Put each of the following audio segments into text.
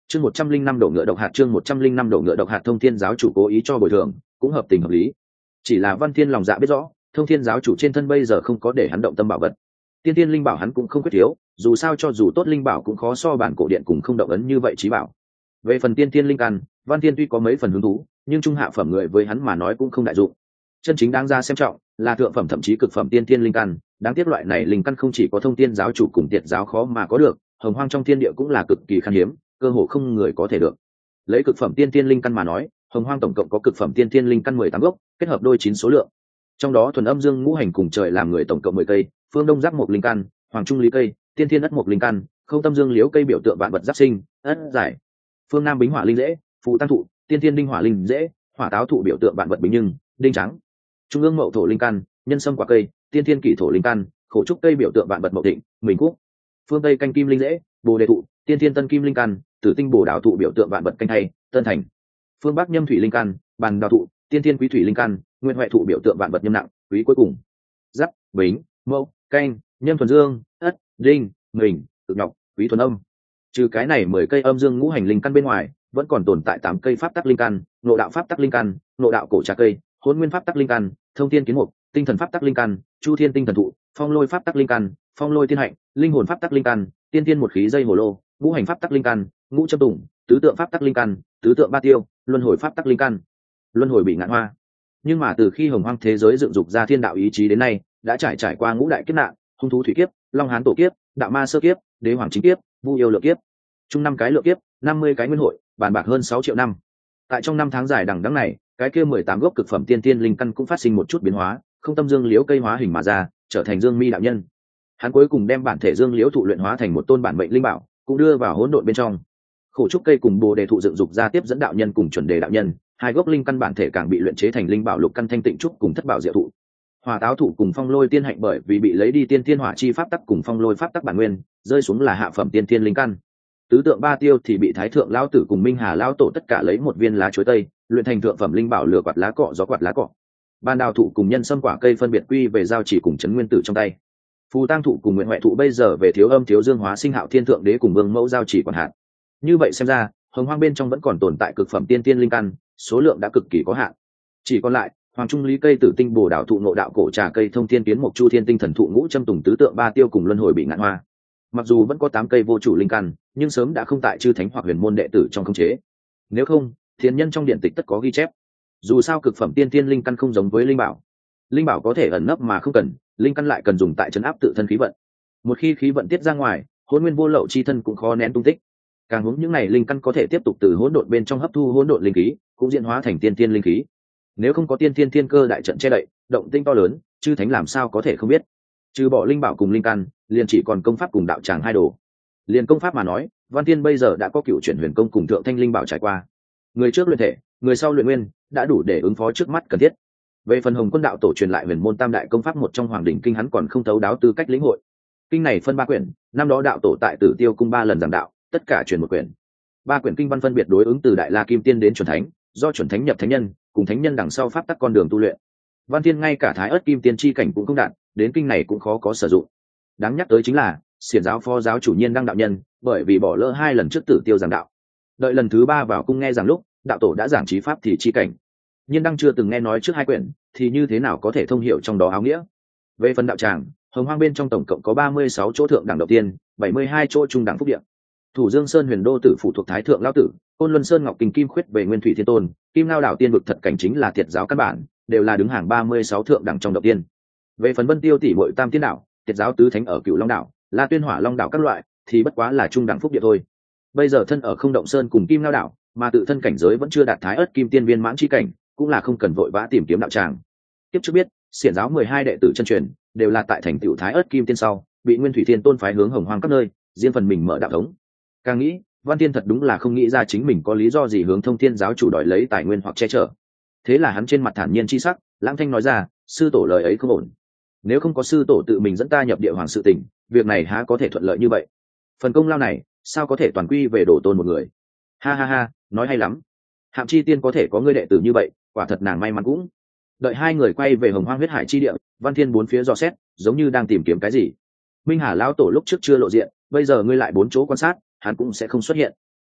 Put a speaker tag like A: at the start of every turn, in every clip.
A: chương 105 đổ ngựa độc hạt, chương 105 đổ ngựa độc hạt. Thông thiên giáo chủ cố ý cho bồi thường cũng hợp tình hợp lý, chỉ là Văn Thiên lòng dạ biết rõ thông thiên giáo chủ trên thân bây giờ không có để hắn động tâm bảo vật. Tiên thiên linh bảo hắn cũng không quyết thiếu, dù sao cho dù tốt linh bảo cũng khó so bản cổ điện cùng không động ấn như vậy trí bảo. Về phần tiên thiên linh căn, Văn Thiên tuy có mấy phần hứng thú, nhưng trung hạ phẩm người với hắn mà nói cũng không đại dụng. Chân chính đáng ra xem trọng là thượng phẩm thậm chí cực phẩm tiên thiên linh căn. Đáng tiếc loại này linh căn không chỉ có thông thiên giáo chủ cùng tiệt giáo khó mà có được, hồng hoang trong thiên địa cũng là cực kỳ khan hiếm, cơ hồ không người có thể được. Lấy cực phẩm tiên thiên linh căn mà nói, hồng hoang tổng cộng có cực phẩm tiên thiên linh căn 18 gốc, kết hợp đôi 9 số lượng. Trong đó thuần âm dương ngũ hành cùng trời làm người tổng cộng 10 cây, phương đông giáp một linh căn, hoàng trung lý cây, tiên thiên ất một linh căn, không tâm dương liễu cây biểu tượng vạn vật giáp sinh, ất giải. Phương nam bính hỏa linh dễ, phụ tăng thụ, tiên thiên đinh hỏa linh dễ, hỏa táo thụ biểu tượng vạn vật bính nhưng, đinh trắng. Trung ương mậu thổ linh căn, nhân sâm quả cây, tiên thiên kỷ thổ linh căn, khổ trúc cây biểu tượng vạn vật mậu thịnh, mình quốc. Phương tây canh kim linh dễ, bồ đề thụ, tiên thiên tân kim linh căn, tử tinh bồ đào thụ biểu tượng vạn vật canh hay, tân thành. Phương bắc nhâm thủy linh căn, bàn đào thụ, tiên thiên quý thủy linh căn, nguyên huệ thụ biểu tượng vạn vật nhâm nặng, quý cuối cùng. Giáp, bính, mậu, canh, nhâm thuần dương, ất, đinh, mình, tự ngọc, quý thuần âm. Trừ cái này 10 cây âm dương ngũ hành linh căn bên ngoài, vẫn còn tồn tại 8 cây pháp tắc linh căn, nội đạo pháp tắc linh căn, nội đạo cổ trà cây, hỗn nguyên pháp tắc linh căn, thông thiên kiến mục, tinh thần pháp tắc linh căn, chu thiên tinh thần thụ, phong lôi pháp tắc linh căn, phong lôi thiên hạnh, linh hồn pháp tắc linh căn, tiên thiên một khí dây hồ lô, ngũ hành pháp tắc linh căn, ngũ châm tùng, tứ tượng pháp tắc linh căn, tứ tượng ba tiêu, luân hồi pháp tắc linh căn, luân hồi bị ngạn hoa. Nhưng mà từ khi hồng hoang thế giới dựng dục ra thiên đạo ý chí đến nay, đã trải qua ngũ đại kiếp nạn, hung thú thủy kiếp, long hán tổ kiếp, đạo ma sơ kiếp, đế hoàng chính kiếp, vu yêu lượng kiếp, chung 5 cái lượng kiếp, 50 cái nguyên hội, bàn bạc hơn 6 triệu năm. Tại trong 5 tháng dài đằng đẵng này, cái kia 18 gốc cực phẩm tiên tiên linh căn cũng phát sinh một chút biến hóa, không tâm dương liễu cây hóa hình mà ra, trở thành dương mi đạo nhân. Hắn cuối cùng đem bản thể dương liễu thụ luyện hóa thành một tôn bản mệnh linh bảo, cũng đưa vào hỗn độn bên trong. Khổ trúc cây cùng bồ đề thụ dựng dục ra tiếp dẫn đạo nhân cùng chuẩn đề đạo nhân, 2 gốc linh căn bản thể càng bị luyện chế thành linh bảo lục căn thanh tịnh trúc cùng thất bảo diệu thụ. Hỏa táo thụ cùng phong lôi tiên hạnh bởi vì bị lấy đi tiên tiên hỏa chi pháp tắc cùng phong lôi pháp tắc bản nguyên, rơi xuống là hạ phẩm tiên tiên linh căn. Tứ tượng ba tiêu thì bị thái thượng lão tử cùng minh hà lão tổ tất cả lấy một viên lá chuối tây luyện thành thượng phẩm linh bảo lửa quạt lá cọ gió quạt lá cọ. Ban đào thụ cùng nhân sâm quả cây phân biệt quy về giao chỉ cùng chấn nguyên tử trong tay. Phù tang thụ cùng nguyện huệ thụ bây giờ về thiếu âm thiếu dương hóa sinh hạo thiên thượng đế cùng vương mẫu giao chỉ quản hạt. Như vậy xem ra hồng hoang bên trong vẫn còn tồn tại cực phẩm tiên tiên linh căn, số lượng đã cực kỳ có hạn. Chỉ còn lại hoàng trung lý cây, tử tinh bồ đào thụ, ngộ đạo cổ trà cây, thông thiên kiến mục, chu thiên tinh thần thụ, ngũ châm tùng, tứ tượng ba tiêu cùng luân hồi bị ngạn hoa. Mặc dù vẫn có 8 cây vô chủ linh căn, nhưng sớm đã không tại chư thánh hoặc huyền môn đệ tử trong khống chế. Nếu không, thiên nhân trong điện tịch tất có ghi chép. Dù sao cực phẩm tiên tiên linh căn không giống với linh bảo. Linh bảo có thể ẩn nấp mà không cần, linh căn lại cần dùng tại trấn áp tự thân khí vận. Một khi khí vận tiết ra ngoài, hỗn nguyên vô lậu chi thân cũng khó nén tung tích. Càng hướng những này linh căn có thể tiếp tục từ hỗn độn bên trong hấp thu hỗn độn linh khí, cũng diễn hóa thành tiên tiên linh khí. Nếu không có tiên tiên thiên cơ đại trận che đậy, động tinh to lớn, chư thánh làm sao có thể không biết. Trừ bỏ linh bảo cùng linh căn, liền chỉ còn công pháp cùng đạo tràng 2 đồ. Liền công pháp mà nói, Văn Thiên bây giờ đã có cựu chuyển huyền công cùng thượng thanh linh bảo trải qua. Người trước luyện thể, người sau luyện nguyên, đã đủ để ứng phó trước mắt cần thiết. Về phần Hồng Quân đạo tổ truyền lại huyền môn tam đại công pháp một trong Hoàng đỉnh kinh hắn còn không thấu đáo tư cách lĩnh hội. Kinh này phân 3 quyển, năm đó đạo tổ tại Tử Tiêu cung 3 lần giảng đạo, tất cả truyền một quyển. 3 quyển kinh văn phân biệt đối ứng từ đại la kim tiên đến chuẩn thánh, do chuẩn thánh nhập thánh nhân, cùng thánh nhân đằng sau pháp tắc con đường tu luyện. Văn Thiên ngay cả thái ớt kim tiên chi cảnh cũng không đạt, đến kinh này cũng khó có sử dụng. Đáng nhắc tới chính là xiển giáo phó giáo chủ Nhiên Đăng đạo nhân, bởi vì bỏ lỡ 2 lần trước Tử Tiêu giảng đạo, đợi lần thứ 3 vào cung nghe giảng lúc đạo tổ đã giảng trí pháp thì chi cảnh. Nhiên Đăng chưa từng nghe nói trước 2 quyển, thì như thế nào có thể thông hiểu trong đó áo nghĩa. Về phần đạo tràng, hồng hoang bên trong tổng cộng có 36 chỗ thượng đẳng đầu tiên, 72 chỗ trung đẳng phúc địa. Thủ Dương Sơn huyền đô tử phụ thuộc thái thượng lão tử, Côn Luân Sơn ngọc kinh kim khuyết về nguyên thủy thiên tôn, Kim Lao đảo tiên vực thật cảnh chính là thiệt giáo căn bản, đều là đứng hàng 36 thượng đẳng trong đầu tiên. Về phần Vân Tiêu tỷ muội tam tiên đảo, thiệt giáo tứ thánh ở Cửu Long đảo, La Tuyên Hỏa Long đảo các loại, thì bất quá là trung đẳng phúc địa thôi. Bây giờ thân ở Không Động Sơn cùng Kim Lao đảo, mà tự thân cảnh giới vẫn chưa đạt thái ớt kim tiên viên mãn chi cảnh, cũng là không cần vội vã tìm kiếm đạo tràng. Tiếp trước biết, xiển giáo 12 đệ tử chân truyền đều là tại thành tiểu thái ớt kim tiên sau, bị Nguyên Thủy Thiên Tôn phái hướng hồng hoang các nơi, riêng phần mình mở đạo thống. Càng nghĩ, Văn Thiên thật đúng là không nghĩ ra chính mình có lý do gì hướng Thông Thiên giáo chủ đòi lấy tài nguyên hoặc che chở. Thế là hắn trên mặt thản nhiên chi sắc, lãng thanh nói ra, sư tổ lời ấy không ổn. Nếu không có sư tổ tự mình dẫn ta nhập địa hoàng sự tình, việc này há có thể thuận lợi như vậy. Phần công lao này, sao có thể toàn quy về đổ tôn một người. Ha ha ha, nói hay lắm. Hạm Chi Tiên có thể có ngươi đệ tử như vậy, quả thật nàng may mắn cũng. Đợi 2 người quay về hồng hoang huyết hải chi địa, Văn Thiên bốn phía dò xét, giống như đang tìm kiếm cái gì. Minh Hà lão tổ lúc trước chưa lộ diện, bây giờ ngươi lại 4 chỗ quan sát, hắn cũng sẽ không xuất hiện.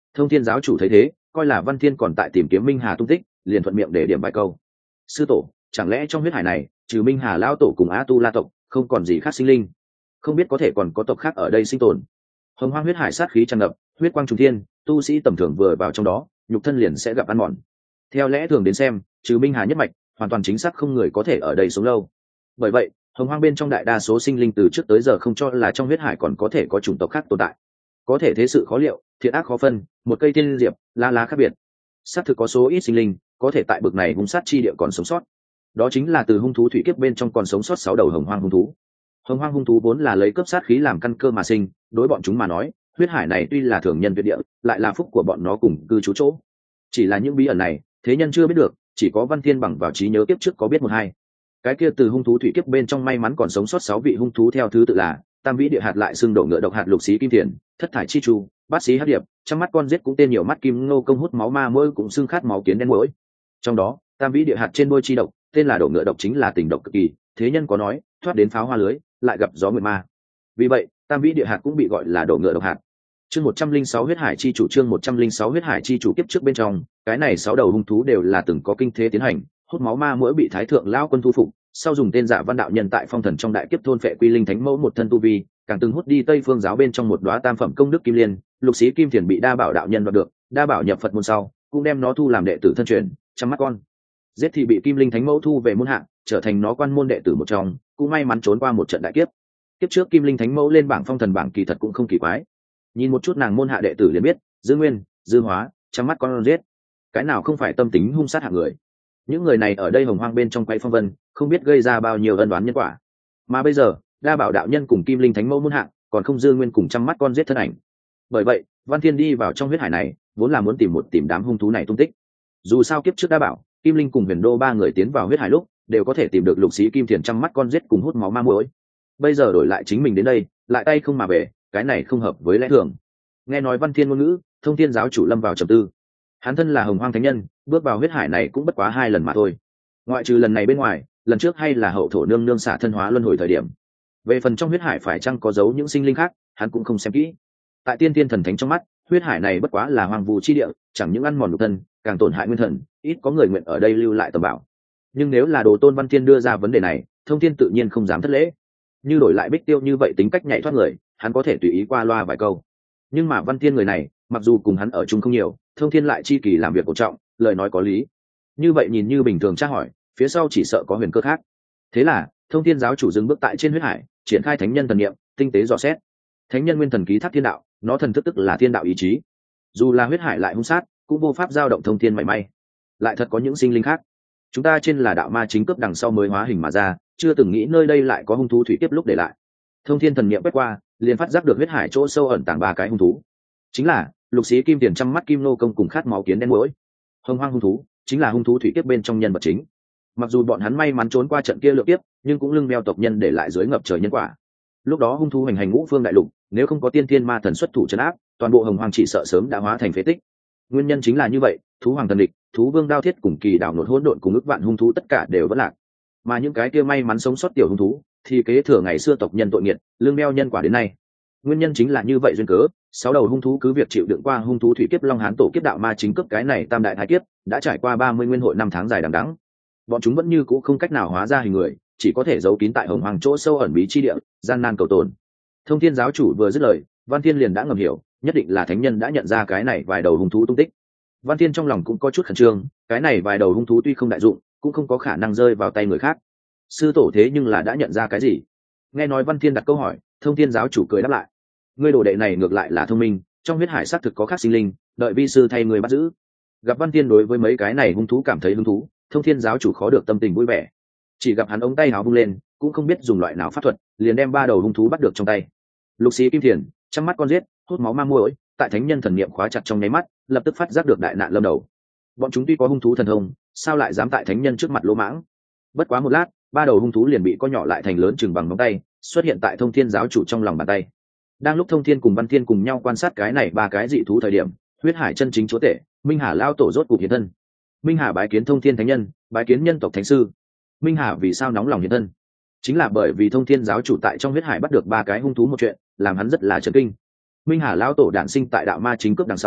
A: Thông thiên giáo chủ thấy thế, coi là Văn Thiên còn tại tìm kiếm Minh Hà tung tích, liền thuận miệng để điểm vài câu. Sư tổ, chẳng lẽ trong huyết hải này trừ Minh Hà lão tổ cùng A Tu La tộc không còn gì khác sinh linh? Không biết có thể còn có tộc khác ở đây sinh tồn. Hồng hoang huyết hải sát khí tràn ngập, huyết quang trùng thiên, tu sĩ tầm thường vừa vào trong đó, nhục thân liền sẽ gặp ăn mòn. Theo lẽ thường đến xem, trừ Minh Hà nhất mạch, hoàn toàn chính xác không người có thể ở đây sống lâu. Bởi vậy, hồng hoang bên trong đại đa số sinh linh từ trước tới giờ không cho là trong huyết hải còn có thể có chủng tộc khác tồn tại. Có thể thế sự khó liệu, thiện ác khó phân, một cây tiên diệp, lá lá khác biệt. Xác thực có số ít sinh linh có thể tại bực này hung sát chi địa còn sống sót. Đó chính là từ hung thú thủy kiếp bên trong còn sống sót 6 đầu hồng hoang hung thú. Hồng hoang hung thú vốn là lấy cướp sát khí làm căn cơ mà sinh, đối bọn chúng mà nói, huyết hải này tuy là thường nhân tuyệt địa, lại là phúc của bọn nó cùng cư trú chỗ. Chỉ là những bí ẩn này, thế nhân chưa biết được, chỉ có Văn Thiên bằng vào trí nhớ kiếp trước có biết một hai. Cái kia từ hung thú thủy kiếp bên trong may mắn còn sống sót 6 vị hung thú theo thứ tự là Tam Vĩ Địa Hạt lại xương đổ ngựa độc hạt lục xí kim thiền, Thất Thải Chi Chu, Bát Xí Hắc Điệp, trăm mắt con giết cũng tên nhiều mắt kim ngô công hút máu ma mỗi cũng xương khát máu kiến đen mỗi. Trong đó, Tam Vĩ Địa Hạt trên đôi chi độc, tên là đổ ngựa độc chính là tình độc cực kỳ, thế nhân có nói, thoát đến pháo hoa lưới, lại gặp gió nguyệt ma. Vì vậy, Tam Vĩ Địa Hạt cũng bị gọi là đổ ngựa độc hạt. Chương 106 huyết hải chi chủ, chương 106 huyết hải chi chủ kiếp trước bên trong, cái này 6 đầu hung thú đều là từng có kinh thế tiến hành, hút máu ma mỗi bị Thái thượng lão quân thu phục, sau dùng tên giả Văn đạo nhân tại phong thần trong đại kiếp thôn phệ quy linh thánh mẫu một thân tu vi, càng từng hút đi Tây Phương giáo bên trong một đóa tam phẩm công đức kim liên, lục xí kim thiền bị đa bảo đạo nhân đoạt được, đa bảo nhập Phật môn sau, cũng đem nó thu làm đệ tử thân truyền, chăm mắt con. Giết thì bị kim linh thánh mẫu thu về môn hạ, trở thành nó quan môn đệ tử một trong, cũng may mắn trốn qua một trận đại kiếp. Kiếp trước kim linh thánh mẫu lên bảng phong thần bảng kỳ thật cũng không kỳ quái. Nhìn một chút nàng môn hạ đệ tử liền biết, Dư Nguyên, Dư Hóa, chăm mắt con giết, cái nào không phải tâm tính hung sát hạng người. Những người này ở đây hồng hoang bên trong quay phong vân, không biết gây ra bao nhiêu ân oán nhân quả. Mà bây giờ, đa bảo đạo nhân cùng kim linh thánh mẫu môn hạng, còn không Dư Nguyên cùng chăm mắt con giết thân ảnh. Bởi vậy, Văn Thiên đi vào trong huyết hải này, vốn là muốn tìm đám hung thú này tung tích. Dù sao kiếp trước đa bảo, kim linh cùng huyền đô ba người tiến vào huyết hải lúc, đều có thể tìm được lục xí kim thiền chăm mắt con giết cùng hút máu ma muỗi. Bây giờ đổi lại chính mình đến đây, lại tay không mà về, cái này không hợp với lẽ thường. Nghe nói Văn Thiên ngôn ngữ, Thông Thiên giáo chủ lâm vào trầm tư. Hắn thân là hồng hoang thánh nhân, bước vào huyết hải này cũng bất quá 2 lần mà thôi. Ngoại trừ lần này bên ngoài, lần trước hay là hậu thổ nương nương xả thân hóa luân hồi thời điểm. Về phần trong huyết hải phải chăng có giấu những sinh linh khác, hắn cũng không xem kỹ. Tại tiên tiên thần thánh trong mắt, huyết hải này bất quá là hoang vu chi địa, chẳng những ăn mòn nhục thân, càng tổn hại nguyên thần, ít có người nguyện ở đây lưu lại tầm bảo. Nhưng nếu là Đồ Tôn Văn Thiên đưa ra vấn đề này, Thông Thiên tự nhiên không dám thất lễ. Như đổi lại Bích Tiêu như vậy tính cách nhạy thoát người, hắn có thể tùy ý qua loa vài câu. Nhưng mà Văn Thiên người này, mặc dù cùng hắn ở chung không nhiều, Thông Thiên lại chi kỳ làm việc cổ trọng, lời nói có lý. Như vậy nhìn như bình thường tra hỏi, phía sau chỉ sợ có huyền cơ khác. Thế là, Thông Thiên giáo chủ dừng bước tại trên huyết hải, triển khai thánh nhân thần niệm, tinh tế dò xét. Thánh nhân nguyên thần ký thác thiên đạo, nó thần thức tức là thiên đạo ý chí. Dù là huyết hải lại hung sát, cũng vô pháp dao động Thông Thiên mảy may. Lại thật có những sinh linh khác. Chúng ta trên là đạo ma chính cấp đằng sau mới hóa hình mà ra, chưa từng nghĩ nơi đây lại có hung thú thủy kiếp lúc để lại. Thông Thiên thần niệm quét qua, liền phát giác được huyết hải chỗ sâu ẩn tàng 3 cái hung thú. Chính là lục xí kim tiền chăm mắt kim nô công cùng khát máu kiến đen muỗi. Hồng hoang hung thú chính là hung thú thủy kiếp bên trong nhân vật chính. Mặc dù bọn hắn may mắn trốn qua trận kia lượng kiếp, nhưng cũng lưng đeo tộc nhân để lại dưới ngập trời nhân quả. Lúc đó hung thú hành hành ngũ phương đại lục, nếu không có tiên thiên ma thần xuất thủ trấn áp, toàn bộ hồng hoang chỉ sợ sớm đã hóa thành phế tích. Nguyên nhân chính là như vậy, thú hoàng thần địch, thú vương đao thiết cùng kỳ đảo nột hỗn độn cùng ức vạn hung thú tất cả đều vẫn lạc. Mà những cái kia may mắn sống sót tiểu hung thú, thì kế thừa ngày xưa tộc nhân tội nghiệt, lương đeo nhân quả đến nay. Nguyên nhân chính là như vậy duyên cớ, 6 đầu hung thú cứ việc chịu đựng qua hung thú thủy kiếp long hán tổ kiếp đạo ma chính cấp cái này tam đại thái kiếp, đã trải qua 30 nguyên hội 5 tháng dài đằng đẵng. Bọn chúng vẫn như cũ không cách nào hóa ra hình người, chỉ có thể giấu kín tại hồng hoàng chỗ sâu ẩn bí chi địa, gian nan cầu tồn. Thông Thiên giáo chủ vừa dứt lời, Văn Thiên liền đã ngầm hiểu, nhất định là thánh nhân đã nhận ra cái này vài đầu hung thú tung tích. Văn Thiên trong lòng cũng có chút khẩn trương, cái này vài đầu hung thú tuy không đại dụng, cũng không có khả năng rơi vào tay người khác. Sư tổ thế nhưng là đã nhận ra cái gì? Nghe nói Văn Thiên đặt câu hỏi, Thông Thiên giáo chủ cười đáp lại: ngươi đồ đệ này ngược lại là thông minh, trong huyết hải xác thực có khác sinh linh, đợi vi sư thay người bắt giữ. Gặp Văn Thiên đối với mấy cái này hung thú cảm thấy hứng thú, Thông Thiên giáo chủ khó được tâm tình vui vẻ. Chỉ gặp hắn ống tay áo vung lên, cũng không biết dùng loại nào pháp thuật, liền đem 3 đầu hung thú bắt được trong tay. Lục xí kim thiền, chăm mắt con giết, hút máu ma muỗi, tại thánh nhân thần niệm khóa chặt trong nháy mắt, lập tức phát giác được đại nạn lâm đầu. Bọn chúng tuy có hung thú thần thông, sao lại dám tại thánh nhân trước mặt lỗ mãng? Bất quá một lát, 3 đầu hung thú liền bị co nhỏ lại thành lớn chừng bằng ngón tay, xuất hiện tại Thông Thiên giáo chủ trong lòng bàn tay. Đang lúc Thông Thiên cùng Văn Thiên cùng nhau quan sát cái này 3 cái dị thú thời điểm, huyết hải chân chính chúa tể Minh Hà lao tổ rốt cuộc hiện thân. Minh Hà bái kiến Thông Thiên thánh nhân, bái kiến nhân tộc thánh sư. Minh Hà vì sao nóng lòng hiện thân? Chính là bởi vì Thông Thiên giáo chủ tại trong huyết hải bắt được 3 cái hung thú một chuyện, làm hắn rất là chấn kinh. Minh Hà lao tổ đản sinh tại đạo ma chính cướp đằng sau,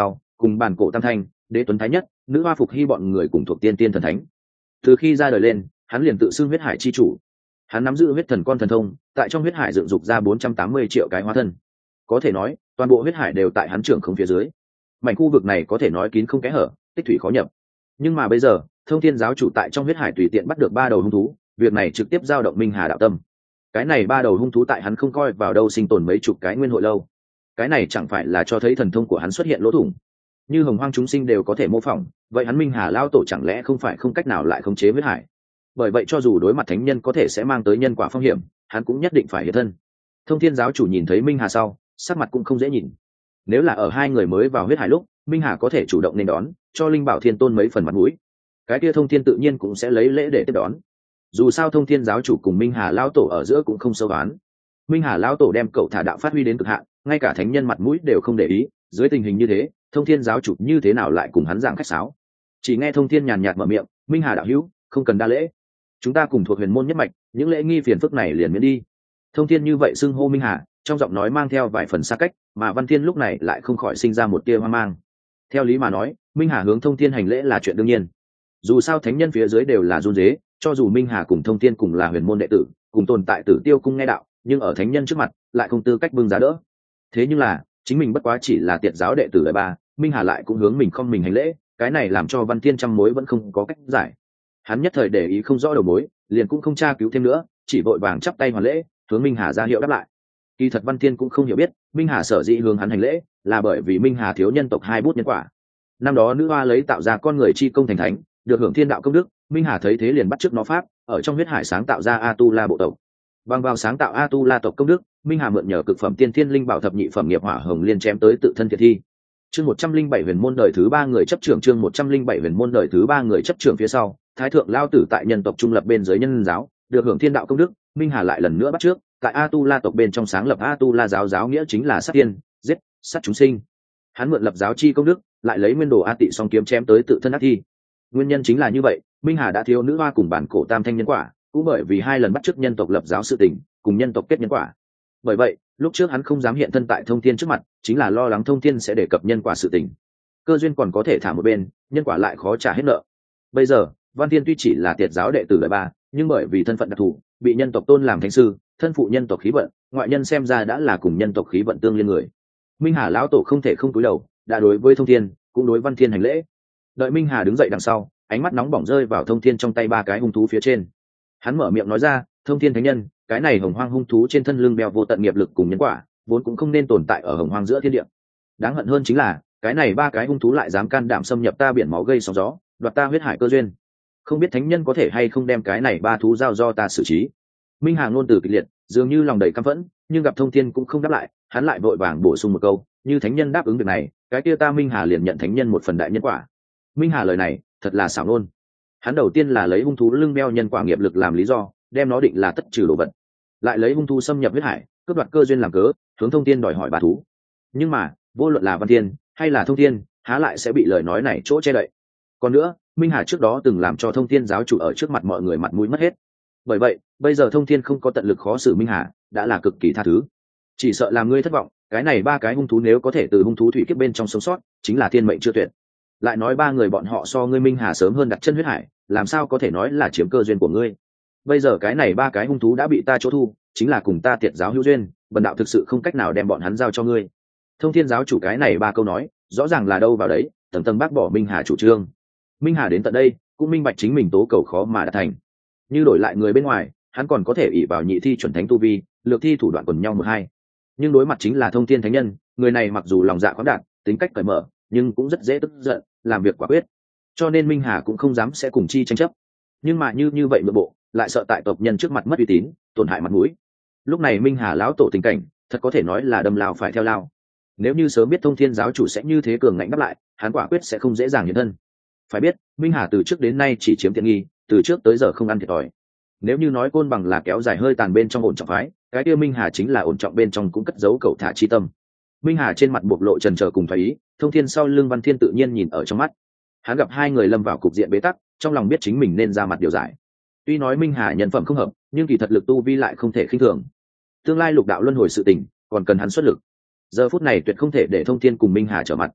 A: cùng bản cổ tam thanh, đế tuấn thái nhất, nữ hoa phục hy bọn người cùng thuộc tiên tiên thần thánh. Từ khi ra đời lên, hắn liền tự xưng huyết hải chi chủ. Hắn nắm giữ huyết thần con thần thông, tại trong huyết hải dựng dục ra 480 triệu cái hóa thân. Có thể nói, toàn bộ huyết hải đều tại hắn trưởng không phía dưới. Mảnh khu vực này có thể nói kín không kẽ hở, tích thủy khó nhập. Nhưng mà bây giờ, Thông Thiên giáo chủ tại trong huyết hải tùy tiện bắt được 3 đầu hung thú, việc này trực tiếp dao động Minh Hà đạo tâm. Cái này 3 đầu hung thú tại hắn không coi vào đâu sinh tồn mấy chục cái nguyên hội lâu. Cái này chẳng phải là cho thấy thần thông của hắn xuất hiện lỗ thủng. Như hồng hoang chúng sinh đều có thể mô phỏng, vậy hắn Minh Hà lao tổ chẳng lẽ không phải không cách nào lại khống chế huyết hải? Bởi vậy cho dù đối mặt thánh nhân có thể sẽ mang tới nhân quả phong hiểm, hắn cũng nhất định phải hiện thân. Thông Thiên giáo chủ nhìn thấy Minh Hà sau, sắc mặt cũng không dễ nhìn. Nếu là ở hai người mới vào huyết hải lúc, Minh Hà có thể chủ động nên đón, cho Linh Bảo Thiên Tôn mấy phần mặt mũi, cái kia Thông Thiên tự nhiên cũng sẽ lấy lễ để tiếp đón. Dù sao Thông Thiên giáo chủ cùng Minh Hà lão tổ ở giữa cũng không sâu đoán. Minh Hà lão tổ đem cậu thả đạo phát huy đến cực hạn, ngay cả thánh nhân mặt mũi đều không để ý, dưới tình hình như thế, Thông Thiên giáo chủ như thế nào lại cùng hắn giảng khách sáo? Chỉ nghe Thông Thiên nhàn nhạt mở miệng, "Minh Hà đạo hữu, không cần đa lễ. Chúng ta cùng thuộc huyền môn nhất mạch, những lễ nghi phiền phức này liền miễn đi." Thông Thiên như vậy xưng hô Minh Hà, trong giọng nói mang theo vài phần xa cách, mà Văn Thiên lúc này lại không khỏi sinh ra một tia hoang mang. Theo lý mà nói, Minh Hà hướng Thông Thiên hành lễ là chuyện đương nhiên. Dù sao thánh nhân phía dưới đều là run rế, cho dù Minh Hà cùng Thông Thiên cùng là huyền môn đệ tử, cùng tồn tại Tử Tiêu cung nghe đạo, nhưng ở thánh nhân trước mặt lại không tư cách bưng giá đỡ. Thế nhưng là, chính mình bất quá chỉ là tiệt giáo đệ tử đời ba, Minh Hà lại cũng hướng mình không mình hành lễ, cái này làm cho Văn Thiên trăm mối vẫn không có cách giải. Hắn nhất thời để ý không rõ đầu mối, liền cũng không tra cứu thêm nữa, chỉ vội vàng chắp tay hoàn lễ, hướng Minh Hà ra hiệu đáp lại. Kỳ thật Văn Thiên cũng không hiểu biết, Minh Hà sở dĩ hướng hắn hành lễ, là bởi vì Minh Hà thiếu nhân tộc 2 bút nhân quả. Năm đó nữ hoa lấy tạo ra con người chi công thành thánh, được hưởng thiên đạo công đức, Minh Hà thấy thế liền bắt chước nó pháp, ở trong huyết hải sáng tạo ra Atula bộ tộc. Bằng vào sáng tạo Atula tộc công đức, Minh Hà mượn nhờ cực phẩm tiên thiên linh bảo thập nhị phẩm nghiệp hỏa hồng liên chém tới tự thân thiệt thi. Chương 107 huyền môn đời thứ 3 người chấp trưởng, chương 107 huyền môn đời thứ 3 người chấp trưởng phía sau, Thái thượng lao tử tại nhân tộc trung lập bên dưới nhân giáo, được hưởng thiên đạo công đức, Minh Hà lại lần nữa bắt chước, tại Atula tộc bên trong sáng lập Atula giáo, giáo nghĩa chính là sát tiên, giết, sát chúng sinh. Hắn mượn lập giáo chi công đức, lại lấy nguyên đồ A Tị song kiếm chém tới tự thân ác thi. Nguyên nhân chính là như vậy, Minh Hà đã thiếu nữ hoa cùng bản cổ tam thanh nhân quả, cũng bởi vì 2 lần bắt chước nhân tộc lập giáo sự tình, cùng nhân tộc kết nhân quả. Bởi vậy, lúc trước hắn không dám hiện thân tại Thông Thiên trước mặt, chính là lo lắng Thông Thiên sẽ đề cập nhân quả sự tình. Cơ duyên còn có thể thả một bên, nhân quả lại khó trả hết nợ. Bây giờ, Văn Thiên tuy chỉ là tiệt giáo đệ tử đời 3, nhưng bởi vì thân phận đặc thù, bị nhân tộc tôn làm thánh sư, thân phụ nhân tộc khí vận, ngoại nhân xem ra đã là cùng nhân tộc khí vận tương liên người. Minh Hà lão tổ không thể không cúi đầu, đã đối với Thông Thiên, cũng đối Văn Thiên hành lễ. Đợi Minh Hà đứng dậy đằng sau, ánh mắt nóng bỏng rơi vào Thông Thiên trong tay 3 cái hung thú phía trên. Hắn mở miệng nói ra, "Thông Thiên thánh nhân, cái này hồng hoang hung thú trên thân lưng beo vô tận nghiệp lực cùng nhân quả, vốn cũng không nên tồn tại ở hồng hoang giữa thiên địa. Đáng hận hơn chính là, cái này 3 cái hung thú lại dám can đảm xâm nhập ta biển máu gây sóng gió, đoạt ta huyết hải cơ duyên. Không biết thánh nhân có thể hay không đem cái này 3 thú giao do ta xử trí." Minh Hà ngôn từ kịch liệt, dường như lòng đầy căm phẫn, nhưng gặp Thông Thiên cũng không đáp lại, hắn lại vội vàng bổ sung một câu, "Như thánh nhân đáp ứng việc này, cái kia ta Minh Hà liền nhận thánh nhân một phần đại nhân quả." Minh Hà lời này thật là xảo ngôn. Hắn đầu tiên là lấy hung thú lưng beo nhân quả nghiệp lực làm lý do, đem nó định là tất trừ đồ vật, lại lấy hung thú xâm nhập huyết hải, cướp đoạt cơ duyên làm cớ, hướng Thông Thiên đòi hỏi 3 thú. Nhưng mà, vô luận là Văn Thiên hay là Thông Thiên, há lại sẽ bị lời nói này chỗ che đậy. Còn nữa, Minh Hà trước đó từng làm cho Thông Thiên giáo chủ ở trước mặt mọi người mặt mũi mất hết. Bởi vậy, bây giờ Thông Thiên không có tận lực khó xử Minh Hà, đã là cực kỳ tha thứ. Chỉ sợ làm ngươi thất vọng, cái này 3 cái hung thú nếu có thể từ hung thú thủy kiếp bên trong sống sót, chính là thiên mệnh chưa tuyệt. Lại nói 3 người bọn họ so ngươi Minh Hà sớm hơn đặt chân huyết hải, làm sao có thể nói là chiếm cơ duyên của ngươi? Bây giờ cái này 3 cái hung thú đã bị ta chỗ thu, chính là cùng ta tiệt giáo hữu duyên, bần đạo thực sự không cách nào đem bọn hắn giao cho ngươi. Thông Thiên giáo chủ cái này 3 câu nói, rõ ràng là đâu vào đấy, tầng tầng bác bỏ Minh Hà chủ trương. Minh Hà đến tận đây, cũng minh bạch chính mình tố cầu khó mà đạt thành. Như đổi lại người bên ngoài, hắn còn có thể ỷ vào nhị thi chuẩn thánh tu vi, lược thi thủ đoạn quần nhau 1-2. Nhưng đối mặt chính là Thông Thiên thánh nhân, người này mặc dù lòng dạ khoáng đạt, tính cách cởi mở, nhưng cũng rất dễ tức giận, làm việc quả quyết. Cho nên Minh Hà cũng không dám sẽ cùng chi tranh chấp. Nhưng mà như vậy nội bộ, lại sợ tại tộc nhân trước mặt mất uy tín, tổn hại mặt mũi. Lúc này Minh Hà lão tổ tình cảnh, thật có thể nói là đâm lao phải theo lao. Nếu như sớm biết Thông Thiên giáo chủ sẽ như thế cường ngạnh đáp lại, hắn quả quyết sẽ không dễ dàng hiện thân. Phải biết, Minh Hà từ trước đến nay chỉ chiếm tiện nghi, từ trước tới giờ không ăn thiệt thòi. Nếu như nói Côn Bằng là kéo dài hơi tàn bên trong ổn trọng phái, cái kia Minh Hà chính là ổn trọng bên trong cũng cất giấu cẩu thả chi tâm. Minh Hà trên mặt bộc lộ chần chờ cùng thoái ý, Thông Thiên sau lưng Văn Thiên tự nhiên nhìn ở trong mắt. Hắn gặp 2 người lâm vào cục diện bế tắc, trong lòng biết chính mình nên ra mặt điều giải. Tuy nói Minh Hà nhân phẩm không hợp, nhưng kỳ thật lực tu vi lại không thể khinh thường. Tương lai lục đạo luân hồi sự tình, còn cần hắn xuất lực. Giờ phút này tuyệt không thể để Thông Thiên cùng Minh Hà trở mặt.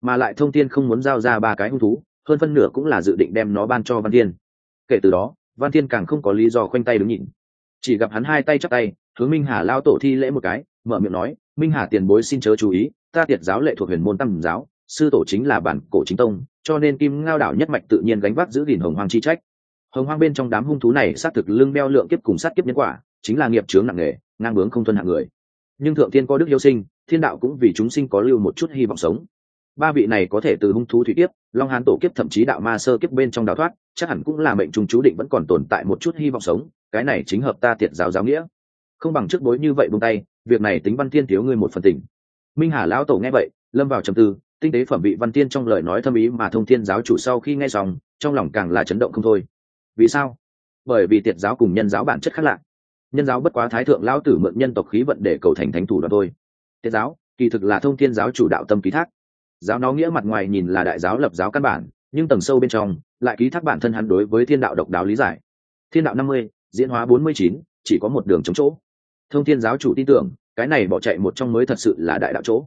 A: mà lại thông thiên không muốn giao ra 3 cái hung thú, hơn phân nửa cũng là dự định đem nó ban cho Văn Thiên. Kể từ đó Văn Thiên càng không có lý do khoanh tay đứng nhìn, chỉ gặp hắn hai tay chắp tay hướng Minh Hà lao tổ thi lễ một cái, mở miệng nói: Minh Hà tiền bối xin chớ chú ý, ta Tiệt giáo lệ thuộc Huyền Môn Tam giáo, sư tổ chính là bản cổ chính tông, cho nên Kim Ngao đảo nhất mạch tự nhiên gánh vác giữ gìn Hồng Hoang chi trách. Hồng Hoang bên trong đám hung thú này xác thực lưng đeo lượng kiếp cùng sát kiếp nhân quả, chính là nghiệp chướng nặng nề, ngang bướng không tuân hạng người. Nhưng thượng thiên có đức hiếu sinh, thiên đạo cũng vì chúng sinh có lưu một chút hy vọng sống. 3 vị này có thể từ hung thú thủy kiếp, long hán tổ kiếp thậm chí đạo ma sơ kiếp bên trong đào thoát, chắc hẳn cũng là mệnh trùng chú định vẫn còn tồn tại một chút hy vọng sống, cái này chính hợp ta Tiệt giáo giáo nghĩa. Không bằng trước bối như vậy buông tay, việc này tính Văn Thiên thiếu ngươi một phần tình. Minh Hà lão tổ nghe vậy lâm vào trầm tư, tinh tế phẩm vị Văn Thiên trong lời nói thâm ý mà Thông Thiên giáo chủ sau khi nghe xong trong lòng càng là chấn động không thôi. Vì sao? Bởi vì Tiệt giáo cùng nhân giáo bản chất khác lạ. Nhân giáo bất quá thái thượng lão tử mượn nhân tộc khí vận để cầu thành thánh thủ đoạn thôi. Tiệt giáo kỳ thực là Thông Thiên giáo chủ đạo tâm ký thác. Giáo nó nghĩa mặt ngoài nhìn là đại giáo lập giáo căn bản, nhưng tầng sâu bên trong lại ký thác bản thân hắn đối với thiên đạo độc đáo lý giải. Thiên đạo 50, diễn hóa 49, chỉ có một đường chống chỗ. Thông Thiên giáo chủ tin tưởng cái này bỏ chạy một trong mới thật sự là đại đạo chỗ.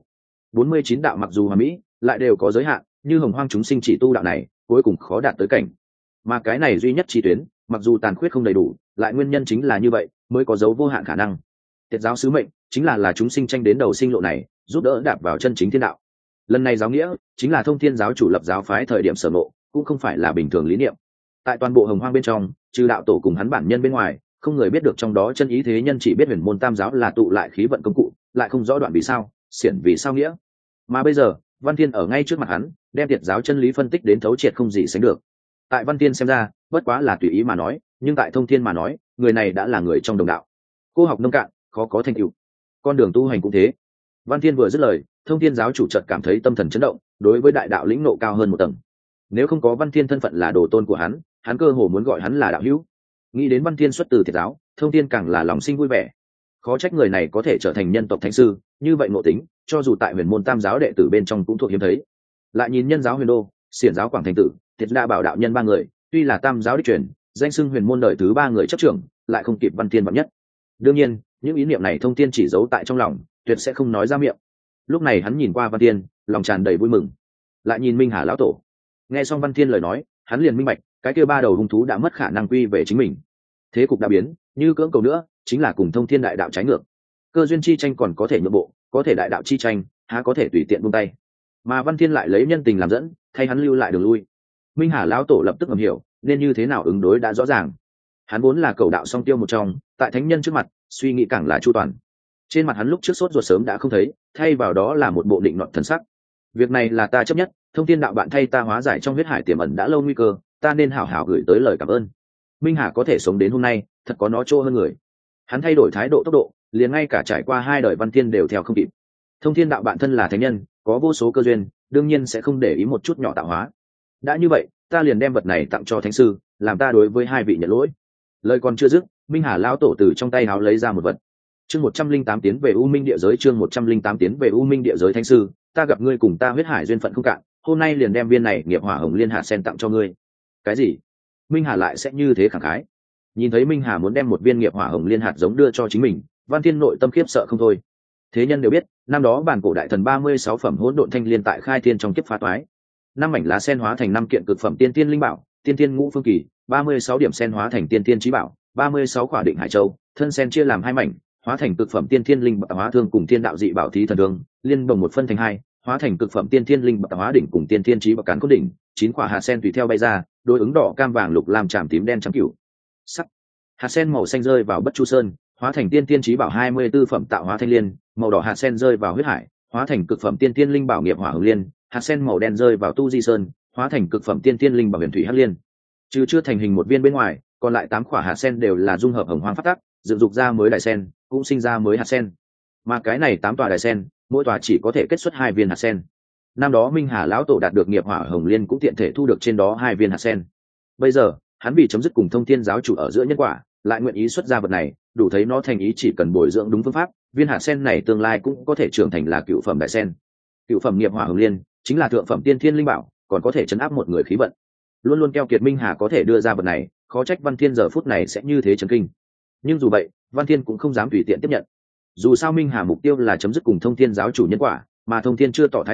A: 49 đạo mặc dù hoàn mỹ lại đều có giới hạn, như Hồng Hoang chúng sinh chỉ tu đạo này cuối cùng khó đạt tới cảnh, mà cái này duy nhất chi tuyến mặc dù tàn khuyết không đầy đủ, lại nguyên nhân chính là như vậy mới có dấu vô hạn khả năng. Tiệt giáo sứ mệnh chính là chúng sinh tranh đến đầu sinh lộ này, giúp đỡ đạp vào chân chính thiên đạo. Lần này giáo nghĩa chính là Thông Thiên giáo chủ lập giáo phái thời điểm sở ngộ, cũng không phải là bình thường lý niệm. Tại toàn bộ Hồng Hoang bên trong, trừ đạo tổ cùng hắn bản nhân bên ngoài, không người biết được trong đó chân ý, thế nhân chỉ biết Huyền Môn Tam giáo là tụ lại khí vận công cụ, lại không rõ đoạn vì sao, xiển vì sao nghĩa. Mà bây giờ Văn Thiên ở ngay trước mặt hắn, đem Tiệt giáo chân lý phân tích đến thấu triệt không gì sánh được. Tại Văn Thiên xem ra bất quá là tùy ý mà nói, nhưng tại Thông Thiên mà nói, người này đã là người trong đồng đạo. Cô học nông cạn, khó có thành tựu, con đường tu hành cũng thế. Văn Thiên vừa dứt lời, Thông Thiên giáo chủ chợt cảm thấy tâm thần chấn động, đối với đại đạo lĩnh ngộ cao hơn một tầng. Nếu không có Văn Thiên thân phận là đồ tôn của hắn cơ hồ muốn gọi hắn là đạo hữu. Nghĩ đến Văn Thiên xuất từ Tiệt giáo, Thông Thiên càng là lòng sinh vui vẻ. Khó trách người này có thể trở thành nhân tộc thánh sư, như vậy ngộ tính cho dù tại Huyền Môn Tam giáo đệ tử bên trong cũng thuộc hiếm thấy. Lại nhìn nhân giáo Huyền Đô, xiển giáo Quảng Thành Tử, Tiệt Đa Bảo đạo nhân 3 người, tuy là Tam giáo đích truyền, danh xưng Huyền Môn đời thứ 3 người chấp trưởng, lại không kịp Văn Thiên vạn nhất. Đương nhiên những ý niệm này Thông Thiên chỉ giấu tại trong lòng, tuyệt sẽ không nói ra miệng. Lúc này hắn nhìn qua Văn Thiên, lòng tràn đầy vui mừng. Lại nhìn Minh Hà lão tổ, nghe xong Văn Thiên lời nói, hắn liền minh bạch, cái kia 3 đầu hung thú đã mất khả năng quy về chính mình. Thế cục đã biến, như cưỡng cầu nữa chính là cùng Thông Thiên đại đạo trái ngược. Cơ duyên chi tranh còn có thể nhượng bộ, có thể đại đạo chi tranh há có thể tùy tiện buông tay. Mà Văn Thiên lại lấy nhân tình làm dẫn, thay hắn lưu lại đường lui. Minh Hà lão tổ lập tức ngầm hiểu nên như thế nào ứng đối đã rõ ràng. Hắn vốn là cầu đạo song tiêu một trong, tại thánh nhân trước mặt suy nghĩ càng là chu toàn. Trên mặt hắn lúc trước sốt ruột sớm đã không thấy, thay vào đó là một bộ định nọt thần sắc. Việc này là ta chấp nhất, Thông Thiên đạo bạn thay ta hóa giải trong huyết hải tiềm ẩn đã lâu nguy cơ, ta nên hảo hảo gửi tới lời cảm ơn. Minh Hà có thể sống đến hôm nay thật có nó chỗ hơn người. Hắn thay đổi thái độ tốc độ, liền ngay cả trải qua 2 đời Văn Thiên đều theo không kịp. Thông Thiên đạo bạn thân là thánh nhân, có vô số cơ duyên, đương nhiên sẽ không để ý một chút nhỏ tạo hóa. Đã như vậy, ta liền đem vật này tặng cho thánh sư, làm ta đối với 2 vị nhận lỗi. Lời còn chưa dứt, Minh Hà lão tổ từ trong tay áo lấy ra một vật. Chương 108 tiến về U Minh địa giới, chương 108 tiến về U Minh địa giới. Thánh sư, ta gặp ngươi cùng ta huyết hải duyên phận không cạn, hôm nay liền đem viên này nghiệp hỏa hồng liên hạt sen tặng cho ngươi. Cái gì? Minh Hà lại sẽ như thế khẳng khái? Nhìn thấy Minh Hà muốn đem một viên nghiệp hỏa hồng liên hạt giống đưa cho chính mình, Văn Thiên nội tâm khiếp sợ không thôi. Thế nhân đều biết, năm đó bản cổ đại thần 36 phẩm hỗn độn thanh liên tại khai thiên trong kiếp phá toái, 5 mảnh lá sen hóa thành 5 kiện cực phẩm tiên tiên linh bảo, tiên tiên ngũ phương kỳ, 36 điểm sen hóa thành tiên tiên chí bảo, 36 quả định hải châu, thân sen chia làm 2 mảnh, hóa thành cực phẩm tiên thiên linh bảo hóa thương cùng tiên đạo dị bảo thí thần đường, liên bồng một phân thành 2, hóa thành cực phẩm tiên thiên linh bảo hóa đỉnh cùng tiên thiên chí bảo cán cốt đỉnh, 9 quả hạt sen tùy theo bay ra, đối ứng đỏ cam vàng lục lam tràm tím đen trắng cửu sắc. Hạt sen màu xanh rơi vào Bất Chu Sơn, hóa thành tiên tiên chí bảo 24 phẩm tạo hóa thanh liên, màu đỏ hạt sen rơi vào huyết hải, hóa thành cực phẩm tiên tiên linh bảo nghiệp hỏa hồng liên, hạt sen màu đen rơi vào Tu Di Sơn, hóa thành cực phẩm tiên tiên linh bảo huyền thủy hắc liên. Trừ chưa thành hình một viên bên ngoài, còn lại 8 quả hạt sen đều là dung hợp hồng hoang phát tác, dựng dục ra mới đại sen, cũng sinh ra mới hạt sen. Mà cái này 8 tòa đại sen, mỗi tòa chỉ có thể kết xuất 2 viên hạt sen. Năm đó Minh Hà lão tổ đạt được nghiệp hỏa hồng liên cũng tiện thể thu được trên đó 2 viên hạt sen. Bây giờ, hắn vì chấm dứt cùng Thông Thiên giáo chủ ở giữa nhân quả, lại nguyện ý xuất ra vật này, đủ thấy nó thành ý chỉ cần bồi dưỡng đúng phương pháp, viên hạt sen này tương lai cũng có thể trưởng thành là cựu phẩm đại sen. Cựu phẩm nghiệp hỏa hồng liên chính là thượng phẩm tiên thiên linh bảo, còn có thể chấn áp một người khí vận. Luôn luôn keo kiệt Minh Hà có thể đưa ra vật này, khó trách Văn Thiên giờ phút này sẽ như thế chấn kinh. Nhưng dù vậy, Văn Thiên cũng không dám tùy tiện tiếp nhận. Dù sao Minh Hà mục tiêu là chấm dứt cùng Thông Thiên giáo chủ nhân quả, mà Thông Thiên chưa tỏ thái độ,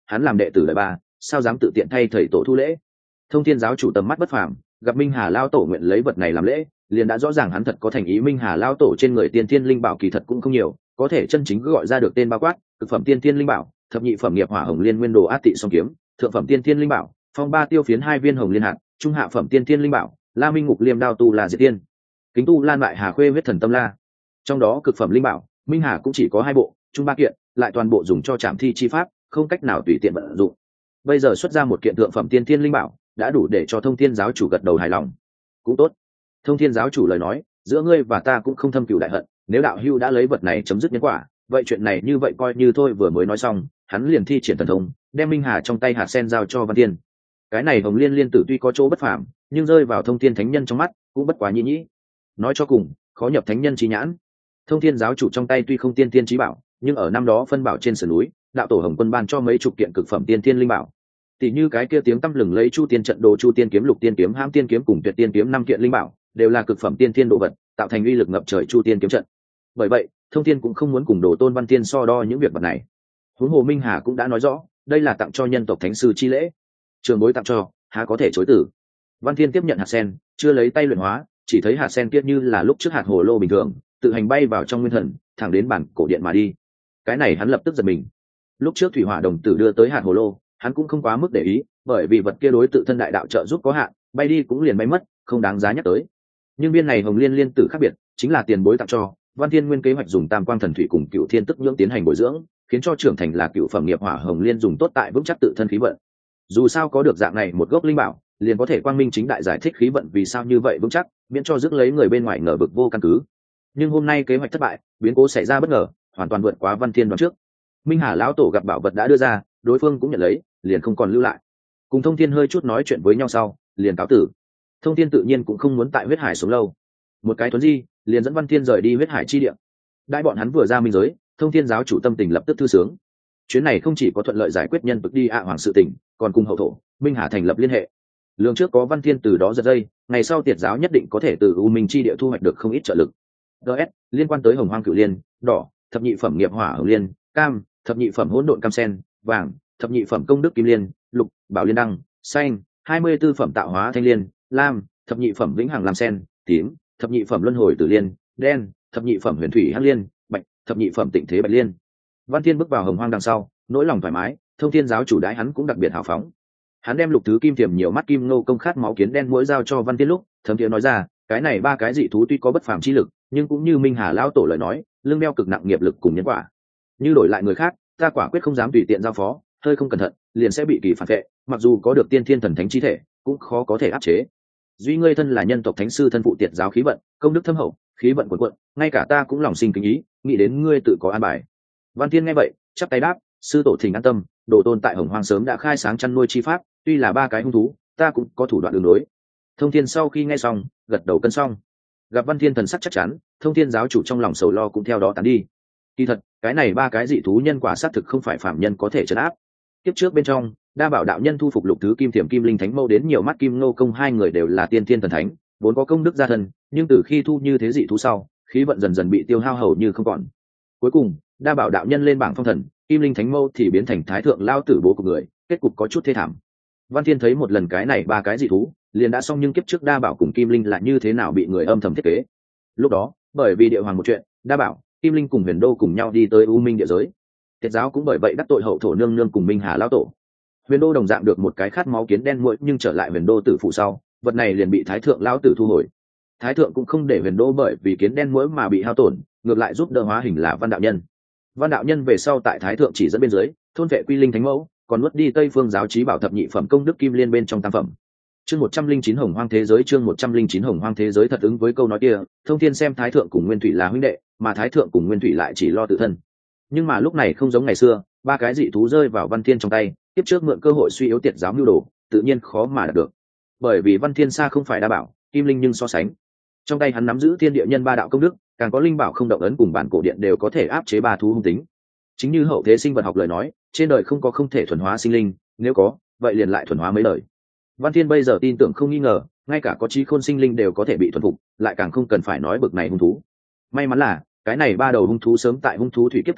A: hắn làm đệ tử đời ba, sao dám tự tiện thay thầy tổ thu lễ. Thông thiên giáo chủ tầm mắt bất phàm, gặp Minh Hà lao tổ nguyện lấy vật này làm lễ, liền đã rõ ràng hắn thật có thành ý. Minh Hà lao tổ trên người tiên thiên linh bảo kỳ thật cũng không nhiều, có thể chân chính gọi ra được tên bao quát: cực phẩm tiên thiên linh bảo, thập nhị phẩm nghiệp hỏa hồng liên nguyên đồ át tị song kiếm, thượng phẩm tiên thiên linh bảo, phong ba tiêu phiến 2 viên hồng liên hạt, trung hạ phẩm tiên thiên linh bảo, la minh ngục liêm đao tu là diệt tiên, kính tu lan bại hà khuê huyết thần tâm la. Trong đó cực phẩm linh bảo Minh Hà cũng chỉ có 2 bộ, trung 3 kiện, lại toàn bộ dùng cho trảm thi chi pháp, không cách nào tùy tiện vận dụng. Bây giờ xuất ra một kiện thượng phẩm tiên thiên linh bảo đã đủ để cho Thông thiên giáo chủ gật đầu hài lòng. Cũng tốt. Thông thiên giáo chủ lời nói, giữa ngươi và ta cũng không thâm cừu đại hận, nếu đạo hưu đã lấy vật này chấm dứt nhân quả, vậy chuyện này như vậy coi như thôi. Vừa mới nói xong, hắn liền thi triển thần thông, đem Minh Hà trong tay hạt sen giao cho Văn Thiên. Cái này hồng liên liên tử tuy có chỗ bất phàm, nhưng rơi vào Thông thiên thánh nhân trong mắt cũng bất quá nhĩ nhĩ. Nói cho cùng, khó nhập thánh nhân trí nhãn. Thông thiên giáo chủ trong tay tuy không tiên thiên trí bảo, nhưng ở năm đó phân bảo trên sườn núi, đạo tổ Hồng Quân ban cho mấy chục kiện cực phẩm tiên thiên linh bảo. Tỷ như cái kia tiếng tăm lừng lấy Chu Tiên trận đồ, Chu Tiên kiếm, Lục Tiên kiếm, Hãm Tiên kiếm cùng Tuyệt Tiên kiếm 5 kiện linh bảo, đều là cực phẩm tiên thiên độ vật, tạo thành uy lực ngập trời Chu Tiên kiếm trận. Bởi vậy, Thông thiên cũng không muốn cùng Đồ Tôn Văn Tiên so đo những việc vật này. Huống hồ Minh Hà cũng đã nói rõ, đây là tặng cho nhân tộc thánh sư chi lễ, trường bối tặng cho, há có thể chối từ. Văn Thiên tiếp nhận hạt sen, chưa lấy tay luyện hóa, chỉ thấy hạt sen kia như là lúc trước hạt hồ lô bình thường, tự hành bay vào trong nguyên thần, thẳng đến bản cổ điện mà đi. Cái này hắn lập tức giật mình. Lúc trước thủy hỏa đồng tử đưa tới hạt hồ lô, hắn cũng không quá mức để ý, bởi vì vật kia đối tự thân đại đạo trợ giúp có hạn, bay đi cũng liền bay mất, không đáng giá nhắc tới. Nhưng viên này hồng liên liên tử khác biệt, chính là tiền bối tặng cho. Văn Thiên nguyên kế hoạch dùng tam quang thần thủy cùng cựu thiên tức nhưỡng tiến hành bồi dưỡng, khiến cho trưởng thành là cựu phẩm nghiệp hỏa hồng liên dùng tốt tại vững chắc tự thân khí vận. Dù sao có được dạng này một gốc linh bảo, liền có thể quang minh chính đại giải thích khí vận vì sao như vậy vững chắc, miễn cho rước lấy người bên ngoài ngờ vực vô căn cứ. Nhưng hôm nay kế hoạch thất bại, biến cố xảy ra bất ngờ, hoàn toàn vượt quá Văn Thiên đoán trước. Minh Hà lão tổ gặp bảo vật đã đưa ra, đối phương cũng nhận lấy, liền không còn lưu lại. Cùng Thông thiên hơi chút nói chuyện với nhau sau, liền cáo tử. Thông thiên tự nhiên cũng không muốn tại huyết hải sống lâu, một cái thuấn di liền dẫn Văn Thiên rời đi huyết hải chi địa. Đại bọn hắn vừa ra minh giới, Thông thiên giáo chủ tâm tình lập tức thư sướng. Chuyến này không chỉ có thuận lợi giải quyết nhân vực đi ạ hoàng sự tình, còn cùng hậu thổ Minh Hà thành lập liên hệ. Lương trước có Văn Thiên từ đó giật dây, ngày sau tiệt giáo nhất định có thể từ u minh chi địa thu hoạch được không ít trợ lực. DS liên quan tới hồng hoang cửu liên, đỏ, thập nhị phẩm nghiệp hỏa hồng liên, cam, thập nhị phẩm hỗn độn cam sen, vàng, thập nhị phẩm công đức kim liên, lục, bảo liên đăng, xanh, 24 phẩm tạo hóa thanh liên, lam, thập nhị phẩm vĩnh hằng lam sen, tím, thập nhị phẩm luân hồi tử liên, đen, thập nhị phẩm huyền thủy hắc liên, bạch, thập nhị phẩm tịnh thế bạch liên. Văn Thiên bước vào hồng hoang đằng sau, nỗi lòng thoải mái, Thông thiên giáo chủ đãi hắn cũng đặc biệt hào phóng. Hắn đem lục thứ kim tiềm nhiều mắt kim ngô công khát máu kiến đen mỗi giao cho Văn Thiên lúc, thấm thiế nói ra, cái này 3 cái dị thú tuy có bất phàm chi lực, nhưng cũng như Minh Hà lão tổ lời nói, lưng đeo cực nặng nghiệp lực cùng nhân quả. Như đổi lại người khác, ta quả quyết không dám tùy tiện giao phó, hơi không cẩn thận, liền sẽ bị kỳ phản vệ, mặc dù có được tiên thiên thần thánh chi thể, cũng khó có thể áp chế. Duy ngươi thân là nhân tộc thánh sư thân phụ tiệt giáo khí vận, công đức thâm hậu, khí vận cuồn cuộn, ngay cả ta cũng lòng sinh kính ý, nghĩ đến ngươi tự có an bài. Văn Thiên nghe vậy, chắp tay đáp, sư tổ thỉnh an tâm, Đồ Tôn tại hồng hoang sớm đã khai sáng chăn nuôi chi pháp, tuy là 3 cái hung thú, ta cũng có thủ đoạn đường đối. Thông thiên sau khi nghe xong, gật đầu cân xong. Gặp Văn Thiên thần sắc chắc chắn, Thông thiên giáo chủ trong lòng sầu lo cũng theo đó tán đi. Kỳ thật, cái này 3 cái dị thú nhân quả xác thực không phải phạm nhân có thể trấn áp. Tiếp trước bên trong, Đa Bảo đạo nhân thu phục lục thứ kim thiểm kim linh thánh mâu đến nhiều mắt kim ngô công, 2 người đều là tiên thiên thần thánh, vốn có công đức gia thân, nhưng từ khi thu như thế dị thú sau, khí vận dần dần bị tiêu hao hầu như không còn. Cuối cùng, Đa Bảo đạo nhân lên bảng phong thần, kim linh thánh mâu thì biến thành thái thượng lao tử bố của người, kết cục có chút thê thảm. Văn Thiên thấy một lần cái này 3 cái dị thú, liền đã xong, nhưng kiếp trước Đa Bảo cùng kim linh là như thế nào bị người âm thầm thiết kế. Lúc đó, bởi vì địa hoàng một chuyện, Đa Bảo, kim linh cùng Huyền Đô cùng nhau đi tới U Minh địa giới. Tiệt giáo cũng bởi vậy đắc tội hậu thổ nương nương cùng Minh Hà lão tổ. Huyền Đô đồng dạng được một cái khát máu kiến đen muội, nhưng trở lại Huyền Đô tử phụ sau, vật này liền bị thái thượng lão tử thu hồi. Thái thượng cũng không để Huyền Đô bởi vì kiến đen muỗi mà bị hao tổn, ngược lại giúp đỡ hóa hình là Văn đạo nhân. Văn đạo nhân về sau tại thái thượng chỉ dẫn bên dưới, thôn vệ quy linh thánh mẫu, còn nuốt đi Tây Phương giáo chí bảo thập nhị phẩm công đức kim liên bên trong tam phẩm. Chương 109 hồng hoang thế giới, chương 109 hồng hoang thế giới. Thật ứng với câu nói kia, Thông thiên xem thái thượng cùng Nguyên Thủy là huynh đệ, mà thái thượng cùng Nguyên Thủy lại chỉ lo tự thân. Nhưng mà lúc này không giống ngày xưa, 3 cái dị thú rơi vào Văn Thiên trong tay, tiếp trước mượn cơ hội suy yếu tiệt giáo mưu đồ, tự nhiên khó mà đạt được. Bởi vì Văn Thiên xa không phải Đa Bảo, kim linh, nhưng so sánh, trong tay hắn nắm giữ thiên địa nhân 3 đạo công đức, càng có linh bảo không động ấn cùng bản cổ điện đều có thể áp chế 3 thú hung tính. Chính như hậu thế sinh vật học lời nói, trên đời không có không thể thuần hóa sinh linh, nếu có, vậy liền lại thuần hóa mấy đời. Văn Thiên bây giờ tin tưởng không nghi ngờ, ngay cả có trí khôn sinh linh đều có thể bị thuần phục, lại càng không cần phải nói bực này hung thú. May mắn là cái này 3 đầu hung thú sớm tại hung thú thủy kiếp thời điểm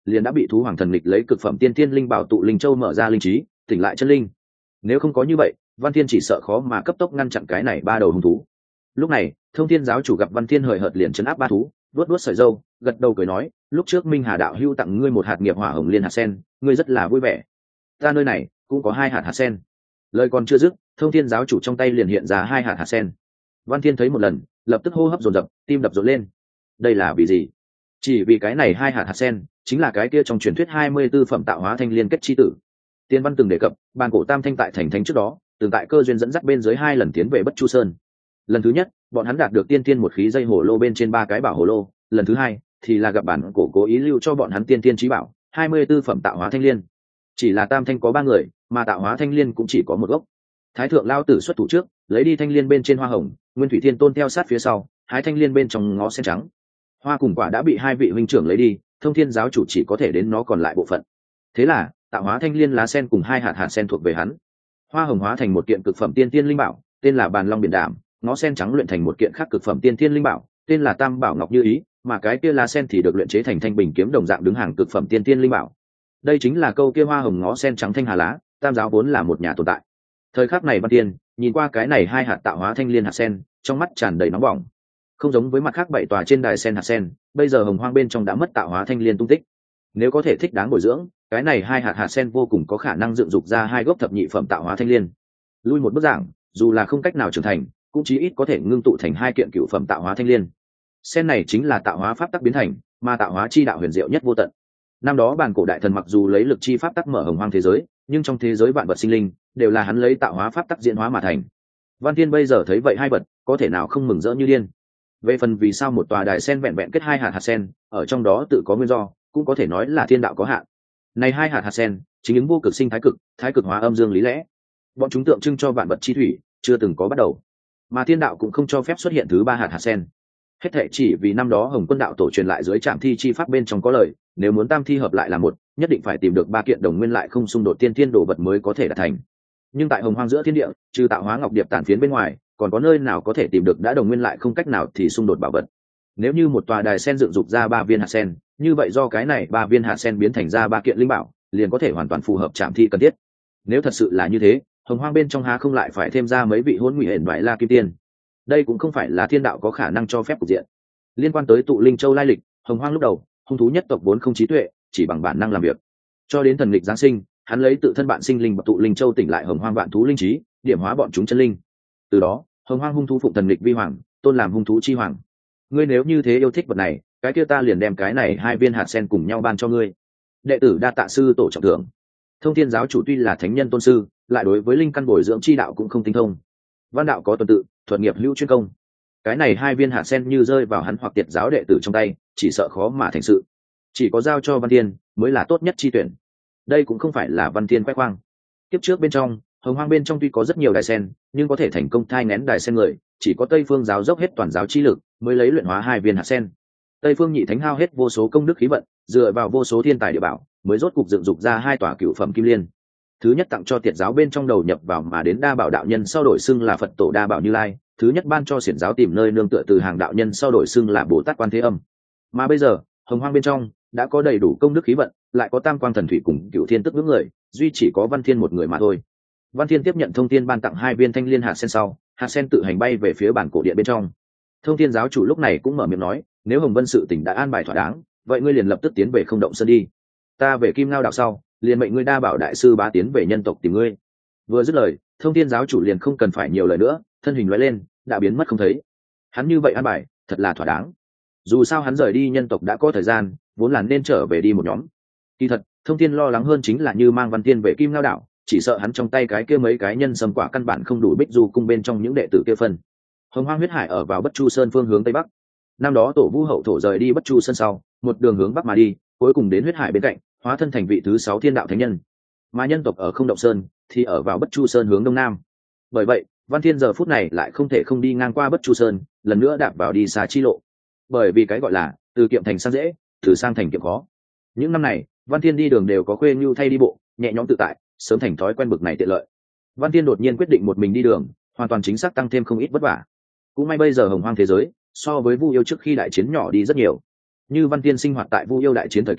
A: liền đã bị thú hoàng thần lịch lấy cực phẩm tiên tiên linh bảo tụ linh châu mở ra linh trí, tỉnh lại chân linh. Nếu không có như vậy, Văn Thiên chỉ sợ khó mà cấp tốc ngăn chặn cái này ba đầu hung thú. Lúc này, Thông Thiên giáo chủ gặp Văn Thiên hời hợt liền trấn áp ba thú, vuốt vuốt sợi râu, gật đầu cười nói, lúc trước Minh Hà đạo hưu tặng ngươi một hạt nghiệp hỏa hồng liên hạt sen, ngươi rất là vui vẻ. Ta nơi này cũng có 2 hạt hạt sen. Lời còn chưa dứt, Thông Thiên giáo chủ trong tay liền hiện ra 2 hạt hạt sen. Văn Thiên thấy một lần, lập tức hô hấp dồn dập, tim đập rộn lên. Đây là vì gì? Chỉ vì cái này 2 hạt hạt sen chính là cái kia trong truyền thuyết 24 phẩm tạo hóa thanh liên kết chi tử. Tiên văn từng đề cập, bàn cổ tam thanh tại thành thánh trước đó, từng tại cơ duyên dẫn dắt bên dưới 2 lần tiến về Bất Chu Sơn. Lần thứ nhất, bọn hắn đạt được tiên tiên một khí dây hồ lô bên trên 3 cái bảo hồ lô, lần thứ hai thì là gặp bản cổ cố ý lưu cho bọn hắn tiên tiên chí bảo, 24 phẩm tạo hóa thanh liên. Chỉ là tam thanh có 3 người, mà tạo hóa thanh liên cũng chỉ có một gốc. Thái thượng lao tử xuất thủ trước, lấy đi thanh liên bên trên hoa hồng, Nguyên Thủy Thiên Tôn theo sát phía sau, hái thanh liên bên trong ngó sen trắng. Hoa cùng quả đã bị 2 vị huynh trưởng lấy đi, Thông Thiên giáo chủ chỉ có thể đến nó còn lại bộ phận. Thế là, tạo hóa thanh liên lá sen cùng 2 hạt hạt sen thuộc về hắn. Hoa hồng hóa thành một kiện cực phẩm tiên tiên linh bảo, tên là Bàn Long Biển Đảm, ngó sen trắng luyện thành một kiện khác cực phẩm tiên tiên linh bảo, tên là Tam Bảo Ngọc Như Ý, mà cái kia lá sen thì được luyện chế thành thanh bình kiếm đồng dạng đứng hàng cực phẩm tiên tiên linh bảo. Đây chính là câu kia hoa hồng ngó sen trắng thanh hà lá, tam giáo vốn là một nhà tồn tại. Thời khắc này Văn Tiên nhìn qua cái này 2 hạt tạo hóa thanh liên hạt sen, trong mắt tràn đầy nóng bỏng. Không giống với mặt khác 7 tòa trên đài sen hạt sen, bây giờ hồng hoang bên trong đã mất tạo hóa thanh liên tung tích. Nếu có thể thích đáng bồi dưỡng, cái này 2 hạt hạt sen vô cùng có khả năng dựng dục ra 2 gốc thập nhị phẩm tạo hóa thanh liên. Lui một bước giảng, dù là không cách nào trưởng thành, cũng chí ít có thể ngưng tụ thành 2 kiện cựu phẩm tạo hóa thanh liên. Sen này chính là tạo hóa pháp tắc biến thành, mà tạo hóa chi đạo huyền diệu nhất vô tận. Năm đó bản cổ đại thần mặc dù lấy lực chi pháp tắc mở hồng hoang thế giới, nhưng trong thế giới vạn vật sinh linh đều là hắn lấy tạo hóa pháp tắc diễn hóa mà thành. Văn Thiên bây giờ thấy vậy 2 vật, có thể nào không mừng rỡ như điên. Về phần vì sao một tòa đài sen vẹn vẹn kết 2 hạt hạt sen, ở trong đó tự có nguyên do, cũng có thể nói là thiên đạo có hạn. Này 2 hạt hạt sen, chính ứng vô cực sinh thái cực hóa âm dương lý lẽ. Bọn chúng tượng trưng cho vạn vật chi thủy, chưa từng có bắt đầu. Mà thiên đạo cũng không cho phép xuất hiện thứ 3 hạt hạt sen. Hết thệ chỉ vì năm đó Hồng Quân đạo tổ truyền lại dưới trạm thi chi pháp bên trong có lời, nếu muốn tam thi hợp lại là một, nhất định phải tìm được 3 kiện đồng nguyên lại không xung đột tiên thiên đồ vật mới có thể đạt thành. Nhưng tại hồng hoang giữa thiên địa, trừ tạo hóa ngọc điệp tản phiến bên ngoài, còn có nơi nào có thể tìm được đã đồng nguyên lại không cách nào thì xung đột bảo vật. Nếu như một tòa đài sen dựng dục ra 3 viên hạt sen, như vậy do cái này 3 viên hạt sen biến thành ra 3 kiện linh bảo, liền có thể hoàn toàn phù hợp trạm thi cần thiết. Nếu thật sự là như thế, hồng hoang bên trong há không lại phải thêm ra mấy vị hỗn ngụy hển đoại la kim tiên. Đây cũng không phải là thiên đạo có khả năng cho phép cục diện. Liên quan tới tụ linh châu lai lịch, hồng hoang lúc đầu hung thú nhất tộc vốn không trí tuệ, chỉ bằng bản năng làm việc. Cho đến thần lịch giáng sinh, hắn lấy tự thân bạn sinh linh và tụ linh châu tỉnh lại hồng hoang vạn thú linh trí, điểm hóa bọn chúng chân linh. Từ đó hồng hoang hung thú phụng thần lịch vi hoàng, tôn làm hung thú chi hoàng. Ngươi nếu như thế yêu thích vật này, cái kia ta liền đem cái này 2 viên hạt sen cùng nhau ban cho ngươi. Đệ tử đa tạ sư tổ trọng thưởng. Thông Thiên giáo chủ tuy là thánh nhân tôn sư, lại đối với linh căn bồi dưỡng chi đạo cũng không tinh thông. Văn đạo có tuần tự, thuật nghiệp hữu chuyên công. Cái này 2 viên hạt sen như rơi vào hắn hoặc tiệt giáo đệ tử trong tay, chỉ sợ khó mà thành sự. Chỉ có giao cho Văn Thiên mới là tốt nhất chi tuyển. Đây cũng không phải là Văn Thiên khoe khoang. Kiếp trước bên trong, hồng hoang bên trong tuy có rất nhiều đài sen, nhưng có thể thành công thai nén đài sen người, chỉ có Tây Phương giáo dốc hết toàn giáo chi lực, mới lấy luyện hóa 2 viên hạt sen. Tây Phương nhị thánh hao hết vô số công đức khí vận, dựa vào vô số thiên tài địa bảo, mới rốt cục dựng dục ra 2 tòa cửu phẩm kim liên. Thứ nhất tặng cho tiệt giáo bên trong đầu nhập vào mà đến đa bảo đạo nhân sau đổi xưng là Phật tổ đa bảo Như Lai, thứ nhất ban cho xiển giáo tìm nơi nương tựa từ hàng đạo nhân sau đổi xưng là Bồ Tát Quan Thế Âm. Mà bây giờ, hồng hoang bên trong đã có đầy đủ công đức khí vận, lại có tam quang thần thủy cùng cửu thiên tức ngưỡng người, duy chỉ có Văn Thiên một người mà thôi. Văn Thiên tiếp nhận Thông Thiên ban tặng 2 viên thanh liên hạt sen sau, hạt sen tự hành bay về phía bản cổ điện bên trong. Thông Thiên giáo chủ lúc này cũng mở miệng nói, nếu Hồng Vân sự tỉnh đã an bài thỏa đáng, vậy ngươi liền lập tức tiến về Không Động Sơn đi. Ta về Kim Ngao đạo sau, liền mệnh ngươi đa bảo đại sư bá tiến về nhân tộc tìm ngươi. Vừa dứt lời, Thông Thiên giáo chủ liền không cần phải nhiều lời nữa, thân hình lóe lên, đã biến mất không thấy. Hắn như vậy an bài, thật là thỏa đáng. Dù sao hắn rời đi nhân tộc đã có thời gian, vốn là nên trở về đi một nhóm. Kỳ thật, Thông Thiên lo lắng hơn chính là như mang Văn Thiên về Kim Ngao đạo, chỉ sợ hắn trong tay cái kia mấy cái nhân sâm quả căn bản không đủ Bích Du cung bên trong những đệ tử kia phân. Hồng Hoang huyết hải ở vào Bất Chu Sơn phương hướng tây bắc. Năm đó Tổ Vu hậu thổ rời đi Bất Chu Sơn sau, một đường hướng bắc mà đi, cuối cùng đến huyết hải bên cạnh, hóa thân thành vị thứ 6 thiên đạo thánh nhân. Mà nhân tộc ở Không Động Sơn thì ở vào Bất Chu Sơn hướng đông nam. Bởi vậy, Văn Thiên giờ phút này lại không thể không đi ngang qua Bất Chu Sơn, lần nữa đạp vào đi xa chi lộ. Bởi vì cái gọi là từ kiệm thành sang dễ, từ sang thành kiệm khó. Những năm này, Văn Thiên đi đường đều có khuê nhu thay đi bộ, nhẹ nhõm tự tại, sớm thành thói quen bực này tiện lợi. Văn Thiên đột nhiên quyết định một mình đi đường, hoàn toàn chính xác tăng thêm không ít vất vả. Cũng may bây giờ hồng hoang thế giới so với Vu yêu trước khi đại chiến nhỏ đi rất nhiều. Như Văn Thiên sinh hoạt tại Vu yêu đại chiến thời kỳ,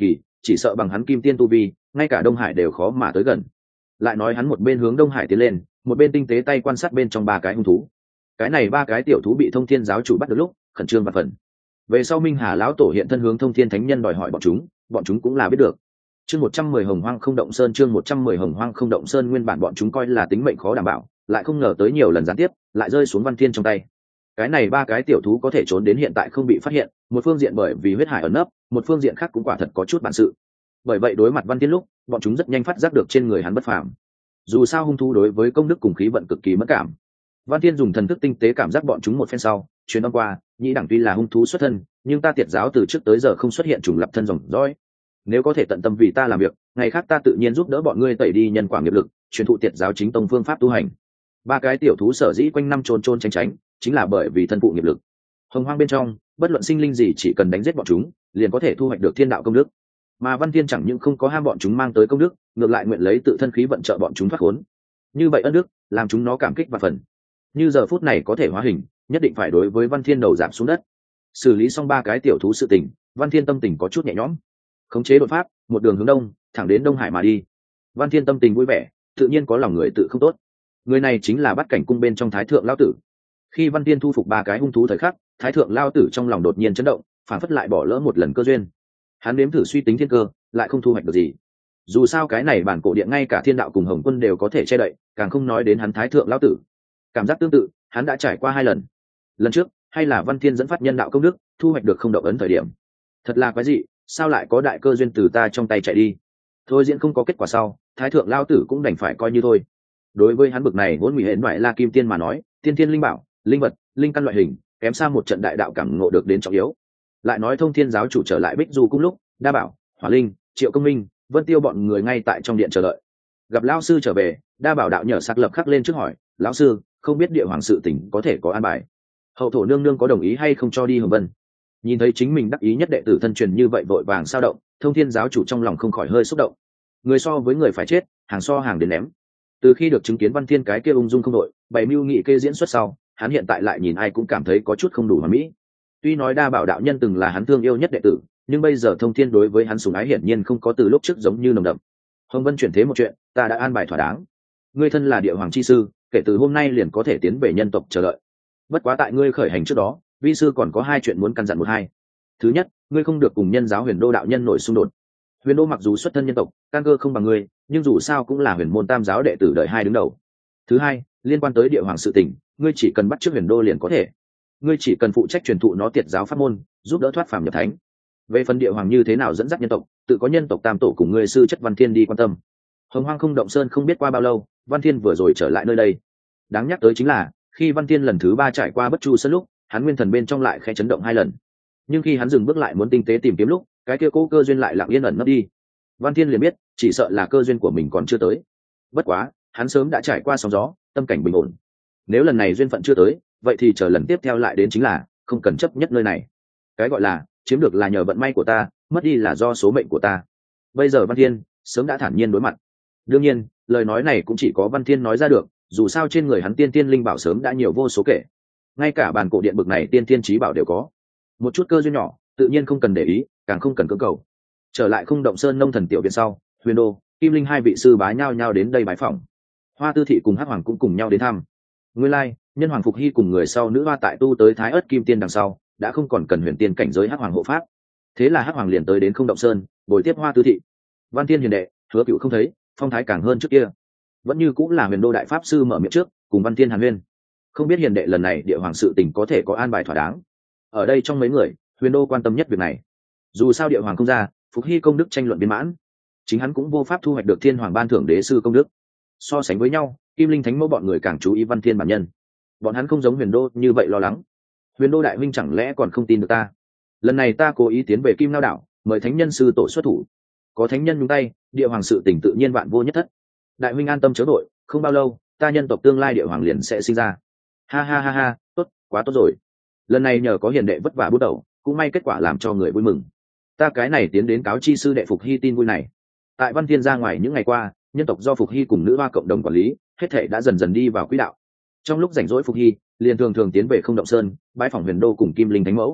A: chỉ sợ bằng hắn kim tiên tu vi ngay cả Đông Hải đều khó mà tới gần. Lại nói hắn một bên hướng Đông Hải tiến lên, một bên tinh tế tay quan sát bên trong ba cái hung thú. Cái này ba cái tiểu thú bị Thông Thiên giáo chủ bắt được lúc khẩn trương và phần. Về sau Minh Hà lão tổ hiện thân hướng Thông Thiên thánh nhân đòi hỏi bọn chúng cũng là biết được. Chương 110 Hồng Hoang không động sơn, chương 110 Hồng Hoang không động sơn, nguyên bản bọn chúng coi là tính mệnh khó đảm bảo, lại không ngờ tới nhiều lần gián tiếp, lại rơi xuống Văn Thiên trong tay. Cái này ba cái tiểu thú có thể trốn đến hiện tại không bị phát hiện, một phương diện bởi vì huyết hải ẩn nấp, một phương diện khác cũng quả thật có chút bản sự. Bởi vậy đối mặt Văn Thiên lúc, bọn chúng rất nhanh phát giác được trên người hắn bất phàm. Dù sao hung thú đối với công đức cùng khí vận cực kỳ mất cảm. Văn Thiên dùng thần thức tinh tế cảm giác bọn chúng một phen sau, truyền âm qua, nhĩ đẳng tuy là hung thú xuất thân, nhưng ta Tiệt giáo từ trước tới giờ không xuất hiện trùng lập thân dòng dõi. Nếu có thể tận tâm vì ta làm việc, ngày khác ta tự nhiên giúp đỡ bọn ngươi tẩy đi nhân quả nghiệp lực, truyền thụ Tiệt giáo chính tông phương pháp tu hành. Ba cái tiểu thú sở dĩ quanh năm trôn tránh, chính là bởi vì thân phụ nghiệp lực. Hồng Hoang bên trong, bất luận sinh linh gì chỉ cần đánh giết bọn chúng, liền có thể thu hoạch được thiên đạo công đức. Mà Văn Thiên chẳng những không có ham bọn chúng mang tới công đức, ngược lại nguyện lấy tự thân khí vận trợ bọn chúng thoát khốn. Như vậy ân đức, làm chúng nó cảm kích và phần. Như giờ phút này có thể hóa hình, nhất định phải đối với Văn Thiên đầu giảm xuống đất. Xử lý xong ba cái tiểu thú sự tình, Văn Thiên tâm tình có chút nhẹ nhõm. Khống chế đột pháp, một đường hướng đông, thẳng đến Đông Hải mà đi. Văn Thiên tâm tình vui vẻ, tự nhiên có lòng người tự không tốt. Người này chính là Bát Cảnh cung bên trong Thái thượng lão tử. Khi Văn Thiên thu phục ba cái hung thú thời khắc, Thái thượng lão tử trong lòng đột nhiên chấn động, phản phất lại bỏ lỡ một lần cơ duyên. Hắn nếm thử suy tính thiên cơ, lại không thu hoạch được gì. Dù sao cái này bản cổ điện ngay cả thiên đạo cùng Hồng Quân đều có thể che đậy, càng không nói đến hắn Thái thượng lão tử. Cảm giác tương tự, hắn đã trải qua 2 lần. Lần trước, hay là Văn Thiên dẫn phát nhân đạo công đức, thu hoạch được không động ấn thời điểm. Thật là quái dị, sao lại có đại cơ duyên từ ta trong tay chạy đi? Thôi diễn không có kết quả sau, Thái thượng lão tử cũng đành phải coi như thôi. Đối với hắn bực này vốn nguy hệ ngoại La Kim Tiên mà nói, tiên tiên linh bảo, linh vật, linh căn loại hình, kém xa một trận đại đạo cảm ngộ được đến trọng yếu. Lại nói Thông Thiên giáo chủ trở lại Bích Du cung lúc, Đa Bảo, Hỏa Linh, Triệu Công Minh, Vân Tiêu bọn người ngay tại trong điện chờ đợi. Gặp lão sư trở về, Đa Bảo đạo nhờ sắc lập khắc lên trước hỏi, lão sư, không biết địa hoàng sự tình có thể có an bài, hậu thổ nương nương có đồng ý hay không cho đi Hồng Vân? Nhìn thấy chính mình đắc ý nhất đệ tử thân truyền như vậy vội vàng sao động, Thông Thiên giáo chủ trong lòng không khỏi hơi xúc động. Người so với người phải chết, hàng so hàng đến ném. Từ khi được chứng kiến Văn Thiên cái kia ung dung không đội, bày mưu nghị kê diễn xuất sau, hắn hiện tại lại nhìn ai cũng cảm thấy có chút không đủ hoàn mỹ. Tuy nói Đa Bảo đạo nhân từng là hắn thương yêu nhất đệ tử, nhưng bây giờ Thông Thiên đối với hắn sủng ái hiển nhiên không có từ lúc trước giống như nồng đậm. Hồng Vân chuyển thế một chuyện, ta đã an bài thỏa đáng. Ngươi thân là địa hoàng chi sư, kể từ hôm nay liền có thể tiến về nhân tộc chờ đợi. Bất quá tại ngươi khởi hành trước đó, vi sư còn có 2 chuyện muốn căn dặn một hai. Thứ nhất, ngươi không được cùng nhân giáo Huyền Đô đạo nhân nổi xung đột. Huyền Đô mặc dù xuất thân nhân tộc, căn cơ không bằng ngươi, nhưng dù sao cũng là huyền môn tam giáo đệ tử đời 2 đứng đầu. Thứ hai, liên quan tới địa hoàng sự tình, ngươi chỉ cần bắt chước Huyền Đô liền có thể. Ngươi chỉ cần phụ trách truyền thụ nó Tiệt giáo pháp môn, giúp đỡ thoát phàm nhập thánh. Về phần địa hoàng như thế nào dẫn dắt nhân tộc, tự có nhân tộc tam tổ cùng ngươi sư chất Văn Thiên đi quan tâm. Hồng Hoang không động sơn không biết qua bao lâu, Văn Thiên vừa rồi trở lại nơi đây. Đáng nhắc tới chính là, khi Văn Thiên lần thứ 3 trải qua Bất Chu Sơn lúc, hắn nguyên thần bên trong lại khẽ chấn động 2 lần. Nhưng khi hắn dừng bước lại muốn tinh tế tìm kiếm lúc, cái kia cố cơ duyên lại lặng yên ẩn nấp đi. Văn Thiên liền biết, chỉ sợ là cơ duyên của mình còn chưa tới. Bất quá, hắn sớm đã trải qua sóng gió, tâm cảnh bình ổn. Nếu lần này duyên phận chưa tới, vậy thì chờ lần tiếp theo lại đến chính là, không cần chấp nhất nơi này. Cái gọi là, chiếm được là nhờ vận may của ta, mất đi là do số mệnh của ta. Bây giờ Văn Thiên sớm đã thản nhiên đối mặt. Đương nhiên, lời nói này cũng chỉ có Văn Thiên nói ra được, dù sao trên người hắn tiên tiên linh bảo sớm đã nhiều vô số kể. Ngay cả bàn cổ điện bực này tiên tiên chí bảo đều có. Một chút cơ duyên nhỏ, tự nhiên không cần để ý, càng không cần cưỡng cầu. Trở lại không động sơn nông thần tiểu viện sau, Huyền Đô, Kim Linh 2 vị sư bá nhao nhao đến đây bái phỏng. Hoa Tư Thị cùng Hắc Hoàng cũng cùng nhau đến thăm. Nguyên lai, nhân hoàng Phục Hy cùng người sau nữ hoa tại tu tới Thái Ức Kim Tiên đằng sau, đã không còn cần huyền tiên cảnh giới Hắc Hoàng hộ pháp. Thế là Hắc Hoàng liền tới đến không động sơn, bồi tiếp Hoa Tư Thị. Văn Thiên hiền đệ, Hứa Cựu không thấy, phong thái càng hơn trước kia. Vẫn như cũng là Huyền Đô đại pháp sư mở miệng trước, cùng Văn Thiên hàn huyên. Không biết hiền đệ lần này địa hoàng sự tình có thể có an bài thỏa đáng. Ở đây trong mấy người, Huyền Đô quan tâm nhất việc này. Dù sao địa hoàng không ra, Phục Hy công đức tranh luận viên mãn, chính hắn cũng vô pháp thu hoạch được thiên hoàng ban thưởng đế sư công đức. So sánh với nhau, Kim Linh Thánh Mẫu bọn người càng chú ý Văn Thiên bản nhân. Bọn hắn không giống Huyền Đô như vậy lo lắng. Huyền Đô đại huynh chẳng lẽ còn không tin được ta? Lần này ta cố ý tiến về Kim Lao đảo, mời thánh nhân sư tổ xuất thủ. Có thánh nhân nhúng tay, địa hoàng sự tình tự nhiên vạn vô nhất thất. Đại huynh an tâm chớ vội, không bao lâu, ta nhân tộc tương lai địa hoàng liền sẽ sinh ra. Ha ha ha ha, tốt, quá tốt rồi. Lần này nhờ có hiền đệ vất vả bút đầu, cũng may kết quả làm cho người vui mừng. Ta cái này tiến đến cáo chi sư đệ Phục Hy tin vui này. Tại Văn Thiên ra ngoài những ngày qua, nhân tộc do Phục Hy cùng nữ hoa cộng đồng quản lý, hết thảy đã dần dần đi vào quỹ đạo. Trong lúc rảnh rỗi Phục Hy liền thường thường tiến về không động sơn, bái phỏng Huyền Đô cùng Kim Linh Thánh Mẫu.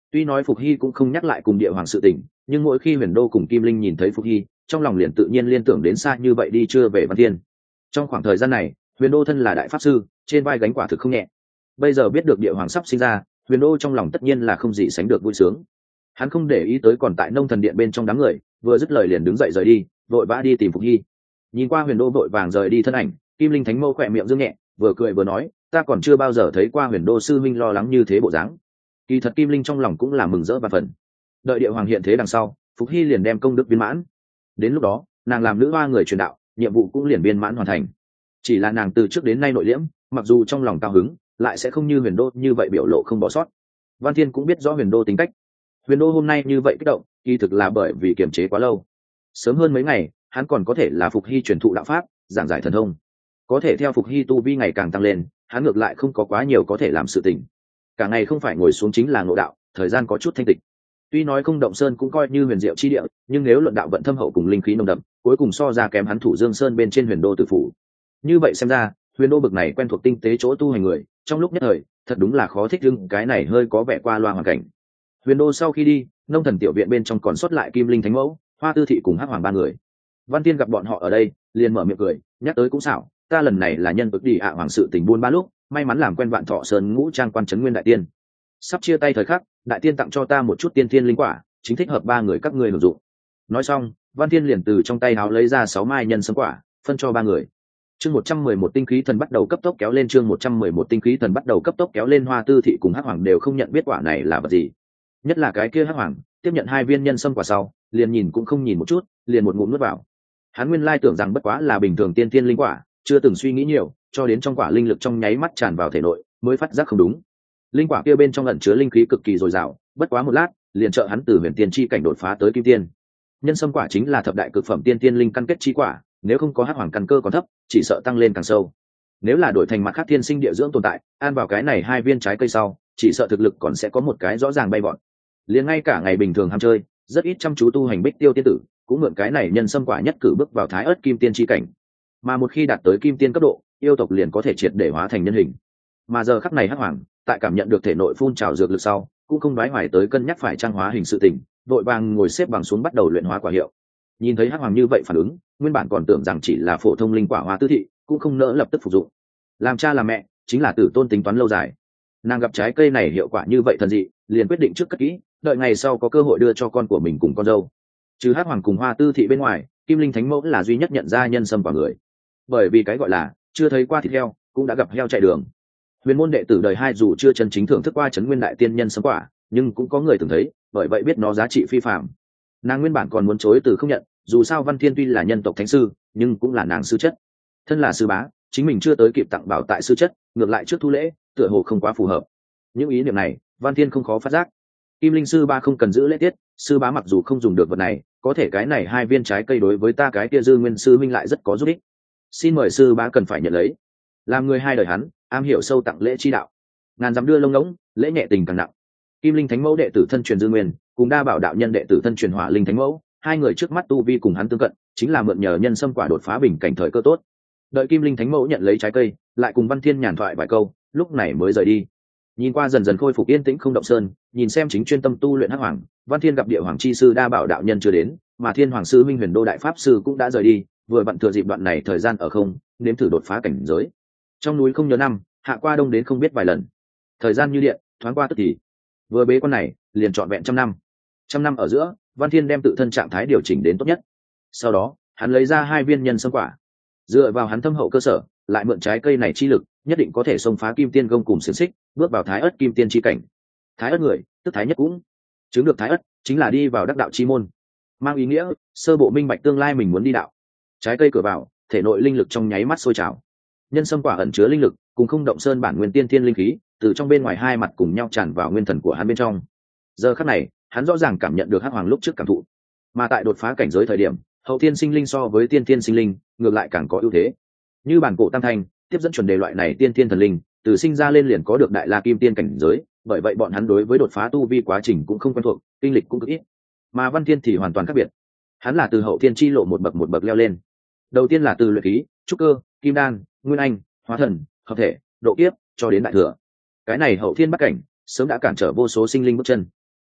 A: Tuy nói Phục Hy cũng không nhắc lại cùng địa hoàng sự tình, nhưng mỗi khi Huyền Đô cùng Kim Linh nhìn thấy Phục Hy, trong lòng liền tự nhiên liên tưởng đến xa như vậy đi chưa về Văn Thiên. Trong khoảng thời gian này, Huyền Đô thân là đại pháp sư, trên vai gánh quả thực không nhẹ. Bây giờ biết được địa hoàng sắp sinh ra, Huyền Đô trong lòng tất nhiên là không gì sánh được vui sướng. Hắn không để ý tới còn tại Nông Thần Điện bên trong đám người, vừa dứt lời liền đứng dậy rời đi, vội vã đi tìm Phục Hy. Nhìn qua Huyền Đô vội vàng rời đi thân ảnh, Kim Linh Thánh Mâu khỏe miệng dương nhẹ, vừa cười vừa nói, ta còn chưa bao giờ thấy qua Huyền Đô sư minh lo lắng như thế bộ dáng. Kỳ thật Kim Linh trong lòng cũng là mừng rỡ và phần. Đợi địa hoàng hiện thế đằng sau, Phục Hy liền đem công đức viên mãn. Đến lúc đó, nàng làm nữ hoa người truyền đạo, nhiệm vụ cũng liền viên mãn hoàn thành. Chỉ là nàng từ trước đến nay nội liễm, mặc dù trong lòng cao hứng, lại sẽ không như Huyền Đô như vậy biểu lộ không bỏ sót. Văn Thiên cũng biết rõ Huyền Đô tính cách. Huyền Đô hôm nay như vậy kích động, kỳ thực là bởi vì kiềm chế quá lâu. Sớm hơn mấy ngày, hắn còn có thể là Phục Hy truyền thụ đạo pháp, giảng giải thần thông. Có thể theo Phục Hy tu vi ngày càng tăng lên, hắn ngược lại không có quá nhiều có thể làm sự tình. Cả ngày không phải ngồi xuống chính là ngộ đạo, thời gian có chút thanh tịch. Tuy nói Không Động Sơn cũng coi như huyền diệu chi địa, nhưng nếu luận đạo vận thâm hậu cùng linh khí nồng đậm, cuối cùng so ra kém hắn Thủ Dương Sơn bên trên Huyền Đô Tử phủ. Như vậy xem ra, Huyền Đô bực này quen thuộc tinh tế chỗ tu hành người, trong lúc nhất thời, thật đúng là khó thích ứng cái này hơi có vẻ qua loa hoàn cảnh. Huyền Đô sau khi đi, Nông Thần tiểu viện bên trong còn sót lại Kim Linh Thánh Mẫu, Hoa Tư Thị cùng Hắc Hoàng ba người. Văn Tiên gặp bọn họ ở đây, liền mở miệng cười, nhắc tới cũng xảo, ta lần này là nhân vực đi hoàng sự tình buôn ba lúc, may mắn làm quen Vạn Thọ Sơn ngũ trang quan trấn nguyên đại tiên. Sắp chia tay thời khắc, đại tiên tặng cho ta một chút tiên thiên linh quả, chính thích hợp ba người các ngươi hưởng dụng. Nói xong, Văn Thiên liền từ trong tay áo lấy ra 6 mai nhân sâm quả, phân cho ba người. Chương 111 tinh khí thần bắt đầu cấp tốc kéo lên, chương 111 tinh khí thần bắt đầu cấp tốc kéo lên. Hoa Tư Thị cùng Hắc Hoàng đều không nhận biết quả này là vật gì. Nhất là cái kia Hắc Hoàng, tiếp nhận 2 viên nhân sâm quả sau, liền nhìn cũng không nhìn một chút, liền một ngụm nuốt vào. Hắn nguyên lai tưởng rằng bất quá là bình thường tiên thiên linh quả, chưa từng suy nghĩ nhiều, cho đến trong quả linh lực trong nháy mắt tràn vào thể nội, mới phát giác không đúng. Linh quả kia bên trong ẩn chứa linh khí cực kỳ dồi dào, bất quá một lát, liền trợ hắn từ huyền tiên chi cảnh đột phá tới kim tiên. Nhân sâm quả chính là thập đại cực phẩm tiên tiên linh căn kết chi quả, nếu không có Hắc Hoàng căn cơ còn thấp, chỉ sợ tăng lên càng sâu. Nếu là đổi thành mặt khác thiên sinh địa dưỡng tồn tại, ăn vào cái này 2 viên trái cây sau, chỉ sợ thực lực còn sẽ có một cái rõ ràng bay vọt. Liền ngay cả ngày bình thường ham chơi, rất ít chăm chú tu hành Bích Tiêu tiên tử, cũng mượn cái này nhân sâm quả nhất cử bước vào Thái Ức kim tiên chi cảnh. Mà một khi đạt tới kim tiên cấp độ, yêu tộc liền có thể triệt để hóa thành nhân hình. Mà giờ khắc này Hắc Hoàng, tại cảm nhận được thể nội phun trào dược lực sau, cũng không đoái hoài tới cân nhắc phải trang hóa hình sự tình, vội vàng ngồi xếp bằng xuống bắt đầu luyện hóa quả hiệu. Nhìn thấy Hắc Hoàng như vậy phản ứng, nguyên bản còn tưởng rằng chỉ là phổ thông linh quả Hoa Tư Thị, cũng không nỡ lập tức phục dụng. Làm cha làm mẹ, chính là tử tôn tính toán lâu dài. Nàng gặp trái cây này hiệu quả như vậy thần dị, liền quyết định trước cất kỹ, đợi ngày sau có cơ hội đưa cho con của mình cùng con dâu. Trừ Hắc Hoàng cùng Hoa Tư Thị bên ngoài, Kim Linh Thánh Mẫu là duy nhất nhận ra nhân sâm quả người. Bởi vì cái gọi là chưa thấy qua thịt heo, cũng đã gặp heo chạy đường. Huyền môn đệ tử đời 2 dù chưa chân chính thưởng thức qua trấn nguyên đại tiên nhân sâm quả, nhưng cũng có người từng thấy, bởi vậy biết nó giá trị phi phàm. Nàng nguyên bản còn muốn chối từ không nhận, dù sao Văn Thiên tuy là nhân tộc thánh sư, nhưng cũng là nàng sư chất. Thân là sư bá, chính mình chưa tới kịp tặng bảo tại sư chất, ngược lại trước thu lễ, tựa hồ không quá phù hợp. Những ý niệm này, Văn Thiên không khó phát giác. Kim Linh sư ba không cần giữ lễ tiết, sư bá mặc dù không dùng được vật này, có thể cái này 2 viên trái cây đối với ta cái kia dư nguyên sư minh lại rất có giúp ích. Xin mời sư bá cần phải nhận lấy. Làm người 2 đời hắn, am hiểu sâu tặng lễ chi đạo. Ngàn dặm đưa lông ngỗng, lễ nhẹ tình càng nặng. Kim Linh Thánh Mẫu đệ tử thân truyền dư nguyên, cùng Đa Bảo đạo nhân đệ tử thân truyền Hỏa Linh Thánh Mẫu, 2 người trước mắt tu vi cùng hắn tương cận, chính là mượn nhờ nhân sâm quả đột phá bình cảnh thời cơ tốt. Đợi Kim Linh Thánh Mẫu nhận lấy trái cây, lại cùng Văn Thiên nhàn thoại vài câu, lúc này mới rời đi. Nhìn qua dần dần khôi phục yên tĩnh Không Động Sơn, nhìn xem chính chuyên tâm tu luyện Hắc Hoàng, Văn Thiên gặp địa hoàng chi sư Đa Bảo đạo nhân chưa đến, mà Thiên Hoàng sư Minh Huyền Đô đại pháp sư cũng đã rời đi, vừa bận thừa dịp đoạn này thời gian ở không, nếm thử đột phá cảnh giới. Trong núi không nhớ năm, hạ qua đông đến không biết vài lần. Thời gian như điện, thoáng qua tức thì. Vừa bế quan này, liền trọn vẹn 100 năm. 100 năm ở giữa, Văn Thiên đem tự thân trạng thái điều chỉnh đến tốt nhất. Sau đó, hắn lấy ra 2 viên nhân sâm quả. Dựa vào hắn thâm hậu cơ sở, lại mượn trái cây này chi lực, nhất định có thể xông phá kim tiên gông cùng xiển xích, bước vào Thái Ức kim tiên chi cảnh. Thái Ức người, tức Thái Nhất cũng. Chứng được Thái Ức, chính là đi vào đắc đạo chi môn. Mang ý nghĩa, sơ bộ minh bạch tương lai mình muốn đi đạo. Trái cây cửa vào, thể nội linh lực trong nháy mắt sôi trào. Nhân sâm quả ẩn chứa linh lực, cùng Không Động Sơn bản nguyên tiên thiên linh khí, từ trong bên ngoài 2 mặt cùng nhau tràn vào nguyên thần của hắn bên trong. Giờ khắc này, hắn rõ ràng cảm nhận được Hắc Hoàng lúc trước cảm thụ. Mà tại đột phá cảnh giới thời điểm, hậu thiên sinh linh so với tiên thiên sinh linh, ngược lại càng có ưu thế. Như bản cổ tam thanh, tiếp dẫn chuẩn đề loại này tiên thiên thần linh, từ sinh ra lên liền có được đại la kim tiên cảnh giới, bởi vậy bọn hắn đối với đột phá tu vi quá trình cũng không quen thuộc, kinh lịch cũng cực ít. Mà Văn Thiên thì hoàn toàn khác biệt. Hắn là từ hậu thiên chi lộ một bậc leo lên. Đầu tiên là từ luyện khí, trúc cơ, kim đan, nguyên anh, hóa thần, hợp thể, độ kiếp, cho đến đại thừa. Cái này hậu thiên bắt cảnh, sớm đã cản trở vô số sinh linh bước chân.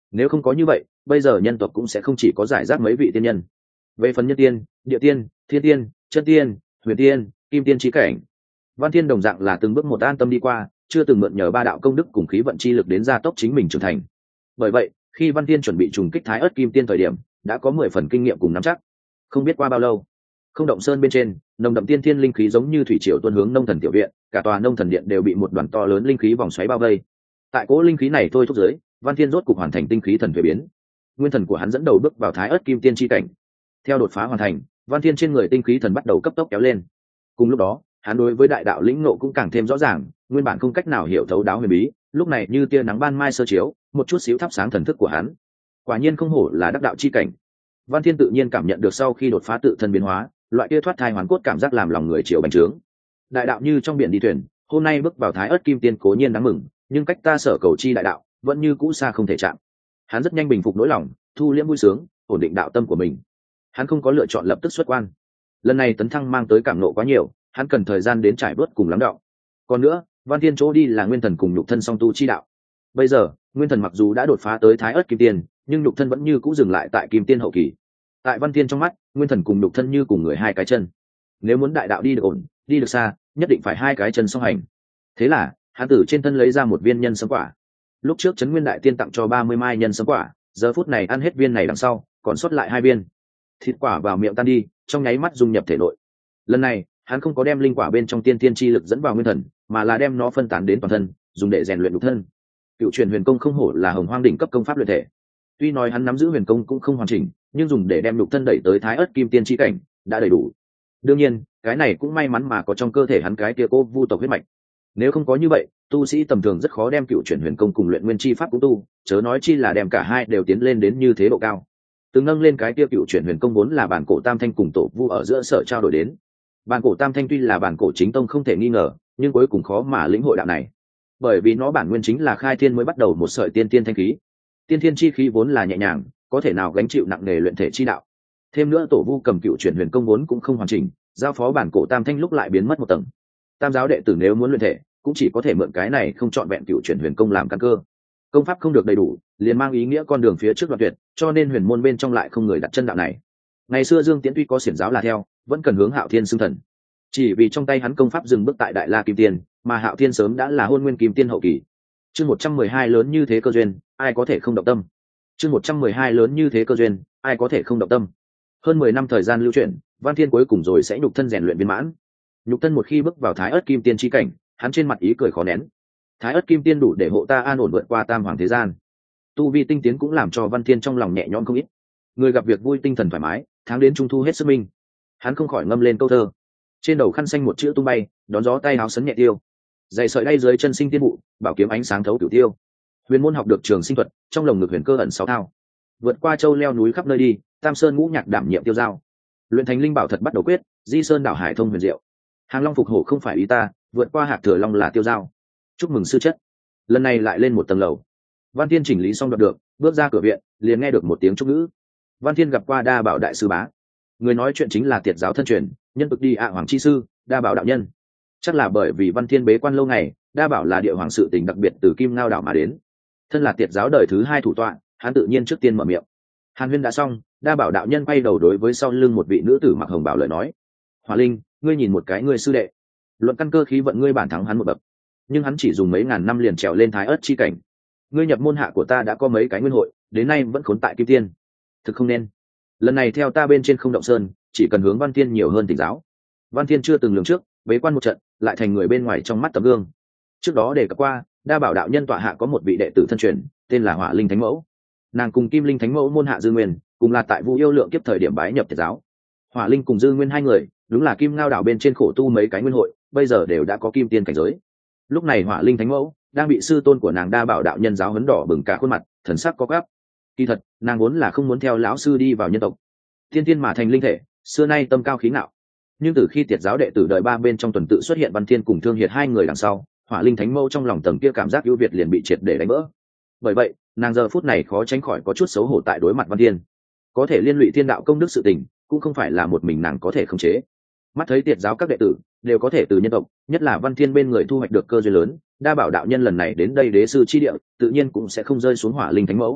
A: Nếu không có như vậy, bây giờ nhân tộc cũng sẽ không chỉ có giải rác mấy vị tiên nhân. Về phần nhân tiên, địa tiên, thiên tiên, chân tiên, huyền tiên, kim tiên chí cảnh, Văn Thiên đồng dạng là từng bước một an tâm đi qua, chưa từng mượn nhờ ba đạo công đức cùng khí vận chi lực đến gia tốc chính mình trưởng thành. Bởi vậy, khi Văn Thiên chuẩn bị trùng kích Thái Ức Kim Tiên thời điểm, đã có 10 phần kinh nghiệm cùng nắm chắc. Không biết qua bao lâu, không động sơn bên trên, nồng đậm tiên thiên linh khí giống như thủy triều tuôn hướng nông thần tiểu viện, cả tòa nông thần điện đều bị một đoàn to lớn linh khí vòng xoáy bao vây. Tại cỗ linh khí này thôi thúc giới, Văn Thiên rốt cục hoàn thành tinh khí thần thuế biến. Nguyên thần của hắn dẫn đầu bước vào Thái Ức Kim Tiên chi cảnh. Theo đột phá hoàn thành, Văn Thiên trên người tinh khí thần bắt đầu cấp tốc kéo lên. Cùng lúc đó, hắn đối với đại đạo lĩnh ngộ cũng càng thêm rõ ràng, nguyên bản không cách nào hiểu thấu đáo huyền bí, lúc này như tia nắng ban mai sơ chiếu, một chút xíu thắp sáng thần thức của hắn. Quả nhiên không hổ là đắc đạo chi cảnh. Văn Thiên tự nhiên cảm nhận được sau khi đột phá tự thân biến hóa, loại kia thoát thai hoàn cốt cảm giác làm lòng người chiều bành trướng. Đại đạo như trong biển đi thuyền, hôm nay bước vào Thái Ức Kim Tiên cố nhiên đáng mừng, nhưng cách ta sở cầu chi đại đạo, vẫn như cũ xa không thể chạm. Hắn rất nhanh bình phục nỗi lòng, thu liễm vui sướng, ổn định đạo tâm của mình. Hắn không có lựa chọn lập tức xuất quan. Lần này tấn thăng mang tới cảm nộ quá nhiều, hắn cần thời gian đến trải bớt cùng lắng đọng. Còn nữa, Văn Thiên chỗ đi là nguyên thần cùng nhục thân song tu chi đạo. Bây giờ, nguyên thần mặc dù đã đột phá tới Thái Ức Kim Tiên, nhưng nhục thân vẫn như cũ dừng lại tại Kim Tiên hậu kỳ. Tại Văn Thiên trong mắt, nguyên thần cùng nhục thân như cùng người hai cái chân. Nếu muốn đại đạo đi được ổn, đi được xa, nhất định phải hai cái chân song hành. Thế là, hắn từ trên thân lấy ra một viên nhân sâm quả. Lúc trước Trấn Nguyên Đại Tiên tặng cho 30 mai nhân sâm quả, giờ phút này ăn hết viên này đằng sau, còn sót lại 2 viên. Thịt quả vào miệng tan đi, trong nháy mắt dung nhập thể nội. Lần này, hắn không có đem linh quả bên trong tiên tiên chi lực dẫn vào nguyên thần, mà là đem nó phân tán đến toàn thân, dùng để rèn luyện nhục thân. Cựu truyền huyền công không hổ là hồng hoang đỉnh cấp công pháp luyện thể. Tuy nói hắn nắm giữ huyền công cũng không hoàn chỉnh, nhưng dùng để đem nhục thân đẩy tới Thái Ức Kim Tiên chi cảnh, đã đầy đủ. Đương nhiên, cái này cũng may mắn mà có trong cơ thể hắn cái kia cô vu tộc huyết mạch. Nếu không có như vậy, tu sĩ tầm thường rất khó đem cựu truyền huyền công cùng luyện nguyên chi pháp cũng tu, chớ nói chi là đem cả hai đều tiến lên đến như thế độ cao. Từng nâng lên cái kia cựu truyền huyền công vốn là bản cổ tam thanh cùng tổ vu ở giữa sở trao đổi đến. Bản cổ tam thanh tuy là bản cổ chính tông không thể nghi ngờ, nhưng cuối cùng khó mà lĩnh hội đạo này, bởi vì nó bản nguyên chính là khai thiên mới bắt đầu một sợi tiên tiên thanh khí. Tiên thiên chi khí vốn là nhẹ nhàng, có thể nào gánh chịu nặng nề luyện thể chi đạo. Thêm nữa tổ vu cầm cựu truyền huyền công vốn cũng không hoàn chỉnh, giao phó bản cổ tam thanh lúc lại biến mất một tầng. Tam giáo đệ tử nếu muốn luyện thể, cũng chỉ có thể mượn cái này không chọn vẹn cựu truyền huyền công làm căn cơ. Công pháp không được đầy đủ, liền mang ý nghĩa con đường phía trước đoạn tuyệt, cho nên huyền môn bên trong lại không người đặt chân đạo này. Ngày xưa Dương Tiễn tuy có xiển giáo là theo, vẫn cần hướng Hạo Thiên xưng thần. Chỉ vì trong tay hắn công pháp dừng bước tại Đại La Kim Tiên, mà Hạo Thiên sớm đã là Hôn Nguyên Kim Tiên hậu kỳ. Chương 112 lớn như thế cơ duyên, ai có thể không động tâm. Chương 112 lớn như thế cơ duyên, ai có thể không động tâm. Hơn 10 năm thời gian lưu chuyển, Văn Thiên cuối cùng rồi sẽ nhục thân rèn luyện viên mãn. Nhục thân một khi bước vào Thái Ức Kim Tiên chi cảnh, hắn trên mặt ý cười khó nén. Thái Ức Kim Tiên đủ để hộ ta an ổn vượt qua tam hoàng thế gian. Tu vi tinh tiến cũng làm cho Văn Thiên trong lòng nhẹ nhõm không ít. Người gặp việc vui tinh thần thoải mái, tháng đến trung thu hết sức minh. Hắn không khỏi ngâm lên câu thơ. Trên đầu khăn xanh một chữ tung bay, đón gió tay áo sấn nhẹ tiêu. Dày sợi đay dưới chân sinh tiên vụ, bảo kiếm ánh sáng thấu cửu tiêu. Huyền môn học được trường sinh thuật, trong lồng ngực huyền cơ ẩn 6 thao. Vượt qua châu leo núi khắp nơi đi, Tam Sơn ngũ nhạc đảm nhiệm tiêu giao. Luyện thành linh bảo thật bắt đầu quyết, Di Sơn đảo hải thông huyền diệu. Hàng Long phục hổ không phải ý ta, vượt qua hạt thừa long là tiêu giao. Chúc mừng sư chất. Lần này lại lên một tầng lầu. Văn Thiên chỉnh lý xong đoạt được, bước ra cửa viện, liền nghe được một tiếng chúc ngữ. Văn Thiên gặp qua Đa Bảo đại sư bá. Người nói chuyện chính là Tiệt giáo thân truyền, nhân vực đi hoàng chi sư, Đa Bảo đạo nhân. Chắc là bởi vì Văn Thiên bế quan lâu ngày, Đa Bảo là địa hoàng sự tình đặc biệt từ Kim Ngao đảo mà đến. Thân là Tiệt giáo đời thứ 2 thủ tọa, hắn tự nhiên trước tiên mở miệng. Hàn huyên đã xong, Đa Bảo đạo nhân quay đầu đối với sau lưng một vị nữ tử mặc hồng bảo lời nói: Hỏa Linh, ngươi nhìn một cái ngươi sư đệ, luận căn cơ khí vận ngươi bản thắng hắn một bậc, nhưng hắn chỉ dùng mấy ngàn năm liền trèo lên Thái Ức chi cảnh. Ngươi nhập môn hạ của ta đã có mấy cái nguyên hội, đến nay vẫn khốn tại Kim Tiên, thực không nên. Lần này theo ta bên trên Không Động Sơn, chỉ cần hướng Văn Thiên nhiều hơn tỉnh giáo. Văn Thiên chưa từng lường trước, bế quan một trận, lại thành người bên ngoài trong mắt tấm gương. Trước đó đề cập qua, Đa Bảo đạo nhân tọa hạ có một vị đệ tử thân truyền, tên là Hỏa Linh Thánh Mẫu. Nàng cùng Kim Linh Thánh Mẫu môn hạ Dư Nguyên, cùng là tại Vu Yêu Lượng kiếp thời điểm bái nhập Tiệt giáo. Hỏa Linh cùng Dư Nguyên hai người, đúng là Kim Ngao đảo bên trên khổ tu mấy cái nguyên hội, bây giờ đều đã có Kim Tiên cảnh giới. Lúc này Hỏa Linh Thánh Mẫu đang bị sư tôn của nàng Đa Bảo đạo nhân giáo huấn đỏ bừng cả khuôn mặt, thần sắc có gáp. Kỳ thật, nàng vốn là không muốn theo lão sư đi vào nhân tộc, thiên thiên mà thành linh thể, xưa nay tâm cao khí ngạo. Nhưng từ khi Tiệt giáo đệ tử đời 3 bên trong tuần tự xuất hiện Văn Thiên cùng Thương Hiệt hai người đằng sau, Hỏa Linh Thánh Mẫu trong lòng tầng kia cảm giác ưu việt liền bị triệt để đánh vỡ. Bởi vậy, nàng giờ phút này khó tránh khỏi có chút xấu hổ tại đối mặt Văn Thiên. Có thể liên lụy thiên đạo công đức sự tình, cũng không phải là một mình nàng có thể khống chế. Mắt thấy Tiệt giáo các đệ tử đều có thể từ nhân tộc, nhất là Văn Thiên bên người thu hoạch được cơ duyên lớn, Đa Bảo đạo nhân lần này đến đây đế sư chi địa, tự nhiên cũng sẽ không rơi xuống Hỏa Linh Thánh Mẫu.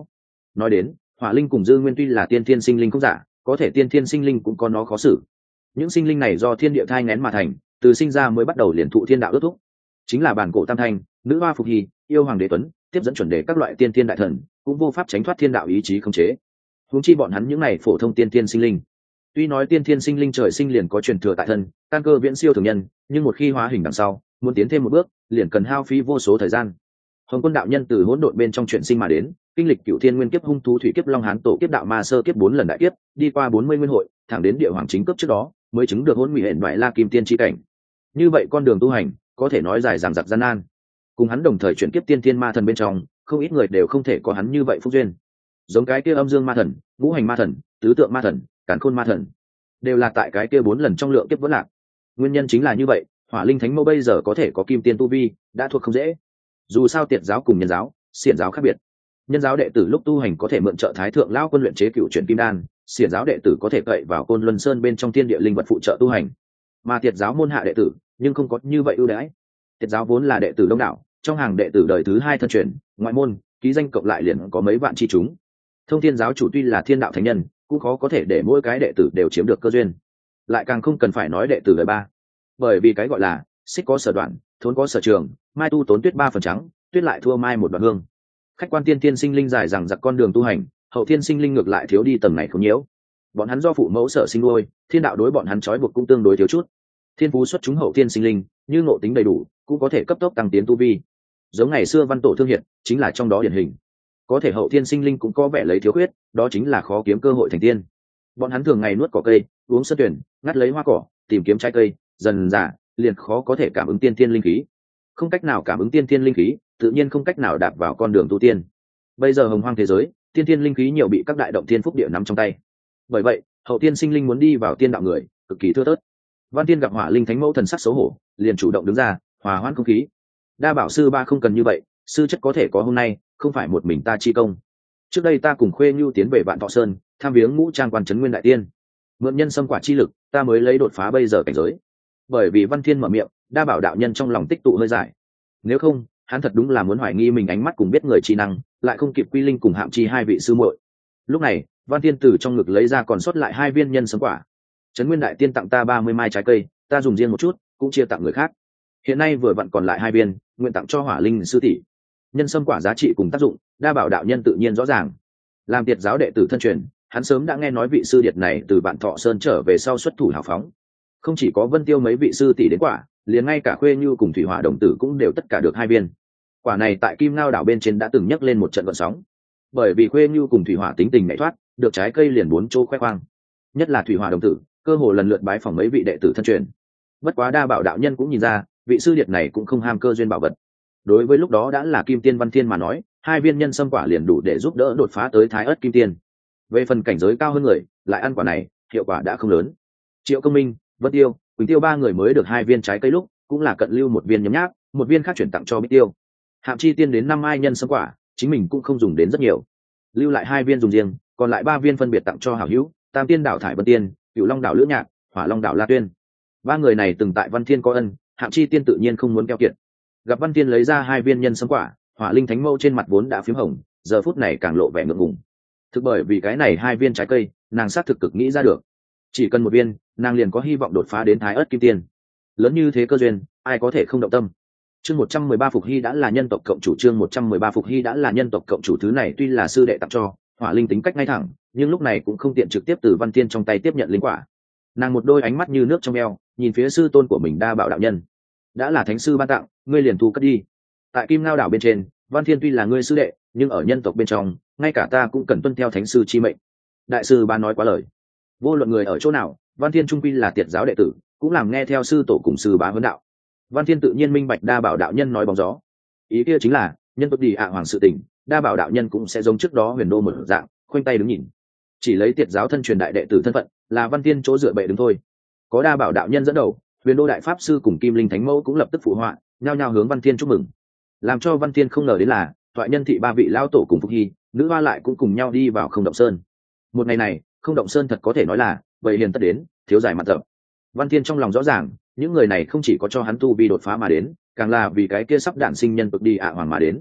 A: nói đến hỏa linh cùng dư nguyên tuy là tiên thiên sinh linh không giả, có thể tiên thiên sinh linh cũng có nó khó xử. Những sinh linh này do thiên địa thai nghén mà thành, từ sinh ra mới bắt đầu liền thụ thiên đạo ước thúc, chính là bản cổ tam thanh, nữ hoa phục hy, yêu hoàng đế tuấn, tiếp dẫn chuẩn đề các loại tiên thiên đại thần cũng vô pháp tránh thoát thiên đạo ý chí khống chế. Huống chi bọn hắn những này phổ thông tiên thiên sinh linh, tuy nói tiên thiên sinh linh trời sinh liền có truyền thừa tại thân, căn cơ viễn siêu thường nhân, nhưng một khi hóa hình đằng sau, muốn tiến thêm một bước, liền cần hao phí vô số thời gian. Hồng Quân đạo nhân từ hỗn độn bên trong chuyển sinh mà đến, kinh lịch cửu thiên nguyên kiếp, hung thú thủy kiếp, long hán tổ kiếp, đạo ma sơ kiếp 4 lần đại kiếp, đi qua 40 nguyên hội, thẳng đến địa hoàng chính cấp trước đó, mới chứng được hỗn nguy hển ngoại la kim tiên chi cảnh. Như vậy con đường tu hành, có thể nói dài dằng dặc gian nan. Cùng hắn đồng thời chuyển kiếp tiên thiên ma thần bên trong, không ít người đều không thể có hắn như vậy phúc duyên. Giống cái kia âm dương ma thần, ngũ hành ma thần, tứ tượng ma thần, càn khôn ma thần, đều là tại cái kia 4 lần trong lượng kiếp vỡ lạc. Nguyên nhân chính là như vậy, Hỏa Linh Thánh Mẫu bây giờ có thể có kim tiên tu vi, đã thuộc không dễ. Dù sao tiệt giáo cùng nhân giáo, xiển giáo khác biệt. Nhân giáo đệ tử lúc tu hành có thể mượn trợ thái thượng lão quân luyện chế cựu chuyển kim đan, xiển giáo đệ tử có thể cậy vào Côn Luân Sơn bên trong thiên địa linh vật phụ trợ tu hành. Mà tiệt giáo môn hạ đệ tử, nhưng không có như vậy ưu đãi. Tiệt giáo vốn là đệ tử đông đảo, trong hàng đệ tử đời thứ 2 thân truyền, ngoại môn, ký danh cộng lại liền có mấy vạn chi chúng. Thông Thiên giáo chủ tuy là thiên đạo thánh nhân, cũng khó có thể để mỗi cái đệ tử đều chiếm được cơ duyên. Lại càng không cần phải nói đệ tử đời 3. Bởi vì cái gọi là xích có sở đoạn, thốn có sở trường, mai tu tốn tuyết 3 phần trắng, tuyết lại thua mai một đoạn hương. Khách quan tiên thiên sinh linh dài rằng giặc con đường tu hành, hậu thiên sinh linh ngược lại thiếu đi tầng này không nhiễu. Bọn hắn do phụ mẫu sở sinh nuôi, thiên đạo đối bọn hắn trói buộc cũng tương đối thiếu chút. Thiên phú xuất chúng hậu thiên sinh linh, như ngộ tính đầy đủ, cũng có thể cấp tốc tăng tiến tu vi. Giống ngày xưa văn tổ thương hiện, chính là trong đó điển hình. Có thể hậu thiên sinh linh cũng có vẻ lấy thiếu khuyết, đó chính là khó kiếm cơ hội thành tiên. Bọn hắn thường ngày nuốt cỏ cây, uống sân tuyển, ngắt lấy hoa cỏ, tìm kiếm trái cây, dần dà liền khó có thể cảm ứng tiên thiên linh khí. Không cách nào cảm ứng tiên thiên linh khí, tự nhiên không cách nào đạp vào con đường tu tiên. Bây giờ hồng hoang thế giới, tiên thiên linh khí nhiều bị các đại động thiên phúc địa nắm trong tay. Bởi vậy, hậu tiên sinh linh muốn đi vào tiên đạo người, cực kỳ thưa thớt. Văn Tiên gặp Hỏa Linh Thánh Mẫu thần sắc xấu hổ, liền chủ động đứng ra, hòa hoãn không khí. Đa bảo sư ba không cần như vậy, sư chất có thể có hôm nay, không phải một mình ta chi công. Trước đây ta cùng Khuê Nhu tiến về Vạn Thọ Sơn, tham viếng ngũ trang quan trấn nguyên đại tiên. Mượn nhân xâm quả chi lực, ta mới lấy đột phá bây giờ cảnh giới. Bởi vì Văn Thiên mở miệng, Đa bảo đạo nhân trong lòng tích tụ hơi giải. Nếu không, hắn thật đúng là muốn hoài nghi mình ánh mắt cùng biết người trí năng, lại không kịp Quy Linh cùng Hạm Chi 2 vị sư muội. Lúc này, Văn Thiên từ trong ngực lấy ra còn sót lại 2 viên nhân sâm quả. Trấn Nguyên đại tiên tặng ta 30 mai trái cây, ta dùng riêng một chút, cũng chia tặng người khác. Hiện nay vừa vặn còn lại 2 viên, nguyện tặng cho Hỏa Linh sư tỷ. Nhân sâm quả giá trị cùng tác dụng, Đa bảo đạo nhân tự nhiên rõ ràng. Làm tiệt giáo đệ tử thân truyền, hắn sớm đã nghe nói vị sư điệt này từ Vạn Thọ Sơn trở về sau xuất thủ hào phóng. Không chỉ có Vân Tiêu mấy vị sư tỷ đến quả, liền ngay cả Khuê Như cùng Thủy Hỏa đồng tử cũng đều tất cả được 2 viên. Quả này tại Kim Ngao đảo bên trên đã từng nhấc lên một trận gợn sóng. Bởi vì Khuê Như cùng Thủy Hỏa tính tình nhảy thoát, được trái cây liền 4 chỗ khoe khoang. Nhất là Thủy Hỏa đồng tử, cơ hồ lần lượt bái phỏng mấy vị đệ tử thân truyền. Bất quá Đa bảo đạo nhân cũng nhìn ra, vị sư điệt này cũng không ham cơ duyên bảo vật. Đối với lúc đó đã là Kim Tiên Văn Thiên mà nói, 2 viên nhân sâm quả liền đủ để giúp đỡ đột phá tới Thái Ức Kim Tiên. Về phần cảnh giới cao hơn người, lại ăn quả này, hiệu quả đã không lớn. Triệu Công Minh, Vân Tiêu, Quỳnh Tiêu 3 người mới được 2 viên trái cây lúc, cũng là cận lưu 1 viên nhấm nháp, 1 viên khác chuyển tặng cho Bích Tiêu. Hạm Chi tiên đến 5 ai nhân sâm quả, chính mình cũng không dùng đến rất nhiều, lưu lại 2 viên dùng riêng, còn lại 3 viên phân biệt tặng cho hảo hữu, Tam Tiên đảo Thải Vân Tiên, Cửu Long đảo Lữ Nhạc, Hỏa Long đảo La Tuyên. 3 người này từng tại Văn Thiên có ân, Hạm Chi tiên tự nhiên không muốn keo kiệt. Gặp Văn Thiên lấy ra 2 viên nhân sâm quả, Hỏa Linh Thánh Mẫu trên mặt vốn đã phím hồng, giờ phút này càng lộ vẻ ngượng ngùng. Thực bởi vì cái này 2 viên trái cây, nàng xác thực cực nghĩ ra được, chỉ cần 1 viên, nàng liền có hy vọng đột phá đến Thái Ức Kim Tiên. Lớn như thế cơ duyên, ai có thể không động tâm. Chương 113 Phục Hy đã là nhân tộc cộng chủ, chương 113 Phục Hy đã là nhân tộc cộng chủ. Thứ này tuy là sư đệ tặng cho, Hỏa Linh tính cách ngay thẳng, nhưng lúc này cũng không tiện trực tiếp từ Văn Thiên trong tay tiếp nhận linh quả. Nàng một đôi ánh mắt như nước trong eo, nhìn phía sư tôn của mình Đa bảo đạo nhân. Đã là thánh sư ban tặng, ngươi liền thu cất đi. Tại Kim Ngao đảo bên trên, Văn Thiên tuy là ngươi sư đệ, nhưng ở nhân tộc bên trong, ngay cả ta cũng cần tuân theo thánh sư chi mệnh. Đại sư ban nói quá lời. Vô luận người ở chỗ nào, Văn Thiên trung quy là tiệt giáo đệ tử, cũng làm nghe theo sư tổ cùng sư bá huấn đạo. Văn Thiên tự nhiên minh bạch Đa bảo đạo nhân nói bóng gió. Ý kia chính là, nhân tộc đi hoàng sự tình, Đa bảo đạo nhân cũng sẽ giống trước đó Huyền Đô một dạng, khoanh tay đứng nhìn. Chỉ lấy tiệt giáo thân truyền đại đệ tử thân phận, là Văn Thiên chỗ dựa bệ đứng thôi. Có Đa bảo đạo nhân dẫn đầu, Huyền Đô đại pháp sư cùng Kim Linh Thánh Mẫu cũng lập tức phụ họa, nhao nhao hướng Văn Thiên chúc mừng. Làm cho Văn Thiên không ngờ đến là, thoại nhân thị 3 vị lão tổ cùng Phục Hy, nữ hoa lại cũng cùng nhau đi vào Không Động Sơn. Một ngày này, Không Động Sơn thật có thể nói là bầy hiền tất đến, thiếu giải mặt tập. Văn Thiên trong lòng rõ ràng, những người này không chỉ có cho hắn tu vi đột phá mà đến, càng là vì cái kia sắp đản sinh nhân tộc đi hoàng mà đến.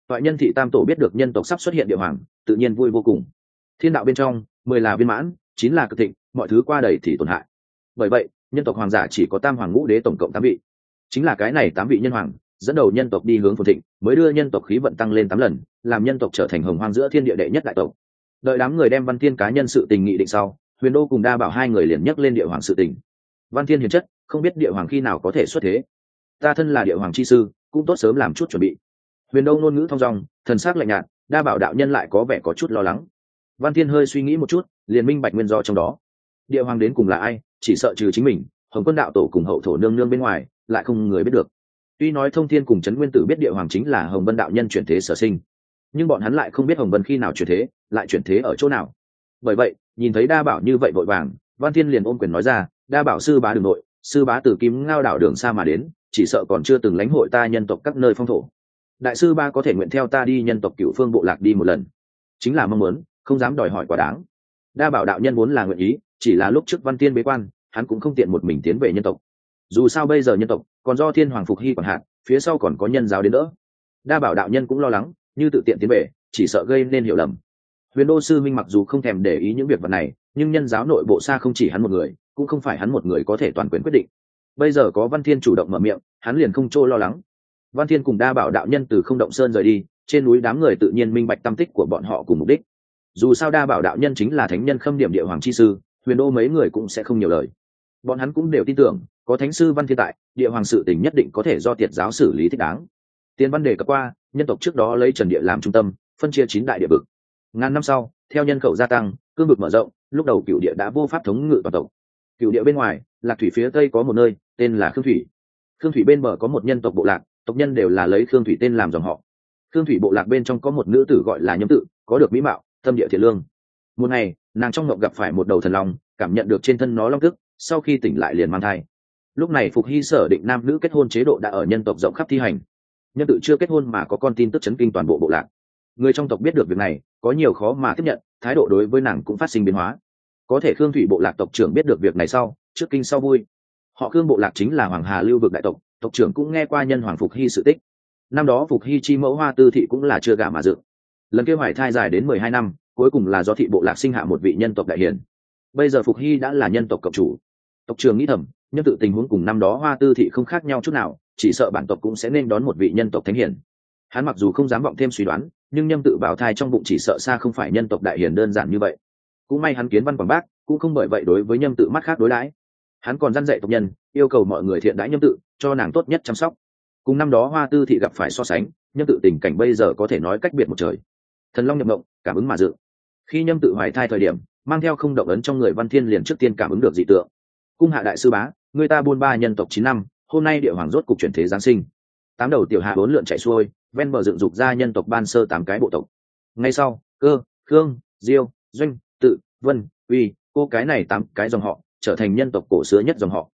A: Toại Nhân thị tam tổ biết được nhân tộc sắp xuất hiện địa hoàng, tự nhiên vui vô cùng. Thiên đạo bên trong 10 là viên mãn, 9 là cực thịnh, mọi thứ qua đầy thì tổn hại. Bởi vậy nhân tộc hoàng giả chỉ có tam hoàng ngũ đế tổng cộng 8 vị. Chính là cái này 8 vị nhân hoàng dẫn đầu nhân tộc đi hướng phồn thịnh, mới đưa nhân tộc khí vận tăng lên 8 lần, làm nhân tộc trở thành hồng hoang giữa thiên địa đệ nhất đại tộc. Đợi đám người đem Văn Thiên cá nhân sự tình nghị định sau, Huyền Đô cùng Đa Bảo hai người liền nhắc lên địa hoàng sự tình. Văn Thiên hiền chất, không biết địa hoàng khi nào có thể xuất thế. Ta thân là địa hoàng chi sư, cũng tốt sớm làm chút chuẩn bị. Huyền Đô ngôn ngữ thong dong, thần sắc lạnh nhạt, Đa Bảo đạo nhân lại có vẻ có chút lo lắng. Văn Thiên hơi suy nghĩ một chút, liền minh bạch nguyên do trong đó. Địa hoàng đến cùng là ai, chỉ sợ trừ chính mình, Hồng Quân đạo tổ cùng hậu thổ nương nương bên ngoài, lại không người biết được. Tuy nói Thông Thiên cùng Trấn Nguyên Tử biết địa hoàng chính là Hồng Vân đạo nhân chuyển thế sở sinh, nhưng bọn hắn lại không biết Hồng Vân khi nào chuyển thế, lại chuyển thế ở chỗ nào. Bởi vậy nhìn thấy Đa Bảo như vậy vội vàng, Văn Thiên liền ôm quyền nói ra, Đa Bảo sư bá đường nội, sư bá từ Kim Ngao đảo đường xa mà đến, chỉ sợ còn chưa từng lãnh hội ta nhân tộc các nơi phong thổ. Đại sư ba có thể nguyện theo ta đi nhân tộc Cửu Phương bộ lạc đi một lần, chính là mong muốn, không dám đòi hỏi quá đáng. Đa Bảo đạo nhân muốn là nguyện ý, chỉ là lúc trước Văn Thiên bế quan, hắn cũng không tiện một mình tiến về nhân tộc. Dù sao bây giờ nhân tộc còn do Thiên Hoàng Phục Hy quản hạt, phía sau còn có nhân giáo đến đỡ. Đa Bảo đạo nhân cũng lo lắng, như tự tiện tiến về, chỉ sợ gây nên hiểu lầm. Huyền Đô sư minh mặc dù không thèm để ý những việc vật này, nhưng nhân giáo nội bộ xa không chỉ hắn một người, cũng không phải hắn một người có thể toàn quyền quyết định. Bây giờ có Văn Thiên chủ động mở miệng, hắn liền không chỗ lo lắng. Văn Thiên cùng Đa Bảo đạo nhân từ Không Động Sơn rời đi, trên núi đám người tự nhiên minh bạch tâm tích của bọn họ cùng mục đích. Dù sao Đa Bảo đạo nhân chính là thánh nhân khâm điểm địa hoàng chi sư, Huyền Đô mấy người cũng sẽ không nhiều lời. Bọn hắn cũng đều tin tưởng, có thánh sư Văn Thiên tại, địa hoàng sự tình nhất định có thể do Tiệt giáo xử lý thích đáng. Tiên văn đề cập qua, nhân tộc trước đó lấy Trần Địa làm trung tâm, phân chia 9 đại địa vực. Ngàn năm sau, theo nhân khẩu gia tăng, cương vực mở rộng, lúc đầu Cửu Địa đã vô pháp thống ngự toàn tộc. Cửu Địa bên ngoài, Lạc Thủy phía tây có một nơi, tên là Khương Thủy. Khương Thủy bên bờ có một nhân tộc bộ lạc, tộc nhân đều là lấy Khương Thủy tên làm dòng họ. Khương Thủy bộ lạc bên trong có một nữ tử gọi là Nhâm Tự, có được mỹ mạo, tâm địa thiện lương. Một ngày, nàng trong mộng gặp phải một đầu thần long, cảm nhận được trên thân nó long tức, sau khi tỉnh lại liền mang thai. Lúc này Phục Hy sở định nam nữ kết hôn chế độ đã ở nhân tộc rộng khắp thi hành. Nhâm Tự chưa kết hôn mà có con tin tức chấn kinh toàn bộ bộ lạc. Người trong tộc biết được việc này, có nhiều khó mà tiếp nhận, thái độ đối với nàng cũng phát sinh biến hóa. Có thể Khương Thủy bộ lạc tộc trưởng biết được việc này sau, trước kinh sau vui. Họ Khương bộ lạc chính là Hoàng Hà lưu vực đại tộc, tộc trưởng cũng nghe qua nhân hoàng Phục Hy sự tích. Năm đó Phục Hy chi mẫu Hoa Tư thị cũng là chưa gả mà dựng. Lần kia hoài thai dài đến 12 năm, cuối cùng là do thị bộ lạc sinh hạ một vị nhân tộc đại hiển. Bây giờ Phục Hy đã là nhân tộc cộng chủ. Tộc trưởng nghĩ thầm, nhân tự tình huống cùng năm đó Hoa Tư thị không khác nhau chút nào, chỉ sợ bản tộc cũng sẽ nên đón một vị nhân tộc thánh hiển. Hắn mặc dù không dám vọng thêm suy đoán, nhưng Nhâm Tự bảo thai trong bụng chỉ sợ xa không phải nhân tộc đại hiển đơn giản như vậy. Cũng may hắn kiến văn quảng bác, cũng không bởi vậy đối với Nhâm Tự mắt khác đối đãi. Hắn còn răn dạy tộc nhân, yêu cầu mọi người thiện đãi Nhâm Tự, cho nàng tốt nhất chăm sóc. Cùng năm đó Hoa Tư thị gặp phải so sánh, Nhâm Tự tình cảnh bây giờ có thể nói cách biệt một trời. Thần long nhập mộng, cảm ứng mà dự. Khi Nhâm Tự hoài thai thời điểm, mang theo không động ấn trong người Văn Thiên liền trước tiên cảm ứng được dị tượng. Cung hạ đại sư bá, người ta buôn ba nhân tộc 9 năm, hôm nay địa hoàng rốt cục chuyển thế giáng sinh. 8 đầu tiểu hạ 4 lượn chạy xuôi, ven bờ dựng dục ra nhân tộc ban sơ 8 cái bộ tộc. Ngay sau, Cơ, Khương, Diêu, Doanh, Tự, Vân, Uy, cô cái này 8 cái dòng họ trở thành nhân tộc cổ xưa nhất dòng họ.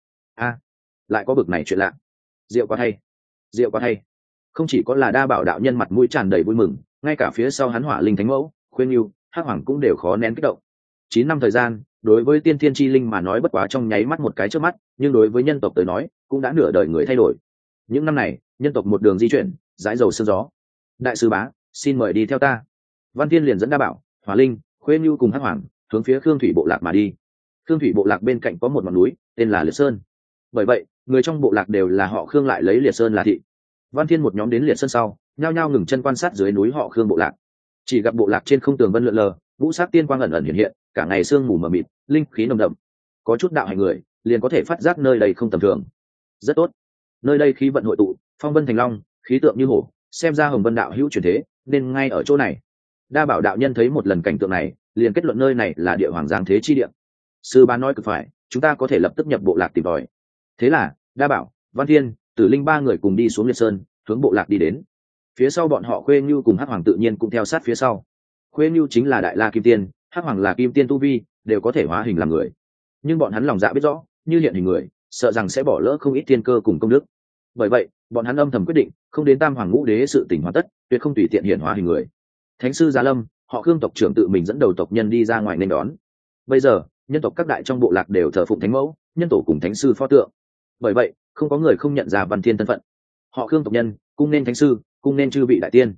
A: Lại có bực này chuyện lạ. Diệu quá hay, diệu quá hay. Không chỉ có là Đa Bảo đạo nhân mặt mũi tràn đầy vui mừng, ngay cả phía sau hắn Hỏa Linh Thánh Mẫu, Khuyên Nưu, Hắc Hoàng cũng đều khó nén kích động. 9 năm thời gian, đối với tiên thiên chi linh mà nói bất quá trong nháy mắt một cái trước mắt, nhưng đối với nhân tộc tới nói, cũng đã nửa đời người thay đổi. Những năm này, nhân tộc một đường di chuyển, dãi dầu sương gió. Đại sư bá, xin mời đi theo ta. Văn Thiên liền dẫn Đa Bảo, Hỏa Linh, Khuyên Nưu cùng Hắc Hoàng hướng phía Khương Thủy bộ lạc mà đi. Khương Thủy bộ lạc bên cạnh có một ngọn núi, tên là Liệt Sơn. Bởi vậy, người trong bộ lạc đều là họ Khương lại lấy Liệt Sơn là thị. Văn Thiên một nhóm đến Liệt Sơn sau, nhao nhao ngừng chân quan sát dưới núi họ Khương bộ lạc. Chỉ gặp bộ lạc trên không tường vân lượn lờ, vũ sắc tiên quang ẩn ẩn hiện hiện, cả ngày sương mù mờ mịt, linh khí nồng đậm. Có chút đạo hành người, liền có thể phát giác nơi đây không tầm thường. Rất tốt. Nơi đây khí vận hội tụ, phong vân thành long, khí tượng như hổ, xem ra Hồng Vân đạo hữu chuyển thế, nên ngay ở chỗ này. Đa Bảo đạo nhân thấy một lần cảnh tượng này, liền kết luận nơi này là địa hoàng giáng thế chi địa. Sư bá nói cực phải, chúng ta có thể lập tức nhập bộ lạc tìm tòi. Thế là, Đa Bảo, Văn Thiên, Tử Linh ba người cùng đi xuống Liệt Sơn, hướng bộ lạc đi đến. Phía sau bọn họ Khuê Nưu cùng Hắc Hoàng tự nhiên cũng theo sát phía sau. Khuê Nưu chính là Đại La Kim Tiên, Hắc Hoàng là Kim Tiên tu vi, đều có thể hóa hình làm người. Nhưng bọn hắn lòng dạ biết rõ, như hiện hình người, sợ rằng sẽ bỏ lỡ không ít thiên cơ cùng công đức. Bởi vậy, bọn hắn âm thầm quyết định, không đến Tam Hoàng Ngũ Đế sự tình hoàn tất, tuyệt không tùy tiện hiện hóa hình người. Thánh sư Giá Lâm, họ Khương tộc trưởng tự mình dẫn đầu tộc nhân đi ra ngoài nên đón. Bây giờ, nhân tộc các đại trong bộ lạc đều thờ phụng thánh mẫu, nhân tổ cùng thánh sư pho tượng. Bởi vậy, không có người không nhận ra Văn Thiên thân phận. Họ Khương tộc nhân, cung nên thánh sư, cung nên chư vị đại tiên.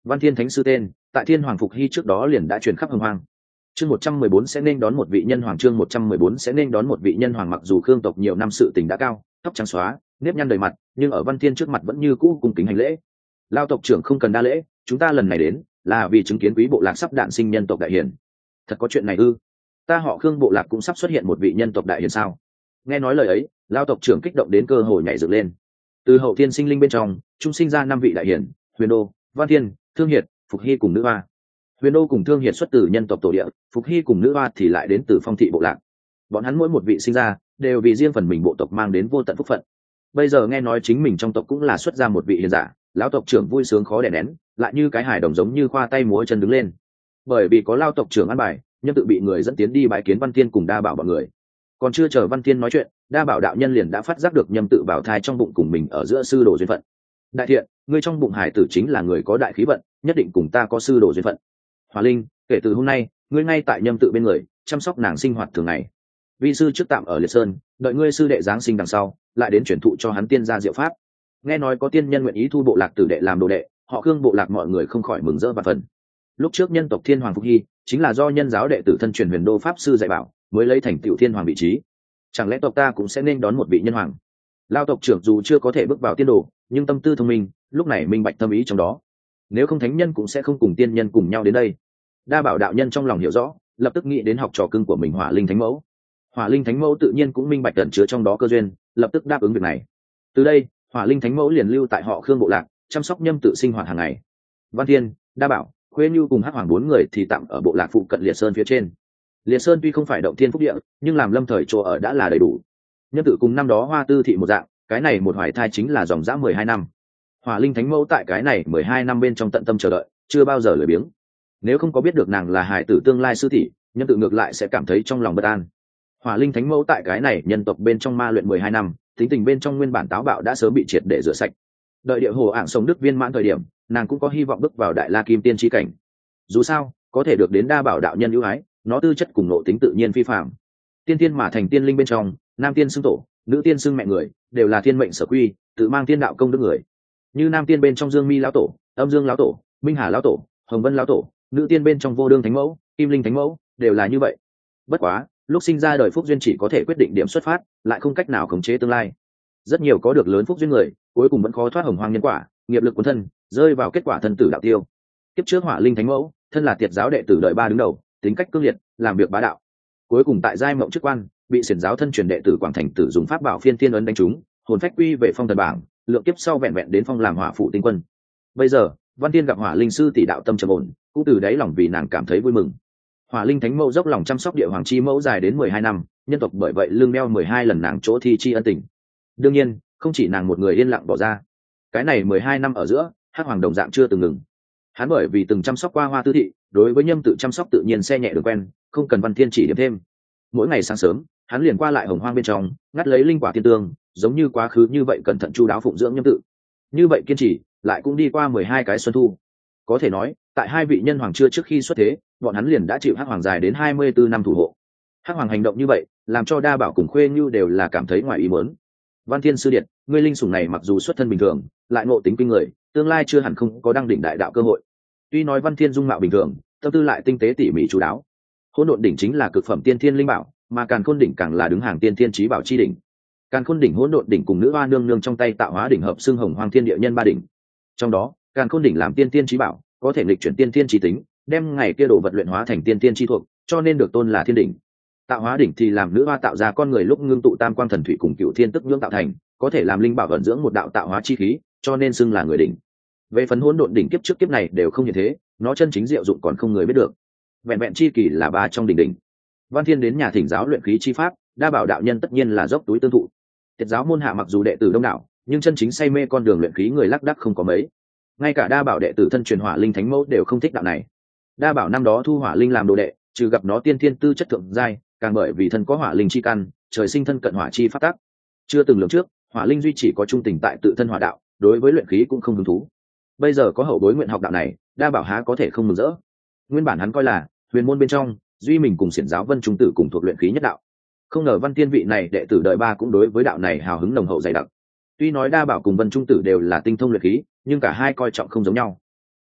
A: Văn Thiên Thánh sư tên tại Thiên Hoàng Phục Hy trước đó liền đã truyền khắp hồng hoang. Chương 114 sẽ nên đón một vị nhân hoàng. Chương 114 sẽ nên đón một vị nhân hoàng. Mặc dù Khương tộc nhiều năm sự tình đã cao, tóc trắng xóa, nếp nhăn đầy mặt, nhưng ở Văn Thiên trước mặt vẫn như cũ cung kính hành lễ. Lao tộc trưởng không cần đa lễ, chúng ta lần này đến là vì chứng kiến quý bộ lạc sắp đản sinh nhân tộc đại hiển. Thật có chuyện này ư? Ta họ Khương bộ lạc cũng sắp xuất hiện một vị nhân tộc đại hiển sao? Nghe nói lời ấy, Lao tộc trưởng kích động đến cơ hồ nhảy dựng lên. Từ hậu thiên sinh linh bên trong, trung sinh ra 5 vị đại hiển: Huyền Đô, Văn Thiên, Thương Hiệt, Phục Hy cùng Nữ Hoa. Huyền Đô cùng Thương Hiệt xuất từ nhân tộc tổ địa, Phục Hy cùng Nữ Hoa thì lại đến từ Phong thị bộ lạc. Bọn hắn mỗi một vị sinh ra đều vì riêng phần mình bộ tộc mang đến vô tận phúc phận. Bây giờ nghe nói chính mình trong tộc cũng là xuất ra một vị hiền giả, lão tộc trưởng vui sướng khó đè nén, lại như cái hài đồng giống như khoa tay múa chân đứng lên. Bởi vì có Lao tộc trưởng ăn bài, Nhâm Tự bị người dẫn tiến đi bái kiến Văn Thiên cùng Đa Bảo bọn người. Còn chưa chờ Văn Thiên nói chuyện, Đa Bảo đạo nhân liền đã phát giác được Nhâm Tự bảo thai trong bụng cùng mình ở giữa sư đồ duyên phận. Đại thiện, ngươi trong bụng hải tử chính là người có đại khí vận, nhất định cùng ta có sư đồ duyên phận. Hỏa Linh, kể từ hôm nay, ngươi ngay tại Nhâm Tự bên người, chăm sóc nàng sinh hoạt thường ngày. Vi sư trước tạm ở Liệt Sơn, đợi ngươi sư đệ giáng sinh đằng sau, lại đến chuyển thụ cho hắn tiên gia diệu pháp. Nghe nói có tiên nhân nguyện ý thu bộ lạc tử đệ làm đồ đệ, họ Khương bộ lạc mọi người không khỏi mừng rỡ và phần. Lúc trước nhân tộc Thiên Hoàng Phục Hy chính là do nhân giáo đệ tử thân truyền Huyền Đô pháp sư dạy bảo, mới lấy thành tựu Thiên Hoàng vị trí. Chẳng lẽ tộc ta cũng sẽ nên đón một vị nhân hoàng? Lao tộc trưởng dù chưa có thể bước vào tiên đồ, nhưng tâm tư thông minh, lúc này minh bạch tâm ý trong đó. Nếu không thánh nhân cũng sẽ không cùng tiên nhân cùng nhau đến đây. Đa Bảo đạo nhân trong lòng hiểu rõ, lập tức nghĩ đến học trò cưng của mình Hỏa Linh Thánh Mẫu. Hỏa Linh Thánh Mẫu tự nhiên cũng minh bạch ẩn chứa trong đó cơ duyên, lập tức đáp ứng việc này. Từ đây, Hỏa Linh Thánh Mẫu liền lưu tại họ Khương bộ lạc, chăm sóc Nhâm Tự sinh hoạt hàng ngày. Văn Thiên, Đa Bảo, Khuê Nhu cùng Hắc Hoàng 4 người thì tạm ở bộ lạc phụ cận Liệt Sơn phía trên. Liệt Sơn tuy không phải động thiên phúc địa, nhưng làm lâm thời chỗ ở đã là đầy đủ. Nhâm Tự cùng năm đó Hoa Tư thị một dạng, cái này một hoài thai chính là dòng dã 12 năm. Hỏa Linh Thánh Mẫu tại cái này 12 năm bên trong tận tâm chờ đợi, chưa bao giờ lười biếng. Nếu không có biết được nàng là hài tử tương lai sư thị, Nhâm Tự ngược lại sẽ cảm thấy trong lòng bất an. Hỏa Linh Thánh Mẫu tại cái này nhân tộc bên trong ma luyện 12 năm, tính tình bên trong nguyên bản táo bạo đã sớm bị triệt để rửa sạch. Đợi địa hồ ảng sống đức viên mãn thời điểm, nàng cũng có hy vọng bước vào đại la kim tiên chi cảnh. Dù sao, có thể được đến Đa Bảo đạo nhân ưu ái, nó tư chất cùng nội tính tự nhiên phi phàm. Tiên tiên mà thành tiên linh bên trong, nam tiên xưng tổ, nữ tiên xưng mẹ người, đều là thiên mệnh sở quy, tự mang tiên đạo công đức người. Như nam tiên bên trong Dương Mi lão tổ, Âm Dương lão tổ, Minh Hà lão tổ, Hồng Vân lão tổ, nữ tiên bên trong Vô Đương Thánh Mẫu, Kim Linh Thánh Mẫu, đều là như vậy. Bất quá, lúc sinh ra đời phúc duyên chỉ có thể quyết định điểm xuất phát, lại không cách nào khống chế tương lai. Rất nhiều có được lớn phúc duyên người, cuối cùng vẫn khó thoát hồng hoang nhân quả, nghiệp lực cuốn thân, rơi vào kết quả thân tử đạo tiêu. Kiếp trước Hỏa Linh Thánh Mẫu, thân là tiệt giáo đệ tử đời 3 đứng đầu, tính cách cương liệt, làm việc bá đạo. Cuối cùng tại giai mộng chức quan, bị xiển giáo thân truyền đệ tử Quảng Thành Tử dùng pháp bảo Phiên Thiên ấn đánh trúng, hồn phách quy về phong thần bảng, lượng kiếp sau vẹn vẹn đến phong làm hỏa phụ tinh quân. Bây giờ, Văn Tiên gặp Hỏa Linh sư tỷ đạo tâm trầm ổn, cũng từ đáy lòng vì nàng cảm thấy vui mừng. Hỏa Linh Thánh Mẫu dốc lòng chăm sóc địa hoàng chi mẫu dài đến 12 năm, nhân tộc bởi vậy lương đeo 12 lần nàng chỗ thi chi ân tình. Đương nhiên, không chỉ nàng một người yên lặng bỏ ra. Cái này 12 năm ở giữa, Hắc Hoàng đồng dạng chưa từng ngừng. Hắn bởi vì từng chăm sóc qua Hoa Tư thị, đối với Nhâm Tự chăm sóc tự nhiên xe nhẹ đường quen, không cần Văn Thiên chỉ điểm thêm. Mỗi ngày sáng sớm, hắn liền qua lại hồng hoang bên trong, ngắt lấy linh quả tiên tương, giống như quá khứ như vậy cẩn thận chu đáo phụng dưỡng Nhâm Tự. Như vậy kiên trì, lại cũng đi qua 12 cái xuân thu. Có thể nói, tại hai vị nhân hoàng chưa trước khi xuất thế, bọn hắn liền đã chịu Hắc Hoàng dài đến 24 năm thủ hộ. Hắc Hoàng hành động như vậy, làm cho Đa Bảo cùng Khuê Nhu đều là cảm thấy ngoài ý muốn. Văn Thiên sư điện, ngươi linh sủng này mặc dù xuất thân bình thường, lại ngộ tính kinh người, tương lai chưa hẳn không có đăng đỉnh đại đạo cơ hội. Tuy nói Văn Thiên dung mạo bình thường, tâm tư lại tinh tế tỉ mỉ chú đáo. Hỗn độn đỉnh chính là cực phẩm tiên thiên linh bảo, mà Càn Khôn đỉnh càng là đứng hàng tiên thiên chí bảo chi đỉnh. Càn Khôn đỉnh, Hỗn độn đỉnh cùng Nữ Hoa nương nương trong tay tạo hóa đỉnh hợp xưng hồng hoang thiên địa nhân ba đỉnh. Trong đó, Càn Khôn đỉnh làm tiên thiên chí bảo, có thể nghịch chuyển tiên thiên chí tính, đem ngày kia đồ vật luyện hóa thành tiên thiên chí thuộc, cho nên được tôn là thiên đỉnh. Tạo hóa đỉnh thì làm Nữ Hoa tạo ra con người lúc ngưng tụ tam quang thần thủy cùng cựu thiên tức nhưỡng tạo thành, có thể làm linh bảo vận dưỡng một đạo tạo hóa chi khí, cho nên xưng là người đỉnh. Về phần hỗn độn đỉnh kiếp trước kiếp này đều không như thế, nó chân chính diệu dụng còn không người biết được. Vẹn vẹn chi kỳ là 3 trong đỉnh đỉnh. Văn Thiên đến nhà thỉnh giáo luyện khí chi pháp, Đa Bảo đạo nhân tất nhiên là dốc túi tương thụ. Tiệt giáo môn hạ mặc dù đệ tử đông đảo, nhưng chân chính say mê con đường luyện khí người lác đác không có mấy. Ngay cả Đa Bảo đệ tử thân truyền Hỏa Linh Thánh Mẫu đều không thích đạo này. Đa Bảo năm đó thu Hỏa Linh làm đồ đệ, trừ gặp nó tiên thiên tư chất thượng giai, càng bởi vì thân có Hỏa Linh chi căn, trời sinh thân cận hỏa chi pháp tắc. Chưa từng lường trước, Hỏa Linh duy chỉ có trung tình tại tự thân hỏa đạo, đối với luyện khí cũng không hứng thú. Bây giờ có hậu bối nguyện học đạo này, Đa Bảo há có thể không mừng rỡ. Nguyên bản hắn coi là huyền môn bên trong, duy mình cùng xiển giáo Vân Trung Tử cùng thuộc luyện khí nhất đạo. Không ngờ Văn Tiên vị này đệ tử đời 3 cũng đối với đạo này hào hứng nồng hậu dày đặc. Tuy nói Đa Bảo cùng Vân Trung Tử đều là tinh thông luyện khí, nhưng cả hai coi trọng không giống nhau.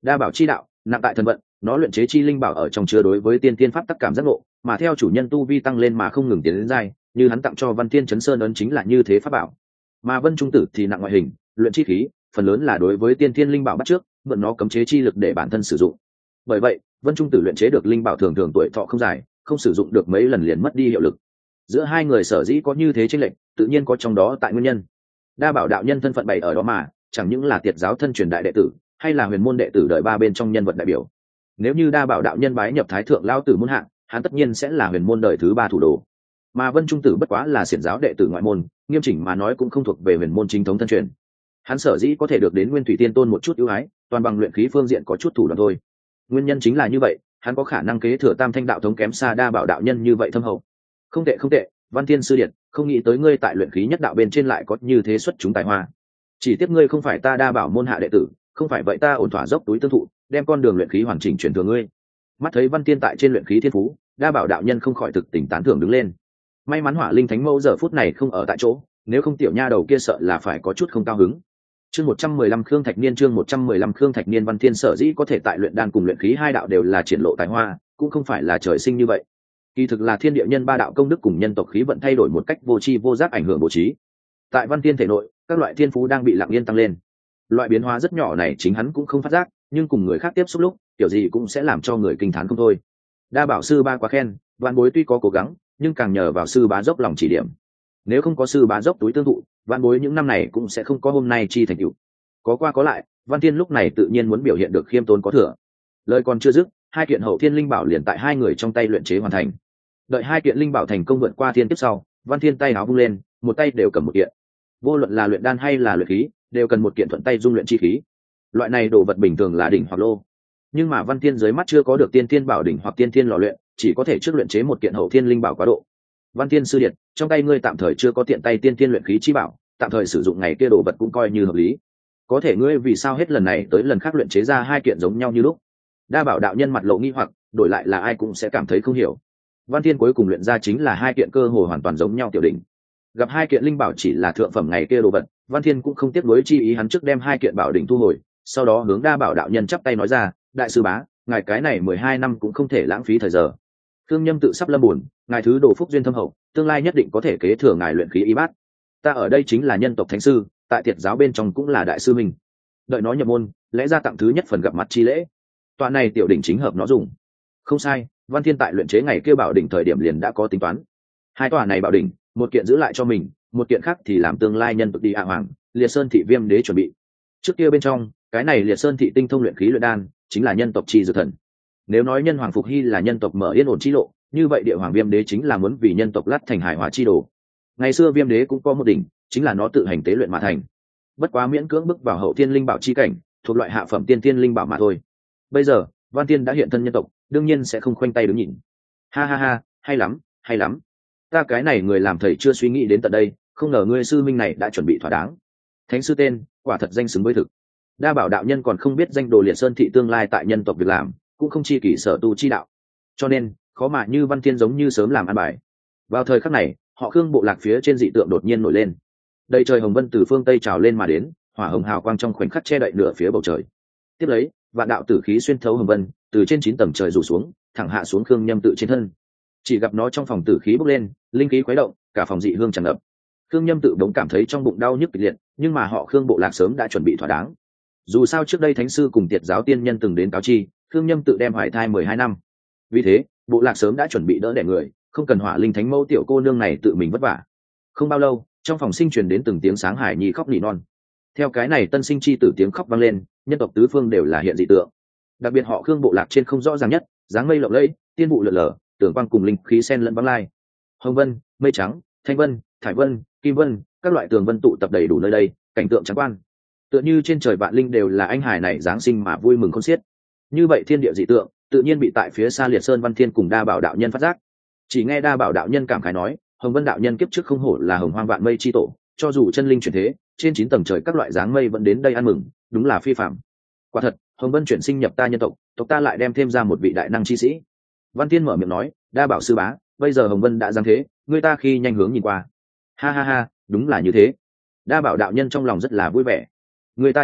A: Đa bảo chi đạo nặng tại thần vận, nó luyện chế chi linh bảo ở trong chứa đối với tiên tiên pháp tắc cảm giác ngộ, mà theo chủ nhân tu vi tăng lên mà không ngừng tiến đến giai, như hắn tặng cho Văn Thiên Chấn Sơn ấn chính là như thế pháp bảo. Mà Vân Trung Tử thì nặng ngoại hình, luyện chi khí, phần lớn là đối với tiên thiên linh bảo bắt trước, mượn nó cấm chế chi lực để bản thân sử dụng. Bởi vậy, Vân Trung Tử luyện chế được linh bảo thường thường tuổi thọ không dài, không sử dụng được mấy lần liền mất đi hiệu lực. Giữa hai người sở dĩ có như thế chênh lệch, tự nhiên có trong đó tại nguyên nhân. Đa bảo đạo nhân thân phận bày ở đó mà, chẳng những là Tiệt giáo thân truyền đại đệ tử, hay là huyền môn đệ tử đời ba bên trong nhân vật đại biểu. Nếu như Đa bảo đạo nhân bái nhập Thái thượng lao tử môn hạng, hắn tất nhiên sẽ là huyền môn đời thứ ba thủ đồ. Mà Vân Trung Tử bất quá là xiển giáo đệ tử ngoại môn, nghiêm chỉnh mà nói cũng không thuộc về huyền môn chính thống thân truyền. Hắn sở dĩ có thể được đến Nguyên Thủy Tiên Tôn một chút ưu ái, toàn bằng luyện khí phương diện có chút thủ đoạn thôi. Nguyên nhân chính là như vậy, hắn có khả năng kế thừa Tam Thanh đạo thống kém xa Đa bảo đạo nhân như vậy thâm hậu. Không tệ không tệ, Văn Thiên sư điện, không nghĩ tới ngươi tại luyện khí nhất đạo bên trên lại có như thế xuất chúng tài hoa. Chỉ tiếc ngươi không phải ta Đa bảo môn hạ đệ tử, không phải vậy ta ổn thỏa dốc túi tương thụ, đem con đường luyện khí hoàn chỉnh truyền thừa ngươi. Mắt thấy Văn Thiên tại trên luyện khí thiên phú, Đa bảo đạo nhân không khỏi thực tình tán thưởng đứng lên. May mắn Hỏa Linh Thánh Mẫu giờ phút này không ở tại chỗ, nếu không tiểu nha đầu kia sợ là phải có chút không cao hứng. Chương 115 Khương Thạch Niên chương 115 Khương Thạch Niên. Văn Thiên sở dĩ có thể tại luyện đan cùng luyện khí hai đạo đều là triển lộ tài hoa, cũng không phải là trời sinh như vậy. Kỳ thực là thiên địa nhân ba đạo công đức cùng nhân tộc khí vận thay đổi một cách vô tri vô giác ảnh hưởng bố trí. Tại Văn Thiên thể nội, các loại thiên phú đang bị lặng yên tăng lên. Loại biến hóa rất nhỏ này chính hắn cũng không phát giác, nhưng cùng người khác tiếp xúc lúc, kiểu gì cũng sẽ làm cho người kinh thán không thôi. Đa bảo sư ba quá khen, Vạn Bối tuy có cố gắng, nhưng càng nhờ vào sư bá dốc lòng chỉ điểm. Nếu không có sư bá dốc túi tương thụ, Vạn Bối những năm này cũng sẽ không có hôm nay chi thành tựu. Có qua có lại, Văn Thiên lúc này tự nhiên muốn biểu hiện được khiêm tốn có thừa. Lời còn chưa dứt, hai kiện hậu thiên linh bảo liền tại hai người trong tay luyện chế hoàn thành. Đợi hai kiện linh bảo thành công vượt qua thiên tiếp sau, Văn Thiên tay áo vung lên, một tay đều cầm một kiện. Vô luận là luyện đan hay là luyện khí, đều cần một kiện thuận tay dung luyện chi khí. Loại này đồ vật bình thường là đỉnh hoặc lô, nhưng mà Văn Thiên dưới mắt chưa có được tiên thiên bảo đỉnh hoặc tiên thiên lò luyện, chỉ có thể trước luyện chế một kiện hậu thiên linh bảo quá độ. Văn Thiên sư điện, trong tay ngươi tạm thời chưa có tiện tay tiên thiên luyện khí chi bảo, tạm thời sử dụng ngày kia đồ vật cũng coi như hợp lý. Có thể ngươi vì sao hết lần này tới lần khác luyện chế ra hai kiện giống nhau như lúc? Đa bảo đạo nhân mặt lộ nghi hoặc, đổi lại là ai cũng sẽ cảm thấy không hiểu. Văn Thiên cuối cùng luyện ra chính là hai kiện cơ hồ hoàn toàn giống nhau tiểu đỉnh. Gặp hai kiện linh bảo chỉ là thượng phẩm ngày kia đồ vật, Văn Thiên cũng không tiếc nuối chi ý, hắn trước đem hai kiện bảo đỉnh thu hồi, sau đó hướng Đa bảo đạo nhân chắp tay nói ra, đại sư bá, ngài cái này 12 năm cũng không thể lãng phí thời giờ. Thương Nhâm tự sắp lâm buồn, ngài thứ đồ phúc duyên thâm hậu, tương lai nhất định có thể kế thừa ngài luyện khí y bát. Ta ở đây chính là nhân tộc thánh sư, tại Tiệt giáo bên trong cũng là đại sư mình. Đợi nó nhập môn, lẽ ra tặng thứ nhất phần gặp mặt chi lễ. Tọa này tiểu đỉnh chính hợp nó dùng. Không sai, Văn Thiên tại luyện chế ngày kia bảo đỉnh thời điểm liền đã có tính toán. Hai tòa này bảo đỉnh, một kiện giữ lại cho mình, một kiện khác thì làm tương lai nhân tộc đi hạ hoàng, Liệt Sơn thị Viêm đế chuẩn bị. Trước kia bên trong, cái này Liệt Sơn thị tinh thông luyện khí luyện đan, chính là nhân tộc chi dược thần. Nếu nói nhân hoàng Phục Hy là nhân tộc mở yên ổn chi lộ, như vậy địa hoàng Viêm đế chính là muốn vì nhân tộc lát thành hải hòa chi đồ. Ngày xưa Viêm đế cũng có một đỉnh, chính là nó tự hành tế luyện mà thành. Bất quá miễn cưỡng bước vào hậu thiên linh bảo chi cảnh, thuộc loại hạ phẩm tiên thiên linh bảo mà thôi. Bây giờ, Văn Thiên đã hiện thân nhân tộc, đương nhiên sẽ không khoanh tay đứng nhìn. Ha ha ha, hay lắm, hay lắm. Ta cái này người làm thầy chưa suy nghĩ đến tận đây, không ngờ ngươi sư minh này đã chuẩn bị thỏa đáng. Thánh sư tên, quả thật danh xứng với thực. Đa bảo đạo nhân còn không biết danh đồ Liệt Sơn thị tương lai tại nhân tộc việc làm, cũng không chi kỷ sở tu chi đạo. Cho nên, khó mà như Văn Thiên giống như sớm làm ăn bài. Vào thời khắc này, họ Khương bộ lạc phía trên dị tượng đột nhiên nổi lên. Đầy trời hồng vân từ phương tây trào lên mà đến, hỏa hồng hào quang trong khoảnh khắc che đậy nửa phía bầu trời. Tiếp lấy, vạn đạo tử khí xuyên thấu hồng vân, từ trên 9 tầng trời rủ xuống, thẳng hạ xuống Khương Nhâm tự trên thân. Chỉ gặp nó trong phòng tử khí bốc lên, linh khí khuấy động, cả phòng dị hương tràn ngập. Khương Nhâm tự đống cảm thấy trong bụng đau nhức kịch liệt, nhưng mà họ Khương bộ lạc sớm đã chuẩn bị thỏa đáng. Dù sao trước đây thánh sư cùng Tiệt giáo tiên nhân từng đến cáo chi, Khương Nhâm tự đem hoài thai 12 năm. Vì thế, bộ lạc sớm đã chuẩn bị đỡ đẻ người, không cần Hỏa Linh Thánh Mẫu tiểu cô nương này tự mình vất vả. Không bao lâu, trong phòng sinh truyền đến từng tiếng sáng hải nhi khóc nỉ non. Theo cái này tân sinh chi tử tiếng khóc vang lên, nhân tộc tứ phương đều là hiện dị tượng. Đặc biệt họ Khương bộ lạc trên không rõ ràng nhất, dáng mây lộng lẫy, tiên vụ lượn lờ, tường quang cùng linh khí xen lẫn vắng lai. Hồng vân, mây trắng, thanh vân, thải vân, kim vân, các loại tường vân tụ tập đầy đủ nơi đây, cảnh tượng trắng quan. Tựa như trên trời vạn linh đều là anh hải này giáng sinh mà vui mừng khôn xiết. Như vậy thiên địa dị tượng, tự nhiên bị tại phía xa Liệt Sơn Văn Thiên cùng Đa bảo đạo nhân phát giác. Chỉ nghe Đa bảo đạo nhân cảm khái nói, Hồng Vân đạo nhân kiếp trước không hổ là hồng hoang vạn mây chi tổ, cho dù chân linh chuyển thế, trên 9 tầng trời các loại dáng mây vẫn đến đây ăn mừng, đúng là phi phạm. Quả thật, Hồng Vân chuyển sinh nhập ta nhân tộc, tộc ta lại đem thêm ra một vị đại năng chi sĩ. Văn Thiên mở miệng nói, Đa bảo sư bá, bây giờ Hồng Vân đã giáng thế, người ta khi nhanh hướng nhìn qua. Ha ha ha, đúng là như thế. Đa bảo đạo nhân trong lòng rất là vui vẻ. Người ta nhanh đi,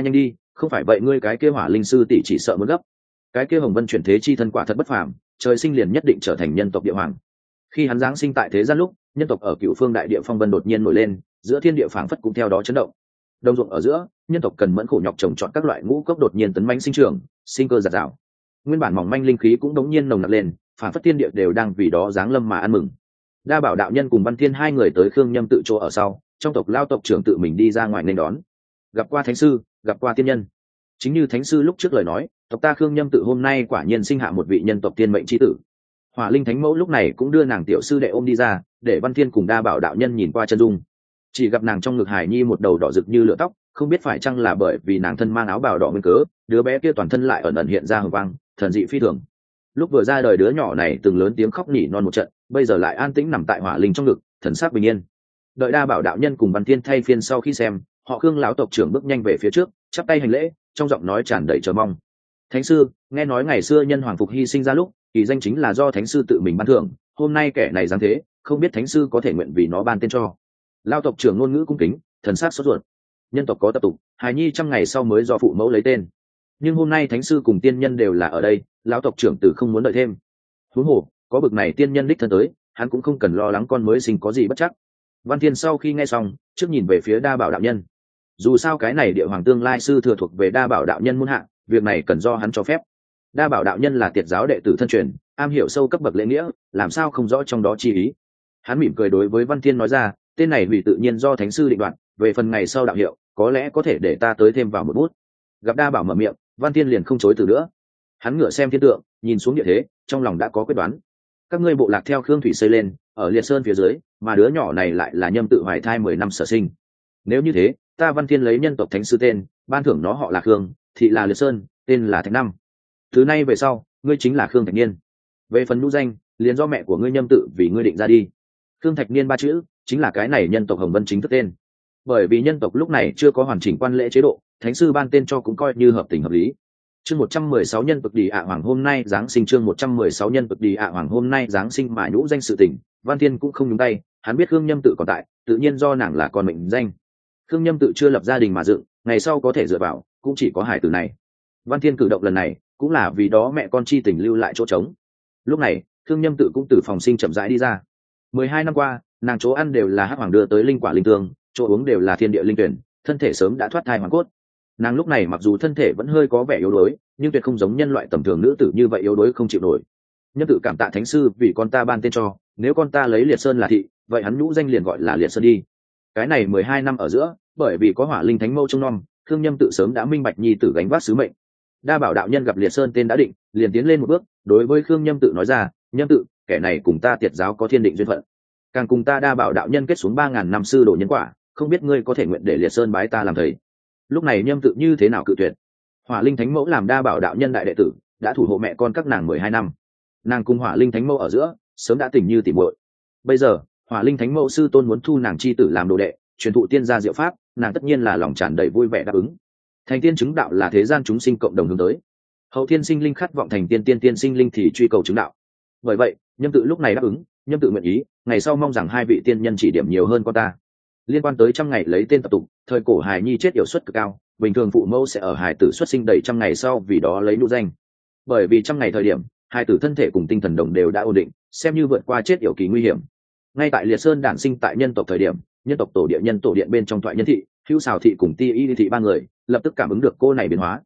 A: không phải vậy ngươi cái kia hỏa linh sư tỷ chỉ sợ muốn gấp. Cái kia hồng vân chuyển thế chi thân quả thật bất phàm, trời sinh liền nhất định trở thành nhân tộc địa hoàng. Khi hắn giáng sinh tại thế gian lúc, nhân tộc ở Cựu Phương đại địa phong vân đột nhiên nổi lên, giữa thiên địa phảng phất cũng theo đó chấn động. Đồng ruộng ở giữa, nhân tộc cần mẫn khổ nhọc trồng trọt các loại ngũ cốc đột nhiên tấn mãnh sinh trưởng, sinh cơ dạt dào. Nguyên bản mỏng manh linh khí cũng đống nhiên nồng nặc lên, phảng phất thiên địa đều đang vì đó giáng lâm mà ăn mừng. Đa Bảo đạo nhân cùng Văn Thiên hai người tới Khương Nhâm tự chỗ ở sau, trong tộc lao tộc trưởng tự mình đi ra ngoài nên đón. Gặp qua thánh sư, gặp qua tiên nhân. Chính như thánh sư lúc trước lời nói, tộc ta Khương Nhâm tự hôm nay quả nhiên sinh hạ một vị nhân tộc tiên mệnh chi tử. Hỏa Linh Thánh Mẫu lúc này cũng đưa nàng tiểu sư đệ ôm đi ra, để Văn Thiên cùng Đa Bảo đạo nhân nhìn qua chân dung. Chỉ gặp nàng trong ngực Hải Nhi một đầu đỏ rực như lửa tóc, không biết phải chăng là bởi vì nàng thân mang áo bào đỏ nguyên cớ, đứa bé kia toàn thân lại ẩn ẩn hiện ra hồng quang, thần dị phi thường. Lúc vừa ra đời đứa nhỏ này từng lớn tiếng khóc nỉ non một trận, bây giờ lại an tĩnh nằm tại Hỏa Linh trong ngực, thần sắc bình yên. Đợi Đa Bảo đạo nhân cùng Văn Thiên thay phiên sau khi xem, họ Khương lão tộc trưởng bước nhanh về phía trước, chắp tay hành lễ, trong giọng nói tràn đầy chờ mong. Thánh sư, nghe nói ngày xưa nhân hoàng phục hy sinh ra lúc, kỳ danh chính là do thánh sư tự mình ban thưởng, hôm nay kẻ này dáng thế, không biết thánh sư có thể nguyện vì nó ban tên cho. Lao tộc trưởng ngôn ngữ cung kính, thần sắc sốt ruột. Nhân tộc có tập tục, hài nhi trăm ngày sau mới do phụ mẫu lấy tên, nhưng hôm nay thánh sư cùng tiên nhân đều là ở đây, lão tộc trưởng từ không muốn đợi thêm. Huống hồ có bực này tiên nhân đích thân tới, hắn cũng không cần lo lắng con mới sinh có gì bất chắc. Văn Thiên sau khi nghe xong, trước nhìn về phía Đa Bảo đạo nhân. Dù sao cái này địa hoàng tương lai sư thừa thuộc về Đa Bảo đạo nhân muôn hạ, việc này cần do hắn cho phép. Đa Bảo đạo nhân là tiệt giáo đệ tử thân truyền, am hiểu sâu cấp bậc lễ nghĩa, làm sao không rõ trong đó chi ý. Hắn mỉm cười đối với Văn Thiên nói ra, tên này vì tự nhiên do thánh sư định đoạt, về phần ngày sau đạo hiệu, có lẽ có thể để ta tới thêm vào một bút. Gặp Đa Bảo mở miệng, Văn Thiên liền không chối từ nữa. Hắn ngửa xem thiên tượng, nhìn xuống địa thế, trong lòng đã có quyết đoán. Các ngươi bộ lạc theo Khương Thủy xây lên, ở Liệt Sơn phía dưới, mà đứa nhỏ này lại là Nhâm tự hoài thai 10 năm sở sinh. Nếu như thế, ta Văn Thiên lấy nhân tộc thánh sư tên, ban thưởng nó họ là Khương, thị là Liệt Sơn, tên là Thạch Năm. Từ nay về sau, ngươi chính là Khương Thạch Niên. Về phần nhũ danh, liền do mẹ của ngươi Nhâm tự vì ngươi định ra đi. Khương Thạch Niên ba chữ, chính là cái này nhân tộc Hồng Vân chính thức tên. Bởi vì nhân tộc lúc này chưa có hoàn chỉnh quan lễ chế độ, thánh sư ban tên cho cũng coi như hợp tình hợp lý. Chương 116 nhân tộc Đi ạ Hoàng hôm nay giáng sinh, chương 116 nhân tộc Đi ạ Hoàng hôm nay giáng sinh mà nhũ danh sự tình, Văn Thiên cũng không nhúng tay, hắn biết Khương Nhâm tự còn tại, tự nhiên do nàng là con mệnh danh. Khương Nhâm tự chưa lập gia đình mà dựng, ngày sau có thể dựa vào, cũng chỉ có hải tử này. Văn Thiên cử động lần này, cũng là vì đó mẹ con chi tình lưu lại chỗ trống. Lúc này, Khương Nhâm tự cũng từ phòng sinh chậm rãi đi ra. 12 năm qua, nàng chỗ ăn đều là hắc hoàng đưa tới linh quả linh tương, chỗ uống đều là thiên địa linh tuyển, thân thể sớm đã thoát thai hoàn cốt. Nàng lúc này mặc dù thân thể vẫn hơi có vẻ yếu đuối, nhưng tuyệt không giống nhân loại tầm thường nữ tử như vậy yếu đuối không chịu nổi. Nhân tự cảm tạ thánh sư vì con ta ban tên cho, nếu con ta lấy Liệt Sơn là thị, vậy hắn nhũ danh liền gọi là Liệt Sơn đi. Cái này 12 năm ở giữa, bởi vì có Hỏa Linh Thánh Mâu trông nom, Khương Nhâm tự sớm đã minh bạch nhi tử gánh vác sứ mệnh. Đa Bảo đạo nhân gặp Liệt Sơn tên đã định, liền tiến lên một bước, đối với Khương Nhâm tự nói ra, Nhâm tự, kẻ này cùng ta tiệt giáo có thiên định duyên phận, càng cùng ta Đa Bảo đạo nhân kết xuống 3000 năm sư đồ nhân quả, không biết ngươi có thể nguyện để Liệt Sơn bái ta làm thầy. Lúc này Nhâm tự như thế nào cự tuyệt? Hỏa Linh Thánh Mẫu làm Đa Bảo đạo nhân đại đệ tử, đã thủ hộ mẹ con các nàng 12 năm. Nàng cùng Hỏa Linh Thánh Mẫu ở giữa, sớm đã tình như tỉ muội. Bây giờ, Hỏa Linh Thánh Mẫu sư tôn muốn thu nàng chi tử làm đồ đệ, truyền thụ tiên gia diệu pháp, nàng tất nhiên là lòng tràn đầy vui vẻ đáp ứng. Thành tiên chứng đạo là thế gian chúng sinh cộng đồng hướng tới. Hậu thiên sinh linh khát vọng thành tiên sinh linh thì truy cầu chứng đạo. Bởi vậy, Nhâm tự lúc này đáp ứng, Nhâm tự nguyện ý, ngày sau mong rằng hai vị tiên nhân chỉ điểm nhiều hơn con ta. Liên quan tới trăm ngày lấy tên tập tục, thời cổ hài nhi chết yểu suất cực cao, bình thường phụ mẫu sẽ ở hài tử xuất sinh đầy trăm ngày sau vì đó lấy nhũ danh. Bởi vì trăm ngày thời điểm, hài tử thân thể cùng tinh thần đồng đều đã ổn định, xem như vượt qua chết yểu kỳ nguy hiểm. Ngay tại Liệt Sơn đản sinh tại nhân tộc thời điểm, nhân tộc tổ địa nhân tổ điện bên trong thoại nhân thị, hữu xào thị cùng ti y thị ba người lập tức cảm ứng được cô này biến hóa.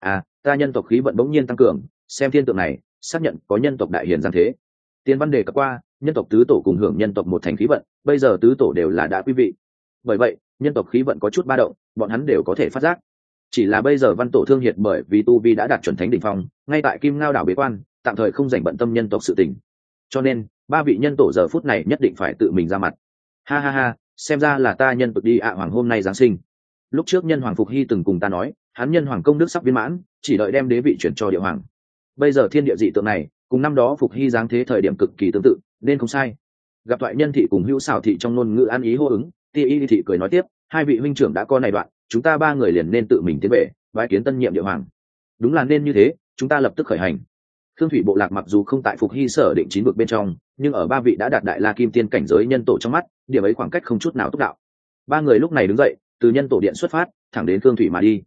A: Ta nhân tộc khí vận bỗng nhiên tăng cường, xem thiên tượng này, xác nhận có nhân tộc đại hiền giáng thế. Tiên văn đề cập qua, nhân tộc tứ tổ cùng hưởng nhân tộc một thành khí vận, bây giờ tứ tổ đều là đã quý vị. Bởi vậy, nhân tộc khí vận có chút ba động, bọn hắn đều có thể phát giác. Chỉ là bây giờ văn tổ thương hiệt bởi vì tu vi đã đạt chuẩn thánh đỉnh phong, ngay tại Kim Ngao đảo bế quan, tạm thời không dành bận tâm nhân tộc sự tình. Cho nên, ba vị nhân tổ giờ phút này nhất định phải tự mình ra mặt. Ha ha ha, xem ra là ta nhân tộc Đi ạ Hoàng hôm nay giáng sinh. Lúc trước nhân hoàng Phục Hy từng cùng ta nói, hắn nhân hoàng công đức sắp viên mãn, chỉ đợi đem đế vị chuyển cho địa hoàng. Bây giờ thiên địa dị tượng này, cùng năm đó Phục Hy giáng thế thời điểm cực kỳ tương tự, nên không sai. Gặp thoại nhân thị cùng hữu xảo thị trong ngôn ngữ ăn ý hô ứng, Ti y thị cười nói tiếp, hai vị huynh trưởng đã có này đoạn, chúng ta ba người liền nên tự mình tiến về bái kiến tân nhiệm địa hoàng. Đúng là nên như thế, chúng ta lập tức khởi hành. Khương Thủy bộ lạc mặc dù không tại Phục Hy sở định 9 vực bên trong, nhưng ở ba vị đã đạt đại la kim tiên cảnh giới nhân tổ trong mắt, điểm ấy khoảng cách không chút nào túc đạo. Ba người lúc này đứng dậy, từ nhân tổ điện xuất phát, thẳng đến Khương Thủy mà đi.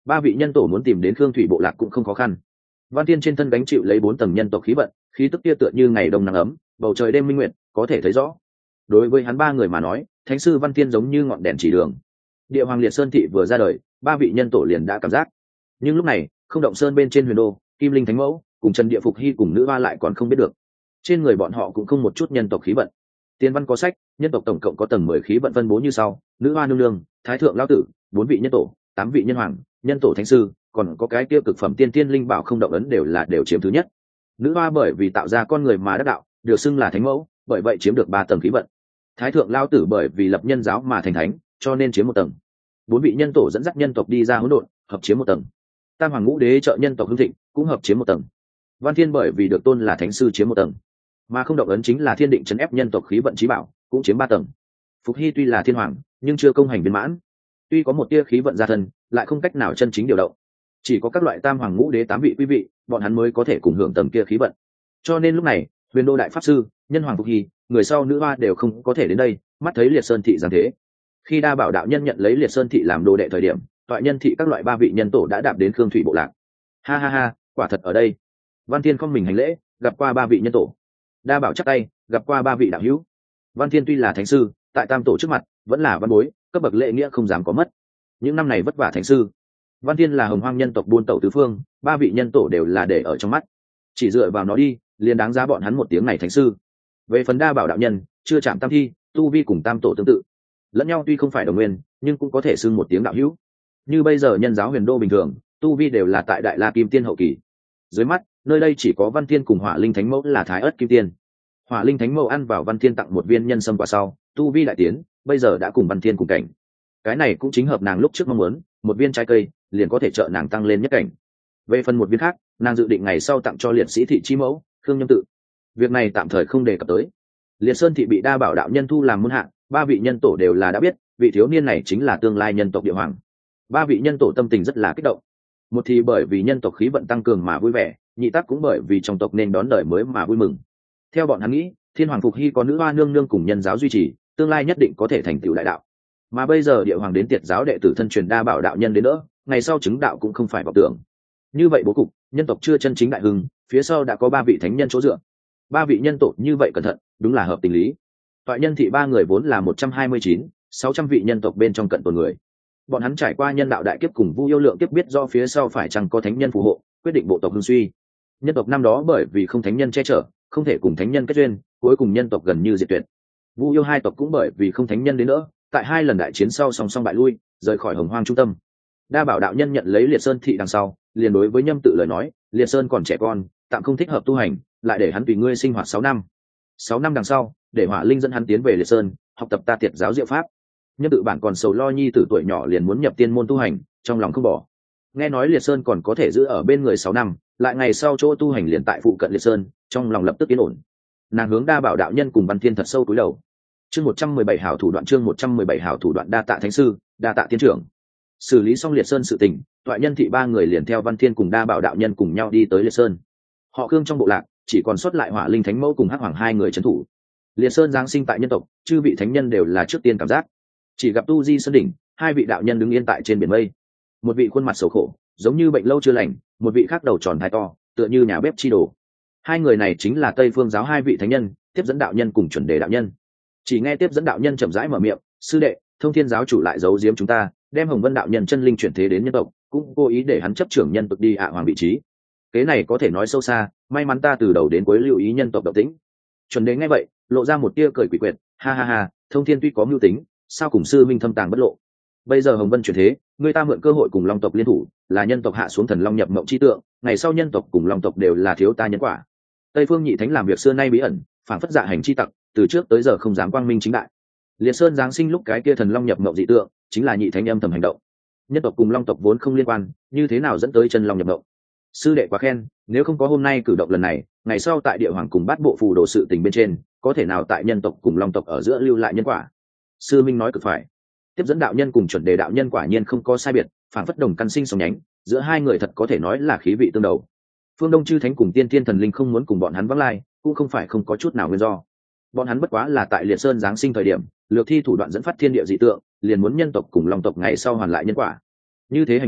A: ba vị nhân tổ muốn tìm đến khương thủy bộ lạc cũng không khó khăn. Văn Thiên trên thân gánh chịu lấy 4 tầng nhân tộc khí vận, khí tức kia tựa như ngày đông nắng ấm, bầu trời đêm minh nguyệt, có thể thấy rõ. Đối với hắn ba người mà nói, thánh sư Văn Thiên giống như ngọn đèn chỉ đường. Địa Hoàng Liệt Sơn thị vừa ra đời, ba vị nhân tổ liền đã cảm giác. Nhưng lúc này, không động sơn bên trên Huyền Đô, Kim Linh Thánh Mẫu, cùng Trần Địa Phục Hy cùng nữ hoa lại còn không biết được. Trên người bọn họ cũng không một chút nhân tộc khí vận. Tiên văn có sách, nhân tộc tổng cộng có tầng 10 khí vận phân bố như sau: nữ hoa nương nương, thái thượng lão tử, 4 vị nhân tổ, 8 vị nhân hoàng, nhân tổ thánh sư, còn có cái kia cực phẩm tiên tiên linh bảo không động ấn đều chiếm thứ nhất. Nữ hoa bởi vì tạo ra con người mà đắc đạo, được xưng là thánh mẫu, bởi vậy chiếm được 3 tầng khí vận. Thái thượng lão tử bởi vì lập nhân giáo mà thành thánh, cho nên chiếm 1 tầng. 4 vị nhân tổ dẫn dắt nhân tộc đi ra hỗn độn, hợp chiếm 1 tầng. Tam hoàng ngũ đế trợ nhân tộc hưng thịnh, cũng hợp chiếm 1 tầng. Văn Thiên bởi vì được tôn là thánh sư chiếm 1 tầng, mà không động ấn chính là thiên định trấn ép nhân tộc khí vận chí bảo, cũng chiếm 3 tầng. Phục Hy tuy là thiên hoàng, nhưng chưa công hành viên mãn, tuy có một tia khí vận gia thân, lại không cách nào chân chính điều động. Chỉ có các loại tam hoàng ngũ đế 8 vị quý vị, bọn hắn mới có thể cùng hưởng tầng kia khí vận. Cho nên lúc này, Huyền Đô đại pháp sư, nhân hoàng Phục Hy, người sau nữ hoa đều không có thể đến đây, mắt thấy Liệt Sơn thị giáng thế. Khi Đa Bảo đạo nhân nhận lấy Liệt Sơn thị làm đồ đệ thời điểm, toại nhân thị các loại 3 vị nhân tổ đã đạp đến Khương Thủy bộ lạc. Ha ha ha, quả thật ở đây. Văn Thiên không mình hành lễ, gặp qua 3 vị nhân tổ. Đa Bảo chắp tay, gặp qua 3 vị đạo hữu. Văn Thiên tuy là thánh sư, tại tam tổ trước mặt vẫn là văn bối, cấp bậc lễ nghĩa không dám có mất. Những năm này vất vả thánh sư. Văn Thiên là hồng hoang nhân tộc buôn tẩu tứ phương, 3 vị nhân tổ đều là để ở trong mắt, chỉ dựa vào nó đi liền đáng giá bọn hắn một tiếng này thánh sư. Về phần Đa Bảo đạo nhân, chưa chạm tam thi, tu vi cùng tam tổ tương tự, lẫn nhau tuy không phải đồng nguyên, nhưng cũng có thể xưng một tiếng đạo hữu. Như bây giờ nhân giáo Huyền Đô bình thường, tu vi đều là tại đại la kim tiên hậu kỳ. Dưới mắt nơi đây chỉ có Văn Thiên cùng Hỏa Linh Thánh Mẫu là thái ớt kim tiên. Hỏa Linh Thánh Mẫu ăn vào Văn Thiên tặng một viên nhân sâm quả sau, tu vi đại tiến, bây giờ đã cùng Văn Thiên cùng cảnh. Cái này cũng chính hợp nàng lúc trước mong muốn, một viên trái cây liền có thể trợ nàng tăng lên nhất cảnh. Về phần một viên khác, nàng dự định ngày sau tặng cho liệt sĩ thị chi mẫu Khương Nhâm Tự. Việc này tạm thời không đề cập tới. Liệt Sơn thị bị Đa Bảo đạo nhân thu làm môn hạ, 3 vị nhân tổ đều là đã biết, vị thiếu niên này chính là tương lai nhân tộc Địa Hoàng. 3 vị nhân tổ tâm tình rất là kích động. Một thì bởi vì nhân tộc khí vận tăng cường mà vui vẻ, nhị tác cũng bởi vì trong tộc nên đón đời mới mà vui mừng. Theo bọn hắn nghĩ, Thiên Hoàng Phục Hy có nữ hoa nương nương cùng nhân giáo duy trì, tương lai nhất định có thể thành tựu đại đạo. Mà bây giờ Địa Hoàng đến tiệt giáo đệ tử thân truyền Đa Bảo đạo nhân đến nữa, ngày sau chứng đạo cũng không phải vọng tưởng. Như vậy bố cục, nhân tộc chưa chân chính đại hưng, phía sau đã có 3 vị thánh nhân chỗ dựa. 3 vị nhân tổ như vậy cẩn thận, đúng là hợp tình lý. Toại nhân thị 3 người vốn là 129, 600 vị nhân tộc bên trong cận tồn người. Bọn hắn trải qua nhân đạo đại kiếp cùng Vu Yêu Lượng kiếp, biết do phía sau phải chăng có thánh nhân phù hộ, quyết định bộ tộc hưng suy. Nhân tộc năm đó bởi vì không thánh nhân che chở, không thể cùng thánh nhân kết duyên, cuối cùng nhân tộc gần như diệt tuyệt. Vu Yêu hai tộc cũng bởi vì không thánh nhân đến nữa, tại 2 lần đại chiến sau song song bại lui, rời khỏi Hồng Hoang trung tâm. Đa Bảo đạo nhân nhận lấy Liệt Sơn thị đằng sau, liền đối với Nhâm Tự lời nói, Liệt Sơn còn trẻ con, tạm không thích hợp tu hành, lại để hắn tùy ngươi sinh hoạt 6 năm. 6 năm đằng sau, để Hỏa Linh dẫn hắn tiến về Liệt Sơn, học tập ta tiệt giáo diệu pháp. Nhâm Tự bản còn sầu lo nhi tử tuổi nhỏ liền muốn nhập tiên môn tu hành, trong lòng không bỏ. Nghe nói Liệt Sơn còn có thể giữ ở bên người 6 năm, lại ngày sau chỗ tu hành liền tại phụ cận Liệt Sơn, trong lòng lập tức yên ổn. Nàng hướng Đa Bảo đạo nhân cùng Văn Thiên thật sâu cúi đầu. Chương 117 hảo thủ đoạn, chương 117 hảo thủ đoạn, đa tạ thánh sư, đa tạ tiên trưởng. Xử lý xong Liệt Sơn sự tình, toại nhân thị 3 người liền theo Văn Thiên cùng Đa Bảo đạo nhân cùng nhau đi tới Liệt Sơn. Họ Khương trong bộ lạc chỉ còn sót lại Hỏa Linh Thánh Mẫu cùng Hắc Hoàng 2 người trấn thủ. Liệt Sơn giáng sinh tại nhân tộc, chư vị thánh nhân đều là trước tiên cảm giác. Chỉ gặp Tu Di Sơn đỉnh, 2 vị đạo nhân đứng yên tại trên biển mây. Một vị khuôn mặt xấu khổ, giống như bệnh lâu chưa lành, một vị khác đầu tròn thái to, tựa như nhà bếp chi đồ. 2 người này chính là Tây Phương giáo 2 vị thánh nhân, Tiếp dẫn đạo nhân cùng Chuẩn Đề đạo nhân. Chỉ nghe Tiếp dẫn đạo nhân chậm rãi mở miệng, sư đệ, Thông Thiên giáo chủ lại giấu giếm chúng ta, đem Hồng Vân đạo nhân chân linh chuyển thế đến nhân tộc, cũng cố ý để hắn chấp trưởng nhân tộc đi ạ hoàng vị trí. Cái này có thể nói sâu xa, may mắn ta từ đầu đến cuối lưu ý nhân tộc động tĩnh. Chuẩn Đề nghe vậy, lộ ra một tia cười quỷ quyệt, ha ha ha, Thông Thiên tuy có mưu tính, sao cùng sư minh thâm tàng bất lộ. Bây giờ Hồng Vân chuyển thế, người ta mượn cơ hội cùng Long tộc liên thủ, là nhân tộc hạ xuống thần long nhập mộng chi tượng, ngày sau nhân tộc cùng Long tộc đều là thiếu ta nhân quả. Tây Phương Nhị Thánh làm việc xưa nay bí ẩn, phản phất dạ hành chi tặc, từ trước tới giờ không dám quang minh chính đại. Liệt Sơn giáng sinh lúc cái kia thần long nhập mộng dị tượng, chính là Nhị Thánh âm thầm hành động. Nhân tộc cùng Long tộc vốn không liên quan, như thế nào dẫn tới chân long nhập mộng? Sư đệ quá khen, nếu không có hôm nay cử động lần này, ngày sau tại Địa Hoàng cùng Bát Bộ phù đồ sự tình bên trên, có thể nào tại nhân tộc cùng Long tộc ở giữa lưu lại nhân quả? Sư minh nói cực phải. Tiếp dẫn đạo nhân cùng Chuẩn Đề đạo nhân quả nhiên không có sai biệt, phản phất đồng căn sinh sống nhánh, giữa 2 người thật có thể nói là khí vị tương đầu. Phương Đông chư thánh cùng tiên tiên thần linh không muốn cùng bọn hắn vắng lai, cũng không phải không có chút nào nguyên do. Bọn hắn bất quá là tại Liệt Sơn giáng sinh thời điểm, lược thi thủ đoạn dẫn phát thiên địa dị tượng, liền muốn nhân tộc cùng Long tộc ngày sau hoàn lại nhân quả. Như thế hành vi,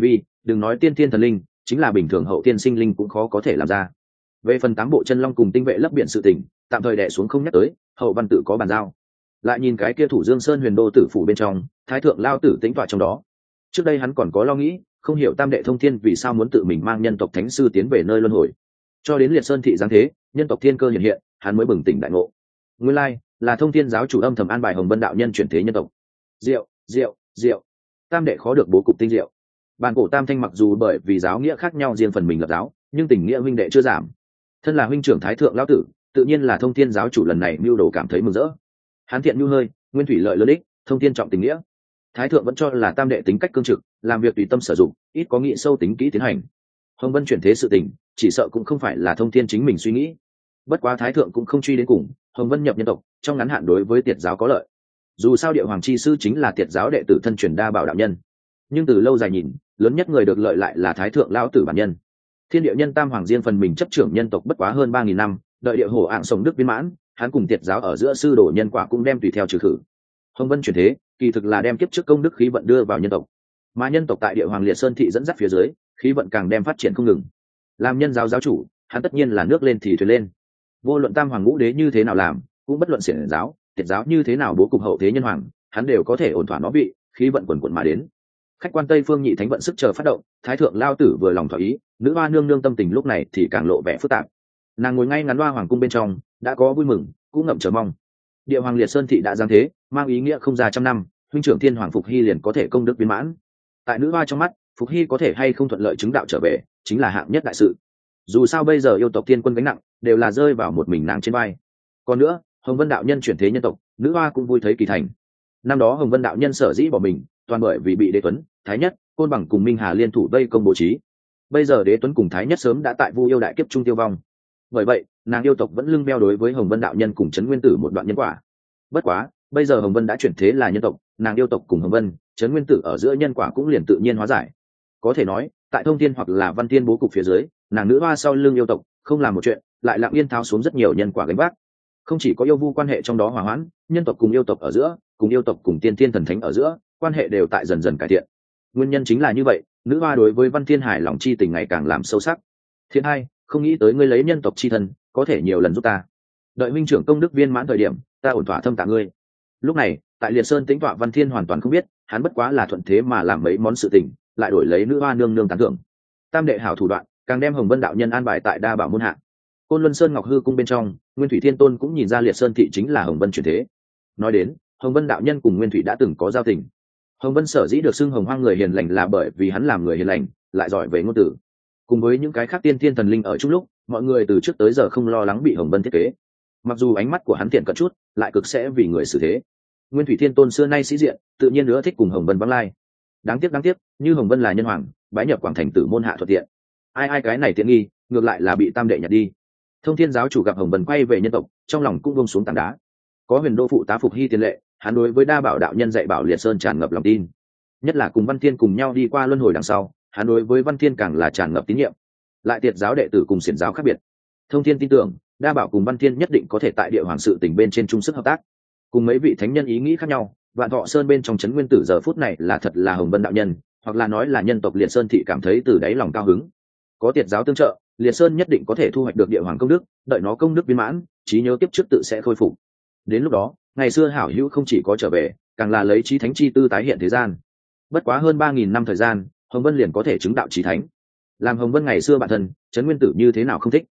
A: đừng nói tiên thiên thần linh, chính là bình thường hậu tiên sinh linh cũng khó có thể làm ra. Về phần 8 bộ chân long cùng tinh vệ lấp biển sự tình, tạm thời đè xuống không nhắc tới, hậu văn tự có bàn giao. Lại nhìn cái kia Thủ Dương Sơn Huyền Đô tử phủ bên trong, thái thượng lao tử tĩnh tọa trong đó. Trước đây hắn còn có lo nghĩ, không hiểu Tam đệ thông thiên vì sao muốn tự mình mang nhân tộc thánh sư tiến về nơi luân hồi. Cho đến Liệt Sơn thị giáng thế, nhân tộc thiên cơ hiện hiện, hắn mới bừng tỉnh đại ngộ. Nguyên lai là thông thiên giáo chủ âm thầm an bài Hồng Vân đạo nhân chuyển thế nhân tộc. Diệu, diệu, diệu. Tam đệ khó được bố cục tinh diệu. Bàn cổ tam thanh mặc dù bởi vì giáo nghĩa khác nhau riêng phần mình lập giáo, nhưng tình nghĩa huynh đệ chưa giảm. Thân là huynh trưởng thái thượng lão tử, tự nhiên là thông thiên giáo chủ lần này mưu đồ cảm thấy mừng rỡ. Hán thiện nhu hơi, nguyên thủy lợi lớn ích, thông thiên trọng tình nghĩa. Thái thượng vẫn cho là tam đệ tính cách cương trực, làm việc tùy tâm sử dụng, ít có nghị sâu tính kỹ tiến hành. Hồng Vân chuyển thế sự tình, chỉ sợ cũng không phải là thông thiên chính mình suy nghĩ. Bất quá thái thượng cũng không truy đến cùng, Hồng Vân nhập nhân tộc, trong ngắn hạn đối với tiệt giáo có lợi. Dù sao địa hoàng chi sư chính là tiệt giáo đệ tử thân truyền đa bảo đạo nhân, nhưng từ lâu dài nhìn, lớn nhất người được lợi lại là thái thượng lão tử bản nhân. Thiên địa nhân tam hoàng riêng phần mình chấp trưởng nhân tộc bất quá hơn 3000 năm, đợi địa hổ ạng sồng đức viên mãn, hắn cùng tiệt giáo ở giữa sư đồ nhân quả cũng đem tùy theo trừ khử. Hồng Vân chuyển thế, kỳ thực là đem kiếp trước công đức khí vận đưa vào nhân tộc, mà nhân tộc tại địa hoàng liệt sơn thị dẫn dắt phía dưới, khí vận càng đem phát triển không ngừng. Làm nhân giáo giáo chủ, hắn tất nhiên là nước lên thì thuyền lên. Vô luận tam hoàng ngũ đế như thế nào làm, cũng bất luận xiển giáo, tiệt giáo như thế nào bố cục hậu thế nhân hoàng, hắn đều có thể ổn thỏa nó vị, khí vận quần quần mà đến. Khách quan Tây Phương Nhị Thánh vận sức chờ phát động, thái thượng lao tử vừa lòng thỏa ý, nữ hoa nương nương tâm tình lúc này thì càng lộ vẻ phức tạp. Nàng ngồi ngay ngắn hoa hoàng cung bên trong, đã có vui mừng, cũng ngậm chờ mong. Địa hoàng liệt sơn thị đã giáng thế, mang ý nghĩa không già trăm năm, huynh trưởng thiên hoàng Phục Hy liền có thể công đức viên mãn. Tại nữ hoa trong mắt, Phục Hy có thể hay không thuận lợi chứng đạo trở về, chính là hạng nhất đại sự. Dù sao bây giờ yêu tộc thiên quân gánh nặng, đều là rơi vào một mình nàng trên vai. Còn nữa, Hồng Vân đạo nhân chuyển thế nhân tộc, nữ hoa cũng vui thấy kỳ thành. Năm đó Hồng Vân đạo nhân sở dĩ bỏ mình, toàn bởi vì bị Đế Tuấn, Thái Nhất, Côn Bằng cùng Minh Hà liên thủ vây công bố trí. Bây giờ Đế Tuấn cùng Thái Nhất sớm đã tại Vu yêu đại kiếp trung tiêu vong. Bởi vậy, nàng yêu tộc vẫn lưng beo đối với Hồng Vân đạo nhân cùng Trấn Nguyên Tử một đoạn nhân quả. Bất quá, bây giờ Hồng Vân đã chuyển thế là nhân tộc, nàng yêu tộc cùng Hồng Vân, Trấn Nguyên Tử ở giữa nhân quả cũng liền tự nhiên hóa giải. Có thể nói, tại thông thiên hoặc là văn thiên bố cục phía dưới, nàng nữ hoa sau lưng yêu tộc, không làm một chuyện, lại lặng yên tháo xuống rất nhiều nhân quả gánh vác. Không chỉ có yêu vu quan hệ trong đó hòa hoãn, nhân tộc cùng yêu tộc ở giữa, cùng yêu tộc cùng tiên thiên thần thánh ở giữa, quan hệ đều tại dần dần cải thiện. Nguyên nhân chính là như vậy, nữ hoa đối với Văn Thiên Hải lòng chi tình ngày càng làm sâu sắc. Thiên hai, không nghĩ tới ngươi lấy nhân tộc chi thân, có thể nhiều lần giúp ta. Đợi minh trưởng công đức viên mãn thời điểm, ta ổn thỏa thâm tạ ngươi. Lúc này, tại Liệt Sơn tĩnh tọa Văn Thiên hoàn toàn không biết, hắn bất quá là thuận thế mà làm mấy món sự tình, lại đổi lấy nữ hoa nương nương tán thưởng. Tam đệ hảo thủ đoạn, càng đem Hồng Vân đạo nhân an bài tại đa bảo môn hạ. Côn Luân Sơn Ngọc Hư cung bên trong, Nguyên Thủy Thiên Tôn cũng nhìn ra Liệt Sơn thị chính là Hồng Vân chuyển thế. Nói đến, Hồng Vân đạo nhân cùng Nguyên Thủy đã từng có giao tình. Hồng Vân sở dĩ được xưng Hồng Hoang người hiền lành là bởi vì hắn làm người hiền lành, lại giỏi về ngôn từ. Cùng với những cái khác tiên thiên thần linh ở chung lúc, mọi người từ trước tới giờ không lo lắng bị Hồng Vân thiết kế. Mặc dù ánh mắt của hắn thiện cận chút, lại cực sẽ vì người xử thế. Nguyên Thủy Thiên Tôn xưa nay sĩ diện, tự nhiên nữa thích cùng Hồng Vân vắng lai. Đáng tiếc, như Hồng Vân là nhân hoàng, bái nhập Quảng Thành Tử môn hạ thuận tiện. Ai cái này tiện nghi, ngược lại là bị tam đệ nhặt đi. Thông Thiên giáo chủ gặp Hồng Vân quay về nhân tộc, trong lòng cũng buông xuống tảng đá. Có Huyền Đô phụ tá Phục Hy tiền lệ, hắn đối với đa bảo đạo nhân dạy bảo Liệt Sơn tràn ngập lòng tin. Nhất là cùng Văn Thiên cùng nhau đi qua luân hồi đằng sau, hắn đối với Văn Thiên càng là tràn ngập tín nhiệm. Lại tiệt giáo đệ tử cùng xiển giáo khác biệt, Thông Thiên tin tưởng đa bảo cùng Văn Thiên nhất định có thể tại địa hoàng sự tình bên trên chung sức hợp tác. Cùng mấy vị thánh nhân ý nghĩ khác nhau, Vạn Thọ Sơn bên trong Trấn Nguyên Tử giờ phút này là thật là Hồng Vân đạo nhân, hoặc là nói là nhân tộc Liệt Sơn thị cảm thấy từ đáy lòng cao hứng. Có tiệt giáo tương trợ, Liệt Sơn nhất định có thể thu hoạch được địa hoàng công đức, đợi nó công đức viên mãn, trí nhớ kiếp trước tự sẽ khôi phục. Đến lúc đó, ngày xưa hảo hữu không chỉ có trở về, càng là lấy chí thánh chi tư tái hiện thế gian. Bất quá hơn 3000 năm thời gian, Hồng Vân liền có thể chứng đạo chí thánh. Làm Hồng Vân ngày xưa bản thân, Trấn Nguyên Tử như thế nào không thích.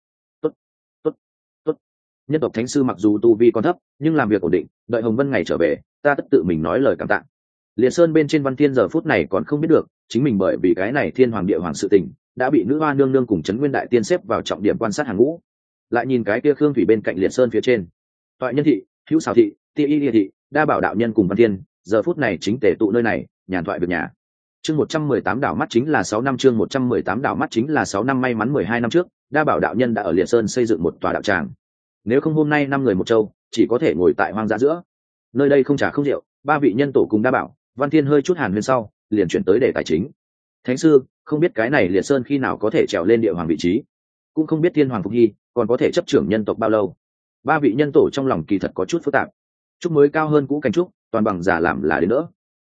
A: Tốt. Nhân tộc thánh sư mặc dù tu vi còn thấp, nhưng làm việc ổn định, đợi Hồng Vân ngày trở về, ta tất tự mình nói lời cảm tạ. Liệt Sơn bên trên Văn Thiên giờ phút này còn không biết được, chính mình bởi vì cái này thiên hoàng địa hoàng sự tình, đã bị nữ hoa nương nương cùng Trấn Nguyên đại tiên xếp vào trọng điểm quan sát hàng ngũ. Lại nhìn cái kia Khương Thủy bên cạnh Liệt Sơn phía trên, Toại Nhân thị, Hữu Xào thị, Ti Y Địa thị, đa bảo đạo nhân cùng Văn Thiên, giờ phút này chính tề tụ nơi này, nhàn thoại việc nhà. Chương 118 đảo mắt chính là 6 năm, chương 118 đảo mắt chính là 6 năm, may mắn 12 năm trước, đa bảo đạo nhân đã ở Liệt Sơn xây dựng một tòa đạo tràng. Nếu không hôm nay 5 người một châu, chỉ có thể ngồi tại hoang dã giữa. Nơi đây không trà không rượu, 3 vị nhân tổ cùng đa bảo, Văn Thiên hơi chút hàn huyên sau, liền chuyển tới đề tài chính. Thánh sư, không biết cái này Liệt Sơn khi nào có thể trèo lên địa hoàng vị trí, cũng không biết thiên hoàng Phục Hy còn có thể chấp trưởng nhân tộc bao lâu. 3 vị nhân tổ trong lòng kỳ thật có chút phức tạp. Trúc mới cao hơn cũ cành trúc, toàn bằng giả làm là đến nữa.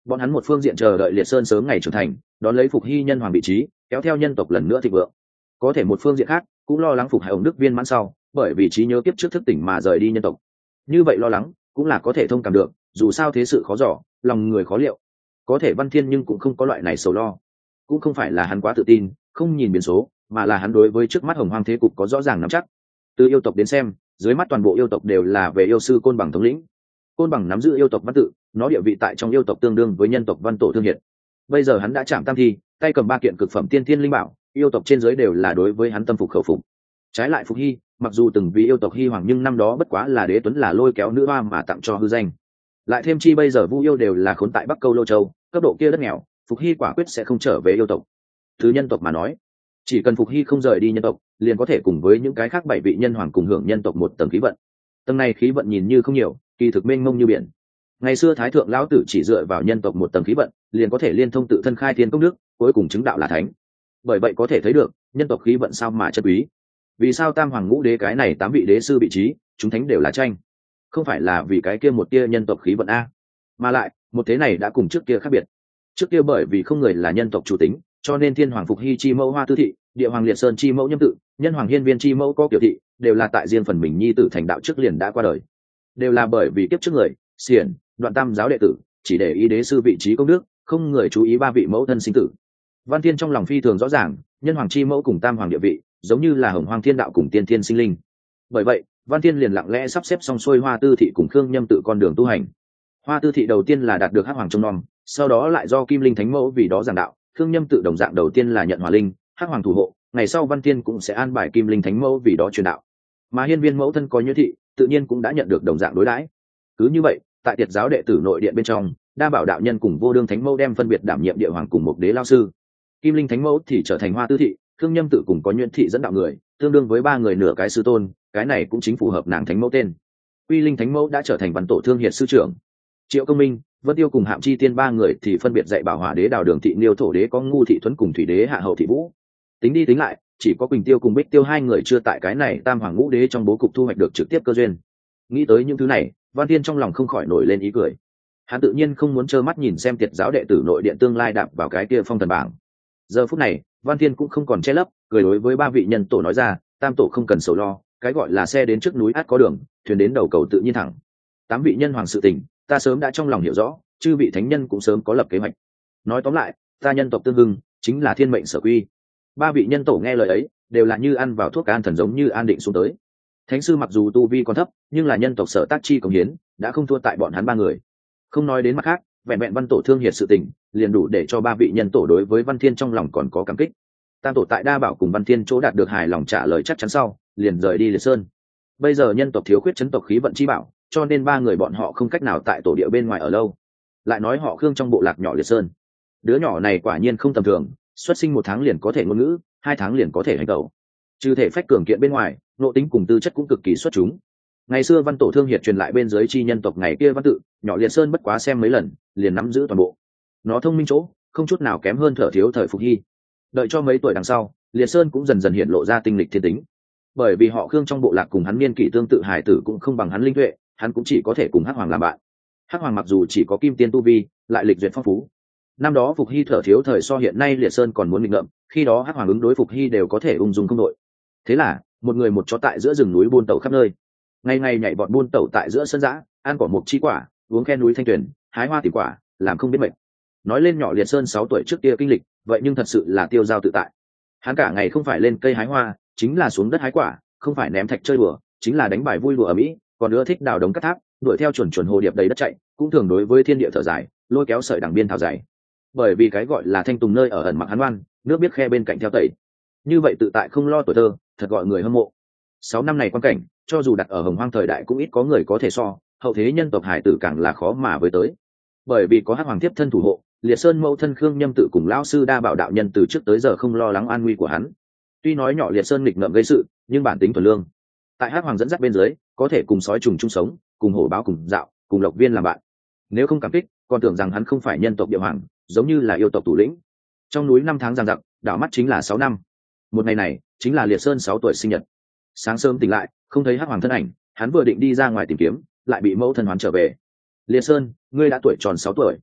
A: bọn hắn một phương diện chờ đợi liệt sơn sớm ngày trưởng thành, đón lấy phục hy nhân hoàng vị trí, kéo theo nhân tộc lần nữa thịnh vượng. Có thể một phương diện khác cũng lo lắng phục hải ổng đức viên mãn sau, bởi vì trí nhớ kiếp trước thức tỉnh mà rời đi nhân tộc. Như vậy lo lắng cũng là có thể thông cảm được, dù sao thế sự khó dò, lòng người khó liệu. Có thể Văn Thiên nhưng cũng không có loại này sầu lo, cũng không phải là hắn quá tự tin không nhìn biến số, mà là hắn đối với trước mắt hồng hoang thế cục có rõ ràng nắm chắc. Từ yêu tộc đến xem, dưới mắt toàn bộ yêu tộc đều là về yêu sư Côn Bằng thống lĩnh. Côn Bằng nắm giữ yêu tộc văn tự, nó địa vị tại trong yêu tộc tương đương với nhân tộc văn tổ thương hiệt. Bây giờ hắn đã chạm tam thi, tay cầm 3 kiện cực phẩm tiên thiên linh bảo, yêu tộc trên dưới đều là đối với hắn tâm phục khẩu phục. Trái lại Phục Hy, mặc dù từng vì yêu tộc Hy hoàng nhưng năm đó bất quá là Đế Tuấn là lôi kéo nữ hoa mà tặng cho hư danh. Lại thêm chi bây giờ Vu yêu đều là khốn tại Bắc Câu Lô Châu, cấp độ kia đất nghèo, Phục Hy quả quyết sẽ không trở về yêu tộc. Thứ nhân tộc mà nói, chỉ cần Phục Hy không rời đi nhân tộc, liền có thể cùng với những cái khác 7 vị nhân hoàng cùng hưởng nhân tộc một tầng khí vận. Tầng này khí vận nhìn như không nhiều, kỳ thực mênh mông như biển. Ngày xưa Thái thượng lão tử chỉ dựa vào nhân tộc một tầng khí vận, liền có thể liên thông tự thân khai thiên công đức, cuối cùng chứng đạo là thánh. Bởi vậy có thể thấy được, nhân tộc khí vận sao mà chân quý. Vì sao Tam Hoàng Ngũ Đế cái này 8 vị đế sư vị trí, chúng thánh đều là tranh? Không phải là vì cái kia một tia nhân tộc khí vận a, mà lại, một thế này đã cùng trước kia khác biệt. Trước kia bởi vì không người là nhân tộc chủ tính, cho nên Thiên Hoàng Phục Hy chi mẫu Hoa Tư thị, Địa Hoàng Liệt Sơn chi mẫu Nhâm Tự, Nhân Hoàng Hiên Viên chi mẫu Có Kiểu thị, đều là tại riêng phần mình nhi tử thành đạo trước liền đã qua đời. Đều là bởi vì kiếp trước người, xiển, Đoạn Tam giáo đệ tử, chỉ để ý đế sư vị trí công đức, không người chú ý 3 vị mẫu thân sinh tử. Văn Thiên trong lòng phi thường rõ ràng, Nhân Hoàng chi mẫu cùng Tam Hoàng địa vị, giống như là Hồng Hoang Thiên đạo cùng Tiên Thiên sinh linh. Bởi vậy, Văn Thiên liền lặng lẽ sắp xếp xong xuôi Hoa Tư thị cùng Khương Nhâm Tự con đường tu hành. Hoa Tư thị đầu tiên là đạt được Hắc Hoàng trông nom, sau đó lại do Kim Linh Thánh Mẫu vì đó giảng đạo. Khương Nhâm Tự đồng dạng đầu tiên là nhận Hỏa Linh, Hắc Hoàng thủ hộ, ngày sau Văn Thiên cũng sẽ an bài Kim Linh Thánh Mẫu vì đó truyền đạo. Mà Hiên Viên mẫu thân có Nhuyễn thị, tự nhiên cũng đã nhận được đồng dạng đối đãi. Cứ như vậy, tại Tiệt giáo đệ tử nội điện bên trong, Đa Bảo đạo nhân cùng Vô Đương Thánh Mẫu đem phân biệt đảm nhiệm Địa Hoàng cùng một đế lao sư. Kim Linh Thánh Mẫu thì trở thành Hoa Tư thị, Khương Nhâm Tự cùng có Nhuyễn thị dẫn đạo người, tương đương với 3 người nửa cái sư tôn, cái này cũng chính phù hợp nàng Thánh Mẫu tên. Quy Linh Thánh Mẫu đã trở thành Văn Tổ Thương Hiệt sư trưởng. Triệu Công Minh, Vân Tiêu cùng Hạm Chi Tiên 3 người thì phân biệt dạy bảo Hỏa Đế Đào Đường thị Niêu Thổ Đế có Ngu thị Thuấn cùng Thủy Đế Hạ Hậu thị Vũ. Tính đi tính lại, chỉ có Quỳnh Tiêu cùng Bích Tiêu 2 người chưa tại cái này Tam Hoàng Ngũ Đế trong bố cục thu hoạch được trực tiếp cơ duyên. Nghĩ tới những thứ này, Văn Thiên trong lòng không khỏi nổi lên ý cười. Hắn tự nhiên không muốn trơ mắt nhìn xem Tiệt giáo đệ tử nội điện tương lai đạp vào cái kia phong thần bảng. Giờ phút này, Văn Thiên cũng không còn che lấp, cười đối với 3 vị nhân tổ nói ra, Tam tổ không cần sầu lo, cái gọi là xe đến trước núi át có đường, thuyền đến đầu cầu tự nhiên thẳng. 8 vị nhân hoàng sự tình, ta sớm đã trong lòng hiểu rõ, chư vị thánh nhân cũng sớm có lập kế hoạch. Nói tóm lại, ta nhân tộc tương hưng, chính là thiên mệnh sở quy. 3 vị nhân tổ nghe lời ấy, đều là như ăn vào thuốc an thần giống như an định xuống tới. Thánh sư mặc dù tu vi còn thấp, nhưng là nhân tộc sở tác chi cống hiến, đã không thua tại bọn hắn 3 người. Không nói đến mặt khác, vẹn vẹn Văn tổ Thương Hiệt sự tình, liền đủ để cho 3 vị nhân tổ đối với Văn Thiên trong lòng còn có cảm kích. Tam tổ tại Đa Bảo cùng Văn Thiên chỗ đạt được hài lòng trả lời chắc chắn sau, liền rời đi Liệt Sơn. Bây giờ nhân tộc thiếu khuyết chấn tộc khí vận chi bảo, cho nên 3 người bọn họ không cách nào tại tổ địa bên ngoài ở lâu. Lại nói họ Khương trong bộ lạc nhỏ Liệt Sơn, đứa nhỏ này quả nhiên không tầm thường, xuất sinh 1 tháng liền có thể ngôn ngữ, 2 tháng liền có thể hành tẩu. Trừ thể phách cường kiện bên ngoài, nội tính cùng tư chất cũng cực kỳ xuất chúng. Ngày xưa Văn tổ Thương Hiệt truyền lại bên dưới chi nhân tộc ngày kia văn tự, nhỏ Liệt Sơn bất quá xem mấy lần, liền nắm giữ toàn bộ. Nó thông minh chỗ, không chút nào kém hơn Thở Thiếu thời Phục Hy. Đợi cho mấy tuổi đằng sau, Liệt Sơn cũng dần dần hiện lộ ra tinh lịch thiên tính. Bởi vì họ Khương trong bộ lạc cùng hắn niên kỷ tương tự hải tử cũng không bằng hắn linh tuệ, hắn cũng chỉ có thể cùng Hắc Hoàng làm bạn. Hắc Hoàng mặc dù chỉ có kim tiên tu vi, lại lịch duyệt phong phú. Năm đó Phục Hy Thở Thiếu thời so hiện nay Liệt Sơn còn muốn nghịch ngợm, khi đó Hắc Hoàng ứng đối Phục Hy đều có thể ung dung không đội. Thế là, một người một chó tại giữa rừng núi buôn tẩu khắp nơi. Ngày ngày nhảy vọt buôn tẩu tại giữa sân dã, ăn cỏ mục chi quả, uống khe núi thanh tuyền, hái hoa tỉ quả, làm không biết mệt. Nói lên nhỏ Liệt Sơn 6 tuổi trước kia kinh lịch, vậy nhưng thật sự là tiêu dao tự tại. Hắn cả ngày không phải lên cây hái hoa, chính là xuống đất hái quả, không phải ném thạch chơi đùa, chính là đánh bài vui đùa ở mỹ, còn nữa thích đào đống cắt tháp, đuổi theo chuẩn chuẩn hồ điệp đầy đất chạy, cũng thường đối với thiên địa thở dài, lôi kéo sợi đằng biên thảo dài. Bởi vì cái gọi là thanh tùng nơi ở ẩn mặc hắn ngoan, nước biết khe bên cạnh theo tẩy. Như vậy tự tại không lo tuổi thơ, thật gọi người hâm mộ. 6 năm này quan cảnh, cho dù đặt ở Hồng Hoang thời đại cũng ít có người có thể so, hậu thế nhân tộc hải tử càng là khó mà với tới. Bởi vì có Hắc Hoàng tiếp thân thủ hộ, Liệt Sơn mẫu thân Khương Nhâm Tự cùng lão sư Đa Bảo đạo nhân từ trước tới giờ không lo lắng an nguy của hắn. Tuy nói nhỏ Liệt Sơn nghịch ngợm gây sự, nhưng bản tính thuần lương. Tại Hắc Hoàng dẫn dắt bên dưới, có thể cùng sói trùng chung sống, cùng hổ báo cùng dạo, cùng lộc viên làm bạn. Nếu không cảm kích, còn tưởng rằng hắn không phải nhân tộc địa hoàng, giống như là yêu tộc thủ lĩnh. Trong núi 5 tháng giằng giặc, đảo mắt chính là 6 năm. Một ngày này, chính là Liệt Sơn 6 tuổi sinh nhật. Sáng sớm tỉnh lại, không thấy Hắc Hoàng thân ảnh, hắn vừa định đi ra ngoài tìm kiếm, lại bị mẫu thân hoán trở về. Liệt Sơn, ngươi đã tuổi tròn 6 tuổi.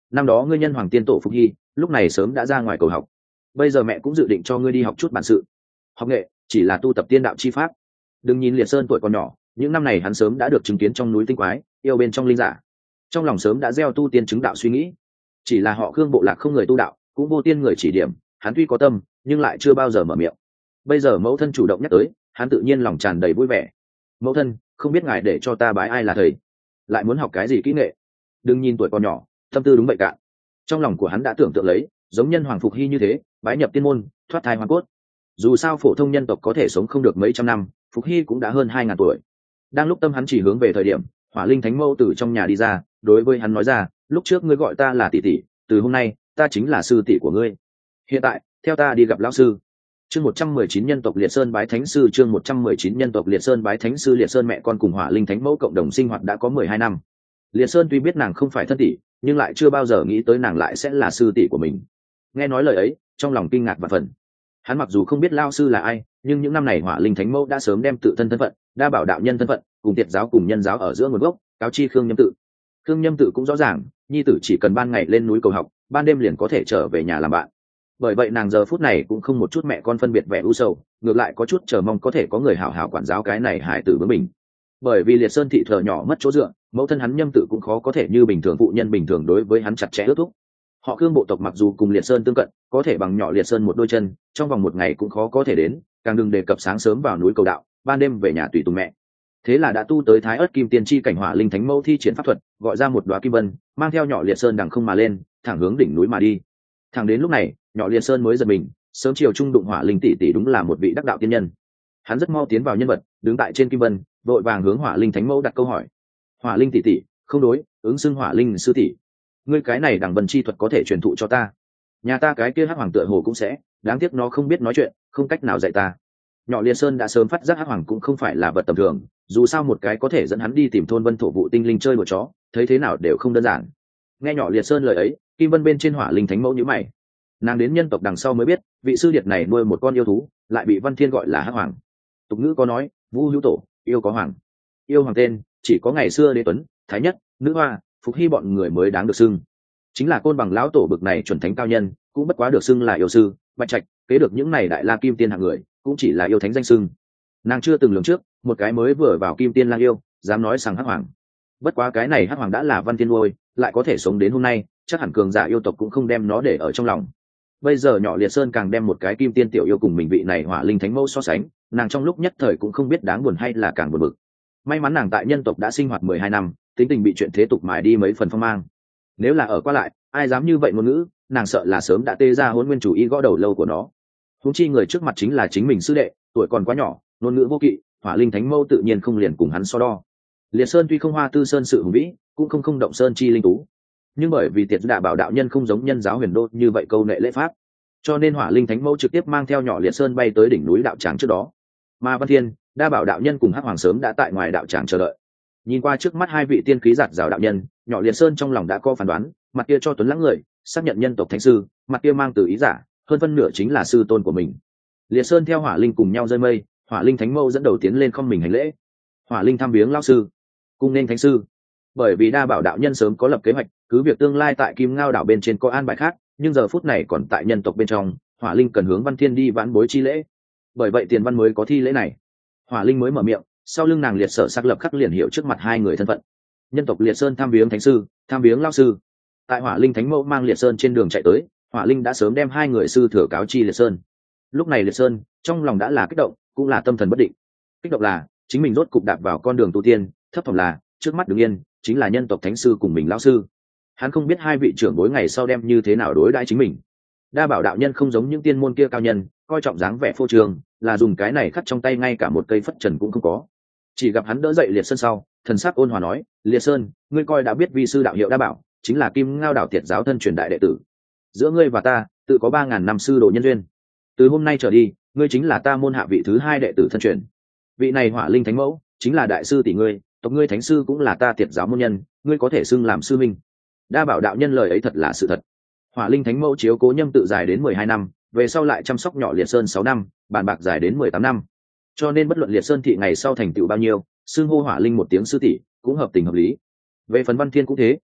A: năm đó ngươi nhân hoàng tiên tổ Phục Hy lúc này sớm đã ra ngoài cầu học, bây giờ mẹ cũng dự định cho ngươi đi học chút bản sự. Học nghệ chỉ là tu tập tiên đạo chi pháp. Đừng nhìn Liệt Sơn tuổi còn nhỏ, những năm này hắn sớm đã được chứng kiến trong núi tinh quái yêu bên trong linh giả, trong lòng sớm đã gieo tu tiên chứng đạo suy nghĩ. Chỉ là họ Khương bộ lạc không người tu đạo, cũng vô tiên người chỉ điểm, hắn tuy có tâm nhưng lại chưa bao giờ mở miệng. Bây giờ mẫu thân chủ động nhắc tới, hắn tự nhiên lòng tràn đầy vui vẻ. Mẫu thân, không biết ngài để cho ta bái ai là thầy, lại muốn học cái gì kỹ nghệ? Đừng nhìn tuổi còn nhỏ, tâm tư đúng vậy cạn. Trong lòng của hắn đã tưởng tượng lấy giống nhân hoàng Phục Hy như thế bái nhập tiên môn, thoát thai hoàn cốt. Dù sao phổ thông nhân tộc có thể sống không được mấy trăm năm, Phục Hy cũng đã hơn 2000 tuổi. Đang lúc tâm hắn chỉ hướng về thời điểm, Hỏa Linh Thánh Mẫu từ trong nhà đi ra, đối với hắn nói ra, lúc trước ngươi gọi ta là tỷ tỷ, từ hôm nay ta chính là sư tỷ của ngươi. Hiện tại theo ta đi gặp lão sư. Chương 119 nhân tộc Liệt Sơn bái thánh sư. Chương 119 nhân tộc Liệt Sơn bái thánh sư. Liệt Sơn mẹ con cùng Hỏa Linh Thánh Mẫu cộng đồng sinh hoạt đã có 12 năm. Liệt Sơn tuy biết nàng không phải thân tỷ, nhưng lại chưa bao giờ nghĩ tới nàng lại sẽ là sư tỷ của mình. Nghe nói lời ấy, trong lòng kinh ngạc và phần. Hắn mặc dù không biết lão sư là ai, nhưng những năm này Hỏa Linh Thánh Mẫu đã sớm đem tự thân thân phận, đa bảo đạo nhân thân phận, cùng Tiệt giáo cùng nhân giáo ở giữa nguồn gốc, cáo chi Khương Nhâm Tự. Khương Nhâm Tự cũng rõ ràng, nhi tử chỉ cần ban ngày lên núi cầu học, ban đêm liền có thể trở về nhà làm bạn. Bởi vậy nàng giờ phút này cũng không một chút mẹ con phân biệt vẻ u sầu, ngược lại có chút chờ mong có thể có người hảo hảo quản giáo cái này hải tử bướng mình. Bởi vì Liệt Sơn thị thờ nhỏ mất chỗ dựa, mẫu thân hắn Nhâm Tự cũng khó có thể như bình thường phụ nhân bình thường đối với hắn chặt chẽ ước thúc. Họ Khương bộ tộc mặc dù cùng Liệt Sơn tương cận, có thể bằng nhỏ Liệt Sơn một đôi chân, trong vòng một ngày cũng khó có thể đến, càng đừng đề cập sáng sớm vào núi cầu đạo, ban đêm về nhà tùy tùng mẹ. Thế là đã tu tới Thái Ức Kim Tiên chi cảnh, Hỏa Linh Thánh Mẫu thi triển pháp thuật, gọi ra một đóa kim vân, mang theo nhỏ Liệt Sơn đằng không mà lên, thẳng hướng đỉnh núi mà đi. Thẳng đến lúc này, nhỏ Liệt Sơn mới giật mình, sớm chiều trung đụng Hỏa Linh tỷ tỷ đúng là một vị đắc đạo tiên nhân. Hắn rất mau tiến vào nhân vật, đứng tại trên kim vân, vội vàng hướng Hỏa Linh Thánh Mẫu đặt câu hỏi. Hỏa Linh tỷ tỷ, không đối, ứng xưng Hỏa Linh sư tỷ. Ngươi cái này đằng vân chi thuật có thể truyền thụ cho ta? Nhà ta cái kia Hắc Hoàng tựa hồ cũng sẽ, đáng tiếc nó không biết nói chuyện, không cách nào dạy ta. Nhỏ Liệt Sơn đã sớm phát giác Hắc Hoàng cũng không phải là vật tầm thường, dù sao một cái có thể dẫn hắn đi tìm thôn vân thổ vụ tinh linh chơi một chó, thấy thế nào đều không đơn giản. Nghe nhỏ Liệt Sơn lời ấy, kim vân bên trên Hỏa Linh Thánh Mẫu nhíu mày. Nàng đến nhân tộc đằng sau mới biết, vị sư điệt này nuôi một con yêu thú, lại bị Văn Thiên gọi là Hắc Hoàng. Tục ngữ có nói, Vũ hữu tổ, yêu có hoàng. Yêu hoàng tên chỉ có ngày xưa Đế Tuấn, Thái Nhất, Nữ Hoa, Phục Hy bọn người mới đáng được xưng. Chính là Côn Bằng lão tổ bực này chuẩn thánh cao nhân, cũng bất quá được xưng là yêu sư. Bạch Trạch kế được những này đại la kim tiên hạng người, cũng chỉ là yêu thánh danh xưng. Nàng chưa từng lường trước, một cái mới vừa vào kim tiên lang yêu, dám nói sang Hắc Hoàng. Bất quá cái này Hắc Hoàng đã là Văn Thiên nuôi, lại có thể sống đến hôm nay, chắc hẳn cường giả yêu tộc cũng không đem nó để ở trong lòng. Bây giờ nhỏ Liệt Sơn càng đem một cái kim tiên tiểu yêu cùng mình vị này Hỏa Linh Thánh Mẫu so sánh, nàng trong lúc nhất thời cũng không biết đáng buồn hay là càng buồn bực. May mắn nàng tại nhân tộc đã sinh hoạt 12 năm, tính tình bị chuyện thế tục mài đi mấy phần phong mang. Nếu là ở qua lại, ai dám như vậy ngôn ngữ, nàng sợ là sớm đã tê ra Hỗn Nguyên chủ ý gõ đầu lâu của nó. Huống chi người trước mặt chính là chính mình sư đệ, tuổi còn quá nhỏ, ngôn ngữ vô kỵ, Hỏa Linh Thánh Mẫu tự nhiên không liền cùng hắn so đo. Liệt Sơn tuy không hoa tư sơn sự hùng vĩ, cũng không động sơn chi linh tú, nhưng bởi vì Tiệt Đà Bảo đạo nhân không giống nhân giáo Huyền Đô như vậy câu nệ lễ pháp, cho nên Hỏa Linh Thánh Mẫu trực tiếp mang theo nhỏ Liệt Sơn bay tới đỉnh núi đạo tràng trước đó. Mà Văn Thiên, Đa Bảo đạo nhân cùng Hắc Hoàng sớm đã tại ngoài đạo tràng chờ đợi. Nhìn qua trước mắt hai vị tiên khí giạt rào đạo nhân, nhỏ Liệt Sơn trong lòng đã có phán đoán, mặt kia cho Tuấn Lãng người xác nhận nhân tộc thánh sư, mặt kia mang từ ý giả, hơn phân nửa chính là sư tôn của mình. Liệt Sơn theo Hỏa Linh cùng nhau rơi mây, Hỏa Linh Thánh Mẫu dẫn đầu tiến lên không mình hành lễ. Hỏa Linh thăm viếng lão sư, cung nên thánh sư. Bởi vì Đa Bảo đạo nhân sớm có lập kế hoạch, cứ việc tương lai tại Kim Ngao đảo bên trên có an bài khác, nhưng giờ phút này còn tại nhân tộc bên trong, Hỏa Linh cần hướng Văn Thiên đi vãn bối chi lễ. Bởi vậy Tiền Văn mới có thi lễ này. Hỏa Linh mới mở miệng, sau lưng nàng Liệt Sở sắc lập khắc liền hiểu trước mặt hai người thân phận. Nhân tộc Liệt Sơn tham viếng thánh sư, tham viếng lão sư. Tại Hỏa Linh Thánh Mẫu mang Liệt Sơn trên đường chạy tới, Hỏa Linh đã sớm đem hai người sư thừa cáo chi Liệt Sơn. Lúc này Liệt Sơn trong lòng đã là kích động, cũng là tâm thần bất định. Kích động là chính mình rốt cục đạp vào con đường tu tiên, thấp thỏm là trước mắt đứng yên chính là nhân tộc thánh sư cùng mình lão sư. Hắn không biết hai vị trưởng bối ngày sau đem như thế nào đối đãi chính mình. Đa Bảo đạo nhân không giống những tiên môn kia cao nhân, coi trọng dáng vẻ phô trương, là dùng cái này khắc trong tay ngay cả một cây phất trần cũng không có. Chỉ gặp hắn đỡ dậy Liệt Sơn sau, thần sắc ôn hòa nói: Liệt Sơn, ngươi coi đã biết vi sư đạo hiệu Đa Bảo chính là Kim Ngao đảo Tiệt giáo thân truyền đại đệ tử. Giữa ngươi và ta tự có 3000 năm sư đồ nhân duyên. Từ hôm nay trở đi, ngươi chính là ta môn hạ vị thứ 2 đệ tử thân truyền. Vị này Hỏa Linh Thánh Mẫu chính là đại sư tỷ ngươi, tộc ngươi thánh sư cũng là ta Tiệt giáo môn nhân, ngươi có thể xưng làm sư minh. Đa Bảo đạo nhân lời ấy thật là sự thật. Hỏa Linh Thánh Mẫu chiếu cố Nhâm Tự dài đến 12 năm, về sau lại chăm sóc nhỏ Liệt Sơn 6 năm, bàn bạc dài đến 18 năm. Cho nên bất luận Liệt Sơn thị ngày sau thành tựu bao nhiêu, xưng hô Hỏa Linh một tiếng sư tỷ cũng hợp tình hợp lý. Về phần Văn Thiên cũng thế,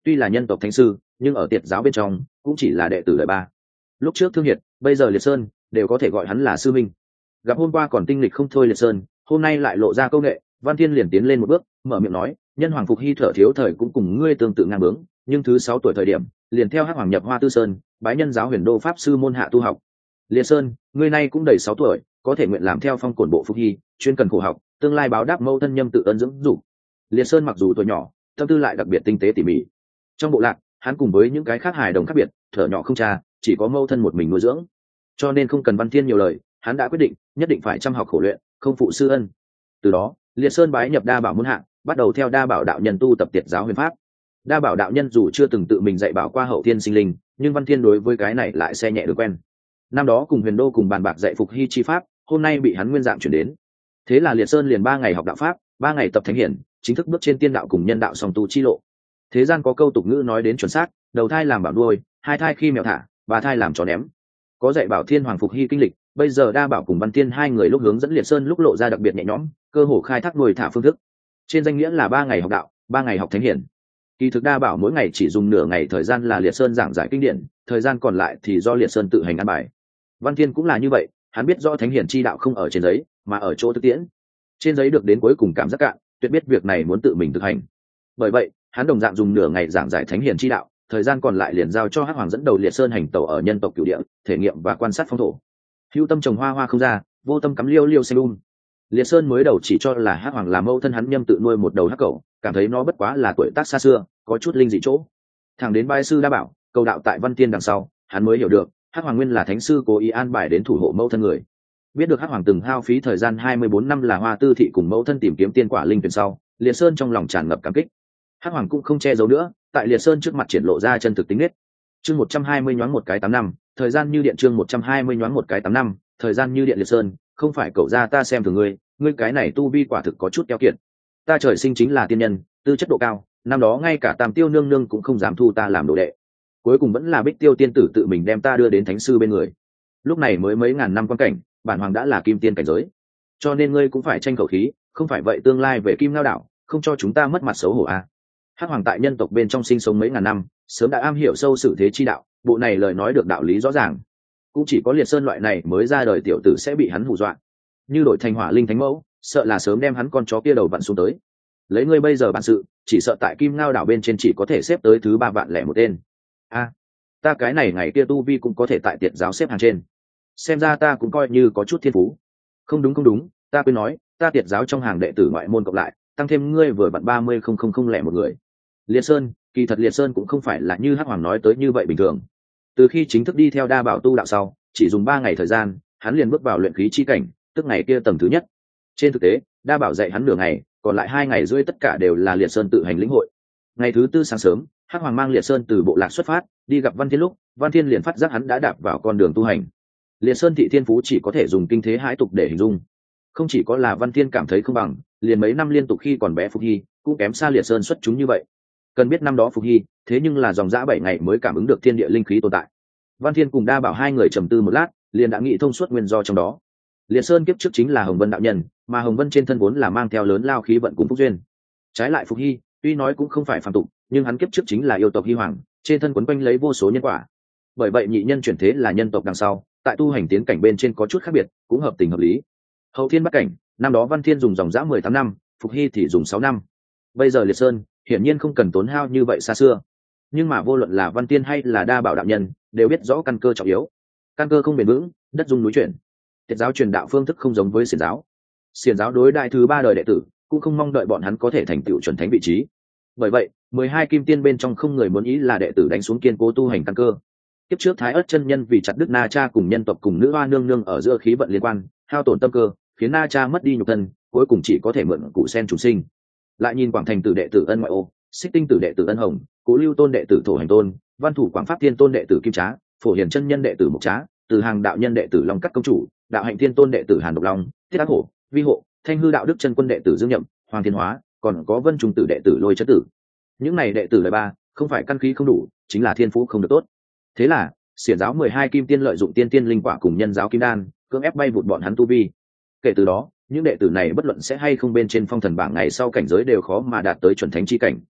A: tuy là nhân tộc thánh sư nhưng ở tiệt giáo bên trong cũng chỉ là đệ tử đời ba. Lúc trước Thương Hiệt, bây giờ Liệt Sơn đều có thể gọi hắn là sư minh. Gặp hôm qua còn tinh lịch không thôi Liệt Sơn, hôm nay lại lộ ra câu nghệ, Văn Thiên liền tiến lên một bước, mở miệng nói, nhân hoàng Phục Hy thở thiếu thời cũng cùng ngươi tương tự ngang bướng, nhưng thứ 6 tuổi thời điểm liền theo Hắc Hoàng nhập Hoa Tư Sơn, bái nhân giáo Huyền Đô pháp sư môn hạ tu học. Liệt Sơn, ngươi nay cũng đầy 6 tuổi, có thể nguyện làm theo phong cổn bộ Phục Hy, chuyên cần khổ học, tương lai báo đáp mẫu thân nhâm tự ân dưỡng dục. Liệt Sơn mặc dù tuổi nhỏ, tâm tư lại đặc biệt tinh tế tỉ mỉ. Trong bộ lạc, hắn cùng với những cái khác hài đồng khác biệt, thở nhỏ không cha, chỉ có mẫu thân một mình nuôi dưỡng, cho nên không cần Văn Thiên nhiều lời, hắn đã quyết định nhất định phải chăm học khổ luyện, không phụ sư ân. Từ đó, Liệt Sơn bái nhập Đa Bảo môn hạ, bắt đầu theo Đa Bảo đạo nhân tu tập tiệt giáo huyền pháp. Đa Bảo đạo nhân dù chưa từng tự mình dạy bảo qua hậu thiên sinh linh, nhưng Văn Thiên đối với cái này lại xe nhẹ được quen. Năm đó cùng Huyền Đô cùng bàn bạc dạy Phục Hy chi pháp, hôm nay bị hắn nguyên dạng chuyển đến. Thế là Liệt Sơn liền 3 ngày học đạo pháp, 3 ngày tập thánh hiển, chính thức bước trên tiên đạo cùng nhân đạo song tu chi lộ. Thế gian có câu tục ngữ nói đến chuẩn xác, đầu thai làm bảo nuôi, 2 thai khi mèo thả, 3 thai làm chó ném. Có dạy bảo Thiên Hoàng Phục Hy kinh lịch, bây giờ Đa Bảo cùng Văn Thiên hai người lúc hướng dẫn Liệt Sơn lúc lộ ra đặc biệt nhẹ nhõm, cơ hồ khai thác nuôi thả phương thức. Trên danh nghĩa là 3 ngày học đạo, 3 ngày học thánh hiển. Kỳ thực Đa Bảo mỗi ngày chỉ dùng nửa ngày thời gian là Liệt Sơn giảng giải kinh điển, thời gian còn lại thì do Liệt Sơn tự hành ăn bài. Văn Thiên cũng là như vậy, hắn biết rõ thánh hiển chi đạo không ở trên giấy, mà ở chỗ thực tiễn. Trên giấy được đến cuối cùng cảm giác cạn, tuyệt biết việc này muốn tự mình thực hành. Bởi vậy, hắn đồng dạng dùng nửa ngày giảng giải thánh hiển chi đạo, thời gian còn lại liền giao cho Hắc Hoàng dẫn đầu Liệt Sơn hành tẩu ở nhân tộc cửu địa, thể nghiệm và quan sát phong thổ. Hữu tâm trồng hoa hoa không ra, vô tâm cắm liêu liêu xanh Liệt Sơn mới đầu chỉ cho là Hắc Hoàng là mẫu thân hắn nhâm tự nuôi một đầu hắc cẩu, cảm thấy nó bất quá là tuổi tác xa xưa, có chút linh dị chỗ. Thẳng đến bái sư Đa Bảo, cầu đạo tại Văn Tiên đằng sau, hắn mới hiểu được, Hắc Hoàng nguyên là thánh sư cố ý an bài đến thủ hộ mẫu thân người. Biết được Hắc Hoàng từng hao phí thời gian 24 năm là Hoa Tư thị cùng mẫu thân tìm kiếm tiên quả linh tuyển sau, Liệt Sơn trong lòng tràn ngập cảm kích. Hắc Hoàng cũng không che giấu nữa, tại Liệt Sơn trước mặt triển lộ ra chân thực tính nết. Chương 120 nhoáng một cái 8 năm, thời gian như điện. Chương 120 nhoáng một cái 8 năm, thời gian như điện. Liệt Sơn, không phải cậu ra ta xem thường ngươi cái này tu vi quả thực có chút keo kiệt. Ta trời sinh chính là tiên nhân, tư chất độ cao, năm đó ngay cả Tam Tiêu nương nương cũng không dám thu ta làm đồ đệ. Cuối cùng vẫn là Bích Tiêu tiên tử tự mình đem ta đưa đến thánh sư bên người. Lúc này mới mấy ngàn năm quan cảnh, bản hoàng đã là kim tiên cảnh giới. Cho nên ngươi cũng phải tranh khẩu khí, không phải vậy tương lai về Kim Ngao đảo, không cho chúng ta mất mặt xấu hổ a. Hắc Hoàng tại nhân tộc bên trong sinh sống mấy ngàn năm, sớm đã am hiểu sâu sự thế chi đạo, bộ này lời nói được đạo lý rõ ràng. Cũng chỉ có Liệt Sơn loại này mới ra đời tiểu tử sẽ bị hắn hù dọa. Như đổi thành Hỏa Linh Thánh Mẫu, sợ là sớm đem hắn con chó kia đầu vặn xuống tới. Lấy ngươi bây giờ bản sự, chỉ sợ tại Kim Ngao đảo bên trên chỉ có thể xếp tới thứ 3 vạn lẻ một tên. A, ta cái này ngày kia tu vi cũng có thể tại tiệt giáo xếp hàng trên. Xem ra ta cũng coi như có chút thiên phú. Không đúng, ta quên nói, ta tiệt giáo trong hàng đệ tử ngoại môn cộng lại, tăng thêm ngươi vừa vặn 30,000 lẻ một người. Liệt Sơn, kỳ thật Liệt Sơn cũng không phải là như Hắc Hoàng nói tới như vậy bình thường. Từ khi chính thức đi theo Đa Bảo tu đạo sau, chỉ dùng 3 ngày thời gian, hắn liền bước vào luyện khí chi cảnh, tức ngày kia tầng thứ nhất. Trên thực tế, Đa Bảo dạy hắn nửa ngày, còn lại 2 ngày rưỡi tất cả đều là Liệt Sơn tự hành lĩnh hội. Ngày thứ 4 sáng sớm, Hắc Hoàng mang Liệt Sơn từ bộ lạc xuất phát, đi gặp Văn Thiên lúc, Văn Thiên liền phát giác hắn đã đạp vào con đường tu hành. Liệt Sơn thị thiên phú chỉ có thể dùng kinh thế hãi tục để hình dung. Không chỉ có là Văn Thiên cảm thấy không bằng, liền mấy năm liên tục khi còn bé Phục Hy cũng kém xa Liệt Sơn xuất chúng như vậy. Cần biết năm đó Phục Hy, thế nhưng là dòng dã 7 ngày mới cảm ứng được thiên địa linh khí tồn tại. Văn Thiên cùng Đa Bảo hai người trầm tư một lát, liền đã nghĩ thông suốt nguyên do trong đó. Liệt Sơn kiếp trước chính là Hồng Vân đạo nhân, mà Hồng Vân trên thân vốn là mang theo lớn lao khí vận cùng phúc duyên. Trái lại Phục Hy, tuy nói cũng không phải phàm tục, nhưng hắn kiếp trước chính là yêu tộc Hy Hoàng, trên thân quấn quanh lấy vô số nhân quả. Bởi vậy nhị nhân chuyển thế là nhân tộc đằng sau, tại tu hành tiến cảnh bên trên có chút khác biệt, cũng hợp tình hợp lý. Hậu thiên bắt cảnh, năm đó Văn Thiên dùng dòng dã 18 năm, Phục Hy thì dùng 6 năm. Bây giờ Liệt Sơn, hiển nhiên không cần tốn hao như vậy xa xưa. Nhưng mà vô luận là Văn Thiên hay là Đa Bảo đạo nhân, đều biết rõ căn cơ trọng yếu. Căn cơ không bền vững, đất rung núi chuyển. Tiệt giáo truyền đạo phương thức không giống với xiển giáo. Xiển giáo đối đại thứ 3 đời đệ tử, cũng không mong đợi bọn hắn có thể thành tựu chuẩn thánh vị trí. Bởi vậy, 12 kim tiên bên trong không người muốn ý là đệ tử đánh xuống kiên cố tu hành căn cơ. Kiếp trước Thái Ức chân nhân vì chặt đứt Na Cha cùng nhân tộc cùng nữ hoa nương nương ở giữa khí vận liên quan, hao tổn tâm cơ, khiến Na Cha mất đi nhục thân, cuối cùng chỉ có thể mượn củ sen trùng sinh. Lại nhìn Quảng Thành tử đệ tử Ân Ngoại Ô, Xích Tinh tử đệ tử Ân Hồng, Cố Lưu tôn đệ tử Thổ Hành Tôn, Văn Thủ Quảng Pháp Thiên tôn đệ tử Kim Trá, Phổ Hiền chân nhân đệ tử Mục Trá, Từ Hàng đạo nhân đệ tử Long Cắt công chủ, Đạo Hạnh Thiên tôn đệ tử Hàn Độc Long, Thiết Ác Hổ, Vi Hộ, Thanh Hư đạo đức chân quân đệ tử Dương Nhậm, Hoàng Thiên Hóa, còn có Vân Trung tử đệ tử Lôi Chất tử. Những này đệ tử đời 3, không phải căn khí không đủ, chính là thiên phú không được tốt. Thế là, xiển giáo 12 kim tiên lợi dụng tiên tiên linh quả cùng nhân giáo kim đan, cưỡng ép bay vụt bọn hắn tu vi. Kể từ đó, những đệ tử này bất luận sẽ hay không bên trên phong thần bảng ngày sau cảnh giới đều khó mà đạt tới chuẩn thánh chi cảnh.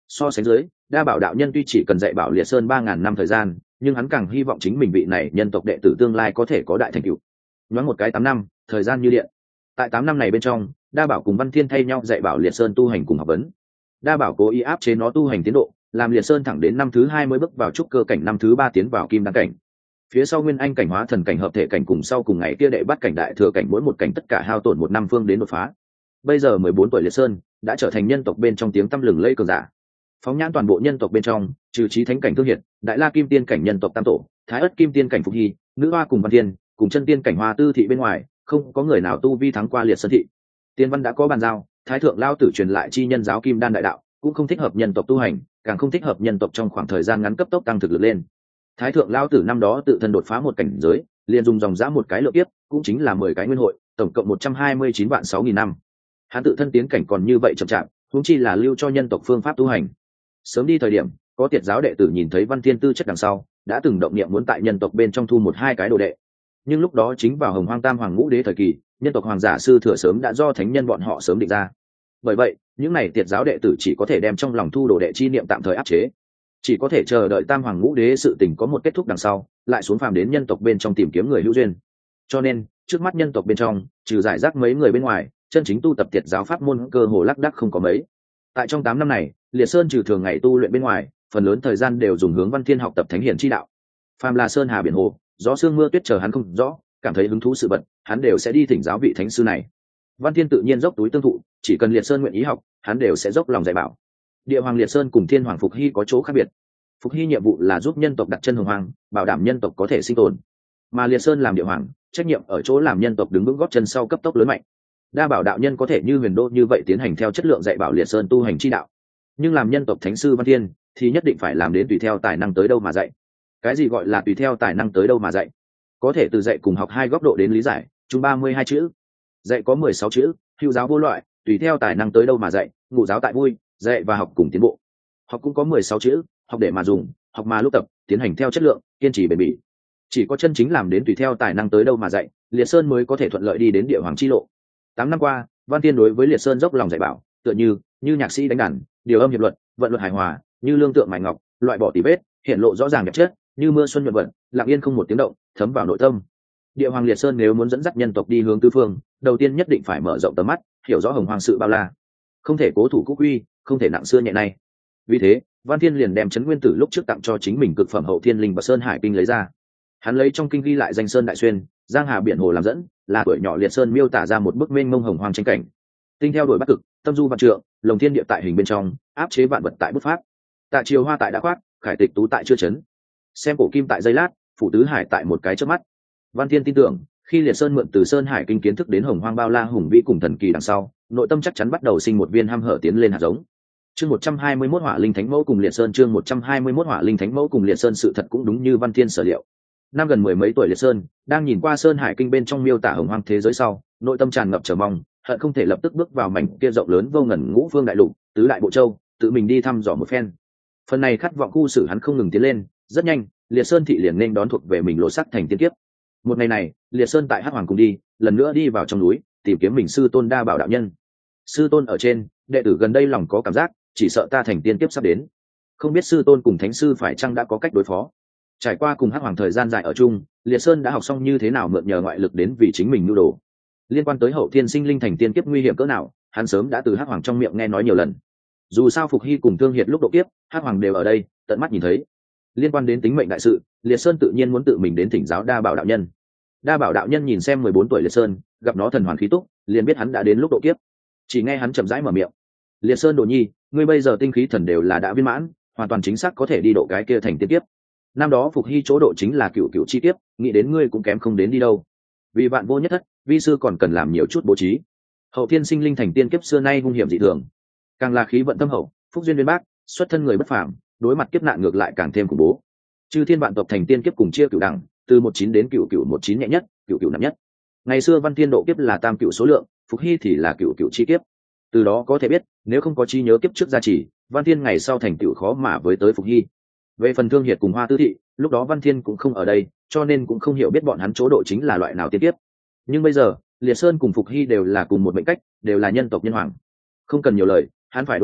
A: So sánh dưới, đa bảo đạo nhân tuy chỉ cần dạy bảo liệt sơn 3.000 năm thời gian, nhưng hắn càng hy vọng chính mình vị này nhân tộc đệ tử tương lai có thể có đại thành tựu. Nhoáng một cái 8 năm, thời gian như điện. Tại 8 năm này bên trong, đa bảo cùng Văn Thiên thay nhau dạy bảo liệt sơn tu hành cùng học vấn. Đa bảo cố ý áp chế nó tu hành tiến độ, làm liệt sơn thẳng đến năm thứ 20 bước vào trúc cơ cảnh, năm thứ 3 tiến vào kim đan cảnh. Phía sau nguyên anh cảnh, hóa thần cảnh, hợp thể cảnh cùng sau cùng ngày kia đệ bắt cảnh, đại thừa cảnh, mỗi một cảnh tất cả hao tổn 1 năm phương đến đột phá. Bây giờ 14 tuổi liệt sơn đã trở thành nhân tộc bên trong tiếng tăm lừng lẫy cường giả. Phóng nhãn toàn bộ nhân tộc bên trong, trừ chí thánh cảnh Thương Hiệt, đại la kim tiên cảnh nhân tộc Tam Tổ, thái ất kim tiên cảnh Phục Hy, nữ hoa cùng Văn Thiên, cùng chân tiên cảnh Hoa Tư thị bên ngoài, không có người nào tu vi thắng qua liệt sơn thị. Tiên văn đã có bàn giao, thái thượng lao tử truyền lại chi nhân giáo kim đan đại đạo, cũng không thích hợp nhân tộc tu hành, càng không thích hợp nhân tộc trong khoảng thời gian ngắn cấp tốc tăng thực lực lên. Thái thượng lao tử năm đó tự thân đột phá một cảnh giới, liền dùng dòng dã một cái lượng tiếp, cũng chính là 10 cái nguyên hội, tổng cộng 129 vạn 6.000 năm. Hắn tự thân tiến cảnh còn như vậy chậm chạp, huống chi là lưu cho nhân tộc phương pháp tu hành. Sớm đi thời điểm, có tiệt giáo đệ tử nhìn thấy Văn Thiên tư chất đằng sau, đã từng động niệm muốn tại nhân tộc bên trong thu 1-2 cái đồ đệ. Nhưng lúc đó chính vào Hồng Hoang Tam Hoàng Ngũ Đế thời kỳ, nhân tộc hoàng giả sư thừa sớm đã do thánh nhân bọn họ sớm định ra. Bởi vậy, những này tiệt giáo đệ tử chỉ có thể đem trong lòng thu đồ đệ chi niệm tạm thời áp chế, chỉ có thể chờ đợi Tam Hoàng Ngũ Đế sự tình có một kết thúc đằng sau, lại xuống phàm đến nhân tộc bên trong tìm kiếm người hữu duyên. Cho nên, trước mắt nhân tộc bên trong, trừ giải rác mấy người bên ngoài, chân chính tu tập tiệt giáo pháp môn cơ hồ lác đác không có mấy. Tại trong 8 năm này, liệt sơn trừ thường ngày tu luyện bên ngoài, phần lớn thời gian đều dùng hướng Văn Thiên học tập thánh hiển chi đạo. Phàm là sơn hà biển hồ, gió sương mưa tuyết chờ hắn không rõ, cảm thấy hứng thú sự vật, hắn đều sẽ đi thỉnh giáo vị thánh sư này. Văn Thiên tự nhiên dốc túi tương thụ, chỉ cần liệt sơn nguyện ý học, hắn đều sẽ dốc lòng dạy bảo. Địa hoàng liệt sơn cùng thiên hoàng Phục Hy có chỗ khác biệt. Phục Hy nhiệm vụ là giúp nhân tộc đặt chân hồng hoang, bảo đảm nhân tộc có thể sinh tồn, mà liệt sơn làm địa hoàng, trách nhiệm ở chỗ làm nhân tộc đứng vững gót chân sau cấp tốc lớn mạnh. Đa bảo đạo nhân có thể như huyền đô như vậy tiến hành theo chất lượng dạy bảo liệt sơn tu hành chi đạo, nhưng làm nhân tộc thánh sư Văn Thiên thì nhất định phải làm đến tùy theo tài năng tới đâu mà dạy. Cái gì gọi là tùy theo tài năng tới đâu mà dạy? Có thể từ dạy cùng học hai góc độ đến lý giải, chung 32 chữ. Dạy có 16 chữ, hữu giáo vô loại, tùy theo tài năng tới đâu mà dạy, ngụ giáo tại vui, dạy và học cùng tiến bộ. Học cũng có 16 chữ, học để mà dùng, học mà lúc tập, tiến hành theo chất lượng, kiên trì bền bỉ. Chỉ có chân chính làm đến tùy theo tài năng tới đâu mà dạy, liệt sơn mới có thể thuận lợi đi đến địa hoàng chi lộ. 8 năm qua, Văn Thiên đối với liệt sơn dốc lòng dạy bảo, tựa như nhạc sĩ đánh đàn, điều âm hiệp luật, vận luật hài hòa, như lương tượng mài ngọc, loại bỏ tỉ vết, hiện lộ rõ ràng đẹp chất, như mưa xuân nhuận vận, lặng yên không một tiếng động, thấm vào nội tâm. Địa hoàng liệt sơn nếu muốn dẫn dắt nhân tộc đi hướng tứ phương, đầu tiên nhất định phải mở rộng tầm mắt, hiểu rõ hồng hoàng sự bao la, không thể cố thủ cũ quy, không thể nặng xưa nhẹ nay. Vì thế, Văn Thiên liền đem Trấn Nguyên Tử lúc trước tặng cho chính mình cực phẩm hậu thiên linh và sơn hải kinh lấy ra. Hắn lấy trong kinh ghi lại danh sơn đại xuyên, giang hà biển hồ làm dẫn, là tuổi nhỏ liệt sơn miêu tả ra một bức mênh mông hồng hoàng tranh cảnh. Tinh theo đuổi bắc cực, tâm du vạn trượng, lồng thiên địa tại hình bên trong, áp chế vạn vật tại bút pháp. Tạ chiều hoa tại đã khoác, khải tịch tú tại chưa chấn. Xem cổ kim tại giây lát, phủ tứ hải tại một cái chớp mắt. Văn Thiên tin tưởng, khi liệt sơn mượn từ sơn hải kinh kiến thức đến hồng hoang bao la hùng vĩ cùng thần kỳ đằng sau, nội tâm chắc chắn bắt đầu sinh một viên ham hở tiến lên hạt giống. Chương 121 Hỏa Linh Thánh Mẫu cùng Liệt Sơn, chương 121 Hỏa Linh Thánh Mẫu cùng Liệt Sơn, sự thật cũng đúng như Văn Thiên sở liệu. Năm gần 10 mấy tuổi Liệt Sơn, đang nhìn qua sơn hải kinh bên trong miêu tả hồng hoang thế giới sau, nội tâm tràn ngập chờ mong, hận không thể lập tức bước vào mảnh kia rộng lớn vô ngần ngũ phương đại lục, tứ đại bộ châu, tự mình đi thăm dò một phen. Phần này khát vọng khu xử hắn không ngừng tiến lên, rất nhanh, Liệt Sơn thị liền nên đón thuộc về mình lộ sắc thành tiên kiếp. Một ngày này, Liệt Sơn tại Hắc Hoàng cùng đi, lần nữa đi vào trong núi, tìm kiếm mình sư tôn Đa Bảo đạo nhân. Sư tôn ở trên, đệ tử gần đây lòng có cảm giác, chỉ sợ ta thành tiên kiếp sắp đến. Không biết sư tôn cùng thánh sư phải chăng đã có cách đối phó. Trải qua cùng Hắc Hoàng thời gian dài ở chung, Liệt Sơn đã học xong như thế nào mượn nhờ ngoại lực đến vì chính mình nhu đồ. Liên quan tới hậu thiên sinh linh thành tiên kiếp nguy hiểm cỡ nào, hắn sớm đã từ Hắc Hoàng trong miệng nghe nói nhiều lần. Dù sao Phục Hy cùng Thương Hiệt lúc độ kiếp, Hắc Hoàng đều ở đây, tận mắt nhìn thấy. Liên quan đến tính mệnh đại sự, Liệt Sơn tự nhiên muốn tự mình đến thỉnh giáo Đa Bảo đạo nhân. Đa Bảo đạo nhân nhìn xem 14 tuổi Liệt Sơn, gặp nó thần hoàn khí túc, liền biết hắn đã đến lúc độ kiếp. Chỉ nghe hắn chậm rãi mở miệng: "Liệt Sơn đồ nhi, ngươi bây giờ tinh khí thần đều là đã viên mãn, hoàn toàn chính xác có thể đi độ cái kia thành tiên kiếp. Năm đó Phục Hy chỗ độ chính là cựu chi kiếp, nghĩ đến ngươi cũng kém không đến đi đâu. Vì vạn vô nhất thất, vi sư còn cần làm nhiều chút bố trí. Hậu thiên sinh linh thành tiên kiếp xưa nay hung hiểm dị thường, càng là khí vận tâm hậu, phúc duyên bên bác, xuất thân người bất phàm, đối mặt kiếp nạn ngược lại càng thêm khủng bố. Chư thiên vạn tộc thành tiên kiếp cùng chia cửu đẳng, từ 19 đến cửu 19 nhẹ nhất, cửu nặng nhất. Ngày xưa Văn Thiên độ kiếp là tam cửu số lượng, Phục Hy thì là cửu chi kiếp. Từ đó có thể biết, nếu không có trí nhớ kiếp trước gia trì, Văn Thiên ngày sau thành tựu khó mà với tới Phục Hy. Về phần Thương Hiệt cùng Hoa Tư thị, lúc đó Văn Thiên cũng không ở đây, cho nên cũng không hiểu biết bọn hắn chỗ độ chính là loại nào tiên kiếp. Nhưng bây giờ, Liệt Sơn cùng Phục Hy đều là cùng một mệnh cách, đều là nhân tộc nhân hoàng. Không cần nhiều lời, hắn phải đối mặt,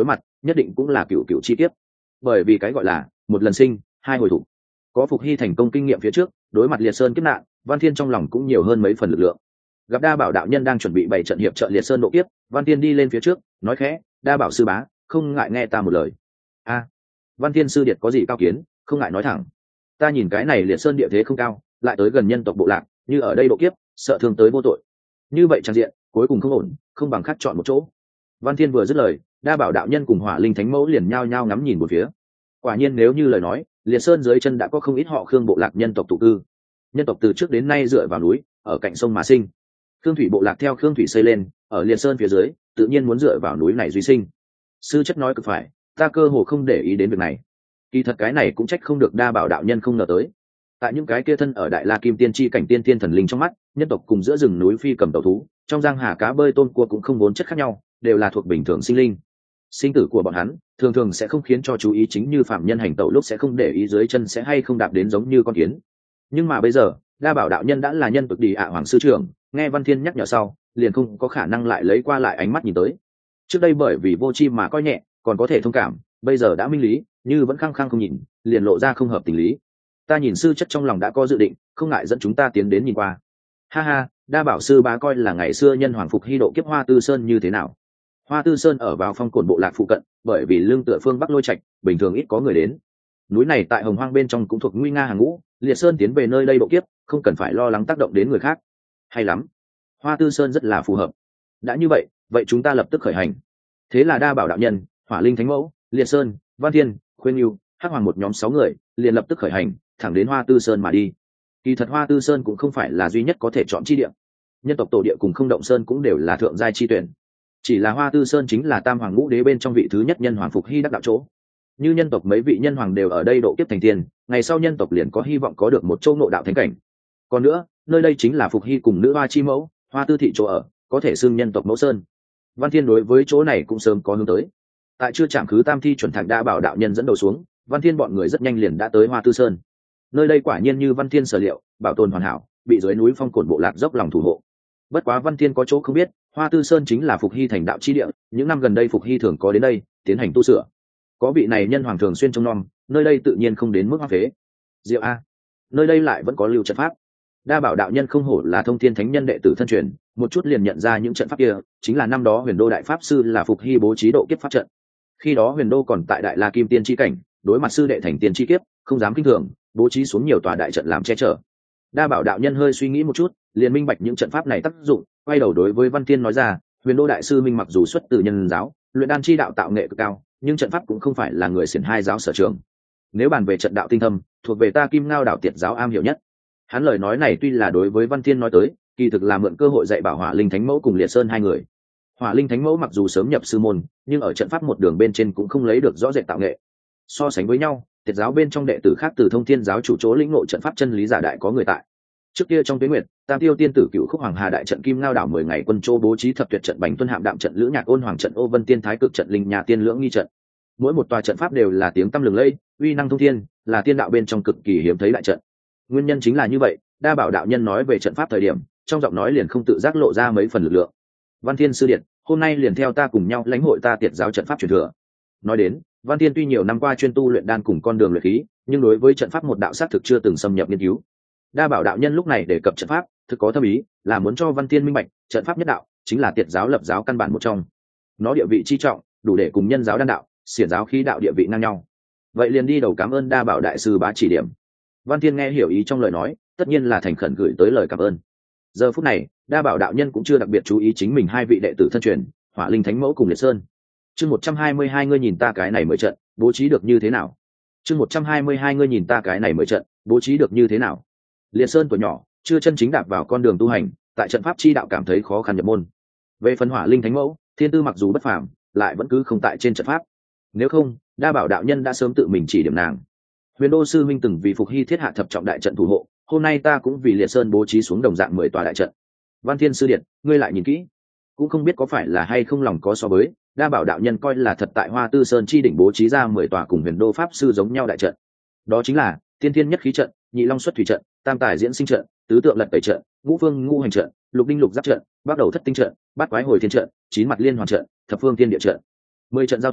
A: nhất định cũng là cựu cựu chi kiếp. Bởi vì cái gọi là một lần sinh hai hồi thủ, có phục hy thành công kinh nghiệm phía trước, đối mặt liệt sơn kiếp nạn, Văn Thiên trong lòng cũng nhiều hơn mấy phần lực lượng. Gặp đa bảo đạo nhân đang chuẩn bị bày trận hiệp trợ liệt sơn độ kiếp, Văn Thiên đi lên phía trước nói khẽ: đa bảo sư bá, không ngại nghe ta một lời. A, Văn Thiên sư điệt có gì cao kiến, không ngại nói thẳng. Ta nhìn cái này liệt sơn địa thế không cao, lại tới gần nhân tộc bộ lạc, như ở đây độ kiếp, sợ thương tới vô tội. Như vậy trang diện cuối cùng không ổn, không bằng khác chọn một chỗ. Văn Thiên vừa dứt lời, đa bảo đạo nhân cùng hỏa linh thánh mẫu liền nhao nhao ngắm nhìn một phía. Quả nhiên nếu như lời nói, liệt sơn dưới chân đã có không ít họ Khương bộ lạc nhân tộc tụ cư. Nhân tộc từ trước đến nay dựa vào núi, ở cạnh sông mà sinh. Khương thủy bộ lạc theo Khương thủy xây lên, ở liệt sơn phía dưới, tự nhiên muốn dựa vào núi này duy sinh. Sư chất nói cực phải, ta cơ hồ không để ý đến việc này. Kỳ thật cái này cũng trách không được đa bảo đạo nhân không ngờ tới. Tại những cái kia thân ở đại la kim tiên chi cảnh tiên tiên thần linh trong mắt, nhân tộc cùng giữa rừng núi phi cầm tàu thú, trong giang hà cá bơi tôm cua cũng không vốn chất khác nhau, đều là thuộc bình thường sinh linh. Sinh tử của bọn hắn thường thường sẽ không khiến cho chú ý, chính như phạm nhân hành tẩu lúc sẽ không để ý dưới chân sẽ hay không đạp đến giống như con kiến. Nhưng mà bây giờ đa bảo đạo nhân đã là nhân tộc Đi ạ hoàng sư trưởng, nghe Văn Thiên nhắc nhở sau, liền không có khả năng lại lấy qua lại ánh mắt nhìn tới. Trước đây bởi vì vô chi mà coi nhẹ, còn có thể thông cảm, bây giờ đã minh lý, như vẫn khăng khăng không nhìn, liền lộ ra không hợp tình lý. Ta nhìn sư chất trong lòng đã có dự định, không ngại dẫn chúng ta tiến đến nhìn qua. Ha ha, đa bảo sư bá coi là ngày xưa nhân hoàng phục hy độ kiếp Hoa Tư Sơn như thế nào? Hoa Tư Sơn ở vào phong cồn bộ lạc phụ cận, bởi vì lương tựa phương bắc lôi trạch, bình thường ít có người đến. Núi này tại hồng hoang bên trong cũng thuộc nguy nga hàng ngũ, liệt sơn tiến về nơi đây độ kiếp, không cần phải lo lắng tác động đến người khác. Hay lắm, Hoa Tư Sơn rất là phù hợp. Đã như vậy, vậy chúng ta lập tức khởi hành. Thế là đa bảo đạo nhân, hỏa linh thánh mẫu, liệt sơn, Văn Thiên, khuyên yêu, hắc hoàng một nhóm 6 người liền lập tức khởi hành, thẳng đến Hoa Tư Sơn mà đi. Kỳ thật Hoa Tư Sơn cũng không phải là duy nhất có thể chọn chi địa, nhân tộc tổ địa cùng Không Động Sơn cũng đều là thượng giai chi tuyển. Chỉ là Hoa Tư Sơn chính là tam hoàng ngũ đế bên trong vị thứ nhất nhân hoàng phục hy đắc đạo chỗ. Như nhân tộc mấy vị nhân hoàng đều ở đây độ kiếp thành tiên, ngày sau nhân tộc liền có hy vọng có được một châu ngộ đạo thánh cảnh. Còn nữa, nơi đây chính là phục hy cùng nữ hoa chi mẫu, Hoa Tư thị chỗ ở, có thể xưng nhân tộc mẫu sơn. Văn Thiên đối với chỗ này cũng sớm có hướng tới. Tại chưa chạm khứ tam thi chuẩn thạch đã bảo đạo nhân dẫn đầu xuống, Văn Thiên bọn người rất nhanh liền đã tới Hoa Tư Sơn. Nơi đây quả nhiên như Văn Thiên sở liệu, bảo tồn hoàn hảo, bị dưới núi phong cồn bộ lạc dốc lòng thủ hộ. Bất quá Văn Thiên có chỗ không biết, Hoa Tư Sơn chính là phục hy thành đạo chi địa, những năm gần đây phục hy thường có đến đây tiến hành tu sửa. Có vị này nhân hoàng thường xuyên trông nom, nơi đây tự nhiên không đến mức hoang phế. Diệu a, nơi đây lại vẫn có lưu trận pháp. Đa bảo đạo nhân không hổ là thông thiên thánh nhân đệ tử thân truyền, một chút liền nhận ra những trận pháp kia chính là năm đó Huyền Đô đại pháp sư là phục hy bố trí độ kiếp pháp trận. Khi đó Huyền Đô còn tại đại la kim tiên chi cảnh, đối mặt sư đệ thành tiên chi kiếp, không dám kinh thường, bố trí xuống nhiều tòa đại trận làm che chở. Đa bảo đạo nhân hơi suy nghĩ một chút, liền minh bạch những trận pháp này tác dụng, quay đầu đối với Văn Thiên nói ra: Huyền Đô đại sư minh mặc dù xuất từ nhân giáo, luyện đan chi đạo tạo nghệ cực cao, nhưng trận pháp cũng không phải là người xiển hai giáo sở trường. Nếu bàn về trận đạo tinh thâm, thuộc về ta Kim Ngao đạo Tiệt giáo am hiểu nhất. Hắn lời nói này tuy là đối với Văn Thiên nói tới, kỳ thực là mượn cơ hội dạy bảo Hỏa Linh Thánh Mẫu cùng Liệt Sơn hai người. Hỏa Linh Thánh Mẫu mặc dù sớm nhập sư môn, nhưng ở trận pháp một đường bên trên cũng không lấy được rõ rệt tạo nghệ. So sánh với nhau, Tiệt giáo bên trong đệ tử khác từ Thông Thiên giáo chủ chỗ lĩnh ngộ trận pháp chân lý giả đại có người tại. Trước kia trong Tuế Nguyệt, Tam Tiêu tiên tử Cựu Khúc Hoàng Hà đại trận Kim Ngao đảo 10 ngày quân châu bố trí thập tuyệt trận Bành Tuân Hạm đạm trận Lữ Nhạc Ôn Hoàng trận Ô Vân Tiên Thái Cực trận Linh Nhà Tiên Lưỡng Nghi trận. Mỗi một tòa trận pháp đều là tiếng tăm lừng lẫy, uy năng thông thiên, là tiên đạo bên trong cực kỳ hiếm thấy đại trận. Nguyên nhân chính là như vậy, đa bảo đạo nhân nói về trận pháp thời điểm, trong giọng nói liền không tự giác lộ ra mấy phần lực lượng. Văn Thiên sư điện, hôm nay liền theo ta cùng nhau lãnh hội ta Tiệt giáo trận pháp truyền thừa. Nói đến, Văn Thiên tuy nhiều năm qua chuyên tu luyện đan cùng con đường luyện khí, nhưng đối với trận pháp một đạo sát thực chưa từng xâm nhập nghiên cứu. Đa bảo đạo nhân lúc này đề cập trận pháp, thực có thâm ý, là muốn cho Văn Thiên minh bạch, trận pháp nhất đạo chính là Tiệt giáo lập giáo căn bản một trong. Nó địa vị chi trọng, đủ để cùng nhân giáo đan đạo, xiển giáo khí đạo địa vị ngang nhau. Vậy liền đi đầu cảm ơn đa bảo đại sư bá chỉ điểm. Văn Thiên nghe hiểu ý trong lời nói, tất nhiên là thành khẩn gửi tới lời cảm ơn. Giờ phút này, đa bảo đạo nhân cũng chưa đặc biệt chú ý chính mình hai vị đệ tử thân truyền, Hỏa Linh Thánh Mẫu cùng Liệt Sơn. Chương 122 ngươi nhìn ta cái này mới trận, bố trí được như thế nào? Chương 122 ngươi nhìn ta cái này mới trận, bố trí được như thế nào? Liệt Sơn tuổi nhỏ, chưa chân chính đạp vào con đường tu hành, tại trận pháp chi đạo cảm thấy khó khăn nhập môn. Về phần Hỏa Linh Thánh Mẫu, thiên tư mặc dù bất phàm, lại vẫn cứ không tại trên trận pháp. Nếu không, đa bảo đạo nhân đã sớm tự mình chỉ điểm nàng. Huyền Đô sư minh từng vì phục hy thiết hạ thập trọng đại trận thủ hộ, hôm nay ta cũng vì Liệt Sơn bố trí xuống đồng dạng 10 tòa đại trận. Văn Thiên sư điện, ngươi lại nhìn kỹ, cũng không biết có phải là hay không lòng có so với, đa bảo đạo nhân coi là thật tại Hoa Tư Sơn chi đỉnh bố trí ra 10 tòa cùng Huyền Đô pháp sư giống nhau đại trận. Đó chính là Tiên Thiên Nhất Khí trận, Nhị Long Xuất Thủy trận, Tam Tài Diễn Sinh trận, Tứ Tượng Lật Tẩy trận, Ngũ Phương Ngũ Hành trận, Lục Đinh Lục Giáp trận, Bắt Đầu Thất Tinh trận, Bát Quái Hồi Thiên trận, Chín Mặt Liên Hoàn trận, Thập Phương Thiên Địa trận. 10 trận giao thoa,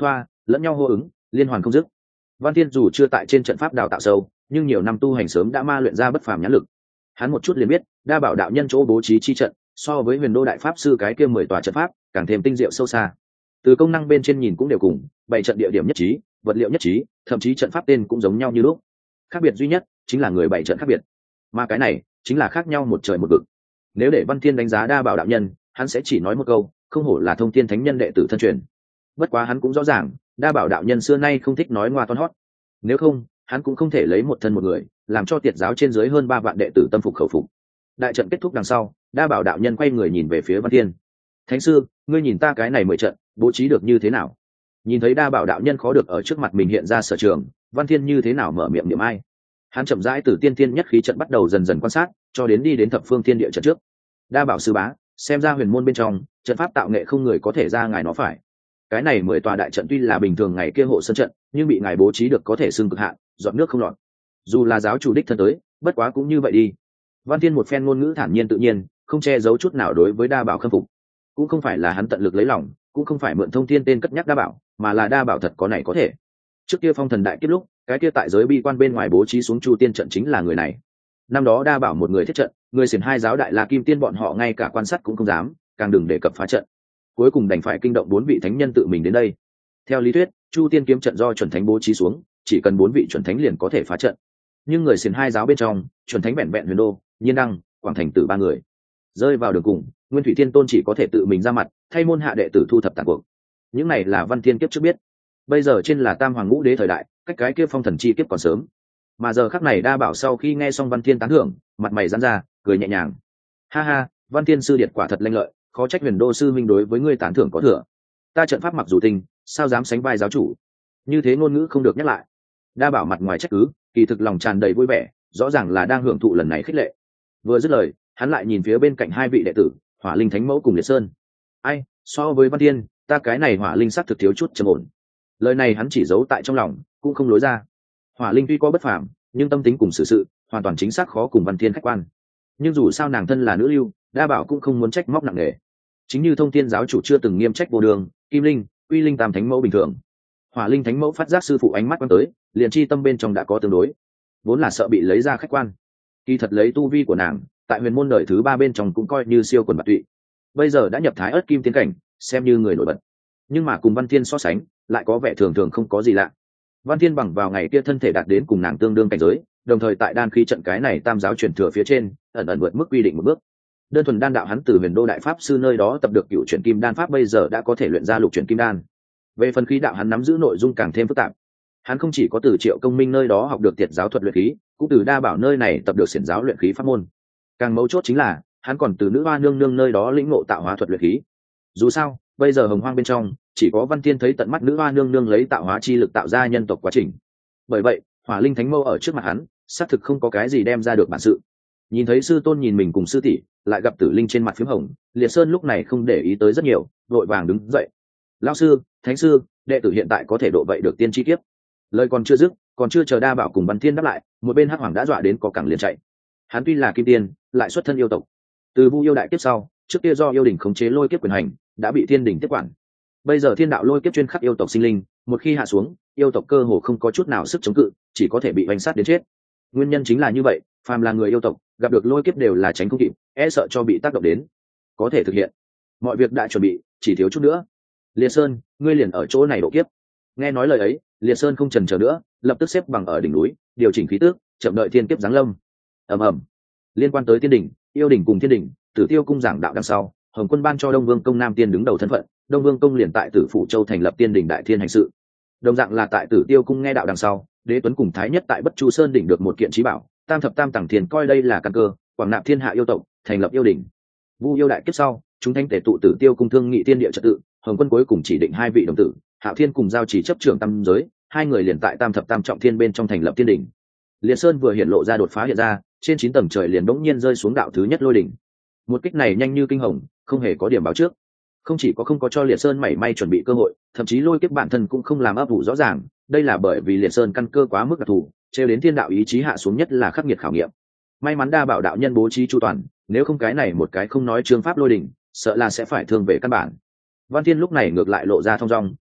A: lẫn nhau hô ứng, liên hoàn không dứt. Văn Thiên dù chưa tại trên trận pháp đào tạo sâu, nhưng nhiều năm tu hành sớm đã ma luyện ra bất phàm nhãn lực. Hắn một chút liền biết, đa bảo đạo nhân chỗ bố trí chi trận, so với Huyền Đô đại pháp sư cái kia 10 tòa trận pháp, càng thêm tinh diệu sâu xa. Từ công năng bên trên nhìn cũng đều cùng, bảy trận địa điểm nhất trí, vật liệu nhất trí, thậm chí trận pháp tên cũng giống nhau như lúc. Khác biệt duy nhất chính là người bảy trận khác biệt. Mà cái này chính là khác nhau một trời một vực. Nếu để Văn Thiên đánh giá đa bảo đạo nhân, hắn sẽ chỉ nói một câu, không hổ là thông thiên thánh nhân đệ tử thân truyền. Bất quá hắn cũng rõ ràng, đa bảo đạo nhân xưa nay không thích nói ngoa toan hót. Nếu không, hắn cũng không thể lấy một thân một người, làm cho tiệt giáo trên dưới hơn 3 vạn đệ tử tâm phục khẩu phục. Đại trận kết thúc đằng sau, đa bảo đạo nhân quay người nhìn về phía Văn Thiên. Thánh sư, ngươi nhìn ta cái này 10 trận, bố trí được như thế nào? Nhìn thấy đa bảo đạo nhân khó được ở trước mặt mình hiện ra sở trường, Văn Thiên như thế nào mở miệng niệm ai? Hắn chậm rãi từ tiên thiên nhất khí trận bắt đầu dần dần quan sát, cho đến đi đến thập phương thiên địa trận trước. Đa bảo sư bá, xem ra huyền môn bên trong, trận pháp tạo nghệ không người có thể ra ngài nó phải. Cái này 10 tòa đại trận tuy là bình thường ngày kia hộ sơn trận, nhưng bị ngài bố trí được có thể xưng cực hạn, dọn nước không lọt. Dù là giáo chủ đích thân tới, bất quá cũng như vậy đi. Văn Thiên một phen ngôn ngữ thản nhiên tự nhiên, không che giấu chút nào đối với đa bảo khâm phục. Cũng không phải là hắn tận lực lấy lòng, cũng không phải mượn thông thiên tên cất nhắc đa bảo, mà là đa bảo thật có này có thể. Trước kia phong thần đại kiếp lúc, cái kia tại giới bi quan bên ngoài bố trí xuống chu tiên trận chính là người này. Năm đó đa bảo một người thiết trận, người xiển hai giáo đại la kim tiên bọn họ ngay cả quan sát cũng không dám, càng đừng đề cập phá trận. Cuối cùng đành phải kinh động 4 vị thánh nhân tự mình đến đây. Theo lý thuyết, chu tiên kiếm trận do chuẩn thánh bố trí xuống, chỉ cần 4 vị chuẩn thánh liền có thể phá trận. Nhưng người xiển hai giáo bên trong, chuẩn thánh vẹn vẹn Huyền Đô, Nhiên Đăng, Quảng Thành Tử 3 người. Rơi vào đường cùng, Nguyên Thủy Thiên Tôn chỉ có thể tự mình ra mặt, thay môn hạ đệ tử thu thập tàn cuộc. Những này là Văn Thiên kiếp trước biết. Bây giờ trên là Tam Hoàng Ngũ Đế thời đại, cách cái kia phong thần chi kiếp còn sớm. Mà giờ khắc này đa bảo sau khi nghe xong Văn Thiên tán thưởng, mặt mày giãn ra, cười nhẹ nhàng. Ha ha, Văn Thiên sư điệt quả thật lanh lợi, khó trách Huyền Đô sư minh đối với ngươi tán thưởng có thừa. Ta trận pháp mặc dù tinh, sao dám sánh vai giáo chủ? Như thế ngôn ngữ không được nhắc lại. Đa bảo mặt ngoài trách cứ, kỳ thực lòng tràn đầy vui vẻ, rõ ràng là đang hưởng thụ lần này khích lệ. Vừa dứt lời, hắn lại nhìn phía bên cạnh 2 vị đệ tử, Hỏa Linh Thánh Mẫu cùng Liệt Sơn. Ai, so với Văn Thiên, ta cái này Hỏa Linh sắc thực thiếu chút trầm ổn. Lời này hắn chỉ giấu tại trong lòng, cũng không lối ra. Hỏa Linh tuy có bất phàm, nhưng tâm tính cùng xử sự hoàn toàn chính xác khó cùng Văn Thiên khách quan. Nhưng dù sao nàng thân là nữ lưu, đa bảo cũng không muốn trách móc nặng nề. Chính như thông thiên giáo chủ chưa từng nghiêm trách vô đường, Kim Linh, Quy Linh tam thánh mẫu bình thường. Hỏa Linh thánh mẫu phát giác sư phụ ánh mắt quan tới, liền chi tâm bên trong đã có tương đối, vốn là sợ bị lấy ra khách quan. Kỳ thật lấy tu vi của nàng, tại huyền môn đời thứ 3 bên trong cũng coi như siêu quần bạt tụy. Bây giờ đã nhập thái ớt kim tiến cảnh, xem như người nổi bật. Nhưng mà cùng Văn Thiên so sánh, lại có vẻ thường thường không có gì lạ. Văn Thiên bằng vào ngày kia thân thể đạt đến cùng nàng tương đương cảnh giới, đồng thời tại đan khí trận cái này tam giáo truyền thừa phía trên, ẩn ẩn vượt mức quy định một bước. Đơn thuần đan đạo hắn từ Huyền Đô đại pháp sư nơi đó tập được cựu chuyển kim đan pháp, bây giờ đã có thể luyện ra lục chuyển kim đan. Về phần khí đạo hắn nắm giữ nội dung càng thêm phức tạp. Hắn không chỉ có từ Triệu Công Minh nơi đó học được tiệt giáo thuật luyện khí, cũng từ đa bảo nơi này tập được xiển giáo luyện khí pháp môn. Càng mấu chốt chính là hắn còn từ nữ hoa nương nương nơi đó lĩnh ngộ tạo hóa thuật luyện khí. Dù sao, bây giờ hồng hoang bên trong chỉ có Văn Thiên thấy tận mắt nữ hoa nương nương lấy tạo hóa chi lực tạo ra nhân tộc quá trình. Bởi vậy, Hỏa Linh Thánh Mâu ở trước mặt hắn, xác thực không có cái gì đem ra được bản sự. Nhìn thấy sư tôn nhìn mình cùng sư tỷ, lại gặp Tử Linh trên mặt phím hồng, Liệt Sơn lúc này không để ý tới rất nhiều, vội vàng đứng dậy. Lão sư, thánh sư, đệ tử hiện tại có thể độ vậy được tiên chi kiếp. Lời còn chưa dứt, còn chưa chờ đa bảo cùng Văn Thiên đáp lại, một bên Hắc Hoàng đã dọa đến có cẳng liền chạy. Hắn tuy là kim tiên, lại xuất thân yêu tộc. Từ Vu yêu đại kiếp sau, trước kia do yêu đỉnh khống chế lôi kiếp quyền hành, đã bị thiên đỉnh tiếp quản. Bây giờ thiên đạo lôi kiếp chuyên khắc yêu tộc sinh linh, một khi hạ xuống, yêu tộc cơ hồ không có chút nào sức chống cự, chỉ có thể bị hoành sát đến chết. Nguyên nhân chính là như vậy, phàm là người yêu tộc, gặp được lôi kiếp đều là tránh không kịp, e sợ cho bị tác động đến. Có thể thực hiện, mọi việc đã chuẩn bị, chỉ thiếu chút nữa. Liệt Sơn, ngươi liền ở chỗ này độ kiếp. Nghe nói lời ấy, Liệt Sơn không chần chờ nữa, lập tức xếp bằng ở đỉnh núi, điều chỉnh khí tức, chậm đợi thiên kiếp giáng lâm. Ầm ầm. Liên quan tới tiên đỉnh, yêu đỉnh cùng thiên đỉnh, Tử Tiêu cung giảng đạo đằng sau, Hồng Quân ban cho Đông Vương công Nam Tiên đứng đầu thân phận, Đông Vương công liền tại Tử Phủ Châu thành lập tiên đỉnh đại thiên hành sự. Đồng dạng là tại Tử Tiêu cung nghe đạo đằng sau, Đế Tuấn cùng Thái Nhất tại Bất Chu Sơn đỉnh được một kiện chí bảo, Tam thập tam tầng thiên coi đây là căn cơ, quảng nạp thiên hạ yêu tộc, thành lập yêu đỉnh. Vu yêu đại kiếp sau, chúng thanh tề tụ Tử Tiêu cung thương nghị tiên địa trật tự, Hồng Quân cuối cùng chỉ định 2 vị đồng tử, Hạo Thiên cùng giao chỉ chấp trưởng tam giới, 2 người liền tại Tam thập tam trọng thiên bên trong thành lập tiên đỉnh. Liệt Sơn vừa hiện lộ ra đột phá hiện ra, trên 9 tầng trời liền bỗng nhiên rơi xuống đạo thứ nhất lôi đỉnh. Một kích này nhanh như kinh hồng, không hề có điểm báo trước. Không chỉ có không có cho Liệt Sơn mảy may chuẩn bị cơ hội, thậm chí lôi kiếp bản thân cũng không làm ấp ủ rõ ràng, đây là bởi vì Liệt Sơn căn cơ quá mức đặc thù, trêu đến thiên đạo ý chí hạ xuống nhất là khắc nghiệt khảo nghiệm. May mắn đa bảo đạo nhân bố trí chu toàn, nếu không cái này một cái không nói chương pháp lôi đỉnh, sợ là sẽ phải thương về căn bản. Văn Thiên lúc này ngược lại lộ ra thong dong,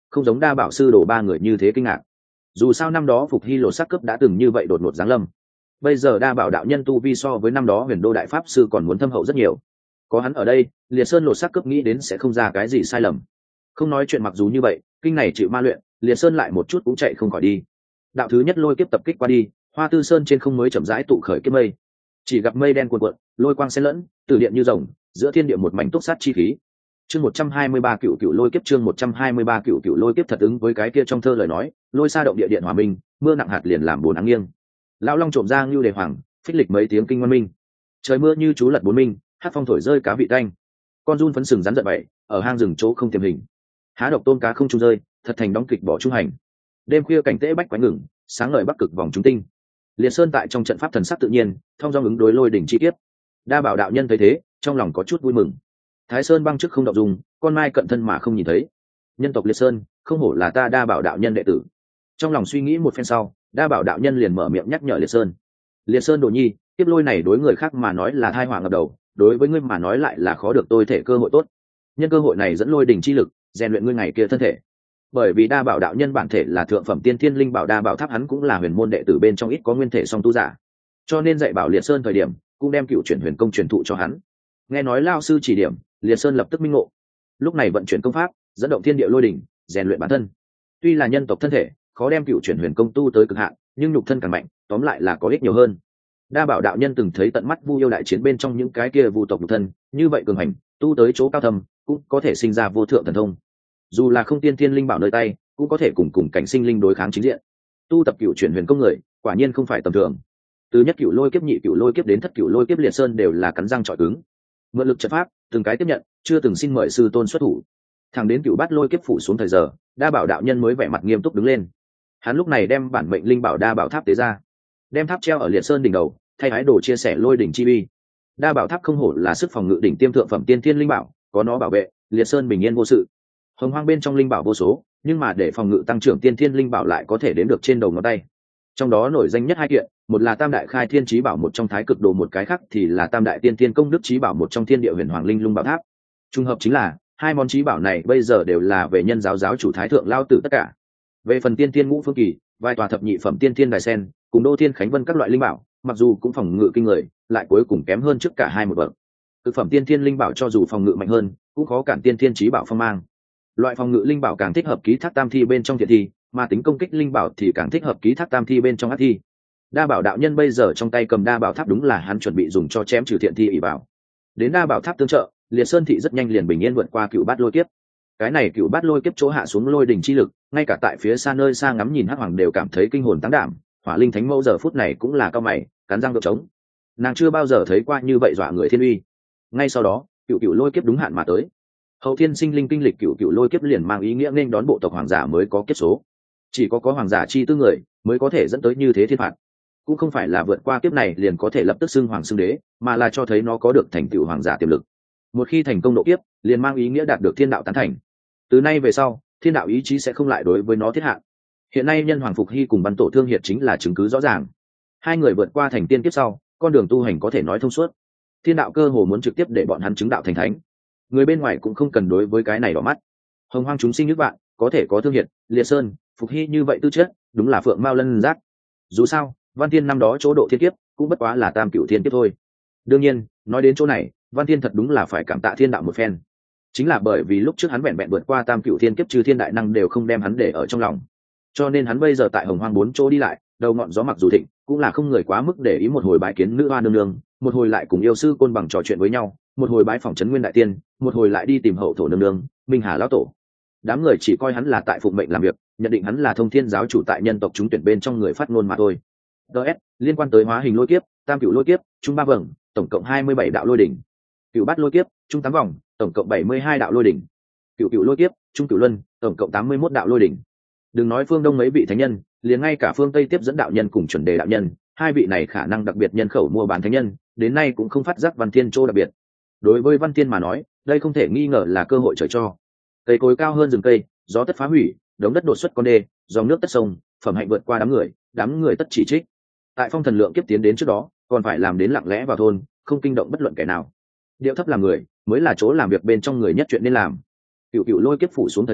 A: không giống đa bảo sư đồ ba người như thế kinh ngạc. Dù sao năm đó Phục Hy lột xác cấp đã từng như vậy đột ngột giáng lâm, bây giờ đa bảo đạo nhân tu vi so với năm đó Huyền Đô đại pháp sư còn muốn thâm hậu rất nhiều. Có hắn ở đây, Liệt Sơn lột xác cấp nghĩ đến sẽ không ra cái gì sai lầm. Không nói chuyện, mặc dù như vậy, kinh này chịu ma luyện, Liệt Sơn lại một chút cũng chạy không khỏi đi. Đạo thứ nhất lôi kiếp tập kích qua đi, Hoa Tư Sơn trên không mới chậm rãi tụ khởi kiếp mây. Chỉ gặp mây đen cuồn cuộn, lôi quang xen lẫn, từ điện như rồng, giữa thiên địa một mảnh túc sát chi khí. Chương 123 cựu cựu lôi kiếp, chương 123 cựu cựu lôi kiếp thật ứng với cái kia trong thơ lời nói, lôi sa động địa điện hòa minh, mưa nặng hạt liền làm bốn áng nghiêng. Lão long trộm ra ngưu đề hoàng, phích lịch mấy tiếng kinh ngoan minh. Trời mưa như chú lật bốn minh, hát phong thổi rơi cá vị tanh. Con run phấn sừng rắn giận vậy, ở hang rừng chỗ không tiềm hình. Há độc tôm cá không trung rơi, thật thành đóng kịch bỏ trung hành. Đêm khuya cảnh tễ bách quái ngừng, sáng ngời bắc cực vòng chúng tinh. Liệt Sơn tại trong trận pháp thần sắc tự nhiên, thông dong ứng đối lôi đỉnh chi kiếp. Đa bảo đạo nhân thấy thế, trong lòng có chút vui mừng. Thái Sơn băng trước không động dung, con mai cận thân mà không nhìn thấy. Nhân tộc Liệt Sơn, không hổ là ta đa bảo đạo nhân đệ tử. Trong lòng suy nghĩ một phen sau, đa bảo đạo nhân liền mở miệng nhắc nhở Liệt Sơn. Liệt Sơn đồ nhi, kiếp lôi này đối người khác mà nói là thai họa ngập đầu, đối với ngươi mà nói lại là khó được tôi thể cơ hội tốt. Nhân cơ hội này dẫn lôi đỉnh chi lực, rèn luyện ngươi ngày kia thân thể. Bởi vì đa bảo đạo nhân bản thể là thượng phẩm tiên thiên linh bảo đa bảo tháp, hắn cũng là huyền môn đệ tử bên trong ít có nguyên thể song tu giả, cho nên dạy bảo Liệt Sơn thời điểm cũng đem cựu chuyển huyền công truyền thụ cho hắn. Nghe nói lao sư chỉ điểm, Liệt Sơn lập tức minh ngộ, lúc này vận chuyển công pháp, dẫn động thiên địa lôi đỉnh, rèn luyện bản thân. Tuy là nhân tộc thân thể khó đem cựu chuyển huyền công tu tới cực hạn, nhưng nhục thân càng mạnh, tóm lại là có ích nhiều hơn. Đa bảo đạo nhân từng thấy tận mắt Vu yêu đại chiến bên trong những cái kia vu tộc nhục thân như vậy cường hành, tu tới chỗ cao thâm cũng có thể sinh ra vô thượng thần thông. Dù là không tiên thiên linh bảo nơi tay, cũng có thể cùng cảnh sinh linh đối kháng chính diện. Tu tập cựu chuyển huyền công người, quả nhiên không phải tầm thường. Từ nhất cựu lôi kiếp, nhị cựu lôi kiếp đến thất cựu lôi kiếp, Liệt Sơn đều là cắn răng trọi cứng, mượn lực trận pháp, từng cái tiếp nhận, chưa từng xin mời sư tôn xuất thủ. Thẳng đến cựu bát lôi kiếp phủ xuống thời giờ, đa bảo đạo nhân mới vẻ mặt nghiêm túc đứng lên. Hắn lúc này đem bản mệnh linh bảo đa bảo tháp tế ra, đem tháp treo ở Liệt Sơn đỉnh đầu, thay ái đồ chia sẻ lôi đỉnh chi uy. Đa bảo tháp không hổ là sức phòng ngự đỉnh tiêm thượng phẩm tiên thiên linh bảo, có nó bảo vệ, Liệt Sơn bình yên vô sự. Hồng hoang bên trong linh bảo vô số, nhưng mà để phòng ngự tăng trưởng tiên thiên linh bảo lại có thể đếm được trên đầu ngón tay. Trong đó nổi danh nhất hai kiện, một là tam đại khai thiên chí bảo một trong thái cực đồ, một cái khác thì là tam đại tiên thiên công đức chí bảo một trong thiên địa huyền hoàng linh lung bảo tháp. Trùng hợp chính là hai món chí bảo này bây giờ đều là về nhân giáo giáo chủ thái thượng lao tử tất cả. Về phần tiên thiên ngũ phương kỳ, vài tòa thập nhị phẩm tiên thiên đài sen cùng đô thiên khánh vân các loại linh bảo, mặc dù cũng phòng ngự kinh người, lại cuối cùng kém hơn trước cả hai một bậc. Thực phẩm tiên thiên linh bảo cho dù phòng ngự mạnh hơn, cũng khó cản tiên thiên chí bảo phong mang. Loại phòng ngự linh bảo càng thích hợp ký thác tam thi bên trong thiện thi, mà tính công kích linh bảo thì càng thích hợp ký thác tam thi bên trong ác thi. Đa bảo đạo nhân bây giờ trong tay cầm đa bảo tháp, đúng là hắn chuẩn bị dùng cho chém trừ thiện thi ỷ bảo. Đến đa bảo tháp tương trợ, Liệt Sơn thị rất nhanh liền bình yên vượt qua cựu bát lôi kiếp. Cái này cựu bát lôi kiếp chỗ hạ xuống lôi đỉnh chi lực, ngay cả tại phía xa nơi xa ngắm nhìn hắc hoàng đều cảm thấy kinh hồn táng đảm. Hỏa linh thánh mẫu giờ phút này cũng là cao mày, cắn răng gượng chống. Nàng chưa bao giờ thấy qua như vậy dọa người thiên uy. Ngay sau đó, cựu lôi kiếp đúng hạn mà tới. Hậu thiên sinh linh kinh lịch cựu lôi kiếp liền mang ý nghĩa nên đón bộ tộc hoàng giả mới có kiếp số. Chỉ có hoàng giả chi tư người mới có thể dẫn tới như thế thiên phạt. Cũng không phải là vượt qua kiếp này liền có thể lập tức xưng hoàng xưng đế, mà là cho thấy nó có được thành tựu hoàng giả tiềm lực. Một khi thành công độ kiếp, liền mang ý nghĩa đạt được thiên đạo tán thành. Từ nay về sau, thiên đạo ý chí sẽ không lại đối với nó thiết hạn. Hiện nay nhân hoàng Phục Hy cùng Văn Tổ Thương Hiệt chính là chứng cứ rõ ràng. Hai người vượt qua thành tiên kiếp sau, con đường tu hành có thể nói thông suốt. Thiên đạo cơ hồ muốn trực tiếp để bọn hắn chứng đạo thành thánh. Người bên ngoài cũng không cần đối với cái này đỏ mắt. Hồng hoang chúng sinh nước bạn, có thể có Thương Hiệt, Liệt Sơn, Phục Hy như vậy tư chất, đúng là phượng mao lân giác. Dù sao, Văn Thiên năm đó chỗ độ thiên kiếp cũng bất quá là tam cửu thiên kiếp thôi. Đương nhiên, nói đến chỗ này, Văn Thiên thật đúng là phải cảm tạ thiên đạo một phen. Chính là bởi vì lúc trước hắn vẹn vẹn vượt qua tam cửu thiên kiếp, trừ thiên đại năng đều không đem hắn để ở trong lòng, cho nên hắn bây giờ tại Hồng Hoang bốn chỗ đi lại, đầu ngọn gió mặc dù thịnh, cũng là không người quá mức để ý. Một hồi bái kiến nữ hoa nương nương, một hồi lại cùng yêu sư Côn Bằng trò chuyện với nhau, một hồi bái phỏng trấn Nguyên đại tiên, một hồi lại đi tìm hậu thổ nương nương, Minh Hà lão tổ. Đám người chỉ coi hắn là tại phụng mệnh làm việc, nhận định hắn là thông thiên giáo chủ tại nhân tộc chúng tuyển bên trong người phát ngôn mà thôi. DS liên quan tới hóa hình lôi kiếp, tam cửu lôi kiếp, trung ba vầng, tổng cộng 27 đạo lôi đỉnh. Cửu bát lôi kiếp, trung 8 vòng, tổng cộng 72 đạo lôi đỉnh. Cửu lôi kiếp, trung cửu luân, tổng cộng 81 đạo lôi đỉnh. Đừng nói phương đông mấy vị thánh nhân, liền ngay cả phương tây tiếp dẫn đạo nhân cùng chuẩn đề đạo nhân, hai vị này khả năng đặc biệt nhân khẩu mua bán thánh nhân, đến nay cũng không phát giác Văn Thiên chỗ đặc biệt. Đối với Văn Thiên mà nói, đây không thể nghi ngờ là cơ hội trời cho. Cây cối cao hơn rừng cây, gió tất phá hủy, đống đất đột xuất con đê, dòng nước tất sông, phẩm hạnh vượt qua đám người tất chỉ trích. Tại phong thần lượng kiếp tiến đến trước đó, còn phải làm đến lặng lẽ vào thôn, không kinh động bất luận kẻ nào. Điệu thấp làm người, mới là chỗ làm việc bên trong người nhất chuyện nên làm. Cửu lôi kiếp phủ xuống thời giờ,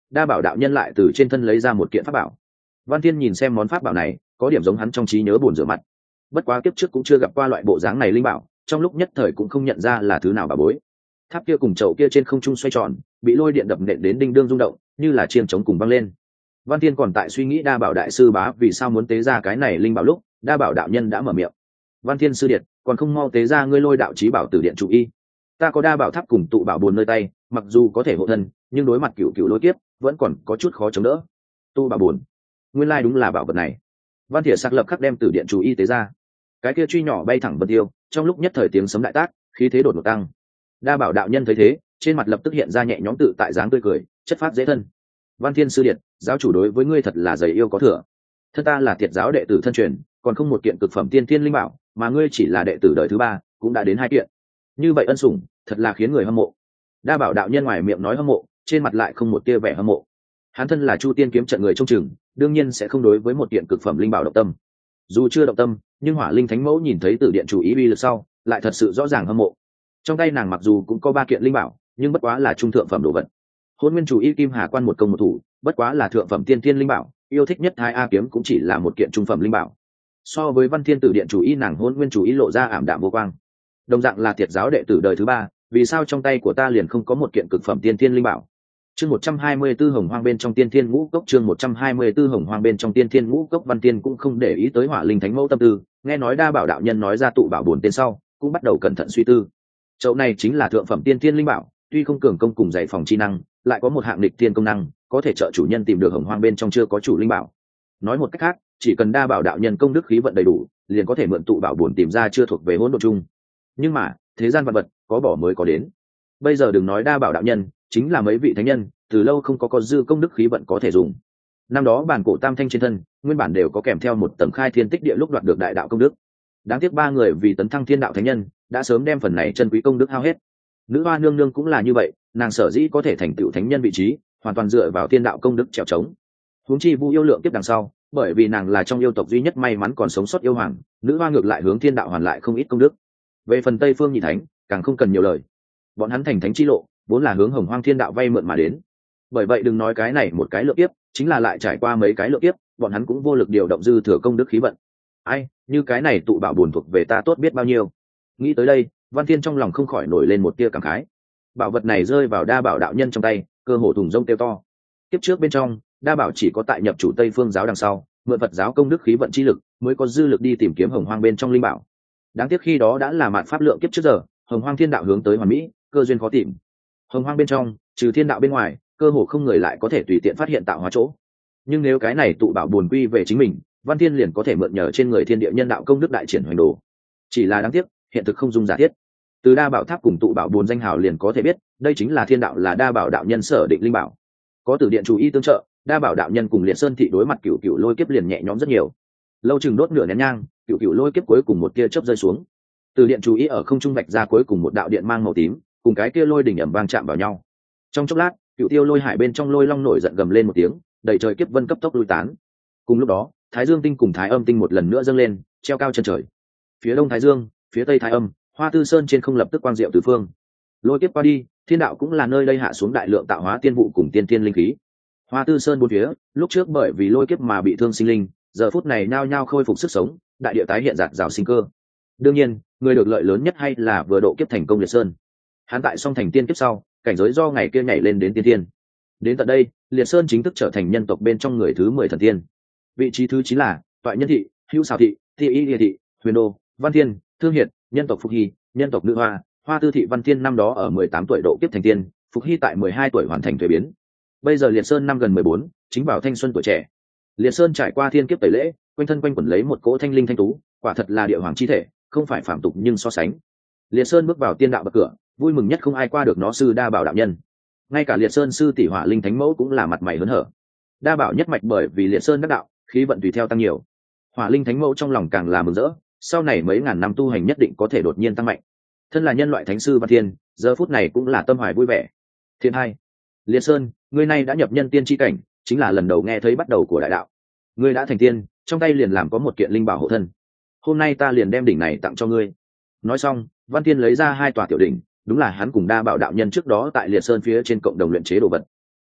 A: Đa bảo đạo nhân lại từ trên thân lấy ra một kiện pháp bảo. Văn Thiên nhìn xem món pháp bảo này, có điểm giống hắn trong trí nhớ buồn rửa mặt. Bất quá kiếp trước cũng chưa gặp qua loại bộ dáng này linh bảo, trong lúc nhất thời cũng không nhận ra là thứ nào bà bối. Tháp kia cùng chậu kia trên không trung xoay tròn, bị lôi điện đập nện đến đinh đương rung động, như là chiêng trống cùng vang lên. Văn Thiên còn tại suy nghĩ Đa bảo đại sư bá vì sao muốn tế ra cái này linh bảo lúc, Đa bảo đạo nhân đã mở miệng. Văn Thiên sư điệt, còn không mau tế ra ngươi lôi đạo chí bảo tử điện chủ y. Ta có Đa bảo tháp cùng tụ bảo buồn nơi tay, mặc dù có thể hộ thân, nhưng đối mặt cựu cựu lôi kiếp, vẫn còn có chút khó chống đỡ. Tụ bảo buồn, nguyên lai đúng là bảo vật này. Văn Thiệt sắc lập khắc đem tử điện chủ y tế ra. Cái kia truy nhỏ bay thẳng vân tiêu, trong lúc nhất thời tiếng sấm đại tác, khí thế đột ngột tăng. Đa bảo đạo nhân thấy thế, trên mặt lập tức hiện ra nhẹ nhõm tự tại dáng tươi cười, chất phát dễ thân. Văn Thiên sư điện, giáo chủ đối với ngươi thật là dày yêu có thừa. Thân ta là Tiệt giáo đệ tử thân truyền, còn không một kiện cực phẩm tiên thiên linh bảo, mà ngươi chỉ là đệ tử đời thứ 3, cũng đã đến 2 kiện. Như vậy ân sủng, thật là khiến người hâm mộ. Đa bảo đạo nhân ngoài miệng nói hâm mộ, trên mặt lại không một tia vẻ hâm mộ. Hắn thân là Chu Tiên kiếm trận người trông chừng, đương nhiên sẽ không đối với một kiện cực phẩm linh bảo động tâm. Dù chưa động tâm, nhưng Hỏa Linh Thánh Mẫu nhìn thấy Tử điện chủ ý uy lực sau, lại thật sự rõ ràng hâm mộ. Trong tay nàng mặc dù cũng có 3 kiện linh bảo, nhưng bất quá là trung thượng phẩm đồ vật. Hôn Nguyên chủ y Kim Hà Quan một công một thủ, bất quá là thượng phẩm tiên thiên linh bảo, yêu thích nhất Thái A kiếm cũng chỉ là một kiện trung phẩm linh bảo. So với Văn Thiên Tử điện chủ y nàng Hôn Nguyên chủ y lộ ra ảm đạm vô quang. Đồng dạng là Tiệt giáo đệ tử đời thứ 3, vì sao trong tay của ta liền không có một kiện cực phẩm tiên thiên linh bảo? Chương 124 Hồng Hoang bên trong Tiên Thiên Ngũ Cốc, chương 124 Hồng Hoang bên trong Tiên Thiên Ngũ Cốc. Văn Tiên cũng không để ý tới Hỏa Linh Thánh Mẫu tâm tư, nghe nói Đa bảo đạo nhân nói ra tụ bảo buồn tên sau, cũng bắt đầu cẩn thận suy tư. Chậu này chính là thượng phẩm tiên thiên linh bảo, tuy không cường công cùng dạy phòng chi năng, lại có một hạng nghịch thiên công năng, có thể trợ chủ nhân tìm được Hồng Hoang bên trong chưa có chủ linh bảo. Nói một cách khác, chỉ cần Đa bảo đạo nhân công đức khí vận đầy đủ, liền có thể mượn tụ bảo buồn tìm ra chưa thuộc về hỗn độn chung. Nhưng mà, thế gian vật vật có bỏ mới có đến. Bây giờ đừng nói Đa bảo đạo nhân, chính là mấy vị thánh nhân, từ lâu không có dư công đức khí vận có thể dùng. Năm đó bản cổ tam thanh trên thân, nguyên bản đều có kèm theo một tầng khai thiên tích địa lúc đoạt được đại đạo công đức. Đáng tiếc 3 người vì tấn thăng thiên đạo thánh nhân, đã sớm đem phần này chân quý công đức hao hết. Nữ hoa nương nương cũng là như vậy, nàng sở dĩ có thể thành tựu thánh nhân vị trí, hoàn toàn dựa vào thiên đạo công đức trèo trống. Huống chi Vu yêu lượng kiếp đằng sau, bởi vì nàng là trong yêu tộc duy nhất may mắn còn sống sót yêu hoàng, nữ hoa ngược lại hướng thiên đạo hoàn lại không ít công đức. Về phần Tây Phương Nhị Thánh, càng không cần nhiều lời. Bọn hắn thành thánh chi lộ, vốn là hướng Hồng Hoang thiên đạo vay mượn mà đến. Bởi vậy đừng nói cái này một cái lượng kiếp, chính là lại trải qua mấy cái lượng kiếp, bọn hắn cũng vô lực điều động dư thừa công đức khí vận. Ai, như cái này tụ bảo buồn thuộc về ta tốt biết bao nhiêu. Nghĩ tới đây, Văn Thiên trong lòng không khỏi nổi lên một tia cảm khái. Bảo vật này rơi vào Đa bảo đạo nhân trong tay, cơ hồ thùng rông kêu to. Kiếp trước bên trong, Đa bảo chỉ có tại nhập chủ Tây Phương giáo đằng sau, mượn Phật giáo công đức khí vận chi lực, mới có dư lực đi tìm kiếm Hồng Hoang bên trong linh bảo. Đáng tiếc khi đó đã là mạn pháp lượng kiếp trước giờ, Hồng Hoang thiên đạo hướng tới hoàn mỹ, cơ duyên khó tìm. Hồng Hoang bên trong, trừ thiên đạo bên ngoài, cơ hồ không người lại có thể tùy tiện phát hiện tạo hóa chỗ. Nhưng nếu cái này tụ bảo buồn quy về chính mình, Văn Thiên liền có thể mượn nhờ trên người thiên địa nhân đạo công đức đại triển hoành đồ. Chỉ là đáng tiếc, hiện thực không dung giả thiết. Từ Đa bảo tháp cùng tụ bảo buồn danh hào liền có thể biết, đây chính là thiên đạo là Đa bảo đạo nhân sở định linh bảo. Có Tử điện chủ y tương trợ, Đa bảo đạo nhân cùng Liệt Sơn thị đối mặt cửu cửu lôi kiếp liền nhẹ nhõm rất nhiều. Lâu chừng đốt nửa nén nhang, cửu cửu lôi kiếp cuối cùng một tia chớp rơi xuống. Từ điện chủ y ở không trung vạch ra cuối cùng một đạo điện mang màu tím, cùng cái kia lôi đỉnh ầm vang chạm vào nhau. Trong chốc lát, cựu tiêu lôi hải bên trong lôi long nổi giận gầm lên một tiếng, đầy trời kiếp vân cấp tốc lui tán. Cùng lúc đó, Thái Dương tinh cùng Thái Âm tinh một lần nữa dâng lên, treo cao chân trời. Phía đông Thái Dương, phía tây Thái Âm, Hoa Tư Sơn trên không lập tức quang diệu tứ phương. Lôi kiếp qua đi, thiên đạo cũng là nơi đây hạ xuống đại lượng tạo hóa tiên vụ cùng tiên tiên linh khí. Hoa Tư Sơn bốn phía, lúc trước bởi vì lôi kiếp mà bị thương sinh linh, giờ phút này nhao nhao khôi phục sức sống, đại địa tái hiện rạng rào sinh cơ. Đương nhiên, người được lợi lớn nhất hay là vừa độ kiếp thành công Liệt Sơn. Hắn tại song thành tiên kiếp sau, cảnh giới do ngày kia nhảy lên đến tiên tiên. Đến tận đây, Liệt Sơn chính thức trở thành nhân tộc bên trong người thứ 10 thần tiên. Vị trí thứ 9 là Toại Nhân thị, Hữu Xào thị, Thi Y Địa thị, Huyền Đô, Văn Thiên, Thương Hiệt, nhân tộc Phục Hy, nhân tộc Nữ Hoa, Hoa Tư thị. Văn Thiên năm đó ở 18 tuổi độ kiếp thành tiên, Phục Hy tại 12 tuổi hoàn thành thuế biến. Bây giờ Liệt Sơn năm gần 14, chính vào thanh xuân tuổi trẻ. Liệt Sơn trải qua thiên kiếp tẩy lễ, quanh thân quanh quẩn lấy một cỗ thanh linh thanh tú, quả thật là địa hoàng chi thể, không phải phạm tục nhưng so sánh. Liệt Sơn bước vào tiên đạo bậc cửa, vui mừng nhất không ai qua được nó sư Đa bảo đạo nhân. Ngay cả Liệt Sơn sư tỷ Hỏa Linh Thánh Mẫu cũng là mặt mày hớn hở. Đa bảo nhất mạch bởi vì Liệt Sơn đắc đạo, khí vận tùy theo tăng nhiều. Hỏa Linh Thánh Mẫu trong lòng càng là mừng rỡ, sau này mấy ngàn năm tu hành nhất định có thể đột nhiên tăng mạnh. Thân là nhân loại thánh sư Văn Thiên, giờ phút này cũng là tâm hoài vui vẻ. Thiên hai, Liệt Sơn, ngươi nay đã nhập nhân tiên chi cảnh, chính là lần đầu nghe thấy bắt đầu của đại đạo. Ngươi đã thành tiên, trong tay liền làm có một kiện linh bảo hộ thân. Hôm nay ta liền đem đỉnh này tặng cho ngươi. Nói xong, Văn Thiên lấy ra 2 tòa tiểu đỉnh, đúng là hắn cùng Đa bảo đạo nhân trước đó tại Liệt Sơn phía trên cộng đồng luyện chế đồ vật.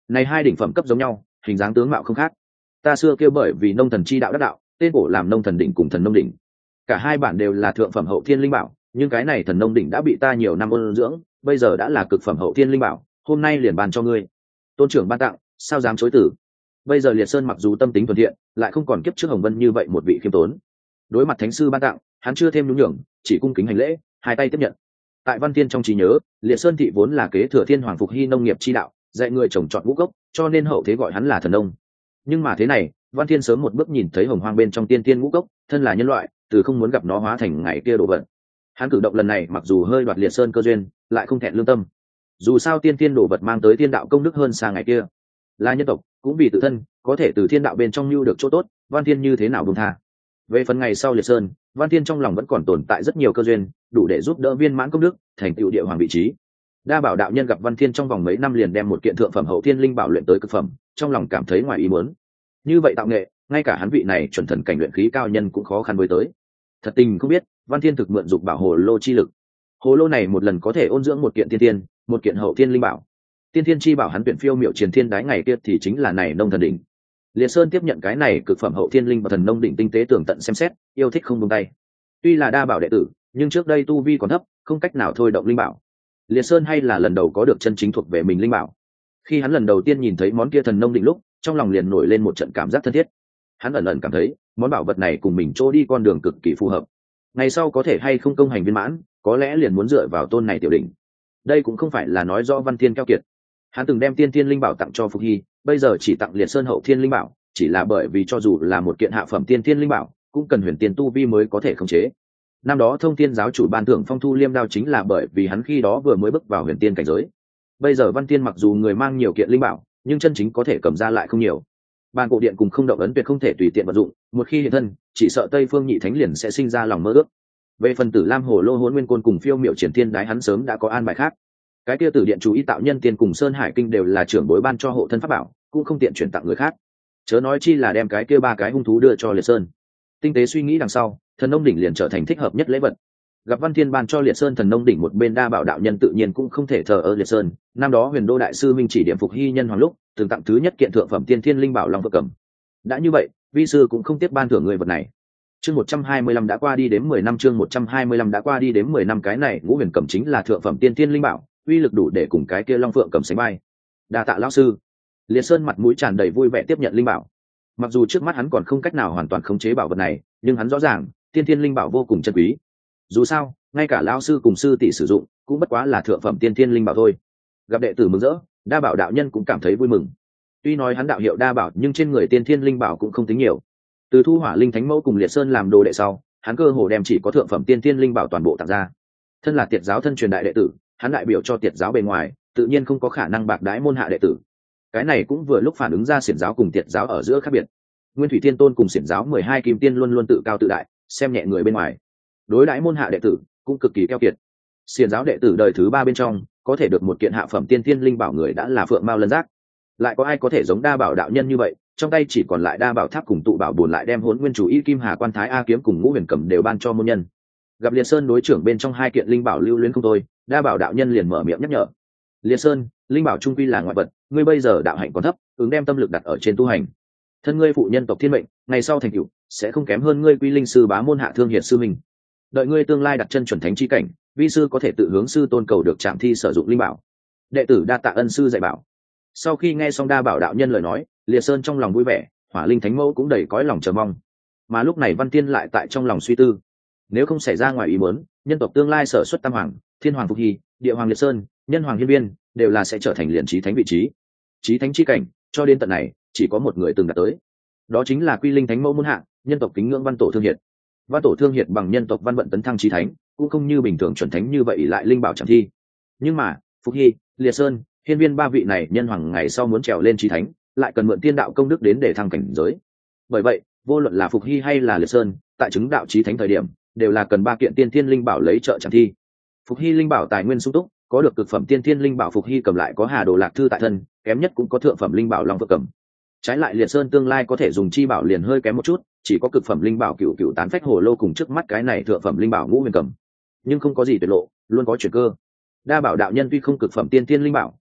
A: Này hai đỉnh phẩm cấp giống nhau, hình dáng tướng mạo không khác. Ta xưa kêu bởi vì nông thần chi đạo đắc đạo, tên cổ làm nông thần đỉnh cùng thần nông đỉnh. Cả hai bản đều là thượng phẩm hậu thiên linh bảo, nhưng cái này thần nông đỉnh đã bị ta nhiều năm ôn dưỡng, bây giờ đã là cực phẩm hậu thiên linh bảo, hôm nay liền bàn cho ngươi. Tôn trưởng ban tặng, sao dám chối từ. Bây giờ Liệt Sơn mặc dù tâm tính thuần thiện, lại không còn kiếp trước Hồng Vân như vậy một vị khiêm tốn. Đối mặt thánh sư ban tặng, hắn chưa thêm nhún nhường, chỉ cung kính hành lễ, hai tay tiếp nhận. Tại Văn Thiên trong trí nhớ, Liệt Sơn thị vốn là kế thừa Thiên Hoàng Phục Hy nông nghiệp chi đạo, dạy người trồng trọt ngũ cốc, cho nên hậu thế gọi hắn là thần nông. Nhưng mà thế này, Văn Thiên sớm một bước nhìn thấy hồng hoang bên trong tiên tiên ngũ cốc, thân là nhân loại, từ không muốn gặp nó hóa thành ngày kia đồ vật. Hắn cử động lần này mặc dù hơi đoạt Liệt Sơn cơ duyên, lại không thẹn lương tâm. Dù sao tiên tiên đồ vật mang tới tiên đạo công đức hơn xa ngày kia, là nhân tộc, cũng vì tự thân có thể từ thiên đạo bên trong lưu được chỗ tốt, Văn Thiên như thế nào buông tha. Về phần ngày sau Liệt Sơn, Văn Thiên trong lòng vẫn còn tồn tại rất nhiều cơ duyên, đủ để giúp đỡ viên mãn công đức, thành tựu địa hoàng vị trí. Đa Bảo đạo nhân gặp Văn Thiên trong vòng mấy năm liền đem một kiện thượng phẩm hậu thiên linh bảo luyện tới cực phẩm, trong lòng cảm thấy ngoài ý muốn. Như vậy tạo nghệ, ngay cả hắn vị này chuẩn thần cảnh luyện khí cao nhân cũng khó khăn với tới. Thật tình không biết, Văn Thiên thực mượn dục bảo hồ lô chi lực. Hồ lô này một lần có thể ôn dưỡng một kiện tiên tiên, một kiện hậu thiên linh bảo. Tiên thiên chi bảo hắn tuyển phiêu miệu truyền thiên đái ngày kia thì chính là này nông thần đỉnh. Liệt Sơn tiếp nhận cái này cực phẩm hậu thiên linh và thần nông đỉnh tinh tế tường tận xem xét, yêu thích không buông tay. Tuy là Đa Bảo đệ tử, nhưng trước đây tu vi còn thấp, không cách nào thôi động linh bảo. Liệt Sơn hay là lần đầu có được chân chính thuộc về mình linh bảo. Khi hắn lần đầu tiên nhìn thấy món kia thần nông đỉnh lúc, trong lòng liền nổi lên một trận cảm giác thân thiết. Hắn ẩn ẩn cảm thấy, món bảo vật này cùng mình chỗ đi con đường cực kỳ phù hợp. Ngày sau có thể hay không công hành viên mãn, có lẽ liền muốn dựa vào tôn này tiểu đỉnh. Đây cũng không phải là nói do Văn Thiên keo kiệt. Hắn từng đem tiên thiên linh bảo tặng cho Phục Hy, bây giờ chỉ tặng Liệt Sơn hậu thiên linh bảo, chỉ là bởi vì cho dù là một kiện hạ phẩm tiên thiên linh bảo, cũng cần huyền tiên tu vi mới có thể khống chế. Năm đó Thông Thiên giáo chủ ban thưởng Phong Thu Liêm đao chính là bởi vì hắn khi đó vừa mới bước vào huyền tiên cảnh giới. Bây giờ Văn Tiên mặc dù người mang nhiều kiện linh bảo, nhưng chân chính có thể cầm ra lại không nhiều. Bàn cổ điện cùng không động ấn tuyệt không thể tùy tiện vận dụng, một khi hiện thân, chỉ sợ Tây Phương Nhị Thánh liền sẽ sinh ra lòng mơ ước. Về phần Tử Lam Hồ Lô Hỗn Nguyên Côn cùng Phiêu Miệu Triển Thiên Đái hắn sớm đã có an bài khác. Cái kia Tử Điện chú ý tạo nhân tiên cùng Sơn Hải Kinh đều là trưởng bối ban cho hộ thân pháp bảo, cũng không tiện chuyển tặng người khác. Chớ nói chi là đem cái kia ba cái hung thú đưa cho Liệt Sơn. Tinh tế suy nghĩ đằng sau, thần nông đỉnh liền trở thành thích hợp nhất lễ vật. Gặp Văn Thiên ban cho Liệt Sơn thần nông đỉnh một bên, Đa Bảo đạo nhân tự nhiên cũng không thể thờ ơ Liệt Sơn. Năm đó Huyền Đô đại sư minh chỉ điểm Phục Hy nhân hoàng lúc, từng tặng thứ nhất kiện thượng phẩm tiên thiên linh bảo long phượng cầm. Đã như vậy, vi sư cũng không tiếp ban thưởng người vật này. Chương 125 đã qua đi đến 10 năm, chương 125 đã qua đi đến 10 năm, cái này Ngũ Huyền cầm chính là thượng phẩm tiên thiên linh bảo, uy lực đủ để cùng cái kia long phượng cầm sánh vai. Đa tạ lão sư. Liệt Sơn mặt mũi tràn đầy vui vẻ tiếp nhận linh bảo. Mặc dù trước mắt hắn còn không cách nào hoàn toàn khống chế bảo vật này, nhưng hắn rõ ràng tiên thiên linh bảo vô cùng chân quý. Dù sao, ngay cả lão sư cùng sư tỷ sử dụng cũng bất quá là thượng phẩm tiên thiên linh bảo thôi. Gặp đệ tử mừng rỡ, Đa Bảo đạo nhân cũng cảm thấy vui mừng. Tuy nói hắn đạo hiệu Đa Bảo, nhưng trên người tiên thiên linh bảo cũng không tính nhiều. Từ thu Hỏa Linh Thánh Mẫu cùng Liệt Sơn làm đồ đệ sau, hắn cơ hồ đem chỉ có thượng phẩm tiên thiên linh bảo toàn bộ tặng ra. Thân là Tiệt giáo thân truyền đại đệ tử, hắn đại biểu cho Tiệt giáo bề ngoài, tự nhiên không có khả năng bạc đãi môn hạ đệ tử. Cái này cũng vừa lúc phản ứng ra Xiển giáo cùng Tiệt giáo ở giữa khác biệt. Nguyên Thủy Thiên Tôn cùng Xiển giáo 12 kim tiên luôn luôn tự cao tự đại, xem nhẹ người bên ngoài. Đối đãi môn hạ đệ tử cũng cực kỳ keo kiệt. Xiển giáo đệ tử đời thứ 3 bên trong, có thể được một kiện hạ phẩm tiên thiên linh bảo người đã là phượng mao lân giác. Lại có ai có thể giống Đa Bảo đạo nhân như vậy, trong tay chỉ còn lại Đa Bảo tháp cùng tụ bảo buồn, lại đem Hỗn Nguyên chủ y kim hà quan thái a kiếm cùng Ngũ Huyền cầm đều ban cho môn nhân. Gặp Liệt Sơn đối trưởng bên trong hai kiện linh bảo lưu luyến không thôi, Đa Bảo đạo nhân liền mở miệng nhắc nhở. Liệt Sơn, linh bảo trung quy là ngoại vật, ngươi bây giờ đạo hạnh còn thấp, ứng đem tâm lực đặt ở trên tu hành. Thân ngươi phụ nhân tộc thiên mệnh, ngày sau thành tựu sẽ không kém hơn ngươi Quy Linh sư bá môn hạ thương hiệt sư mình. Đợi ngươi tương lai đặt chân chuẩn thánh chi cảnh, vi sư có thể tự hướng sư tôn cầu được trạm thi sử dụng linh bảo. Đệ tử đa tạ ân sư dạy bảo. Sau khi nghe xong Đa Bảo đạo nhân lời nói, Liệt Sơn trong lòng vui vẻ, Hỏa Linh Thánh Mẫu cũng đầy cõi lòng chờ mong. Mà lúc này Văn Tiên lại tại trong lòng suy tư, nếu không xảy ra ngoài ý muốn, nhân tộc tương lai sở xuất tam hoàng, Thiên Hoàng Phục Hy, Địa Hoàng Liệt Sơn, Nhân Hoàng Hiên Viên đều là sẽ trở thành liền chí thánh vị trí. Chí thánh chi cảnh, cho đến tận này, chỉ có một người từng đạt tới. Đó chính là Quy Linh Thánh Mẫu môn hạ, nhân tộc kính ngưỡng Văn Tổ Thương Hiệt. Văn Tổ Thương Hiệt bằng nhân tộc văn vận tấn thăng chí thánh, cũng không như bình thường chuẩn thánh như vậy lại linh bảo chẳng thi. Nhưng mà, Phục Hy, Liệt Sơn, Hiên Viên ba vị này nhân hoàng ngày sau muốn trèo lên chí thánh, lại cần mượn tiên đạo công đức đến để thăng cảnh giới. Bởi vậy, vô luận là Phục Hy hay là Liệt Sơn, tại chứng đạo chí thánh thời điểm, đều là cần ba kiện tiên thiên linh bảo lấy trợ chẳng thi. Phục Hy linh bảo tài nguyên sung túc, có được cực phẩm tiên thiên linh bảo Phục Hy cầm lại có Hà Đồ Lạc Thư tại thân, kém nhất cũng có thượng phẩm linh bảo Long Phượng cầm. Trái lại Liệt Sơn tương lai có thể dùng chi bảo liền hơi kém một chút, chỉ có cực phẩm linh bảo Cửu Cửu Tán Phách Hồ Lô cùng trước mắt cái này thượng phẩm linh bảo Ngũ Huyền cầm. Nhưng không có gì tuyệt lộ, luôn có chuyển cơ. Đa Bảo đạo nhân tuy không cực phẩm tiên thiên linh bảo,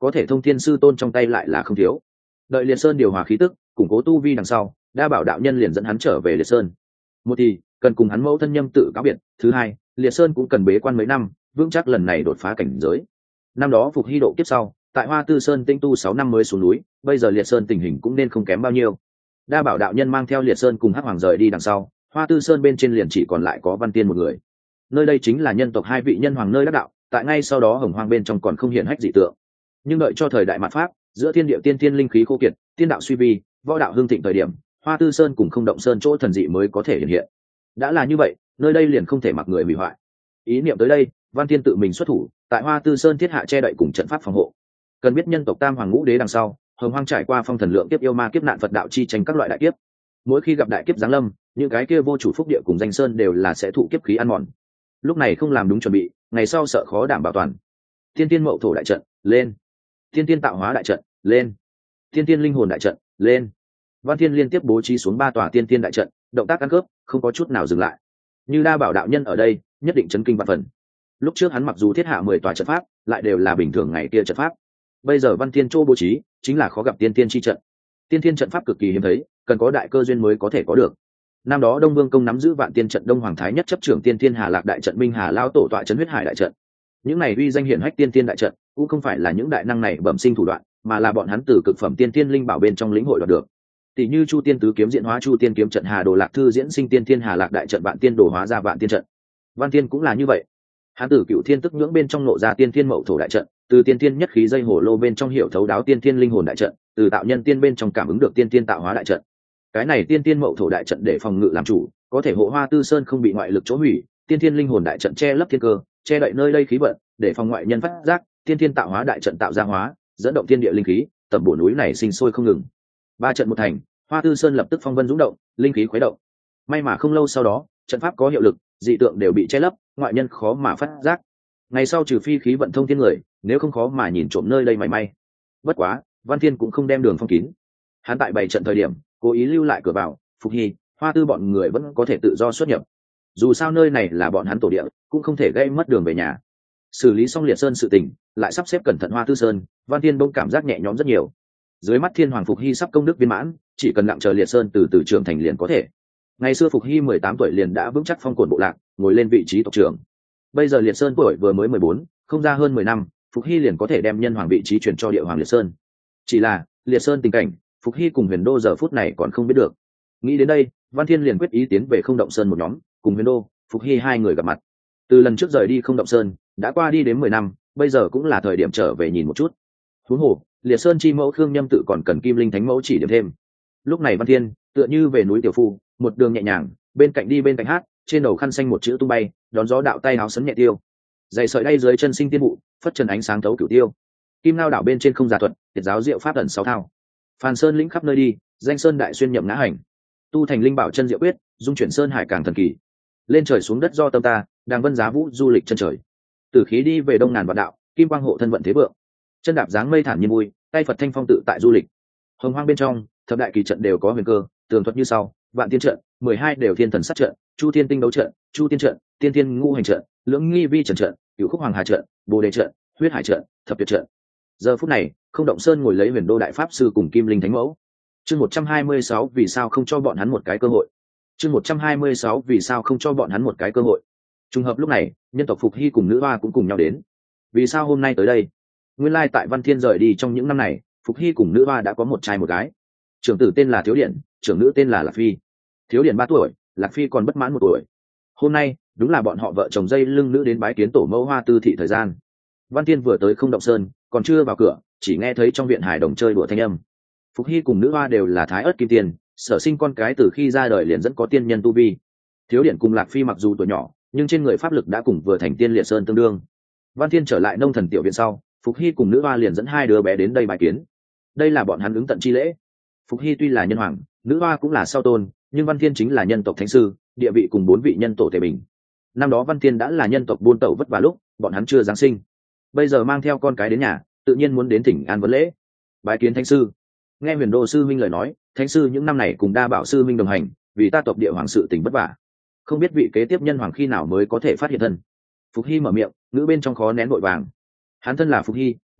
A: có thể thông thiên sư tôn trong tay lại là không thiếu. Đợi Liệt Sơn điều hòa khí tức, củng cố tu vi đằng sau, đa bảo đạo nhân liền dẫn hắn trở về Liệt Sơn. Một thì cần cùng hắn mẫu thân nhâm tự cáo biệt, thứ hai Liệt Sơn cũng cần bế quan mấy năm, vững chắc lần này đột phá cảnh giới. Năm đó Phục Hy độ kiếp sau, tại Hoa Tư Sơn tinh tu 6 năm mới xuống núi, bây giờ Liệt Sơn tình hình cũng nên không kém bao nhiêu. Đa bảo đạo nhân mang theo Liệt Sơn cùng Hắc Hoàng rời đi đằng sau, Hoa Tư Sơn bên trên liền chỉ còn lại có Văn Tiên một người. Nơi đây chính là nhân tộc hai vị nhân hoàng nơi đắc đạo, tại ngay sau đó Hồng Hoang bên trong còn không hiện hách dị tượng. Nhưng đợi cho thời đại mạt pháp, giữa thiên địa tiên thiên linh khí khô kiệt, tiên đạo suy vi, võ đạo hưng thịnh thời điểm, Hoa Tư Sơn cùng Không Động Sơn chỗ thần dị mới có thể hiện hiện. Đã là như vậy, nơi đây liền không thể mặc người hủy hoại. Ý niệm tới đây, Văn Thiên tự mình xuất thủ, tại Hoa Tư Sơn thiết hạ che đậy cùng trận pháp phòng hộ. Cần biết nhân tộc Tam Hoàng Ngũ Đế đằng sau, Hồng Hoang trải qua phong thần lượng kiếp yêu ma kiếp nạn Phật đạo chi tranh các loại đại kiếp. Mỗi khi gặp đại kiếp giáng lâm, những cái kia vô chủ phúc địa cùng danh sơn đều là sẽ thụ kiếp khí ăn mòn. Lúc này không làm đúng chuẩn bị, ngày sau sợ khó đảm bảo toàn. Tiên tiên mậu thổ đại trận lên, tiên tiên tạo hóa đại trận lên, tiên tiên linh hồn đại trận lên. Văn Thiên liên tiếp bố trí xuống 3 tòa tiên tiên đại trận, động tác ăn cướp không có chút nào dừng lại. Như đa bảo đạo nhân ở đây, nhất định chấn kinh vạn phần. Lúc trước hắn mặc dù thiết hạ 10 tòa trận pháp, lại đều là bình thường ngày kia trận pháp. Bây giờ Văn Thiên Châu bố trí, chính là khó gặp tiên tiên chi trận. Tiên tiên trận pháp cực kỳ hiếm thấy, cần có đại cơ duyên mới có thể có được. Năm đó Đông Vương công nắm giữ Vạn Tiên trận, Đông Hoàng Thái nhất chấp trưởng Tiên Tiên Hà Lạc đại trận, Minh Hà lao tổ tọa trấn Huyết Hải đại trận. Những này uy danh hiển hách tiên tiên đại trận, cũng không phải là những đại năng này bẩm sinh thủ đoạn, mà là bọn hắn từ cực phẩm tiên tiên linh bảo bên trong lĩnh hội đoạt được. Tỷ như Chu Tiên tứ kiếm diễn hóa Chu Tiên kiếm trận, Hà Đồ Lạc thư diễn sinh Tiên Tiên Hà Lạc đại trận, Vạn Tiên đồ hóa ra Vạn Tiên trận. Văn Tiên cũng là như vậy. Hắn từ Cựu Thiên tức nhưỡng bên trong nộ ra Tiên Tiên mậu thổ đại trận, từ Tiên Tiên nhất khí dây hồ lô bên trong hiểu thấu đáo Tiên Tiên linh hồn đại trận, từ tạo nhân tiên bên trong cảm ứng được Tiên Tiên tạo hóa đại trận. Cái này Tiên Tiên mậu thổ đại trận để phòng ngự làm chủ, có thể hộ Hoa Tư Sơn không bị ngoại lực chỗ hủy. Tiên Tiên linh hồn đại trận che lấp thiên cơ, che đậy nơi đây khí vận, để phòng ngoại nhân phát giác. Tiên Tiên tạo hóa đại trận tạo ra hóa, dẫn động thiên địa linh khí, tầm bổ núi này sinh sôi không ngừng. 3 trận một thành, Hoa Tư Sơn lập tức phong vân dũng động, linh khí khuấy động. May mà không lâu sau đó, trận pháp có hiệu lực, dị tượng đều bị che lấp, ngoại nhân khó mà phát giác. Ngày sau trừ phi khí vận thông thiên người, nếu không khó mà nhìn trộm nơi đây mảy may. Bất quá, Văn Thiên cũng không đem đường phong kín. Hắn tại 7 trận thời điểm, cố ý lưu lại cửa vào, Phục Hy, Hoa Tư bọn người vẫn có thể tự do xuất nhập. Dù sao nơi này là bọn hắn tổ địa, cũng không thể gây mất đường về nhà. Xử lý xong Liệt Sơn sự tình, lại sắp xếp cẩn thận Hoa Tư Sơn, Văn Thiên bỗng cảm giác nhẹ nhõm rất nhiều. Dưới mắt Thiên Hoàng Phục Hy sắp công đức viên mãn, chỉ cần lặng chờ Liệt Sơn từ từ trưởng thành liền có thể. Ngày xưa Phục Hy 18 tuổi liền đã vững chắc phong cồn bộ lạc, ngồi lên vị trí tộc trưởng. Bây giờ Liệt Sơn tuổi vừa mới 14, không ra hơn 10 năm, Phục Hy liền có thể đem nhân hoàng vị trí chuyển cho địa hoàng Liệt Sơn. Chỉ là Liệt Sơn tình cảnh, Phục Hy cùng Huyền Đô giờ phút này còn không biết được. Nghĩ đến đây, Văn Thiên liền quyết ý tiến về Không Động Sơn một nhóm, cùng Huyền Đô, Phục Hy hai người gặp mặt. Từ lần trước rời đi Không Động Sơn, đã qua đi đến 10 năm, bây giờ cũng là thời điểm trở về nhìn một chút. Huống hồ, Liệt Sơn chi mẫu Khương Nhâm tự còn cần Kim Linh Thánh mẫu chỉ điểm thêm. Lúc này Văn Thiên tựa như về núi tiểu phu, một đường nhẹ nhàng, bên cạnh đi bên cạnh hát, trên đầu khăn xanh một chữ tung bay, đón gió đạo tay áo sấn nhẹ tiêu. Giày sợi đay dưới chân sinh tiên vụ, phất trần ánh sáng thấu cửu tiêu. Kim lao đảo bên trên không giả thuật, tiệt giáo diệu pháp ẩn 6 thao. Phàn sơn lĩnh khắp nơi đi, danh sơn đại xuyên nhậm ngã hành. Tu thành linh bảo chân diệu quyết, dung chuyển sơn hải càng thần kỳ. Lên trời xuống đất do tâm ta, đang vân giá vũ du lịch chân trời. Tử khí đi về đông ngàn vạn đạo, kim quang hộ thân vận thế vượng. Chân đạp dáng mây thản nhiên vui, tay Phật thanh phong tự tại du lịch. Hồng Hoang bên trong, thập đại kỳ trận đều có huyền cơ, tường thuật như sau: Vạn Tiên trận, 12 đều thiên thần sát trận, Chu Thiên tinh đấu trận, Chu Tiên trận, Tiên Thiên ngũ hành trận, Lưỡng nghi vi trận trận, Cửu khúc hoàng hà trận, Bồ đề trận, Huyết hải trận, Thập tuyệt trận. Giờ phút này, Không Động Sơn ngồi lấy Huyền Đô đại pháp sư cùng Kim Linh Thánh mẫu. Chương 126 vì sao không cho bọn hắn một cái cơ hội? Chương 126 vì sao không cho bọn hắn một cái cơ hội? Trùng hợp lúc này, nhân tộc Phục Hy cùng nữ hoa cũng cùng nhau đến. Vì sao hôm nay tới đây? Nguyên lai tại Văn Thiên rời đi trong những năm này, Phục Hy cùng nữ hoa đã có một trai một gái. Trưởng tử tên là Thiếu Điện, trưởng nữ tên là Lạc Phi. Thiếu Điện 3 tuổi, Lạc Phi còn bất mãn 1 tuổi. Hôm nay, đúng là bọn họ vợ chồng dây lưng nữ đến bái kiến tổ mẫu Hoa Tư thị thời gian. Văn Thiên vừa tới Không Động Sơn, còn chưa vào cửa, chỉ nghe thấy trong viện hài đồng chơi đùa thanh âm. Phục Hy cùng nữ hoa đều là thái ớt kim tiền, sở sinh con cái từ khi ra đời liền dẫn có tiên nhân tu vi. Thiếu Điện cùng Lạc Phi mặc dù tuổi nhỏ, nhưng trên người pháp lực đã cùng vừa thành tiên Liệt Sơn tương đương. Văn Thiên trở lại nông thần tiểu viện sau, Phục Hy cùng nữ hoa liền dẫn 2 đứa bé đến đây bài kiến. Đây là bọn hắn ứng tận chi lễ. Phục Hy tuy là nhân hoàng, nữ hoa cũng là sau tôn, nhưng Văn Thiên chính là nhân tộc thánh sư, địa vị cùng 4 vị nhân tổ thể bình. Năm đó Văn Thiên đã là nhân tộc buôn tẩu vất vả lúc, bọn hắn chưa giáng sinh. Bây giờ mang theo con cái đến nhà, tự nhiên muốn đến thỉnh an vấn lễ. Bái kiến thánh sư. Nghe Huyền Đô sư minh lời nói, thánh sư những năm này cùng Đa Bảo sư minh đồng hành, vì ta tộc địa hoàng sự tình vất vả. Không biết vị kế tiếp nhân hoàng khi nào mới có thể phát hiện thân. Phục Hy mở miệng, ngữ bên trong khó nén vội vàng. Hắn thân là Phục Hy,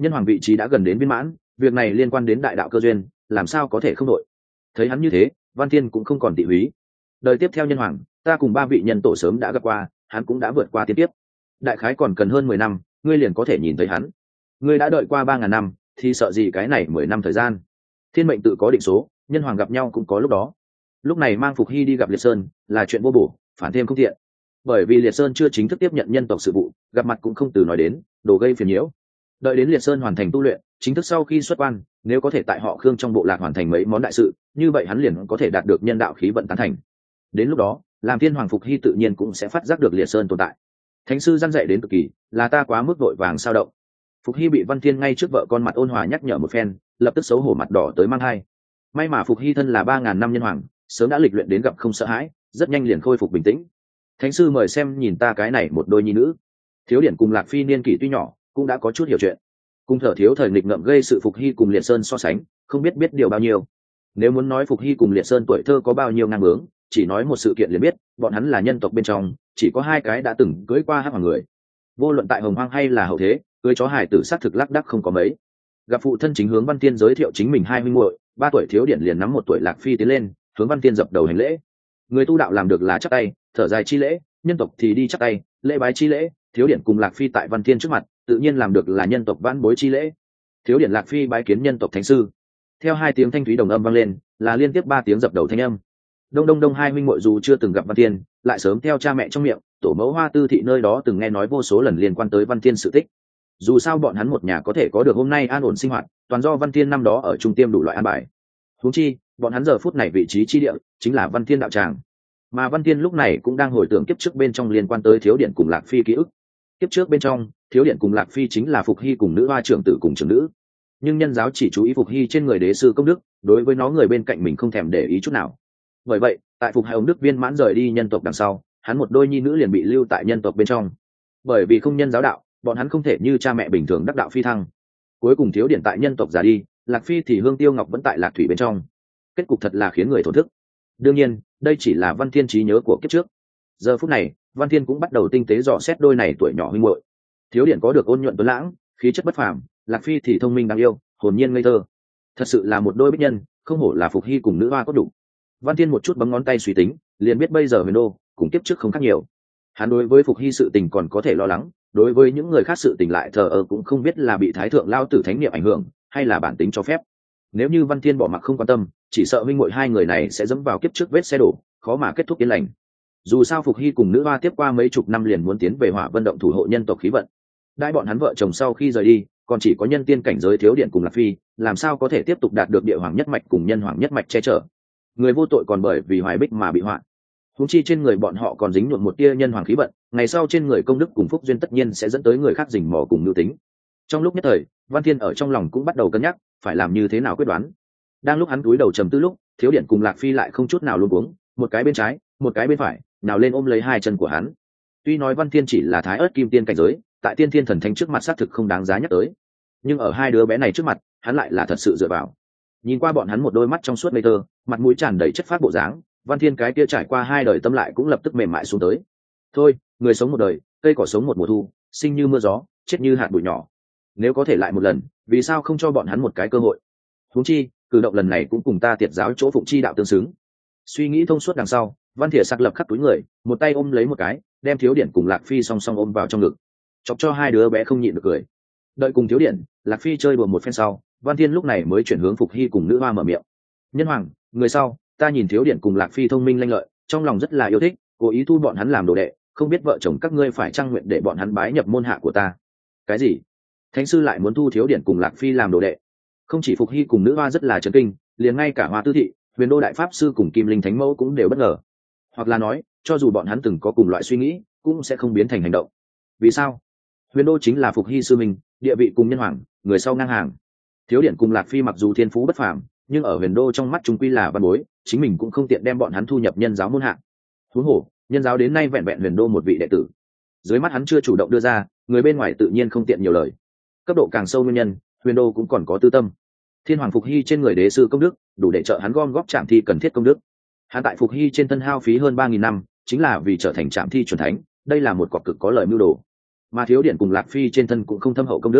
A: nhân hoàng vị trí đã gần đến viên mãn, việc này liên quan đến đại đạo cơ duyên, làm sao có thể không đội. Thấy hắn như thế, Văn Thiên cũng không còn tị húy. Đời tiếp theo nhân hoàng, ta cùng 3 vị nhân tổ sớm đã gặp qua, hắn cũng đã vượt qua tiên tiếp. Đại khái còn cần hơn 10 năm, ngươi liền có thể nhìn thấy hắn. Ngươi đã đợi qua 3000 năm, thì sợ gì cái này 10 năm thời gian. Thiên mệnh tự có định số, nhân hoàng gặp nhau cũng có lúc đó. Lúc này mang Phục Hy đi gặp Liệt Sơn là chuyện vô bổ, phản thêm không thiện. Bởi vì Liệt Sơn chưa chính thức tiếp nhận nhân tộc sự vụ, gặp mặt cũng không từ nói đến, đồ gây phiền nhiễu. Đợi đến Liệt Sơn hoàn thành tu luyện, chính thức sau khi xuất quan, nếu có thể tại họ Khương trong bộ lạc hoàn thành mấy món đại sự, như vậy hắn liền có thể đạt được nhân đạo khí vận tán thành. Đến lúc đó, làm Thiên Hoàng Phục Hy tự nhiên cũng sẽ phát giác được Liệt Sơn tồn tại. Thánh sư răn dạy đến cực kỳ, là ta quá mức vội vàng sao động. Phục Hy bị Văn Thiên ngay trước vợ con mặt ôn hòa nhắc nhở một phen, lập tức xấu hổ mặt đỏ tới mang hai. May mà Phục Hy thân là 3000 năm nhân hoàng, sớm đã lịch luyện đến gặp không sợ hãi, rất nhanh liền khôi phục bình tĩnh. Thánh sư mời xem nhìn ta cái này một đôi nhi nữ. Thiếu Điển cùng Lạc Phi niên kỷ tuy nhỏ, cũng đã có chút hiểu chuyện. Cùng Thở Thiếu thời nghịch ngợm gây sự Phục Hy cùng Liệt Sơn so sánh, không biết điều bao nhiêu. Nếu muốn nói Phục Hy cùng Liệt Sơn tuổi thơ có bao nhiêu ngang bướng, chỉ nói một sự kiện liền biết, bọn hắn là nhân tộc bên trong, chỉ có 2 cái đã từng cưới qua hắc hoàng người. Vô luận tại Hồng Hoang hay là hậu thế, cưới chó hải tử xác thực lác đác không có mấy. Gặp phụ thân chính hướng Văn Tiên giới thiệu chính mình 2 huynh muội, 3 tuổi Thiếu Điển liền nắm 1 tuổi Lạc Phi tiến lên, hướng Văn Tiên dập đầu hành lễ. Người tu đạo làm được là chắp tay, thở dài chi lễ, nhân tộc thì đi chắp tay, lễ bái chi lễ. Thiếu Điển cùng Lạc Phi tại Văn Tiên trước mặt, tự nhiên làm được là nhân tộc vãn bối chi lễ. Thiếu Điển Lạc Phi bái kiến nhân tộc thánh sư. Theo 2 tiếng thanh thúy đồng âm vang lên, là liên tiếp 3 tiếng dập đầu thanh âm. Đông 2 huynh muội dù chưa từng gặp Văn Tiên, lại sớm theo cha mẹ trong miệng, tổ mẫu Hoa Tư thị nơi đó từng nghe nói vô số lần liên quan tới Văn Tiên sự tích. Dù sao bọn hắn một nhà có thể có được hôm nay an ổn sinh hoạt, toàn do Văn Tiên năm đó ở trung tiêm đủ loại an bài. Huống chi, bọn hắn giờ phút này vị trí chi địa chính là Văn Tiên đạo tràng. Mà Văn Tiên lúc này cũng đang hồi tưởng kiếp trước bên trong liên quan tới Thiếu Điển cùng Lạc Phi ký ức. Kiếp trước bên trong, Thiếu Điển cùng Lạc Phi chính là Phục Hy cùng nữ hoa trưởng tử cùng trưởng nữ. Nhưng nhân giáo chỉ chú ý Phục Hy trên người đế sư công đức, đối với nó người bên cạnh mình không thèm để ý chút nào. Bởi vậy, tại Phục Hy ông đức viên mãn rời đi nhân tộc đằng sau, hắn một đôi nhi nữ liền bị lưu tại nhân tộc bên trong. Bởi vì không nhân giáo đạo, bọn hắn không thể như cha mẹ bình thường đắc đạo phi thăng. Cuối cùng Thiếu Điển tại nhân tộc già đi, Lạc Phi thì Hương Tiêu Ngọc vẫn tại Lạc Thủy bên trong. Kết cục thật là khiến người thổn thức. Đương nhiên, đây chỉ là Văn Thiên trí nhớ của kiếp trước. Giờ phút này, Văn Thiên cũng bắt đầu tinh tế dò xét đôi này tuổi nhỏ huynh muội. Thiếu Điển có được ôn nhuận tuấn lãng, khí chất bất phàm, Lạc Phi thì thông minh đáng yêu, hồn nhiên ngây thơ. Thật sự là một đôi bích nhân, không hổ là Phục Hy cùng nữ hoa có đủ. Văn Thiên một chút bấm ngón tay suy tính, liền biết bây giờ Huyền Đô cùng kiếp trước không khác nhiều. Hắn đối với Phục Hy sự tình còn có thể lo lắng, đối với những người khác sự tình lại thờ ơ, cũng không biết là bị Thái thượng lao tử thánh niệm ảnh hưởng, hay là bản tính cho phép. Nếu như Văn Thiên bỏ mặc không quan tâm, chỉ sợ huynh muội 2 người này sẽ dẫm vào kiếp trước vết xe đổ, khó mà kết thúc yên lành. Dù sao Phục Hy cùng nữ hoa tiếp qua mấy chục năm liền muốn tiến về Hỏa Vân động thủ hộ nhân tộc khí vận. Đại bọn hắn vợ chồng sau khi rời đi, còn chỉ có nhân tiên cảnh giới Thiếu Điện cùng Lạc Phi, làm sao có thể tiếp tục đạt được địa hoàng nhất mạch cùng nhân hoàng nhất mạch che chở. Người vô tội còn bởi vì hoài bích mà bị hoạn. Huống chi trên người bọn họ còn dính nhuộm một tia nhân hoàng khí vận, ngày sau trên người công đức cùng phúc duyên tất nhiên sẽ dẫn tới người khác rình mò cùng nhu tính. Trong lúc nhất thời, Văn Thiên ở trong lòng cũng bắt đầu cân nhắc, phải làm như thế nào quyết đoán. Đang lúc hắn cúi đầu trầm tư lúc, Thiếu Điện cùng Lạc Phi lại không chút nào luống cuống, một cái bên trái, một cái bên phải, nào lên ôm lấy 2 chân của hắn. Tuy nói Văn Thiên chỉ là thái ớt kim tiên cảnh giới, tại tiên thiên thần thánh trước mặt xác thực không đáng giá nhắc tới, nhưng ở 2 đứa bé này trước mặt, hắn lại là thật sự dựa vào. Nhìn qua bọn hắn một đôi mắt trong suốt ngây thơ, mặt mũi tràn đầy chất phát bộ dáng, Văn Thiên cái kia trải qua 2 đời tâm lại cũng lập tức mềm mại xuống tới. Thôi, người sống một đời, cây cỏ sống một mùa thu, sinh như mưa gió, chết như hạt bụi nhỏ. Nếu có thể lại một lần, vì sao không cho bọn hắn một cái cơ hội? Huống chi, cử động lần này cũng cùng ta Tiệt giáo chỗ phụng chi đạo tương xứng. Suy nghĩ thông suốt đằng sau, Văn Thiệt sặc lập khắc túi người, một tay ôm lấy một cái, đem Thiếu Điển cùng Lạc Phi song song ôm vào trong ngực, chọc cho 2 đứa bé không nhịn được cười. Đợi cùng Thiếu Điển, Lạc Phi chơi đùa một phen sau, Văn Thiên lúc này mới chuyển hướng Phục Hy cùng nữ hoa mở miệng. Nhân hoàng, người sau, ta nhìn Thiếu Điển cùng Lạc Phi thông minh lanh lợi, trong lòng rất là yêu thích, cố ý thu bọn hắn làm đồ đệ, không biết vợ chồng các ngươi phải trang nguyện để bọn hắn bái nhập môn hạ của ta. Cái gì? Thánh sư lại muốn thu Thiếu Điển cùng Lạc Phi làm đồ đệ? Không chỉ Phục Hy cùng nữ hoa rất là chấn kinh, liền ngay cả Hoa Tư thị, Huyền Đô đại pháp sư cùng Kim Linh thánh mẫu cũng đều bất ngờ. Hoặc là nói, cho dù bọn hắn từng có cùng loại suy nghĩ, cũng sẽ không biến thành hành động. Vì sao? Huyền Đô chính là Phục Hy sư mình, địa vị cùng nhân hoàng, người sau ngang hàng. Thiếu Điển cùng Lạc Phi mặc dù thiên phú bất phàm, nhưng ở Huyền Đô trong mắt chúng quy là văn bối, chính mình cũng không tiện đem bọn hắn thu nhập nhân giáo môn hạ. Huống hồ, nhân giáo đến nay vẹn vẹn Huyền Đô một vị đệ tử, dưới mắt hắn chưa chủ động đưa ra, người bên ngoài tự nhiên không tiện nhiều lời. Cấp độ càng sâu nguyên nhân, Huyền Đô cũng còn có tư tâm. Thiên hoàng Phục Hy trên người đế sư công đức, đủ để trợ hắn gom góp trạm thi cần thiết công đức. Hắn tại Phục Hy trên thân hao phí hơn 3000 năm, chính là vì trở thành trạm thi chuẩn thánh, đây là một cọc cực có lợi mưu đồ. Mà Thiếu Điển cùng Lạc Phi trên thân cũng không thâm hậu công đức.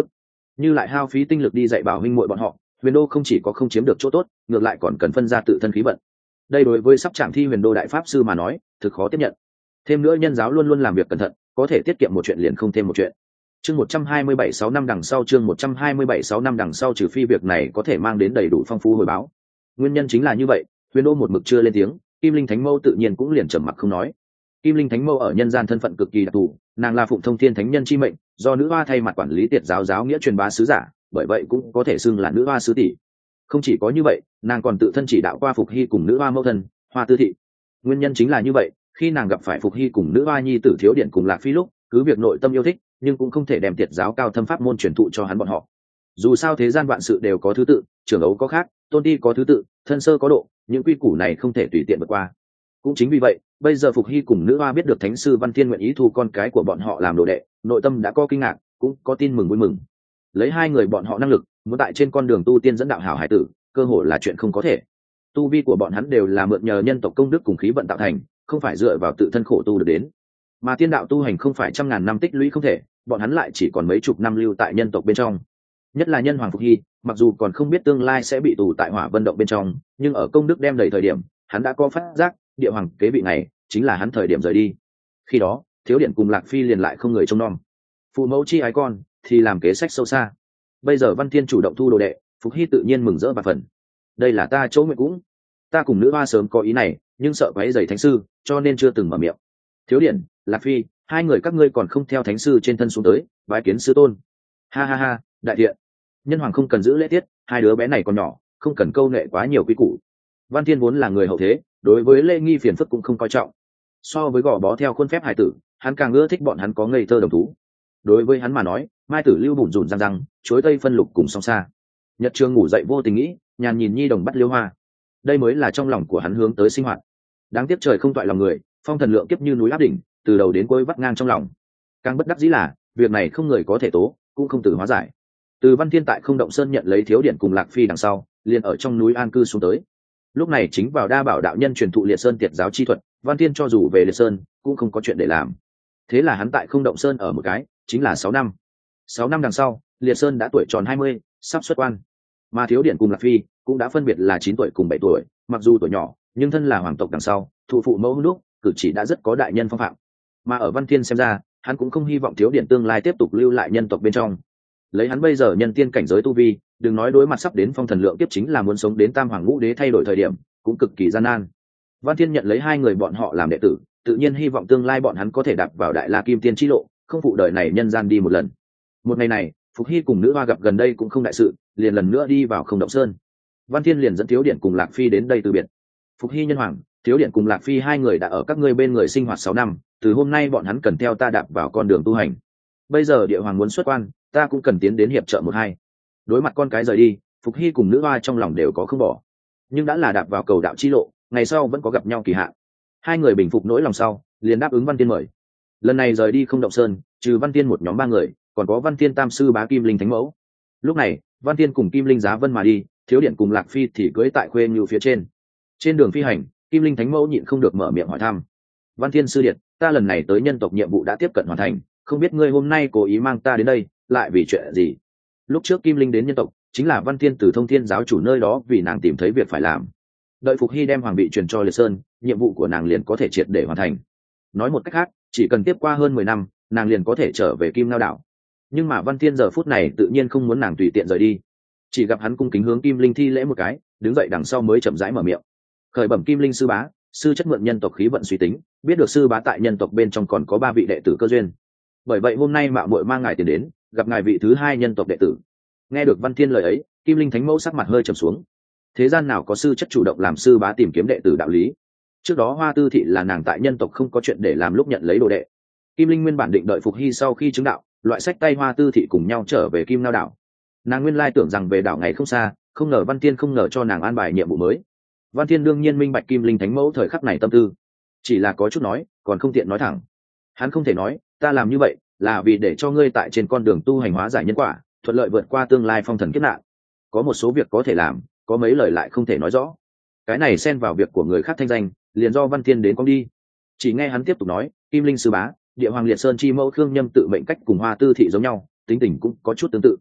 A: như lại hao phí tinh lực đi dạy bảo huynh muội bọn họ, huyền đô không chỉ có không chiếm được chỗ tốt, ngược lại còn cần phân ra tự thân khí vận. Đây đối với sắp chạm thi huyền đô đại pháp sư mà nói thực khó tiếp nhận. Thêm nữa nhân giáo luôn luôn làm việc cẩn thận, có thể tiết kiệm một chuyện liền không thêm một chuyện. Chương 127 6 năm đằng sau, chương 127 6 năm đằng sau, trừ phi việc này có thể mang đến đầy đủ phong phú hồi báo. Nguyên nhân chính là như vậy, huyền đô một mực chưa lên tiếng, Kim Linh Thánh Mâu tự nhiên cũng liền trầm mặc không nói. Kim Linh Thánh Mâu ở nhân gian thân phận cực kỳ đặc thù, nàng là phụng thông thiên thánh nhân chi mệnh, do nữ hoa thay mặt quản lý tiệt giáo giáo nghĩa truyền bá sứ giả, bởi vậy cũng có thể xưng là nữ hoa sứ tỷ. Không chỉ có như vậy, nàng còn tự thân chỉ đạo qua Phục Hy cùng nữ hoa mẫu thân Hoa Tư Thị. Nguyên nhân chính là như vậy, khi nàng gặp phải Phục Hy cùng nữ hoa nhi tử Thiếu Điện cùng Lạc Phi lúc, cứ việc nội tâm yêu thích, nhưng cũng không thể đem tiệt giáo cao thâm pháp môn truyền thụ cho hắn bọn họ. Dù sao thế gian vạn sự đều có thứ tự, trưởng ấu có khác, tôn ti có thứ tự, thân sơ có độ, những quy củ này không thể tùy tiện vượt qua. Cũng chính vì vậy, bây giờ Phục Hy cùng nữ hoa biết được thánh sư Văn Thiên nguyện ý thu con cái của bọn họ làm đồ đệ, nội tâm đã có kinh ngạc, cũng có tin mừng vui mừng. Lấy hai người bọn họ năng lực, muốn tại trên con đường tu tiên dẫn đạo hảo hải tử, cơ hội là chuyện không có thể. Tu vi của bọn hắn đều là mượn nhờ nhân tộc công đức cùng khí vận tạo thành, không phải dựa vào tự thân khổ tu được đến. Mà tiên đạo tu hành không phải trăm ngàn năm tích lũy không thể, bọn hắn lại chỉ còn mấy chục năm lưu tại nhân tộc bên trong. Nhất là nhân hoàng Phục Hy, mặc dù còn không biết tương lai sẽ bị tù tại Hỏa Vân động bên trong, nhưng ở công đức đem đầy thời điểm, hắn đã có phát giác, địa hoàng kế vị này chính là hắn thời điểm rời đi. Khi đó, Thiếu Điện cùng Lạc Phi liền lại không người trông nom. Phụ mẫu chi ái con, thì làm kế sách sâu xa. Bây giờ Văn Thiên chủ động thu đồ đệ, Phục Hy tự nhiên mừng rỡ và phần. Đây là ta chỗ nguyện cũng. Ta cùng nữ hoa sớm có ý này, nhưng sợ quấy rầy thánh sư, cho nên chưa từng mở miệng. Thiếu Điện, Lạc Phi, hai người các ngươi còn không theo thánh sư trên thân xuống tới, bái kiến sư tôn. Ha ha ha, đại thiện. Nhân hoàng không cần giữ lễ tiết, hai đứa bé này còn nhỏ, không cần câu nệ quá nhiều quy củ. Văn Thiên vốn là người hậu thế, đối với lễ nghi phiền phức cũng không coi trọng. So với gò bó theo khuôn phép hải tử, hắn càng ưa thích bọn hắn có ngây thơ đồng thú. Đối với hắn mà nói, mai tử lưu bùn rùn răng răng, chuối tây phân lục cùng song xa. Nhật Trường ngủ dậy vô tình nghĩ, nhàn nhìn nhi đồng bắt liêu hoa. Đây mới là trong lòng của hắn hướng tới sinh hoạt. Đáng tiếc trời không toại lòng người, phong thần lượng kiếp như núi áp đỉnh, từ đầu đến cuối vắt ngang trong lòng. Càng bất đắc dĩ là, việc này không người có thể tố, cũng không tự hóa giải. Từ Văn Thiên tại Không Động Sơn nhận lấy Thiếu Điện cùng Lạc Phi đằng sau, liền ở trong núi an cư xuống tới. Lúc này chính vào đa bảo đạo nhân truyền thụ Liệt Sơn tiệt giáo chi thuật, Văn Thiên cho dù về Liệt Sơn, cũng không có chuyện để làm. Thế là hắn tại Không Động Sơn ở một cái, chính là 6 năm. 6 năm đằng sau, Liệt Sơn đã tuổi tròn 20, sắp xuất quan. Mà Thiếu Điện cùng Lạc Phi cũng đã phân biệt là 9 tuổi cùng 7 tuổi, mặc dù tuổi nhỏ, nhưng thân là hoàng tộc đằng sau, thụ phụ mẫu lúc, cử chỉ đã rất có đại nhân phong phạm. Mà ở Văn Thiên xem ra, hắn cũng không hy vọng Thiếu Điện tương lai tiếp tục lưu lại nhân tộc bên trong. Lấy hắn bây giờ nhân tiên cảnh giới tu vi, đừng nói đối mặt sắp đến phong thần lượng kiếp chính là muốn sống đến tam hoàng ngũ đế thay đổi thời điểm, cũng cực kỳ gian nan. Văn Thiên nhận lấy hai người bọn họ làm đệ tử, tự nhiên hy vọng tương lai bọn hắn có thể đạp vào đại la kim tiên chi lộ, không phụ đời này nhân gian đi một lần. Một ngày này, Phục Hy cùng nữ hoa gặp gần đây cũng không đại sự, liền lần nữa đi vào Không Động Sơn. Văn Thiên liền dẫn Thiếu Điện cùng Lạc Phi đến đây từ biệt. Phục Hy nhân hoàng, Thiếu Điện cùng Lạc Phi hai người đã ở các ngươi bên người sinh hoạt 6 năm, từ hôm nay bọn hắn cần theo ta đạp vào con đường tu hành. Bây giờ địa hoàng muốn xuất quan, ta cũng cần tiến đến hiệp trợ một hai. Đối mặt con cái rời đi, Phục Hy cùng nữ hoa trong lòng đều có không bỏ, nhưng đã là đạp vào cầu đạo chi lộ, ngày sau vẫn có gặp nhau kỳ hạn. Hai người bình phục nỗi lòng sau, liền đáp ứng Văn Thiên mời. Lần này rời đi Không Động Sơn, trừ Văn Thiên một nhóm 3 người, còn có Văn Thiên tam sư bá Kim Linh Thánh Mẫu. Lúc này, Văn Thiên cùng Kim Linh Giá Vân mà đi, Thiếu Điện cùng Lạc Phi thì cưỡi tại Khuê Ngưu phía trên. Trên đường phi hành, Kim Linh Thánh Mẫu nhịn không được mở miệng hỏi thăm: Văn Thiên sư điện, ta lần này tới nhân tộc nhiệm vụ đã tiếp cận hoàn thành, không biết ngươi hôm nay cố ý mang ta đến đây, lại vì chuyện gì? Lúc trước Kim Linh đến nhân tộc, chính là Văn Thiên từ Thông Thiên giáo chủ nơi đó vì nàng tìm thấy việc phải làm. Đợi Phục Hy đem hoàng vị truyền cho Liệt Sơn, nhiệm vụ của nàng liền có thể triệt để hoàn thành. Nói một cách khác, chỉ cần tiếp qua hơn 10 năm, nàng liền có thể trở về Kim Ngao đảo. Nhưng mà Văn Thiên giờ phút này tự nhiên không muốn nàng tùy tiện rời đi. Chỉ gặp hắn cung kính hướng Kim Linh thi lễ một cái, đứng dậy đằng sau mới chậm rãi mở miệng. Khởi bẩm Kim Linh sư bá, sư chất mượn nhân tộc khí vận suy tính, biết được sư bá tại nhân tộc bên trong còn có 3 vị đệ tử cơ duyên. Bởi vậy hôm nay mạo muội mang ngài tiền đến, gặp ngài vị thứ 2 nhân tộc đệ tử. Nghe được Văn Thiên lời ấy, Kim Linh Thánh Mẫu sắc mặt hơi trầm xuống. Thế gian nào có sư chất chủ động làm sư bá tìm kiếm đệ tử đạo lý. Trước đó Hoa Tư Thị là nàng tại nhân tộc không có chuyện để làm lúc nhận lấy đồ đệ. Kim Linh nguyên bản định đợi Phục Hy sau khi chứng đạo, loại sách tay Hoa Tư Thị cùng nhau trở về Kim Ngao đảo. Nàng nguyên lai tưởng rằng về đảo ngày không xa, không ngờ Văn Thiên không ngờ cho nàng an bài nhiệm vụ mới. Văn Thiên đương nhiên minh bạch Kim Linh Thánh Mẫu thời khắc này tâm tư, chỉ là có chút nói, còn không tiện nói thẳng. Hắn không thể nói, ta làm như vậy là vì để cho ngươi tại trên con đường tu hành hóa giải nhân quả, thuận lợi vượt qua tương lai phong thần kiếp nạn. Có một số việc có thể làm, có mấy lời lại không thể nói rõ. Cái này xen vào việc của người khác thanh danh, liền do Văn Thiên đến con đi. Chỉ nghe hắn tiếp tục nói, Kim Linh sư bá, địa hoàng Liệt Sơn chi mẫu Khương Nhâm tự mệnh cách cùng Hoa Tư Thị giống nhau, tính tình cũng có chút tương tự.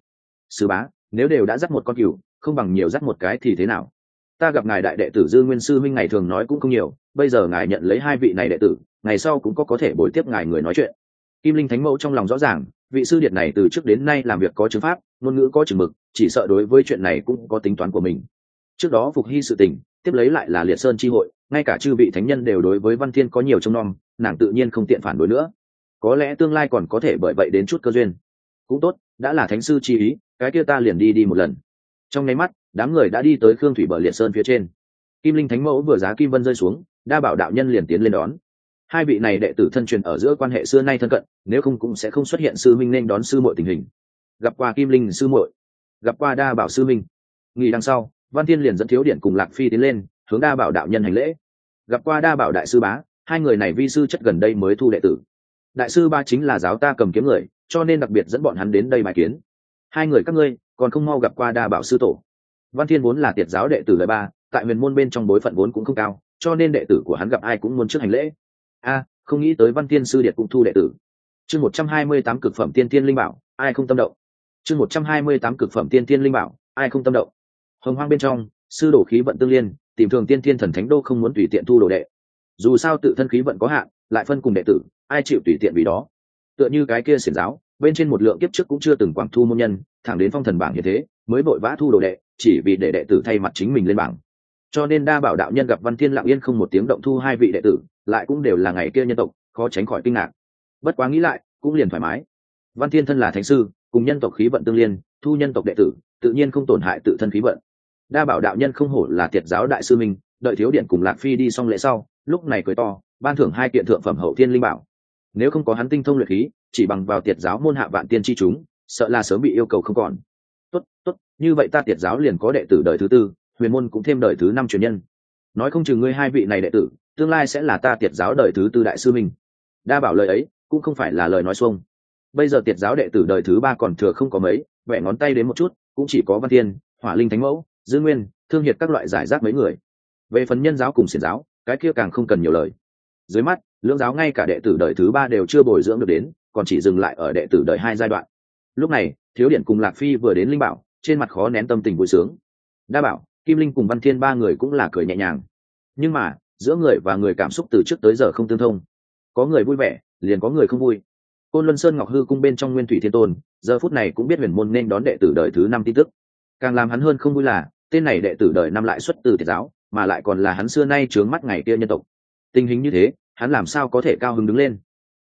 A: Sư bá, nếu đều đã dắt một con cừu, không bằng nhiều dắt một cái thì thế nào? Ta gặp ngài đại đệ tử Dư Nguyên sư huynh ngày thường nói cũng không nhiều, bây giờ ngài nhận lấy hai vị này đệ tử, ngày sau cũng có thể bồi tiếp ngài người nói chuyện. Kim Linh Thánh Mẫu trong lòng rõ ràng, vị sư điệt này từ trước đến nay làm việc có chứng pháp, ngôn ngữ có chừng mực, chỉ sợ đối với chuyện này cũng có tính toán của mình. Trước đó phục hy sự tình, tiếp lấy lại là Liệt Sơn chi hội, ngay cả chư vị thánh nhân đều đối với Văn Thiên có nhiều trông nom, nàng tự nhiên không tiện phản đối nữa. Có lẽ tương lai còn có thể bởi vậy đến chút cơ duyên. Cũng tốt, đã là thánh sư chi ý, cái kia ta liền đi một lần. Trong nháy mắt, đám người đã đi tới Khương Thủy bờ Liệt Sơn phía trên. Kim Linh Thánh Mẫu vừa giá kim vân rơi xuống, Đa Bảo đạo nhân liền tiến lên đón. Hai vị này đệ tử thân truyền ở giữa quan hệ xưa nay thân cận, nếu không cũng sẽ không xuất hiện sư minh nên đón sư muội tình hình. Gặp qua Kim Linh sư muội, gặp qua Đa Bảo sư minh. Nghỉ đằng sau, Văn Thiên liền dẫn Thiếu Điện cùng Lạc Phi tiến lên, hướng Đa Bảo đạo nhân hành lễ. Gặp qua Đa Bảo đại sư bá, hai người này vi sư chất gần đây mới thu đệ tử. Đại sư ba chính là giáo ta cầm kiếm người, cho nên đặc biệt dẫn bọn hắn đến đây bài kiến. Hai người các ngươi còn không mau gặp qua Đa Bảo sư tổ. Văn Thiên vốn là tiệt giáo đệ tử đời ba, tại huyền môn bên trong bối phận vốn cũng không cao, cho nên đệ tử của hắn gặp ai cũng muốn trước hành lễ. Không nghĩ tới Văn Thiên sư điệt cũng thu đệ tử. Chương 128 cực phẩm tiên tiên linh bảo, ai không tâm động. Chương 128 cực phẩm tiên tiên linh bảo, ai không tâm động. Hồng Hoang bên trong, sư đồ khí vận tương liên, tìm thường tiên tiên thần thánh đô không muốn tùy tiện thu đồ đệ. Dù sao tự thân khí vận có hạn, lại phân cùng đệ tử, ai chịu tùy tiện vì đó. Tựa như cái kia xiển giáo, bên trên một lượng kiếp trước cũng chưa từng quảng thu môn nhân, thẳng đến phong thần bảng như thế, mới vội vã thu đồ đệ, chỉ vì để đệ tử thay mặt chính mình lên bảng. Cho nên Đa Bảo đạo nhân gặp Văn Thiên lặng yên không một tiếng động thu hai vị đệ tử, lại cũng đều là ngày kia nhân tộc, khó tránh khỏi kinh ngạc. Bất quá nghĩ lại, cũng liền thoải mái. Văn Thiên thân là thánh sư, cùng nhân tộc khí vận tương liên, thu nhân tộc đệ tử, tự nhiên không tổn hại tự thân khí vận. Đa Bảo đạo nhân không hổ là tiệt giáo đại sư mình, đợi Thiếu Điện cùng Lạc Phi đi xong lễ sau, lúc này cười to, ban thưởng hai kiện thượng phẩm hậu thiên linh bảo. Nếu không có hắn tinh thông luyện khí, chỉ bằng vào tiệt giáo môn hạ vạn tiên chi chúng, sợ là sớm bị yêu cầu không còn. Tốt, như vậy ta tiệt giáo liền có đệ tử đời thứ tư, huyền môn cũng thêm đời thứ năm truyền nhân. Nói không chừng ngươi hai vị này đệ tử, tương lai sẽ là ta tiệt giáo đời thứ tư đại sư mình. Đa Bảo lời ấy cũng không phải là lời nói xuông. Bây giờ tiệt giáo đệ tử đời thứ ba còn thừa không có mấy, vẽ ngón tay đến một chút, cũng chỉ có Văn Thiên, Hỏa Linh Thánh Mẫu, Dư Nguyên, Thương Hiệt các loại giải rác mấy người. Về phần nhân giáo cùng xiển giáo, cái kia càng không cần nhiều lời. Dưới mắt, lưỡng giáo ngay cả đệ tử đời thứ ba đều chưa bồi dưỡng được đến, còn chỉ dừng lại ở đệ tử đời hai giai đoạn. Lúc này, Thiếu Điện cùng Lạc Phi vừa đến linh bảo, trên mặt khó nén tâm tình vui sướng. Đa Bảo, Kim Linh cùng Văn Thiên ba người cũng là cười nhẹ nhàng. Nhưng mà, giữa người và người cảm xúc từ trước tới giờ không tương thông. Có người vui vẻ, liền có người không vui. Côn Luân Sơn Ngọc Hư cung bên trong Nguyên Thủy Thiên Tôn, giờ phút này cũng biết huyền môn nên đón đệ tử đời thứ năm tin tức. Càng làm hắn hơn không vui là, tên này đệ tử đời năm lại xuất từ tiệt giáo, mà lại còn là hắn xưa nay trướng mắt ngày kia nhân tộc. Tình hình như thế, hắn làm sao có thể cao hứng đứng lên?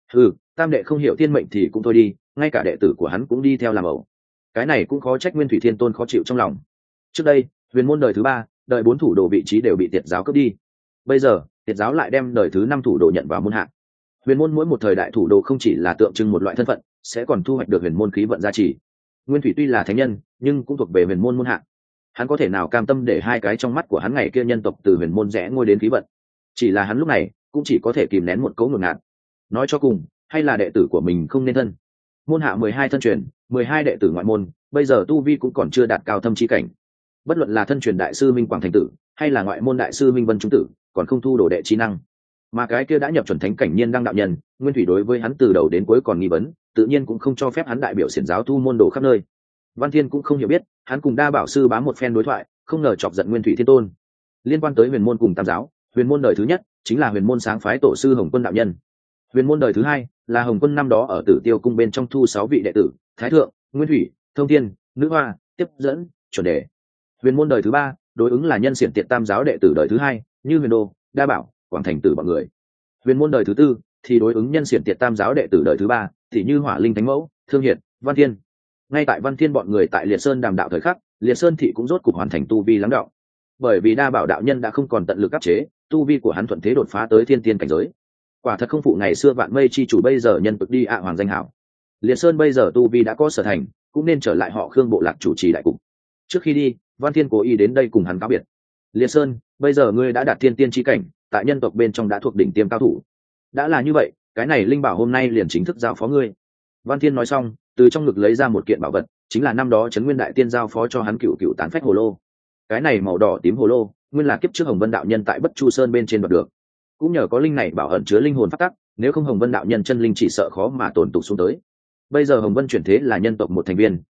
A: Tam đệ không hiểu thiên mệnh thì cũng thôi đi, ngay cả đệ tử của hắn cũng đi theo làm ẩu. Cái này cũng khó trách Nguyên Thủy Thiên Tôn khó chịu trong lòng. Trước đây, huyền môn đời thứ ba, đời bốn thủ đồ vị trí đều bị tiệt giáo cướp đi. Bây giờ, tiệt giáo lại đem đời thứ năm thủ đồ nhận vào môn hạ. Huyền môn mỗi một thời đại thủ đồ không chỉ là tượng trưng một loại thân phận, sẽ còn thu hoạch được huyền môn khí vận gia trì. Nguyên Thủy tuy là thánh nhân, nhưng cũng thuộc về huyền môn môn hạ. Hắn có thể nào cam tâm để hai cái trong mắt của hắn ngày kia nhân tộc từ huyền môn rẽ ngôi đến khí vận? Chỉ là hắn lúc này cũng chỉ có thể kìm nén một cỗ ngột ngạt. Nói cho cùng, hay là đệ tử của mình không nên thân. Môn hạ 12 thân truyền, 12 đệ tử ngoại môn, bây giờ tu vi cũng còn chưa đạt cao thâm chi cảnh. Bất luận là thân truyền đại sư Minh Quảng Thành Tử, hay là ngoại môn đại sư Minh Vân Trung Tử, còn không thu đồ đệ trí năng. Mà cái kia đã nhập chuẩn thánh cảnh Nhiên Đăng đạo nhân, Nguyên Thủy đối với hắn từ đầu đến cuối còn nghi vấn, tự nhiên cũng không cho phép hắn đại biểu xiển giáo thu môn đồ khắp nơi. Văn Thiên cũng không hiểu biết, hắn cùng Đa Bảo sư bám một phen đối thoại, không ngờ chọc giận Nguyên Thủy Thiên Tôn. Liên quan tới huyền môn cùng tam giáo, huyền môn đời thứ nhất chính là huyền môn sáng phái tổ sư Hồng Quân đạo nhân. Huyền môn đời thứ hai là Hồng Quân năm đó ở Tử Tiêu cung bên trong thu 6 vị đệ tử, Thái Thượng, Nguyên Thủy, Thông Thiên, Nữ Hoa, Tiếp Dẫn, Chuẩn Đề. Huyền môn đời thứ ba đối ứng là nhân xiển tiệt tam giáo đệ tử đời thứ hai, như Huyền Đô, Đa Bảo, Quảng Thành Tử bọn người. Huyền môn đời thứ tư thì đối ứng nhân xiển tiệt tam giáo đệ tử đời thứ ba, thì như Hỏa Linh Thánh Mẫu, Thương Hiệt, Văn Thiên. Ngay tại Văn Thiên bọn người tại Liệt Sơn đàm đạo thời khắc, Liệt Sơn thị cũng rốt cục hoàn thành tu vi lắng đọng. Bởi vì Đa Bảo đạo nhân đã không còn tận lực áp chế, tu vi của hắn thuận thế đột phá tới thiên tiên cảnh giới. Quả thật không phụ ngày xưa vạn mây chi chủ bây giờ nhân cực đi hoàng danh hảo. Liệt Sơn bây giờ tu vi đã có sở thành, cũng nên trở lại họ Khương bộ lạc chủ trì đại cục. Trước khi đi, Văn Thiên cố ý đến đây cùng hắn cáo biệt. Liệt Sơn, bây giờ ngươi đã đạt thiên tiên chi cảnh, tại nhân tộc bên trong đã thuộc đỉnh tiêm cao thủ. Đã là như vậy, cái này linh bảo hôm nay liền chính thức giao phó ngươi. Văn Thiên nói xong, từ trong ngực lấy ra một kiện bảo vật, chính là năm đó Trấn Nguyên đại tiên giao phó cho hắn cựu tán phách hồ lô. Cái này màu đỏ tím hồ lô, nguyên là kiếp trước Hồng Vân đạo nhân tại Bất Chu Sơn bên trên đoạt được. Cũng nhờ có linh này bảo ẩn chứa linh hồn phát tắc, nếu không Hồng Vân đạo nhân chân linh chỉ sợ khó mà tồn tụ xuống tới. Bây giờ Hồng Vân chuyển thế là nhân tộc một thành viên,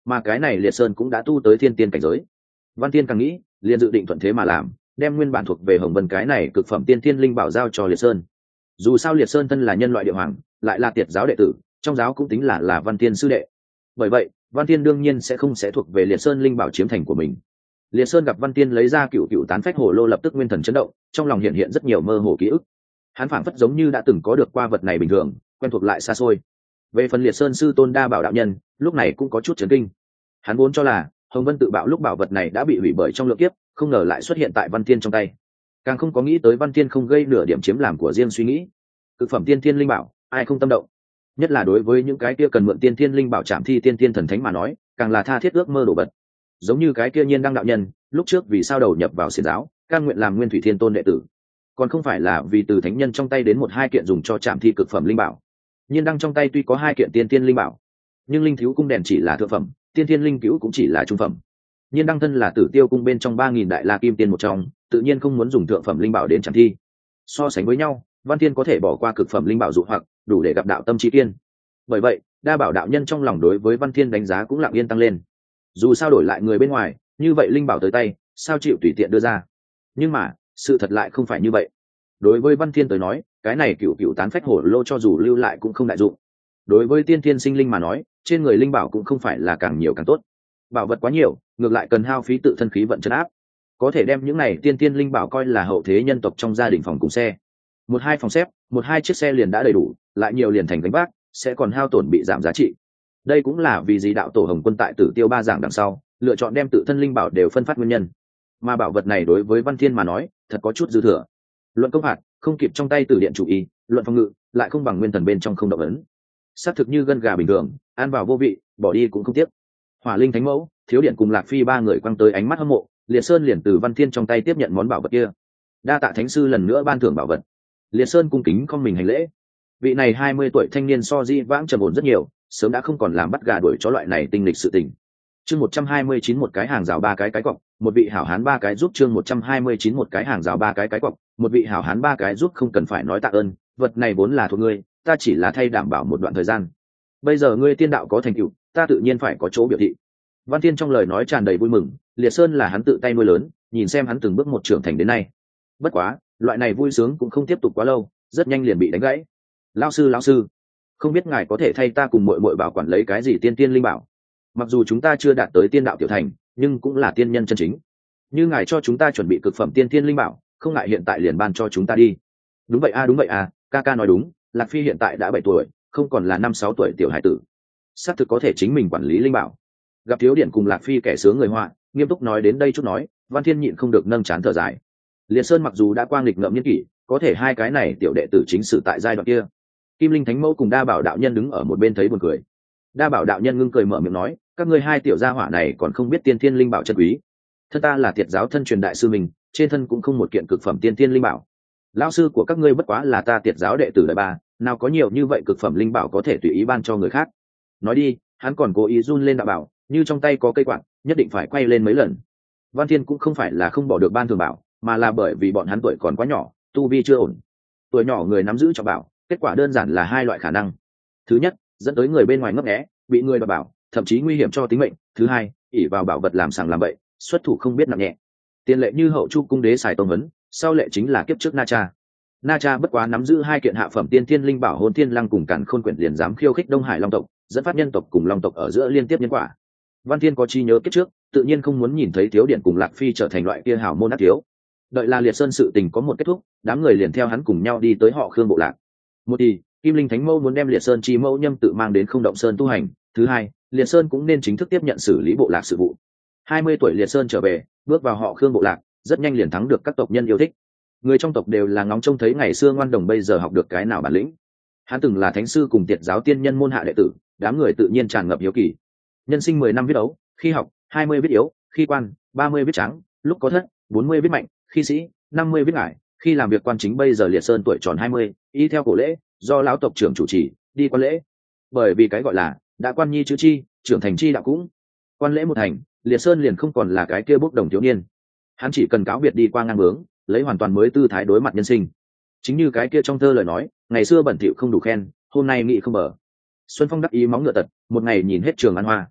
A: mà cái này liệt sơn cũng đã tu tới thiên tiên cảnh giới. Văn Tiên càng nghĩ liền dự định thuận thế mà làm, đem nguyên bản thuộc về Hồng Vân cái này cực phẩm tiên thiên linh bảo giao cho liệt sơn. Dù sao liệt sơn thân là nhân loại địa hoàng, lại là tiệt giáo đệ tử, trong giáo cũng tính là Văn Tiên sư đệ, bởi vậy Văn Tiên đương nhiên sẽ thuộc về liệt sơn linh bảo chiếm thành của mình. Liệt sơn gặp Văn Tiên lấy ra cựu tán phách hồ lô, lập tức nguyên thần chấn động, trong lòng hiện rất nhiều mơ hồ ký ức. Hắn phảng phất giống như đã từng có được qua vật này bình thường, quen thuộc lại xa xôi. Về phần liệt sơn sư tôn Đa Bảo đạo nhân, lúc này cũng có chút chấn kinh. Hắn vốn cho là Hồng Vân tự bạo lúc bảo vật này đã bị hủy bởi trong lượng kiếp, không ngờ lại xuất hiện tại Văn Tiên trong tay. Càng không có nghĩ tới Văn Tiên không gây nửa điểm chiếm làm của riêng suy nghĩ. Cực phẩm tiên thiên linh bảo, ai không tâm động? Nhất là đối với những cái kia cần mượn tiên thiên linh bảo chạm thi tiên thiên thần thánh mà nói, càng là tha thiết ước mơ đổ bật. Giống như cái kia Nhiên Đăng đạo nhân, lúc trước vì sao đầu nhập vào xiển giáo, cam nguyện làm Nguyên Thủy Thiên Tôn đệ tử, còn không phải là vì từ thánh nhân trong tay đến một hai kiện dùng cho chạm thi cực phẩm linh bảo. Nhiên Đăng trong tay tuy có hai kiện tiên thiên linh bảo, nhưng linh thiếu cung đèn chỉ là thượng phẩm, tiên thiên linh cữu cũng chỉ là trung phẩm. Nhiên Đăng thân là Tử Tiêu cung bên trong 3000 đại la kim tiên một trong, tự nhiên không muốn dùng thượng phẩm linh bảo đến chạm thi. So sánh với nhau, Văn Thiên có thể bỏ qua cực phẩm linh bảo dụ hoặc, đủ để gặp đạo tâm trí kiên. Bởi vậy, Đa Bảo đạo nhân trong lòng đối với Văn Thiên đánh giá cũng lặng yên tăng lên. Dù sao đổi lại người bên ngoài, như vậy linh bảo tới tay, sao chịu tùy tiện đưa ra. Nhưng mà, sự thật lại không phải như vậy. Đối với Văn Thiên tới nói, cái này cựu tán phách hổ lô cho dù lưu lại cũng không đại dụng. Đối với tiên thiên sinh linh mà nói, trên người linh bảo cũng không phải là càng nhiều càng tốt. Bảo vật quá nhiều, ngược lại cần hao phí tự thân khí vận trấn áp. Có thể đem những này tiên thiên linh bảo coi là hậu thế nhân tộc trong gia đình phòng cùng xe. Một hai phòng xếp, một hai chiếc xe liền đã đầy đủ, lại nhiều liền thành gánh vác, sẽ còn hao tổn bị giảm giá trị. Đây cũng là vì gì đạo tổ Hồng Quân tại Tử Tiêu ba giảng đằng sau, lựa chọn đem tự thân linh bảo đều phân phát nguyên nhân. Mà bảo vật này đối với Văn Thiên mà nói, thật có chút dư thừa. Luận công phạt, không kịp trong tay Tử Điện chủ y, luận phòng ngự, lại không bằng nguyên thần bên trong không động ấn. Sát thực như gân gà bình thường, ăn vào vô vị, bỏ đi cũng không tiếc. Hỏa Linh Thánh Mẫu, Thiếu Điện cùng Lạc Phi ba người quăng tới ánh mắt hâm mộ, Liệt Sơn liền từ Văn Thiên trong tay tiếp nhận món bảo vật kia. Đa tạ thánh sư lần nữa ban thưởng bảo vật. Liệt Sơn cung kính không mình hành lễ. Vị này 20 tuổi thanh niên so di vãng trầm ổn rất nhiều, sớm đã không còn làm bắt gà đuổi chó loại này tinh lịch sự tình. Chương 129 một cái hàng rào ba cái cọc, một vị hảo hán ba cái giúp. Chương 129 một cái hàng rào ba cái cọc, một vị hảo hán ba cái giúp. Không cần phải nói tạ ơn, vật này vốn là thuộc ngươi, ta chỉ là thay đảm bảo một đoạn thời gian. Bây giờ ngươi tiên đạo có thành tựu, ta tự nhiên phải có chỗ biểu thị. Văn Thiên trong lời nói tràn đầy vui mừng, Liệt Sơn là hắn tự tay nuôi lớn, nhìn xem hắn từng bước một trưởng thành đến nay. Bất quá, loại này vui sướng cũng không tiếp tục quá lâu, rất nhanh liền bị đánh gãy. Lão sư, không biết ngài có thể thay ta cùng muội bảo quản lấy cái gì tiên tiên linh bảo? Mặc dù chúng ta chưa đạt tới tiên đạo tiểu thành, nhưng cũng là tiên nhân chân chính. Như ngài cho chúng ta chuẩn bị cực phẩm tiên tiên linh bảo, không ngại hiện tại liền ban cho chúng ta đi. Đúng vậy a, ca nói đúng, Lạc Phi hiện tại đã 7 tuổi, không còn là 5-6 tuổi tiểu hải tử. Xác thực có thể chính mình quản lý linh bảo. Gặp Thiếu Điện cùng Lạc Phi kẻ sướng người họa, nghiêm túc nói đến đây chút nói, Văn Thiên nhịn không được nâng trán thở dài. Liệt Sơn mặc dù đã quang lịch ngậm nhân kỷ, có thể hai cái này tiểu đệ tử chính sự tại giai đoạn kia. Kim Linh Thánh Mẫu cùng Đa Bảo đạo nhân đứng ở một bên thấy buồn cười. Đa Bảo đạo nhân ngưng cười mở miệng nói, các ngươi hai tiểu gia hỏa này còn không biết tiên thiên linh bảo chân quý. Thân ta là Tiệt giáo thân truyền đại sư mình, trên thân cũng không một kiện cực phẩm tiên thiên linh bảo. Lão sư của các ngươi bất quá là ta Tiệt giáo đệ tử đại ba, nào có nhiều như vậy cực phẩm linh bảo có thể tùy ý ban cho người khác. Nói đi, hắn còn cố ý run lên đạo bảo, như trong tay có cây quạt, nhất định phải quay lên mấy lần. Văn Thiên cũng không phải là không bỏ được ban thường bảo, mà là bởi vì bọn hắn tuổi còn quá nhỏ, tu vi chưa ổn. Tuổi nhỏ người nắm giữ trọng bảo, kết quả đơn giản là hai loại khả năng. Thứ nhất, dẫn tới người bên ngoài ngấp nghé, bị người đoạt bảo, thậm chí nguy hiểm cho tính mệnh. Thứ hai, ỷ vào bảo vật làm sàng làm bậy, xuất thủ không biết nặng nhẹ. Tiền lệ như hậu chu cung đế xài tông vấn, sau lệ chính là kiếp trước Na Cha. Na Cha bất quá nắm giữ hai kiện hạ phẩm tiên thiên linh bảo Hồn Thiên Lăng cùng Càn Khôn Quyển, liền dám khiêu khích Đông Hải Long tộc, dẫn phát nhân tộc cùng Long tộc ở giữa liên tiếp nhân quả. Văn Thiên có chi nhớ kiếp trước, tự nhiên không muốn nhìn thấy Thiếu Điện cùng Lạc Phi trở thành loại kia hảo môn ác thiếu. Đợi là Liệt Sơn sự tình có một kết thúc, đám người liền theo hắn cùng nhau đi tới họ Khương bộ lạc. Một thì Kim Linh Thánh Mẫu muốn đem Liệt Sơn chi mẫu nhâm tự mang đến Không Động Sơn tu hành. Thứ hai, Liệt Sơn cũng nên chính thức tiếp nhận xử lý bộ lạc sự vụ. 20 tuổi Liệt Sơn trở về, bước vào họ Khương bộ lạc, rất nhanh liền thắng được các tộc nhân yêu thích. Người trong tộc đều là ngóng trông thấy ngày xưa ngoan đồng bây giờ học được cái nào bản lĩnh. Hắn từng là thánh sư cùng Tiệt giáo tiên nhân môn hạ đệ tử, đám người tự nhiên tràn ngập hiếu kỳ. Nhân sinh 10 năm viết đấu, khi học 20 viết yếu, khi quan 30 viết trắng, lúc có thất 40 viết mạnh, khi sĩ 50 viết ngải, khi làm việc quan chính. Bây giờ Liệt Sơn tuổi tròn 20, y theo cổ lễ, do lão tộc trưởng chủ trì, đi quan lễ. Bởi vì cái gọi là đã quan nhi chữ chi, trưởng thành chi đạo cũng. Quan lễ một thành, Liệt Sơn liền không còn là cái kia bốc đồng thiếu niên. Hắn chỉ cần cáo biệt đi qua ngang bướng, lấy hoàn toàn mới tư thái đối mặt nhân sinh. Chính như cái kia trong thơ lời nói, ngày xưa bẩn thỉu không đủ khen, hôm nay nghị không bờ. Xuân phong đắc ý móng ngựa tật, một ngày nhìn hết trường ăn hoa.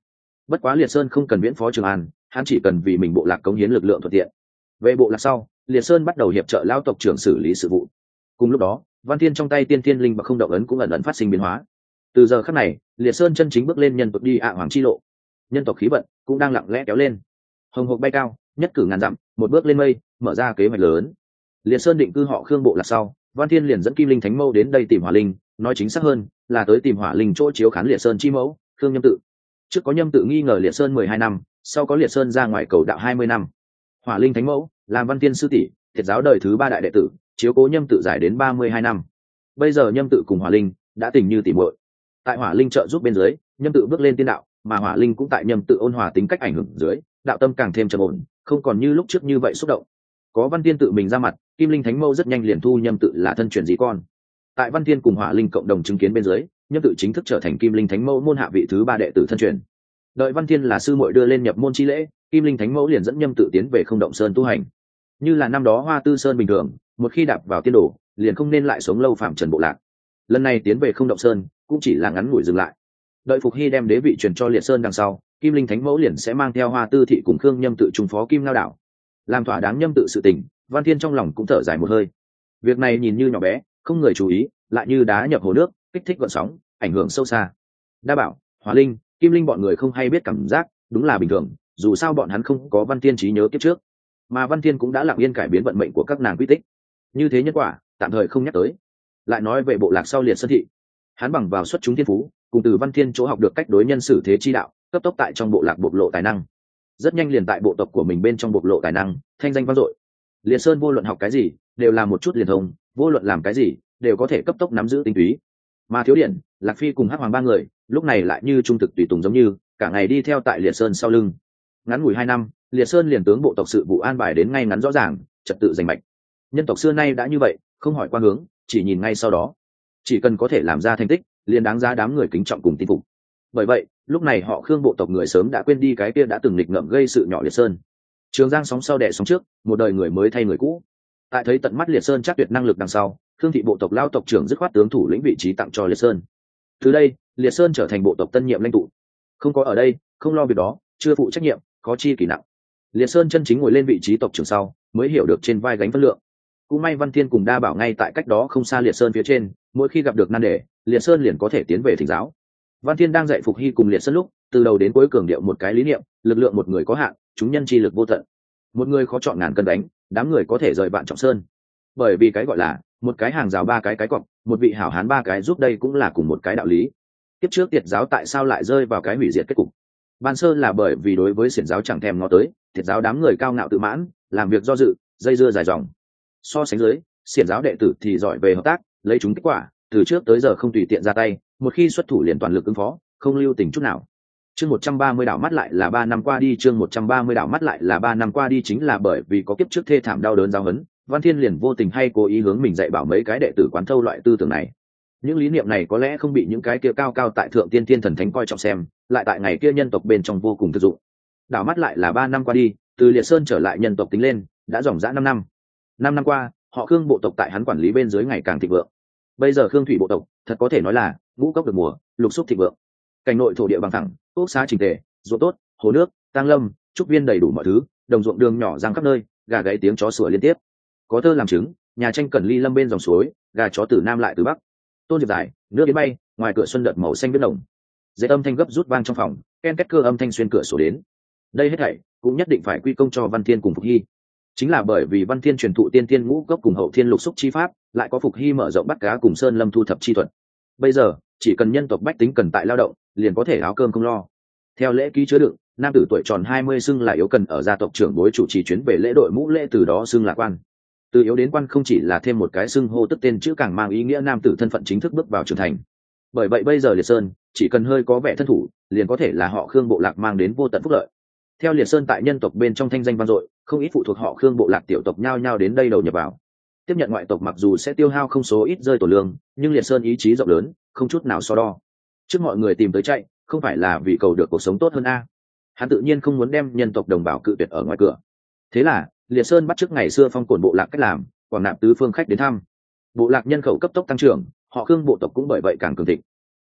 A: Bất quá Liệt Sơn không cần viễn phó Trường An, hắn chỉ cần vì mình bộ lạc cống hiến lực lượng thuận tiện. Về bộ lạc sau, Liệt Sơn bắt đầu hiệp trợ lao tộc trưởng xử lý sự vụ. Cùng lúc đó, Văn Thiên trong tay Tiên Thiên Linh và không động ấn cũng ẩn ẩn phát sinh biến hóa. Từ giờ khắc này, Liệt Sơn chân chính bước lên nhân tộc đi hoàng chi lộ. Nhân tộc khí vận cũng đang lặng lẽ kéo lên. Hồng hộc bay cao, nhất cử ngàn dặm, một bước lên mây, mở ra kế hoạch lớn. Liệt Sơn định cư họ Khương bộ lạc sau, Văn Thiên liền dẫn Kim Linh Thánh Mâu đến đây tìm Hỏa Linh, nói chính xác hơn là tới tìm Hỏa Linh chỗ chiếu khán Liệt Sơn chi mẫu, Khương Nhâm Tự. Trước có Nhâm Tự nghi ngờ Liệt Sơn 12 năm, sau có Liệt Sơn ra ngoài cầu đạo 20 năm. Hỏa Linh Thánh Mẫu làm Văn Thiên sư tỷ, Thiệt giáo đời thứ 3 đại đệ tử, chiếu cố Nhâm Tự giải đến 32 năm. Bây giờ Nhâm Tự cùng Hỏa Linh đã tình như tỉ muội. Tại Hỏa Linh trợ giúp bên dưới, Nhâm Tự bước lên tiên đạo, mà Hỏa Linh cũng tại Nhâm Tự ôn hòa tính cách ảnh hưởng dưới, đạo tâm càng thêm trầm ổn, không còn như lúc trước như vậy xúc động. Có Văn Thiên tự mình ra mặt, Kim Linh Thánh Mâu rất nhanh liền thu Nhâm Tự là thân truyền dì con. Tại Văn Thiên cùng Hỏa Linh cộng đồng chứng kiến bên dưới, Nhâm Tự chính thức trở thành Kim Linh Thánh Mâu môn hạ vị thứ 3 đệ tử thân truyền. Đợi Văn Thiên là sư muội đưa lên nhập môn chi lễ, Kim Linh Thánh Mẫu liền dẫn Nhâm Tự tiến về Không Động Sơn tu hành. Như là năm đó Hoa Tư Sơn bình thường, một khi đạp vào tiên đồ, liền không nên lại sống lâu phạm trần bộ lạc. Lần này tiến về Không Động Sơn, cũng chỉ là ngắn ngủi dừng lại. Đợi Phục Hy đem đế vị truyền cho Liệt Sơn đằng sau, Kim Linh Thánh Mẫu liền sẽ mang theo Hoa Tư thị cùng Khương Nhâm Tự trùng phó Kim Ngao đảo. Làm thỏa đáng Nhâm Tự sự tình, Văn Thiên trong lòng cũng thở dài một hơi. Việc này nhìn như nhỏ bé, không người chú ý, lại như đá nhập hồ nước, kích thích gợn sóng, ảnh hưởng sâu xa. Đa Bảo, Hỏa Linh, Kim Linh bọn người không hay biết cảm giác, đúng là bình thường, dù sao bọn hắn không có Văn Thiên trí nhớ kiếp trước, mà Văn Thiên cũng đã lặng yên cải biến vận mệnh của các nàng quy tích. Như thế nhân quả, tạm thời không nhắc tới. Lại nói về bộ lạc sau Liệt Sơn thị, hắn bằng vào xuất chúng thiên phú, cùng từ Văn Thiên chỗ học được cách đối nhân xử thế chi đạo, cấp tốc tại trong bộ lạc bộc lộ tài năng. Rất nhanh liền tại bộ tộc của mình bên trong bộc lộ tài năng, thanh danh vang dội. Liệt Sơn vô luận học cái gì, đều là một chút liền thông, vô luận làm cái gì, đều có thể cấp tốc nắm giữ tinh túy. Mà Thiếu Điện, Lạc Phi cùng Hắc Hoàng ba người, lúc này lại như trung thực tùy tùng giống như, cả ngày đi theo tại Liệt Sơn sau lưng. Ngắn ngủi 2 năm, Liệt Sơn liền tướng bộ tộc sự vụ an bài đến ngay ngắn rõ ràng, trật tự rành mạch. Nhân tộc xưa nay đã như vậy, không hỏi qua hướng, chỉ nhìn ngay sau đó. Chỉ cần có thể làm ra thành tích, liền đáng giá đám người kính trọng cùng tin phục. Bởi vậy, lúc này họ Khương bộ tộc người sớm đã quên đi cái kia đã từng nghịch ngợm gây sự nhỏ Liệt Sơn. Trường Giang sóng sau đẻ sóng trước, một đời người mới thay người cũ. Tại thấy tận mắt Liệt Sơn chắc tuyệt năng lực đằng sau, Khương thị bộ tộc lao tộc trưởng dứt khoát tướng thủ lĩnh vị trí tặng cho Liệt Sơn. Từ đây, Liệt Sơn trở thành bộ tộc tân nhiệm lãnh tụ. Không có ở đây, không lo việc đó, chưa phụ trách nhiệm, có chi kỳ nặng. Liệt Sơn chân chính ngồi lên vị trí tộc trưởng sau, mới hiểu được trên vai gánh phân lượng. Cũng may Văn Thiên cùng Đa Bảo ngay tại cách đó không xa Liệt Sơn phía trên, mỗi khi gặp được nan đề, Liệt Sơn liền có thể tiến về thỉnh giáo. Văn Thiên đang dạy Phục Hy cùng Liệt Sơn lúc, từ đầu đến cuối cường điệu một cái lý niệm, lực lượng một người có hạn, chúng nhân chi lực vô tận. Một người khó chọn ngàn cân đánh, đám người có thể rời vạn trọng sơn. Bởi vì cái gọi là một cái hàng rào 3 cái cọc, một vị hảo hán 3 cái giúp, đây cũng là cùng một cái đạo lý. Tiếp trước Tiệt giáo tại sao lại rơi vào cái hủy diệt kết cục? Ban sơ là bởi vì đối với xiển giáo chẳng thèm ngó tới, Tiệt giáo đám người cao ngạo tự mãn, làm việc do dự, dây dưa dài dòng. So sánh dưới, xiển giáo đệ tử thì giỏi về hợp tác, lấy chúng kết quả, từ trước tới giờ không tùy tiện ra tay, một khi xuất thủ liền toàn lực ứng phó, không lưu tình chút nào. Chương 130 đảo mắt lại là 3 năm qua đi, chương 130 đảo mắt lại là 3 năm qua đi, chính là bởi vì có kiếp trước thê thảm đau đớn giáo huấn, Văn Thiên liền vô tình hay cố ý hướng mình dạy bảo mấy cái đệ tử quán thâu loại tư tưởng này. Những lý niệm này có lẽ không bị những cái kia cao cao tại thượng tiên thiên thần thánh coi trọng xem, lại tại ngày kia nhân tộc bên trong vô cùng thực dụng. Đảo mắt lại là 3 năm qua đi, từ Liệt Sơn trở lại nhân tộc tính lên, đã dòng dã 5 năm. 5 năm qua, họ Khương bộ tộc tại hắn quản lý bên dưới ngày càng thịnh vượng. Bây giờ Khương thủy bộ tộc, thật có thể nói là ngũ cốc được mùa, lục xúc thịnh vượng. Cảnh nội thổ địa bằng thẳng, ốc xá chỉnh tề, ruộng tốt, hồ nước, tang lâm, trúc viên đầy đủ mọi thứ, đồng ruộng đường nhỏ giang khắp nơi, gà gáy tiếng chó sủa liên tiếp. Có thơ làm chứng, nhà tranh cẩn ly lâm bên dòng suối, gà chó từ nam lại từ bắc. Tôn diệp dài, nước yến bay, ngoài cửa xuân đợt màu xanh biết đồng. Dễ âm thanh gấp rút vang trong phòng, ken két cơ âm thanh xuyên cửa sổ đến. Đây hết thảy cũng nhất định phải quy công cho Văn Thiên cùng Phục Hy. Chính là bởi vì Văn Thiên truyền thụ tiên thiên ngũ cốc cùng hậu thiên lục xúc chi pháp, lại có Phục Hy mở rộng bắt cá cùng sơn lâm thu thập chi thuật. Bây giờ chỉ cần nhân tộc bách tính cần tại lao động, liền có thể áo cơm không lo. Theo lễ ký chứa đựng, nam tử tuổi tròn 20 xưng là yếu cần ở gia tộc trưởng bối chủ trì chuyến về lễ đội mũ lễ, từ đó xưng là quan. Từ yếu đến quan không chỉ là thêm một cái xưng hô tức tên chữ, càng mang ý nghĩa nam tử thân phận chính thức bước vào trưởng thành. Bởi vậy bây giờ Liệt Sơn chỉ cần hơi có vẻ thân thủ, liền có thể là họ Khương bộ lạc mang đến vô tận phúc lợi. Theo Liệt Sơn tại nhân tộc bên trong thanh danh vang dội, không ít phụ thuộc họ Khương bộ lạc tiểu tộc nhao nhao đến đây đầu nhập vào. Tiếp nhận ngoại tộc mặc dù sẽ tiêu hao không số ít rơi tổ lương, nhưng Liệt Sơn ý chí rộng lớn, không chút nào so đo. Trước mọi người tìm tới chạy, không phải là vì cầu được cuộc sống tốt hơn a. Hắn tự nhiên không muốn đem nhân tộc đồng bào cự tuyệt ở ngoài cửa. Thế là Liệt Sơn bắt chước ngày xưa phong cổn bộ lạc cách làm, quảng nạp tứ phương khách đến thăm. Bộ lạc nhân khẩu cấp tốc tăng trưởng, họ Khương bộ tộc cũng bởi vậy càng cường thịnh.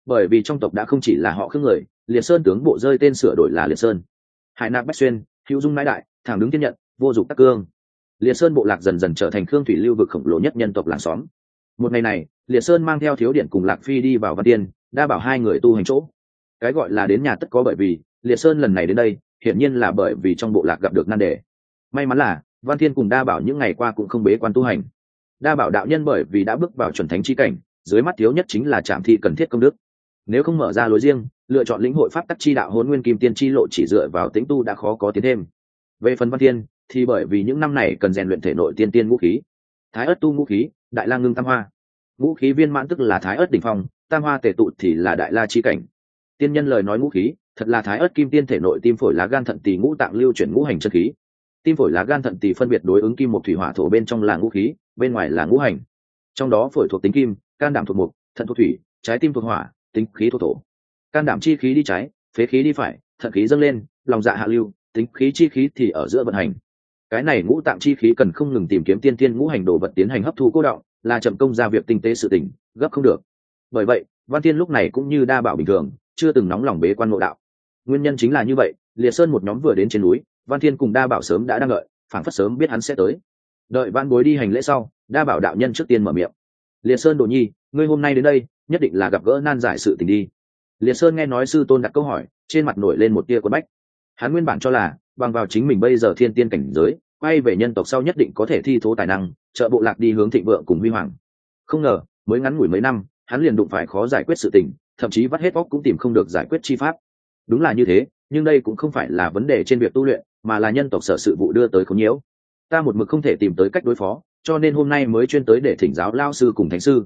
A: bởi vì trong tộc đã không chỉ là họ Khương người, Liệt Sơn tướng bộ rơi tên sửa đổi là Liệt Sơn. Hải nạp bách xuyên, hữu dung mãi đại, thẳng đứng thiên nhận, vô dụng tắc cương. Liệt Sơn bộ lạc dần dần trở thành Khương thủy lưu vực khổng lồ nhất nhân tộc làng xóm. Một ngày này, Liệt Sơn mang theo Thiếu Điện cùng Lạc Phi đi vào Văn Tiên, đa bảo hai người tu hành chỗ. Cái gọi là đến nhà tất có bởi vì Liệt Sơn lần này đến đây hiển nhiên là bởi vì trong bộ lạc gặp được nan đề. May mắn là Văn Thiên cùng đa bảo những ngày qua cũng không bế quan tu hành. Đa bảo đạo nhân bởi vì đã bước vào chuẩn thánh chi cảnh, dưới mắt thiếu nhất chính là trảm thị cần thiết công đức. Nếu không mở ra lối riêng, lựa chọn lĩnh hội pháp tắc chi đạo Hỗn Nguyên Kim Tiên chi lộ chỉ dựa vào tĩnh tu đã khó có tiến thêm. Về phần Văn Thiên thì bởi vì những năm này cần rèn luyện thể nội tiên tiên ngũ khí. Thái ất tu ngũ khí, đại la ngưng tam hoa. Ngũ khí viên mãn tức là thái ất đỉnh phong, tam hoa tề tụ thì là đại la chi cảnh. Tiên nhân lời nói ngũ khí, thật là thái ất kim tiên thể nội tim phổi lá gan thận tỳ ngũ tạng lưu chuyển ngũ hành chân khí. Tim phổi lá gan thận tỳ phân biệt đối ứng kim một thủy hỏa thổ, bên trong là ngũ khí, bên ngoài là ngũ hành. Trong đó phổi thuộc tính kim, can đảm thuộc mộc, thận thuộc thủy, trái tim thuộc hỏa, tính khí thuộc thổ. Can đảm chi khí đi trái, phế khí đi phải, thận khí dâng lên, lòng dạ hạ lưu, tính khí chi khí thì ở giữa vận hành. Cái này ngũ tạng chi khí cần không ngừng tìm kiếm tiên tiên ngũ hành đồ vật tiến hành hấp thu cô đọng, là chậm công ra việc tinh tế sự tình, gấp không được. Bởi vậy Văn Thiên lúc này cũng như đa bảo bình thường, chưa từng nóng lòng bế quan ngộ đạo. Nguyên nhân chính là như vậy, Liệt Sơn một nhóm vừa đến trên núi, Văn Thiên cùng đa bảo sớm đã đang đợi, phảng phất sớm biết hắn sẽ tới. Đợi Văn Bối đi hành lễ sau, đa bảo đạo nhân trước tiên mở miệng. Liệt Sơn Đồ Nhi, ngươi hôm nay đến đây nhất định là gặp gỡ nan giải sự tình đi. Liệt Sơn nghe nói sư tôn đặt câu hỏi, trên mặt nổi lên một tia quẫn bách. Hắn nguyên bản cho là bằng vào chính mình bây giờ thiên tiên cảnh giới, quay về nhân tộc sau nhất định có thể thi thố tài năng, trợ bộ lạc đi hướng thịnh vượng cùng huy hoàng. Không ngờ mới ngắn ngủi mấy năm, hắn liền đụng phải khó giải quyết sự tình, thậm chí vắt hết óc cũng tìm không được giải quyết chi pháp. Đúng là như thế, nhưng đây cũng không phải là vấn đề trên việc tu luyện, mà là nhân tộc sở sự vụ đưa tới khốn nhiễu. Ta một mực không thể tìm tới cách đối phó, cho nên hôm nay mới chuyên tới để thỉnh giáo lao sư cùng thánh sư.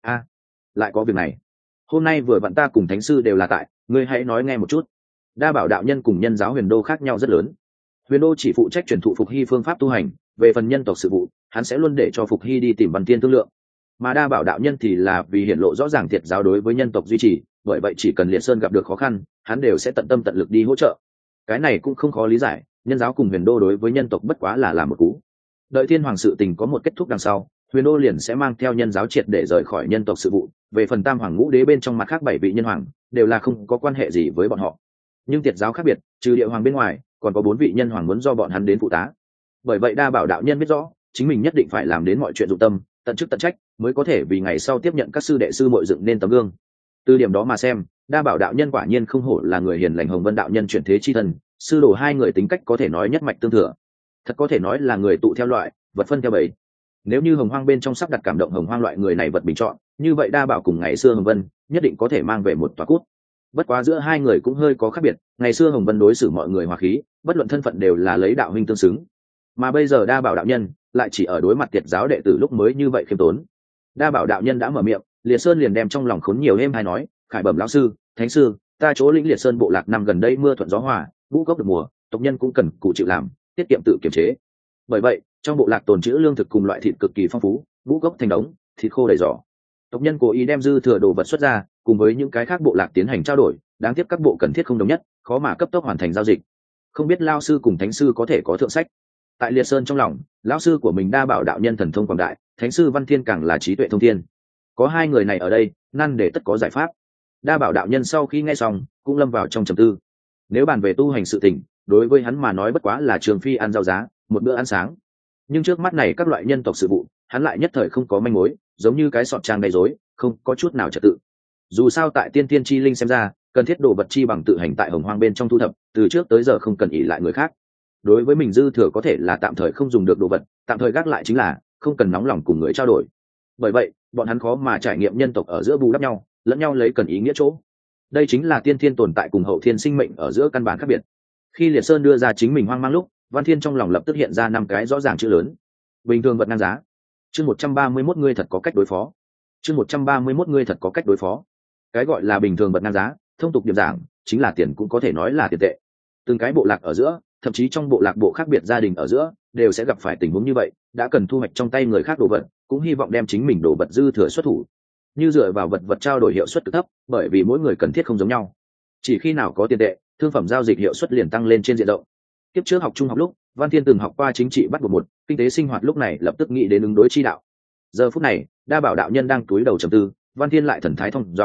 A: Lại có việc này. Hôm nay vừa vặn ta cùng thánh sư đều là tại, ngươi hãy nói nghe một chút. Đa bảo đạo nhân cùng nhân giáo Huyền Đô khác nhau rất lớn. Huyền Đô chỉ phụ trách truyền thụ Phục Hy phương pháp tu hành, về phần nhân tộc sự vụ, hắn sẽ luôn để cho Phục Hy đi tìm Văn Thiên thương lượng. Mà đa bảo đạo nhân thì là vì hiển lộ rõ ràng thiệt giáo đối với nhân tộc duy trì, bởi vậy chỉ cần Liệt Sơn gặp được khó khăn, hắn đều sẽ tận tâm tận lực đi hỗ trợ. Cái này cũng không khó lý giải, nhân giáo cùng Huyền Đô đối với nhân tộc bất quá là làm một cú. Đợi thiên hoàng sự tình có một kết thúc đằng sau, Huyền Đô liền sẽ mang theo nhân giáo triệt để rời khỏi nhân tộc sự vụ. Về phần tam hoàng ngũ đế bên trong mặt khác 7 vị nhân hoàng, đều là không có quan hệ gì với bọn họ. Nhưng thiệt giáo khác biệt, trừ địa hoàng bên ngoài, còn có 4 vị nhân hoàng muốn do bọn hắn đến phụ tá. Bởi vậy đa bảo đạo nhân biết rõ, chính mình nhất định phải làm đến mọi chuyện dụng tâm, tận chức tận trách, mới có thể vì ngày sau tiếp nhận các sư đệ sư muội dựng nên tấm gương. Từ điểm đó mà xem, đa bảo đạo nhân quả nhiên không hổ là người hiền lành Hồng Vân đạo nhân chuyển thế chi thần, sư đồ hai người tính cách có thể nói nhất mạch tương thừa. Thật có thể nói là người tụ theo loại, vật phân theo bầy. Nếu như Hồng Hoang bên trong sắp đặt cảm động Hồng Hoang loại người này vật bình chọn, như vậy đa bảo cùng ngày xưa Hồng Vân nhất định có thể mang về một tòa cút. Bất quá giữa hai người cũng hơi có khác biệt, ngày xưa Hồng Vân đối xử mọi người hòa khí, bất luận thân phận đều là lấy đạo huynh tương xứng, mà bây giờ đa bảo đạo nhân lại chỉ ở đối mặt tiệt giáo đệ tử lúc mới như vậy khiêm tốn. Đa bảo đạo nhân đã mở miệng, Liệt Sơn liền đem trong lòng khốn nhiều êm hay nói, khải bẩm lão sư, thánh sư, ta chỗ lĩnh Liệt Sơn bộ lạc năm gần đây mưa thuận gió hòa, ngũ cốc được mùa, tộc nhân cũng cần cụ chịu làm, tiết kiệm tự kiểm chế. Bởi vậy trong bộ lạc tồn trữ lương thực cùng loại thịt cực kỳ phong phú, ngũ cốc thành đống, thịt khô đầy giỏ. Tộc nhân cố ý đem dư thừa đồ vật xuất ra, cùng với những cái khác bộ lạc tiến hành trao đổi, đáng tiếc các bộ cần thiết không đồng nhất, khó mà cấp tốc hoàn thành giao dịch. Không biết lão sư cùng thánh sư có thể có thượng sách. Tại Liệt Sơn trong lòng, lão sư của mình đa bảo đạo nhân thần thông quảng đại, thánh sư Văn Thiên càng là trí tuệ thông thiên. Có hai người này ở đây, nan để tất có giải pháp. Đa bảo đạo nhân sau khi nghe xong, cũng lâm vào trong trầm tư. Nếu bàn về tu hành sự tình, đối với hắn mà nói bất quá là trường phi ăn rau giá, một bữa ăn sáng. Nhưng trước mắt này các loại nhân tộc sự vụ, hắn lại nhất thời không có manh mối, giống như cái sọt trang đầy rối, không có chút nào trật tự. Dù sao tại tiên tiên chi linh xem ra, cần thiết đồ vật chi bằng tự hành tại Hồng Hoang bên trong thu thập, từ trước tới giờ không cần ỷ lại người khác. Đối với mình dư thừa có thể là tạm thời không dùng được đồ vật, tạm thời gác lại chính là không cần nóng lòng cùng người trao đổi. Bởi vậy bọn hắn khó mà trải nghiệm nhân tộc ở giữa bù đắp nhau, lẫn nhau lấy cần ý nghĩa chỗ. Đây chính là tiên thiên tồn tại cùng hậu thiên sinh mệnh ở giữa căn bản khác biệt. Khi Liệt Sơn đưa ra chính mình hoang mang lúc, Văn Thiên trong lòng lập tức hiện ra 5 cái rõ ràng chữ lớn: bình thường vật ngang giá. Chương 131 ngươi thật có cách đối phó. Chương 131 ngươi thật có cách đối phó. Cái gọi là bình thường vật ngang giá, thông tục điểm giảng, chính là tiền cũng có thể nói là tiền tệ. Từng cái bộ lạc ở giữa, thậm chí trong bộ lạc bộ khác biệt gia đình ở giữa, đều sẽ gặp phải tình huống như vậy, đã cần thu hoạch trong tay người khác đồ vật, cũng hy vọng đem chính mình đồ vật dư thừa xuất thủ. Như dựa vào vật vật trao đổi hiệu suất cực thấp, bởi vì mỗi người cần thiết không giống nhau. Chỉ khi nào có tiền tệ, thương phẩm giao dịch hiệu suất liền tăng lên trên diện rộng. Tiếp trước học trung học lúc, Văn Thiên từng học qua chính trị bắt buộc 1, kinh tế sinh hoạt lúc này lập tức nghĩ đến ứng đối chi đạo. Giờ phút này, đa bảo đạo nhân đang túi đầu trầm tư, Văn Thiên lại thần thái thông dong,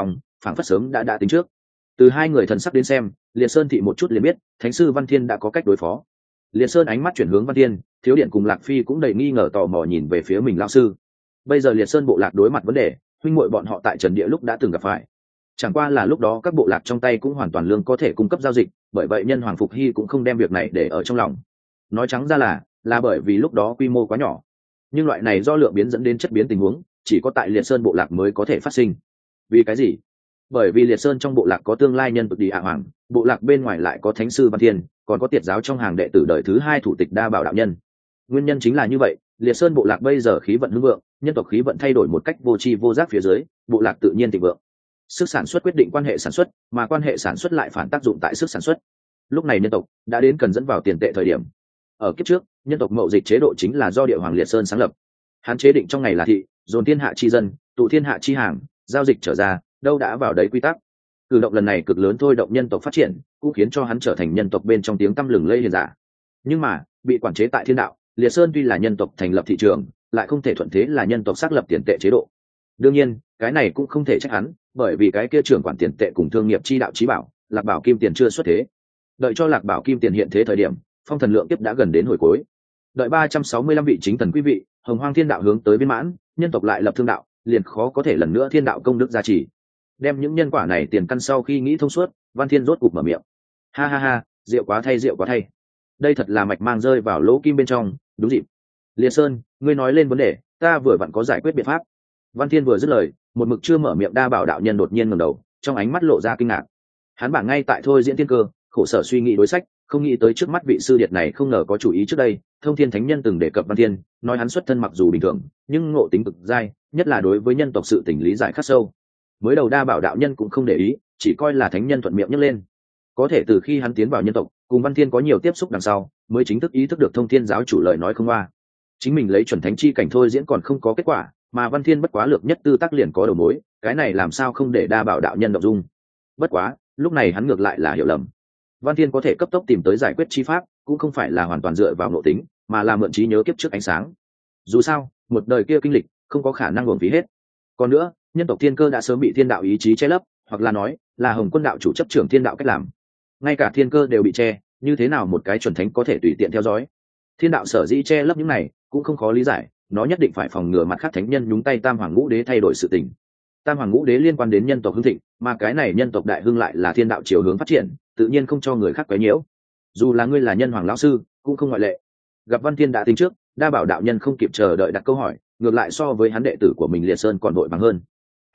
A: phảng phất sớm đã tính trước. Từ hai người thần sắc đến xem, Liệt Sơn thị một chút liền biết thánh sư Văn Thiên đã có cách đối phó. Liệt Sơn ánh mắt chuyển hướng Văn Thiên, Thiếu Điện cùng Lạc Phi cũng đầy nghi ngờ tò mò nhìn về phía mình lão sư. Bây giờ Liệt Sơn bộ lạc đối mặt vấn đề, huynh muội bọn họ tại Trần Địa lúc đã từng gặp phải. Chẳng qua là lúc đó các bộ lạc trong tay cũng hoàn toàn lương có thể cung cấp giao dịch, bởi vậy nhân Hoàng Phục Hy cũng không đem việc này để ở trong lòng. Nói trắng ra là bởi vì lúc đó quy mô quá nhỏ. Nhưng loại này do lượng biến dẫn đến chất biến tình huống, chỉ có tại Liệt Sơn bộ lạc mới có thể phát sinh. Vì cái gì? Bởi vì Liệt Sơn trong bộ lạc có tương lai nhân vực Đi Hạ Hoàng, bộ lạc bên ngoài lại có thánh sư Văn Thiên, còn có tiệt giáo trong hàng đệ tử đời thứ hai thủ tịch Đa Bảo đạo nhân. Nguyên nhân chính là như vậy, Liệt Sơn bộ lạc bây giờ khí vận hưng vượng, nhân tộc khí vận thay đổi một cách vô tri vô giác phía dưới, bộ lạc tự nhiên thịnh vượng. Sức sản xuất quyết định quan hệ sản xuất, mà quan hệ sản xuất lại phản tác dụng tại sức sản xuất. Lúc này nhân tộc đã đến cần dẫn vào tiền tệ thời điểm. Ở kiếp trước, nhân tộc mậu dịch chế độ chính là do Địa Hoàng Liệt Sơn sáng lập. Hắn chế định trong ngày là thị, dồn thiên hạ chi dân, tụ thiên hạ chi hàng, giao dịch trở ra, đâu đã vào đấy quy tắc. Cử động lần này cực lớn thôi động nhân tộc phát triển, cũng khiến cho hắn trở thành nhân tộc bên trong tiếng tăm lừng lây hiền giả. Nhưng mà, bị quản chế tại thiên đạo, Liệt Sơn tuy là nhân tộc thành lập thị trường, lại không thể thuận thế là nhân tộc xác lập tiền tệ chế độ. Đương nhiên, cái này cũng không thể trách hắn, bởi vì cái kia trưởng quản tiền tệ cùng thương nghiệp chi đạo chí bảo, Lạc Bảo Kim Tiền chưa xuất thế. Đợi cho Lạc Bảo Kim Tiền hiện thế thời điểm, phong thần lượng kiếp đã gần đến hồi cuối. Đợi 365 vị chính thần quý vị, Hồng Hoang Thiên đạo hướng tới viên mãn, nhân tộc lại lập thương đạo, liền khó có thể lần nữa thiên đạo công đức gia trì. Đem những nhân quả này tiền căn sau khi nghĩ thông suốt, Văn Thiên rốt cục mở miệng. Ha ha ha, rượu quá thay rượu quá thay. Đây thật là mạch mang rơi vào lỗ kim bên trong, đúng dịp. Liệt Sơn, ngươi nói lên vấn đề, ta vừa vặn có giải quyết biện pháp. Văn Thiên vừa dứt lời, một mực chưa mở miệng Đa Bảo đạo nhân đột nhiên ngẩng đầu, trong ánh mắt lộ ra kinh ngạc. Hắn bảng ngay tại thôi diễn thiên cơ, khổ sở suy nghĩ đối sách, không nghĩ tới trước mắt vị sư điệt này không ngờ có chủ ý trước đây. Thông Thiên Thánh Nhân từng đề cập Văn Thiên, nói hắn xuất thân mặc dù bình thường, nhưng ngộ tính cực dai, nhất là đối với nhân tộc sự tình lý giải khắc sâu. Mới đầu Đa Bảo đạo nhân cũng không để ý, chỉ coi là thánh nhân thuận miệng nhắc lên. Có thể từ khi hắn tiến vào nhân tộc, cùng Văn Thiên có nhiều tiếp xúc đằng sau, mới chính thức ý thức được Thông Thiên giáo chủ lời nói không qua. Chính mình lấy chuẩn thánh chi cảnh thôi diễn còn không có kết quả, mà Văn Thiên bất quá lược nhất tư tác liền có đầu mối, cái này làm sao không để Đa Bảo đạo nhân động dung. Bất quá, lúc này hắn ngược lại là hiểu lầm. Văn Thiên có thể cấp tốc tìm tới giải quyết chi pháp, cũng không phải là hoàn toàn dựa vào nội tính, mà là mượn trí nhớ kiếp trước ánh sáng. Dù sao, một đời kia kinh lịch, không có khả năng uổng phí hết. Còn nữa, nhân tộc thiên cơ đã sớm bị thiên đạo ý chí che lấp, hoặc là nói, là Hồng Quân đạo chủ chấp trưởng thiên đạo cách làm. Ngay cả thiên cơ đều bị che, như thế nào một cái chuẩn thánh có thể tùy tiện theo dõi? Thiên đạo sở dĩ che lấp những này, cũng không khó lý giải, nó nhất định phải phòng ngừa mặt khác thánh nhân nhúng tay Tam Hoàng Ngũ Đế thay đổi sự tình. Tam Hoàng Ngũ Đế liên quan đến nhân tộc hưng thịnh, mà cái này nhân tộc đại hưng lại là thiên đạo chiều hướng phát triển, tự nhiên không cho người khác quấy nhiễu. Dù là ngươi là nhân hoàng lão sư, cũng không ngoại lệ. Gặp Văn Thiên đã tính trước, Đa Bảo đạo nhân không kịp chờ đợi đặt câu hỏi, ngược lại so với hắn đệ tử của mình Liệt Sơn còn vội vàng hơn.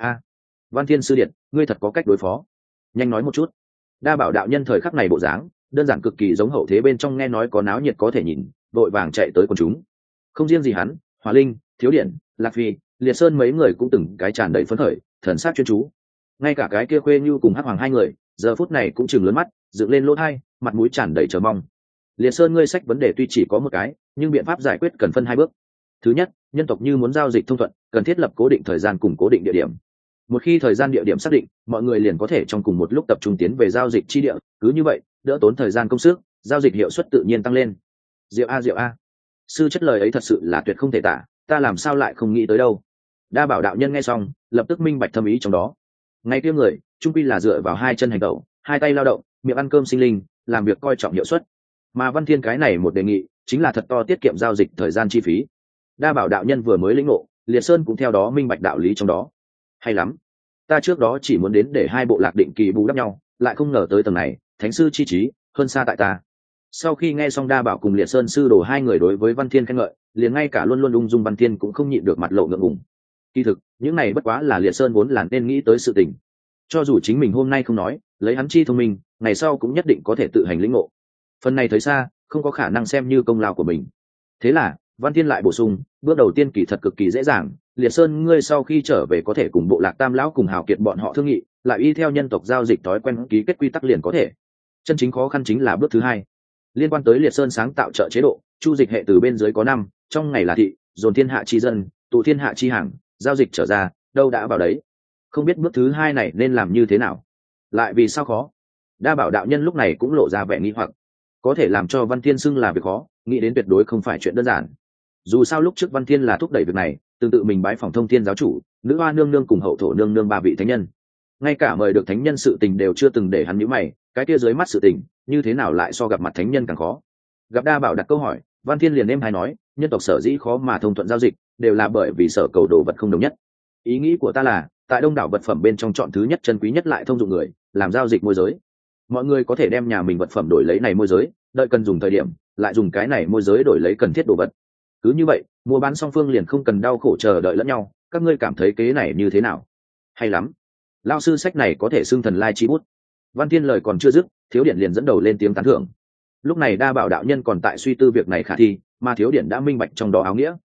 A: Văn Thiên sư điện, ngươi thật có cách đối phó, nhanh nói một chút. Đa Bảo đạo nhân thời khắc này bộ dáng, đơn giản cực kỳ giống hậu thế bên trong nghe nói có náo nhiệt có thể nhìn, vội vàng chạy tới quần chúng. Không riêng gì hắn, Hỏa Linh, Thiếu Điện, Lạc Phi, Liệt Sơn mấy người cũng từng cái tràn đầy phấn khởi, thần sắc chuyên chú. Ngay cả cái kia Khuê Như cùng Hắc Hoàng hai người, giờ phút này cũng chừng lớn mắt, dựng lên lỗ tai, mặt mũi tràn đầy chờ mong. Liệt Sơn, ngươi sách vấn đề tuy chỉ có một cái, nhưng biện pháp giải quyết cần phân hai bước. Thứ nhất, nhân tộc như muốn giao dịch thông thuận, cần thiết lập cố định thời gian cùng cố định địa điểm. Một khi thời gian địa điểm xác định, mọi người liền có thể trong cùng một lúc tập trung tiến về giao dịch chi địa, cứ như vậy, đỡ tốn thời gian công sức, giao dịch hiệu suất tự nhiên tăng lên. Diệu a, sư chất lời ấy thật sự là tuyệt không thể tả, ta làm sao lại không nghĩ tới đâu. Đa Bảo đạo nhân nghe xong, lập tức minh bạch thâm ý trong đó. Ngay kia người, trung quy là dựa vào hai chân hành động, hai tay lao động, miệng ăn cơm sinh linh, làm việc coi trọng hiệu suất. Mà Văn Thiên cái này một đề nghị, chính là thật to tiết kiệm giao dịch thời gian chi phí. Đa Bảo đạo nhân vừa mới lĩnh ngộ, Liệt Sơn cũng theo đó minh bạch đạo lý trong đó. Hay lắm, ta trước đó chỉ muốn đến để hai bộ lạc định kỳ bù đắp nhau, lại không ngờ tới tầng này, thánh sư chi trí hơn xa tại ta. Sau khi nghe xong Đa Bảo cùng Liệt Sơn sư đồ hai người đối với Văn Thiên khen ngợi, liền ngay cả luôn luôn ung dung Văn Thiên cũng không nhịn được mặt lộ ngượng ngùng. Kỳ thực, những này bất quá là Liệt Sơn vốn là nên nghĩ tới sự tình. Cho dù chính mình hôm nay không nói, lấy hắn chi thông minh, ngày sau cũng nhất định có thể tự hành lĩnh ngộ. Phần này thấy xa, không có khả năng xem như công lao của mình. Thế là, Văn Thiên lại bổ sung, bước đầu tiên kỳ thật cực kỳ dễ dàng, Liệt Sơn ngươi sau khi trở về có thể cùng bộ lạc Tam lão cùng Hào Kiệt bọn họ thương nghị, lại y theo nhân tộc giao dịch thói quen ký kết quy tắc liền có thể. Chân chính khó khăn chính là bước thứ hai, liên quan tới Liệt Sơn sáng tạo trợ chế độ, chu dịch hệ từ bên dưới có 5, trong ngày là thị, dồn thiên hạ chi dân, tụ thiên hạ chi hàng, giao dịch trở ra, đâu đã vào đấy. Không biết bước thứ hai này nên làm như thế nào, lại vì sao khó? Đa Bảo đạo nhân lúc này cũng lộ ra vẻ nghi hoặc. Có thể làm cho Văn Thiên xưng là việc khó, nghĩ đến tuyệt đối không phải chuyện đơn giản. Dù sao lúc trước Văn Thiên là thúc đẩy việc này, tương tự mình bái phỏng Thông Thiên giáo chủ, nữ hoa nương nương cùng hậu thổ nương nương 3 vị thánh nhân. ngay cả mời được thánh nhân sự tình đều chưa từng để hắn nhíu mày, cái kia dưới mắt sự tình như thế nào lại so gặp mặt thánh nhân càng khó. Gặp Đa Bảo đặt câu hỏi, Văn Thiên liền êm hay nói, nhân tộc sở dĩ khó mà thông thuận giao dịch đều là bởi vì sở cầu đồ vật không đồng nhất. Ý nghĩ của ta là tại đông đảo vật phẩm bên trong chọn thứ nhất chân quý nhất lại thông dụng người làm giao dịch môi giới. Mọi người có thể đem nhà mình vật phẩm đổi lấy này môi giới, đợi cần dùng thời điểm lại dùng cái này môi giới đổi lấy cần thiết đồ vật. Cứ như vậy mua bán song phương liền không cần đau khổ chờ đợi lẫn nhau. Các ngươi cảm thấy kế này như thế nào? Hay lắm, lao sư, sách này có thể xưng thần lai chi bút. Văn Thiên lời còn chưa dứt, Thiếu Điện liền dẫn đầu lên tiếng tán thưởng. Lúc này Đa Bảo đạo nhân còn tại suy tư việc này khả thi, mà Thiếu Điện đã minh bạch trong đó áo nghĩa.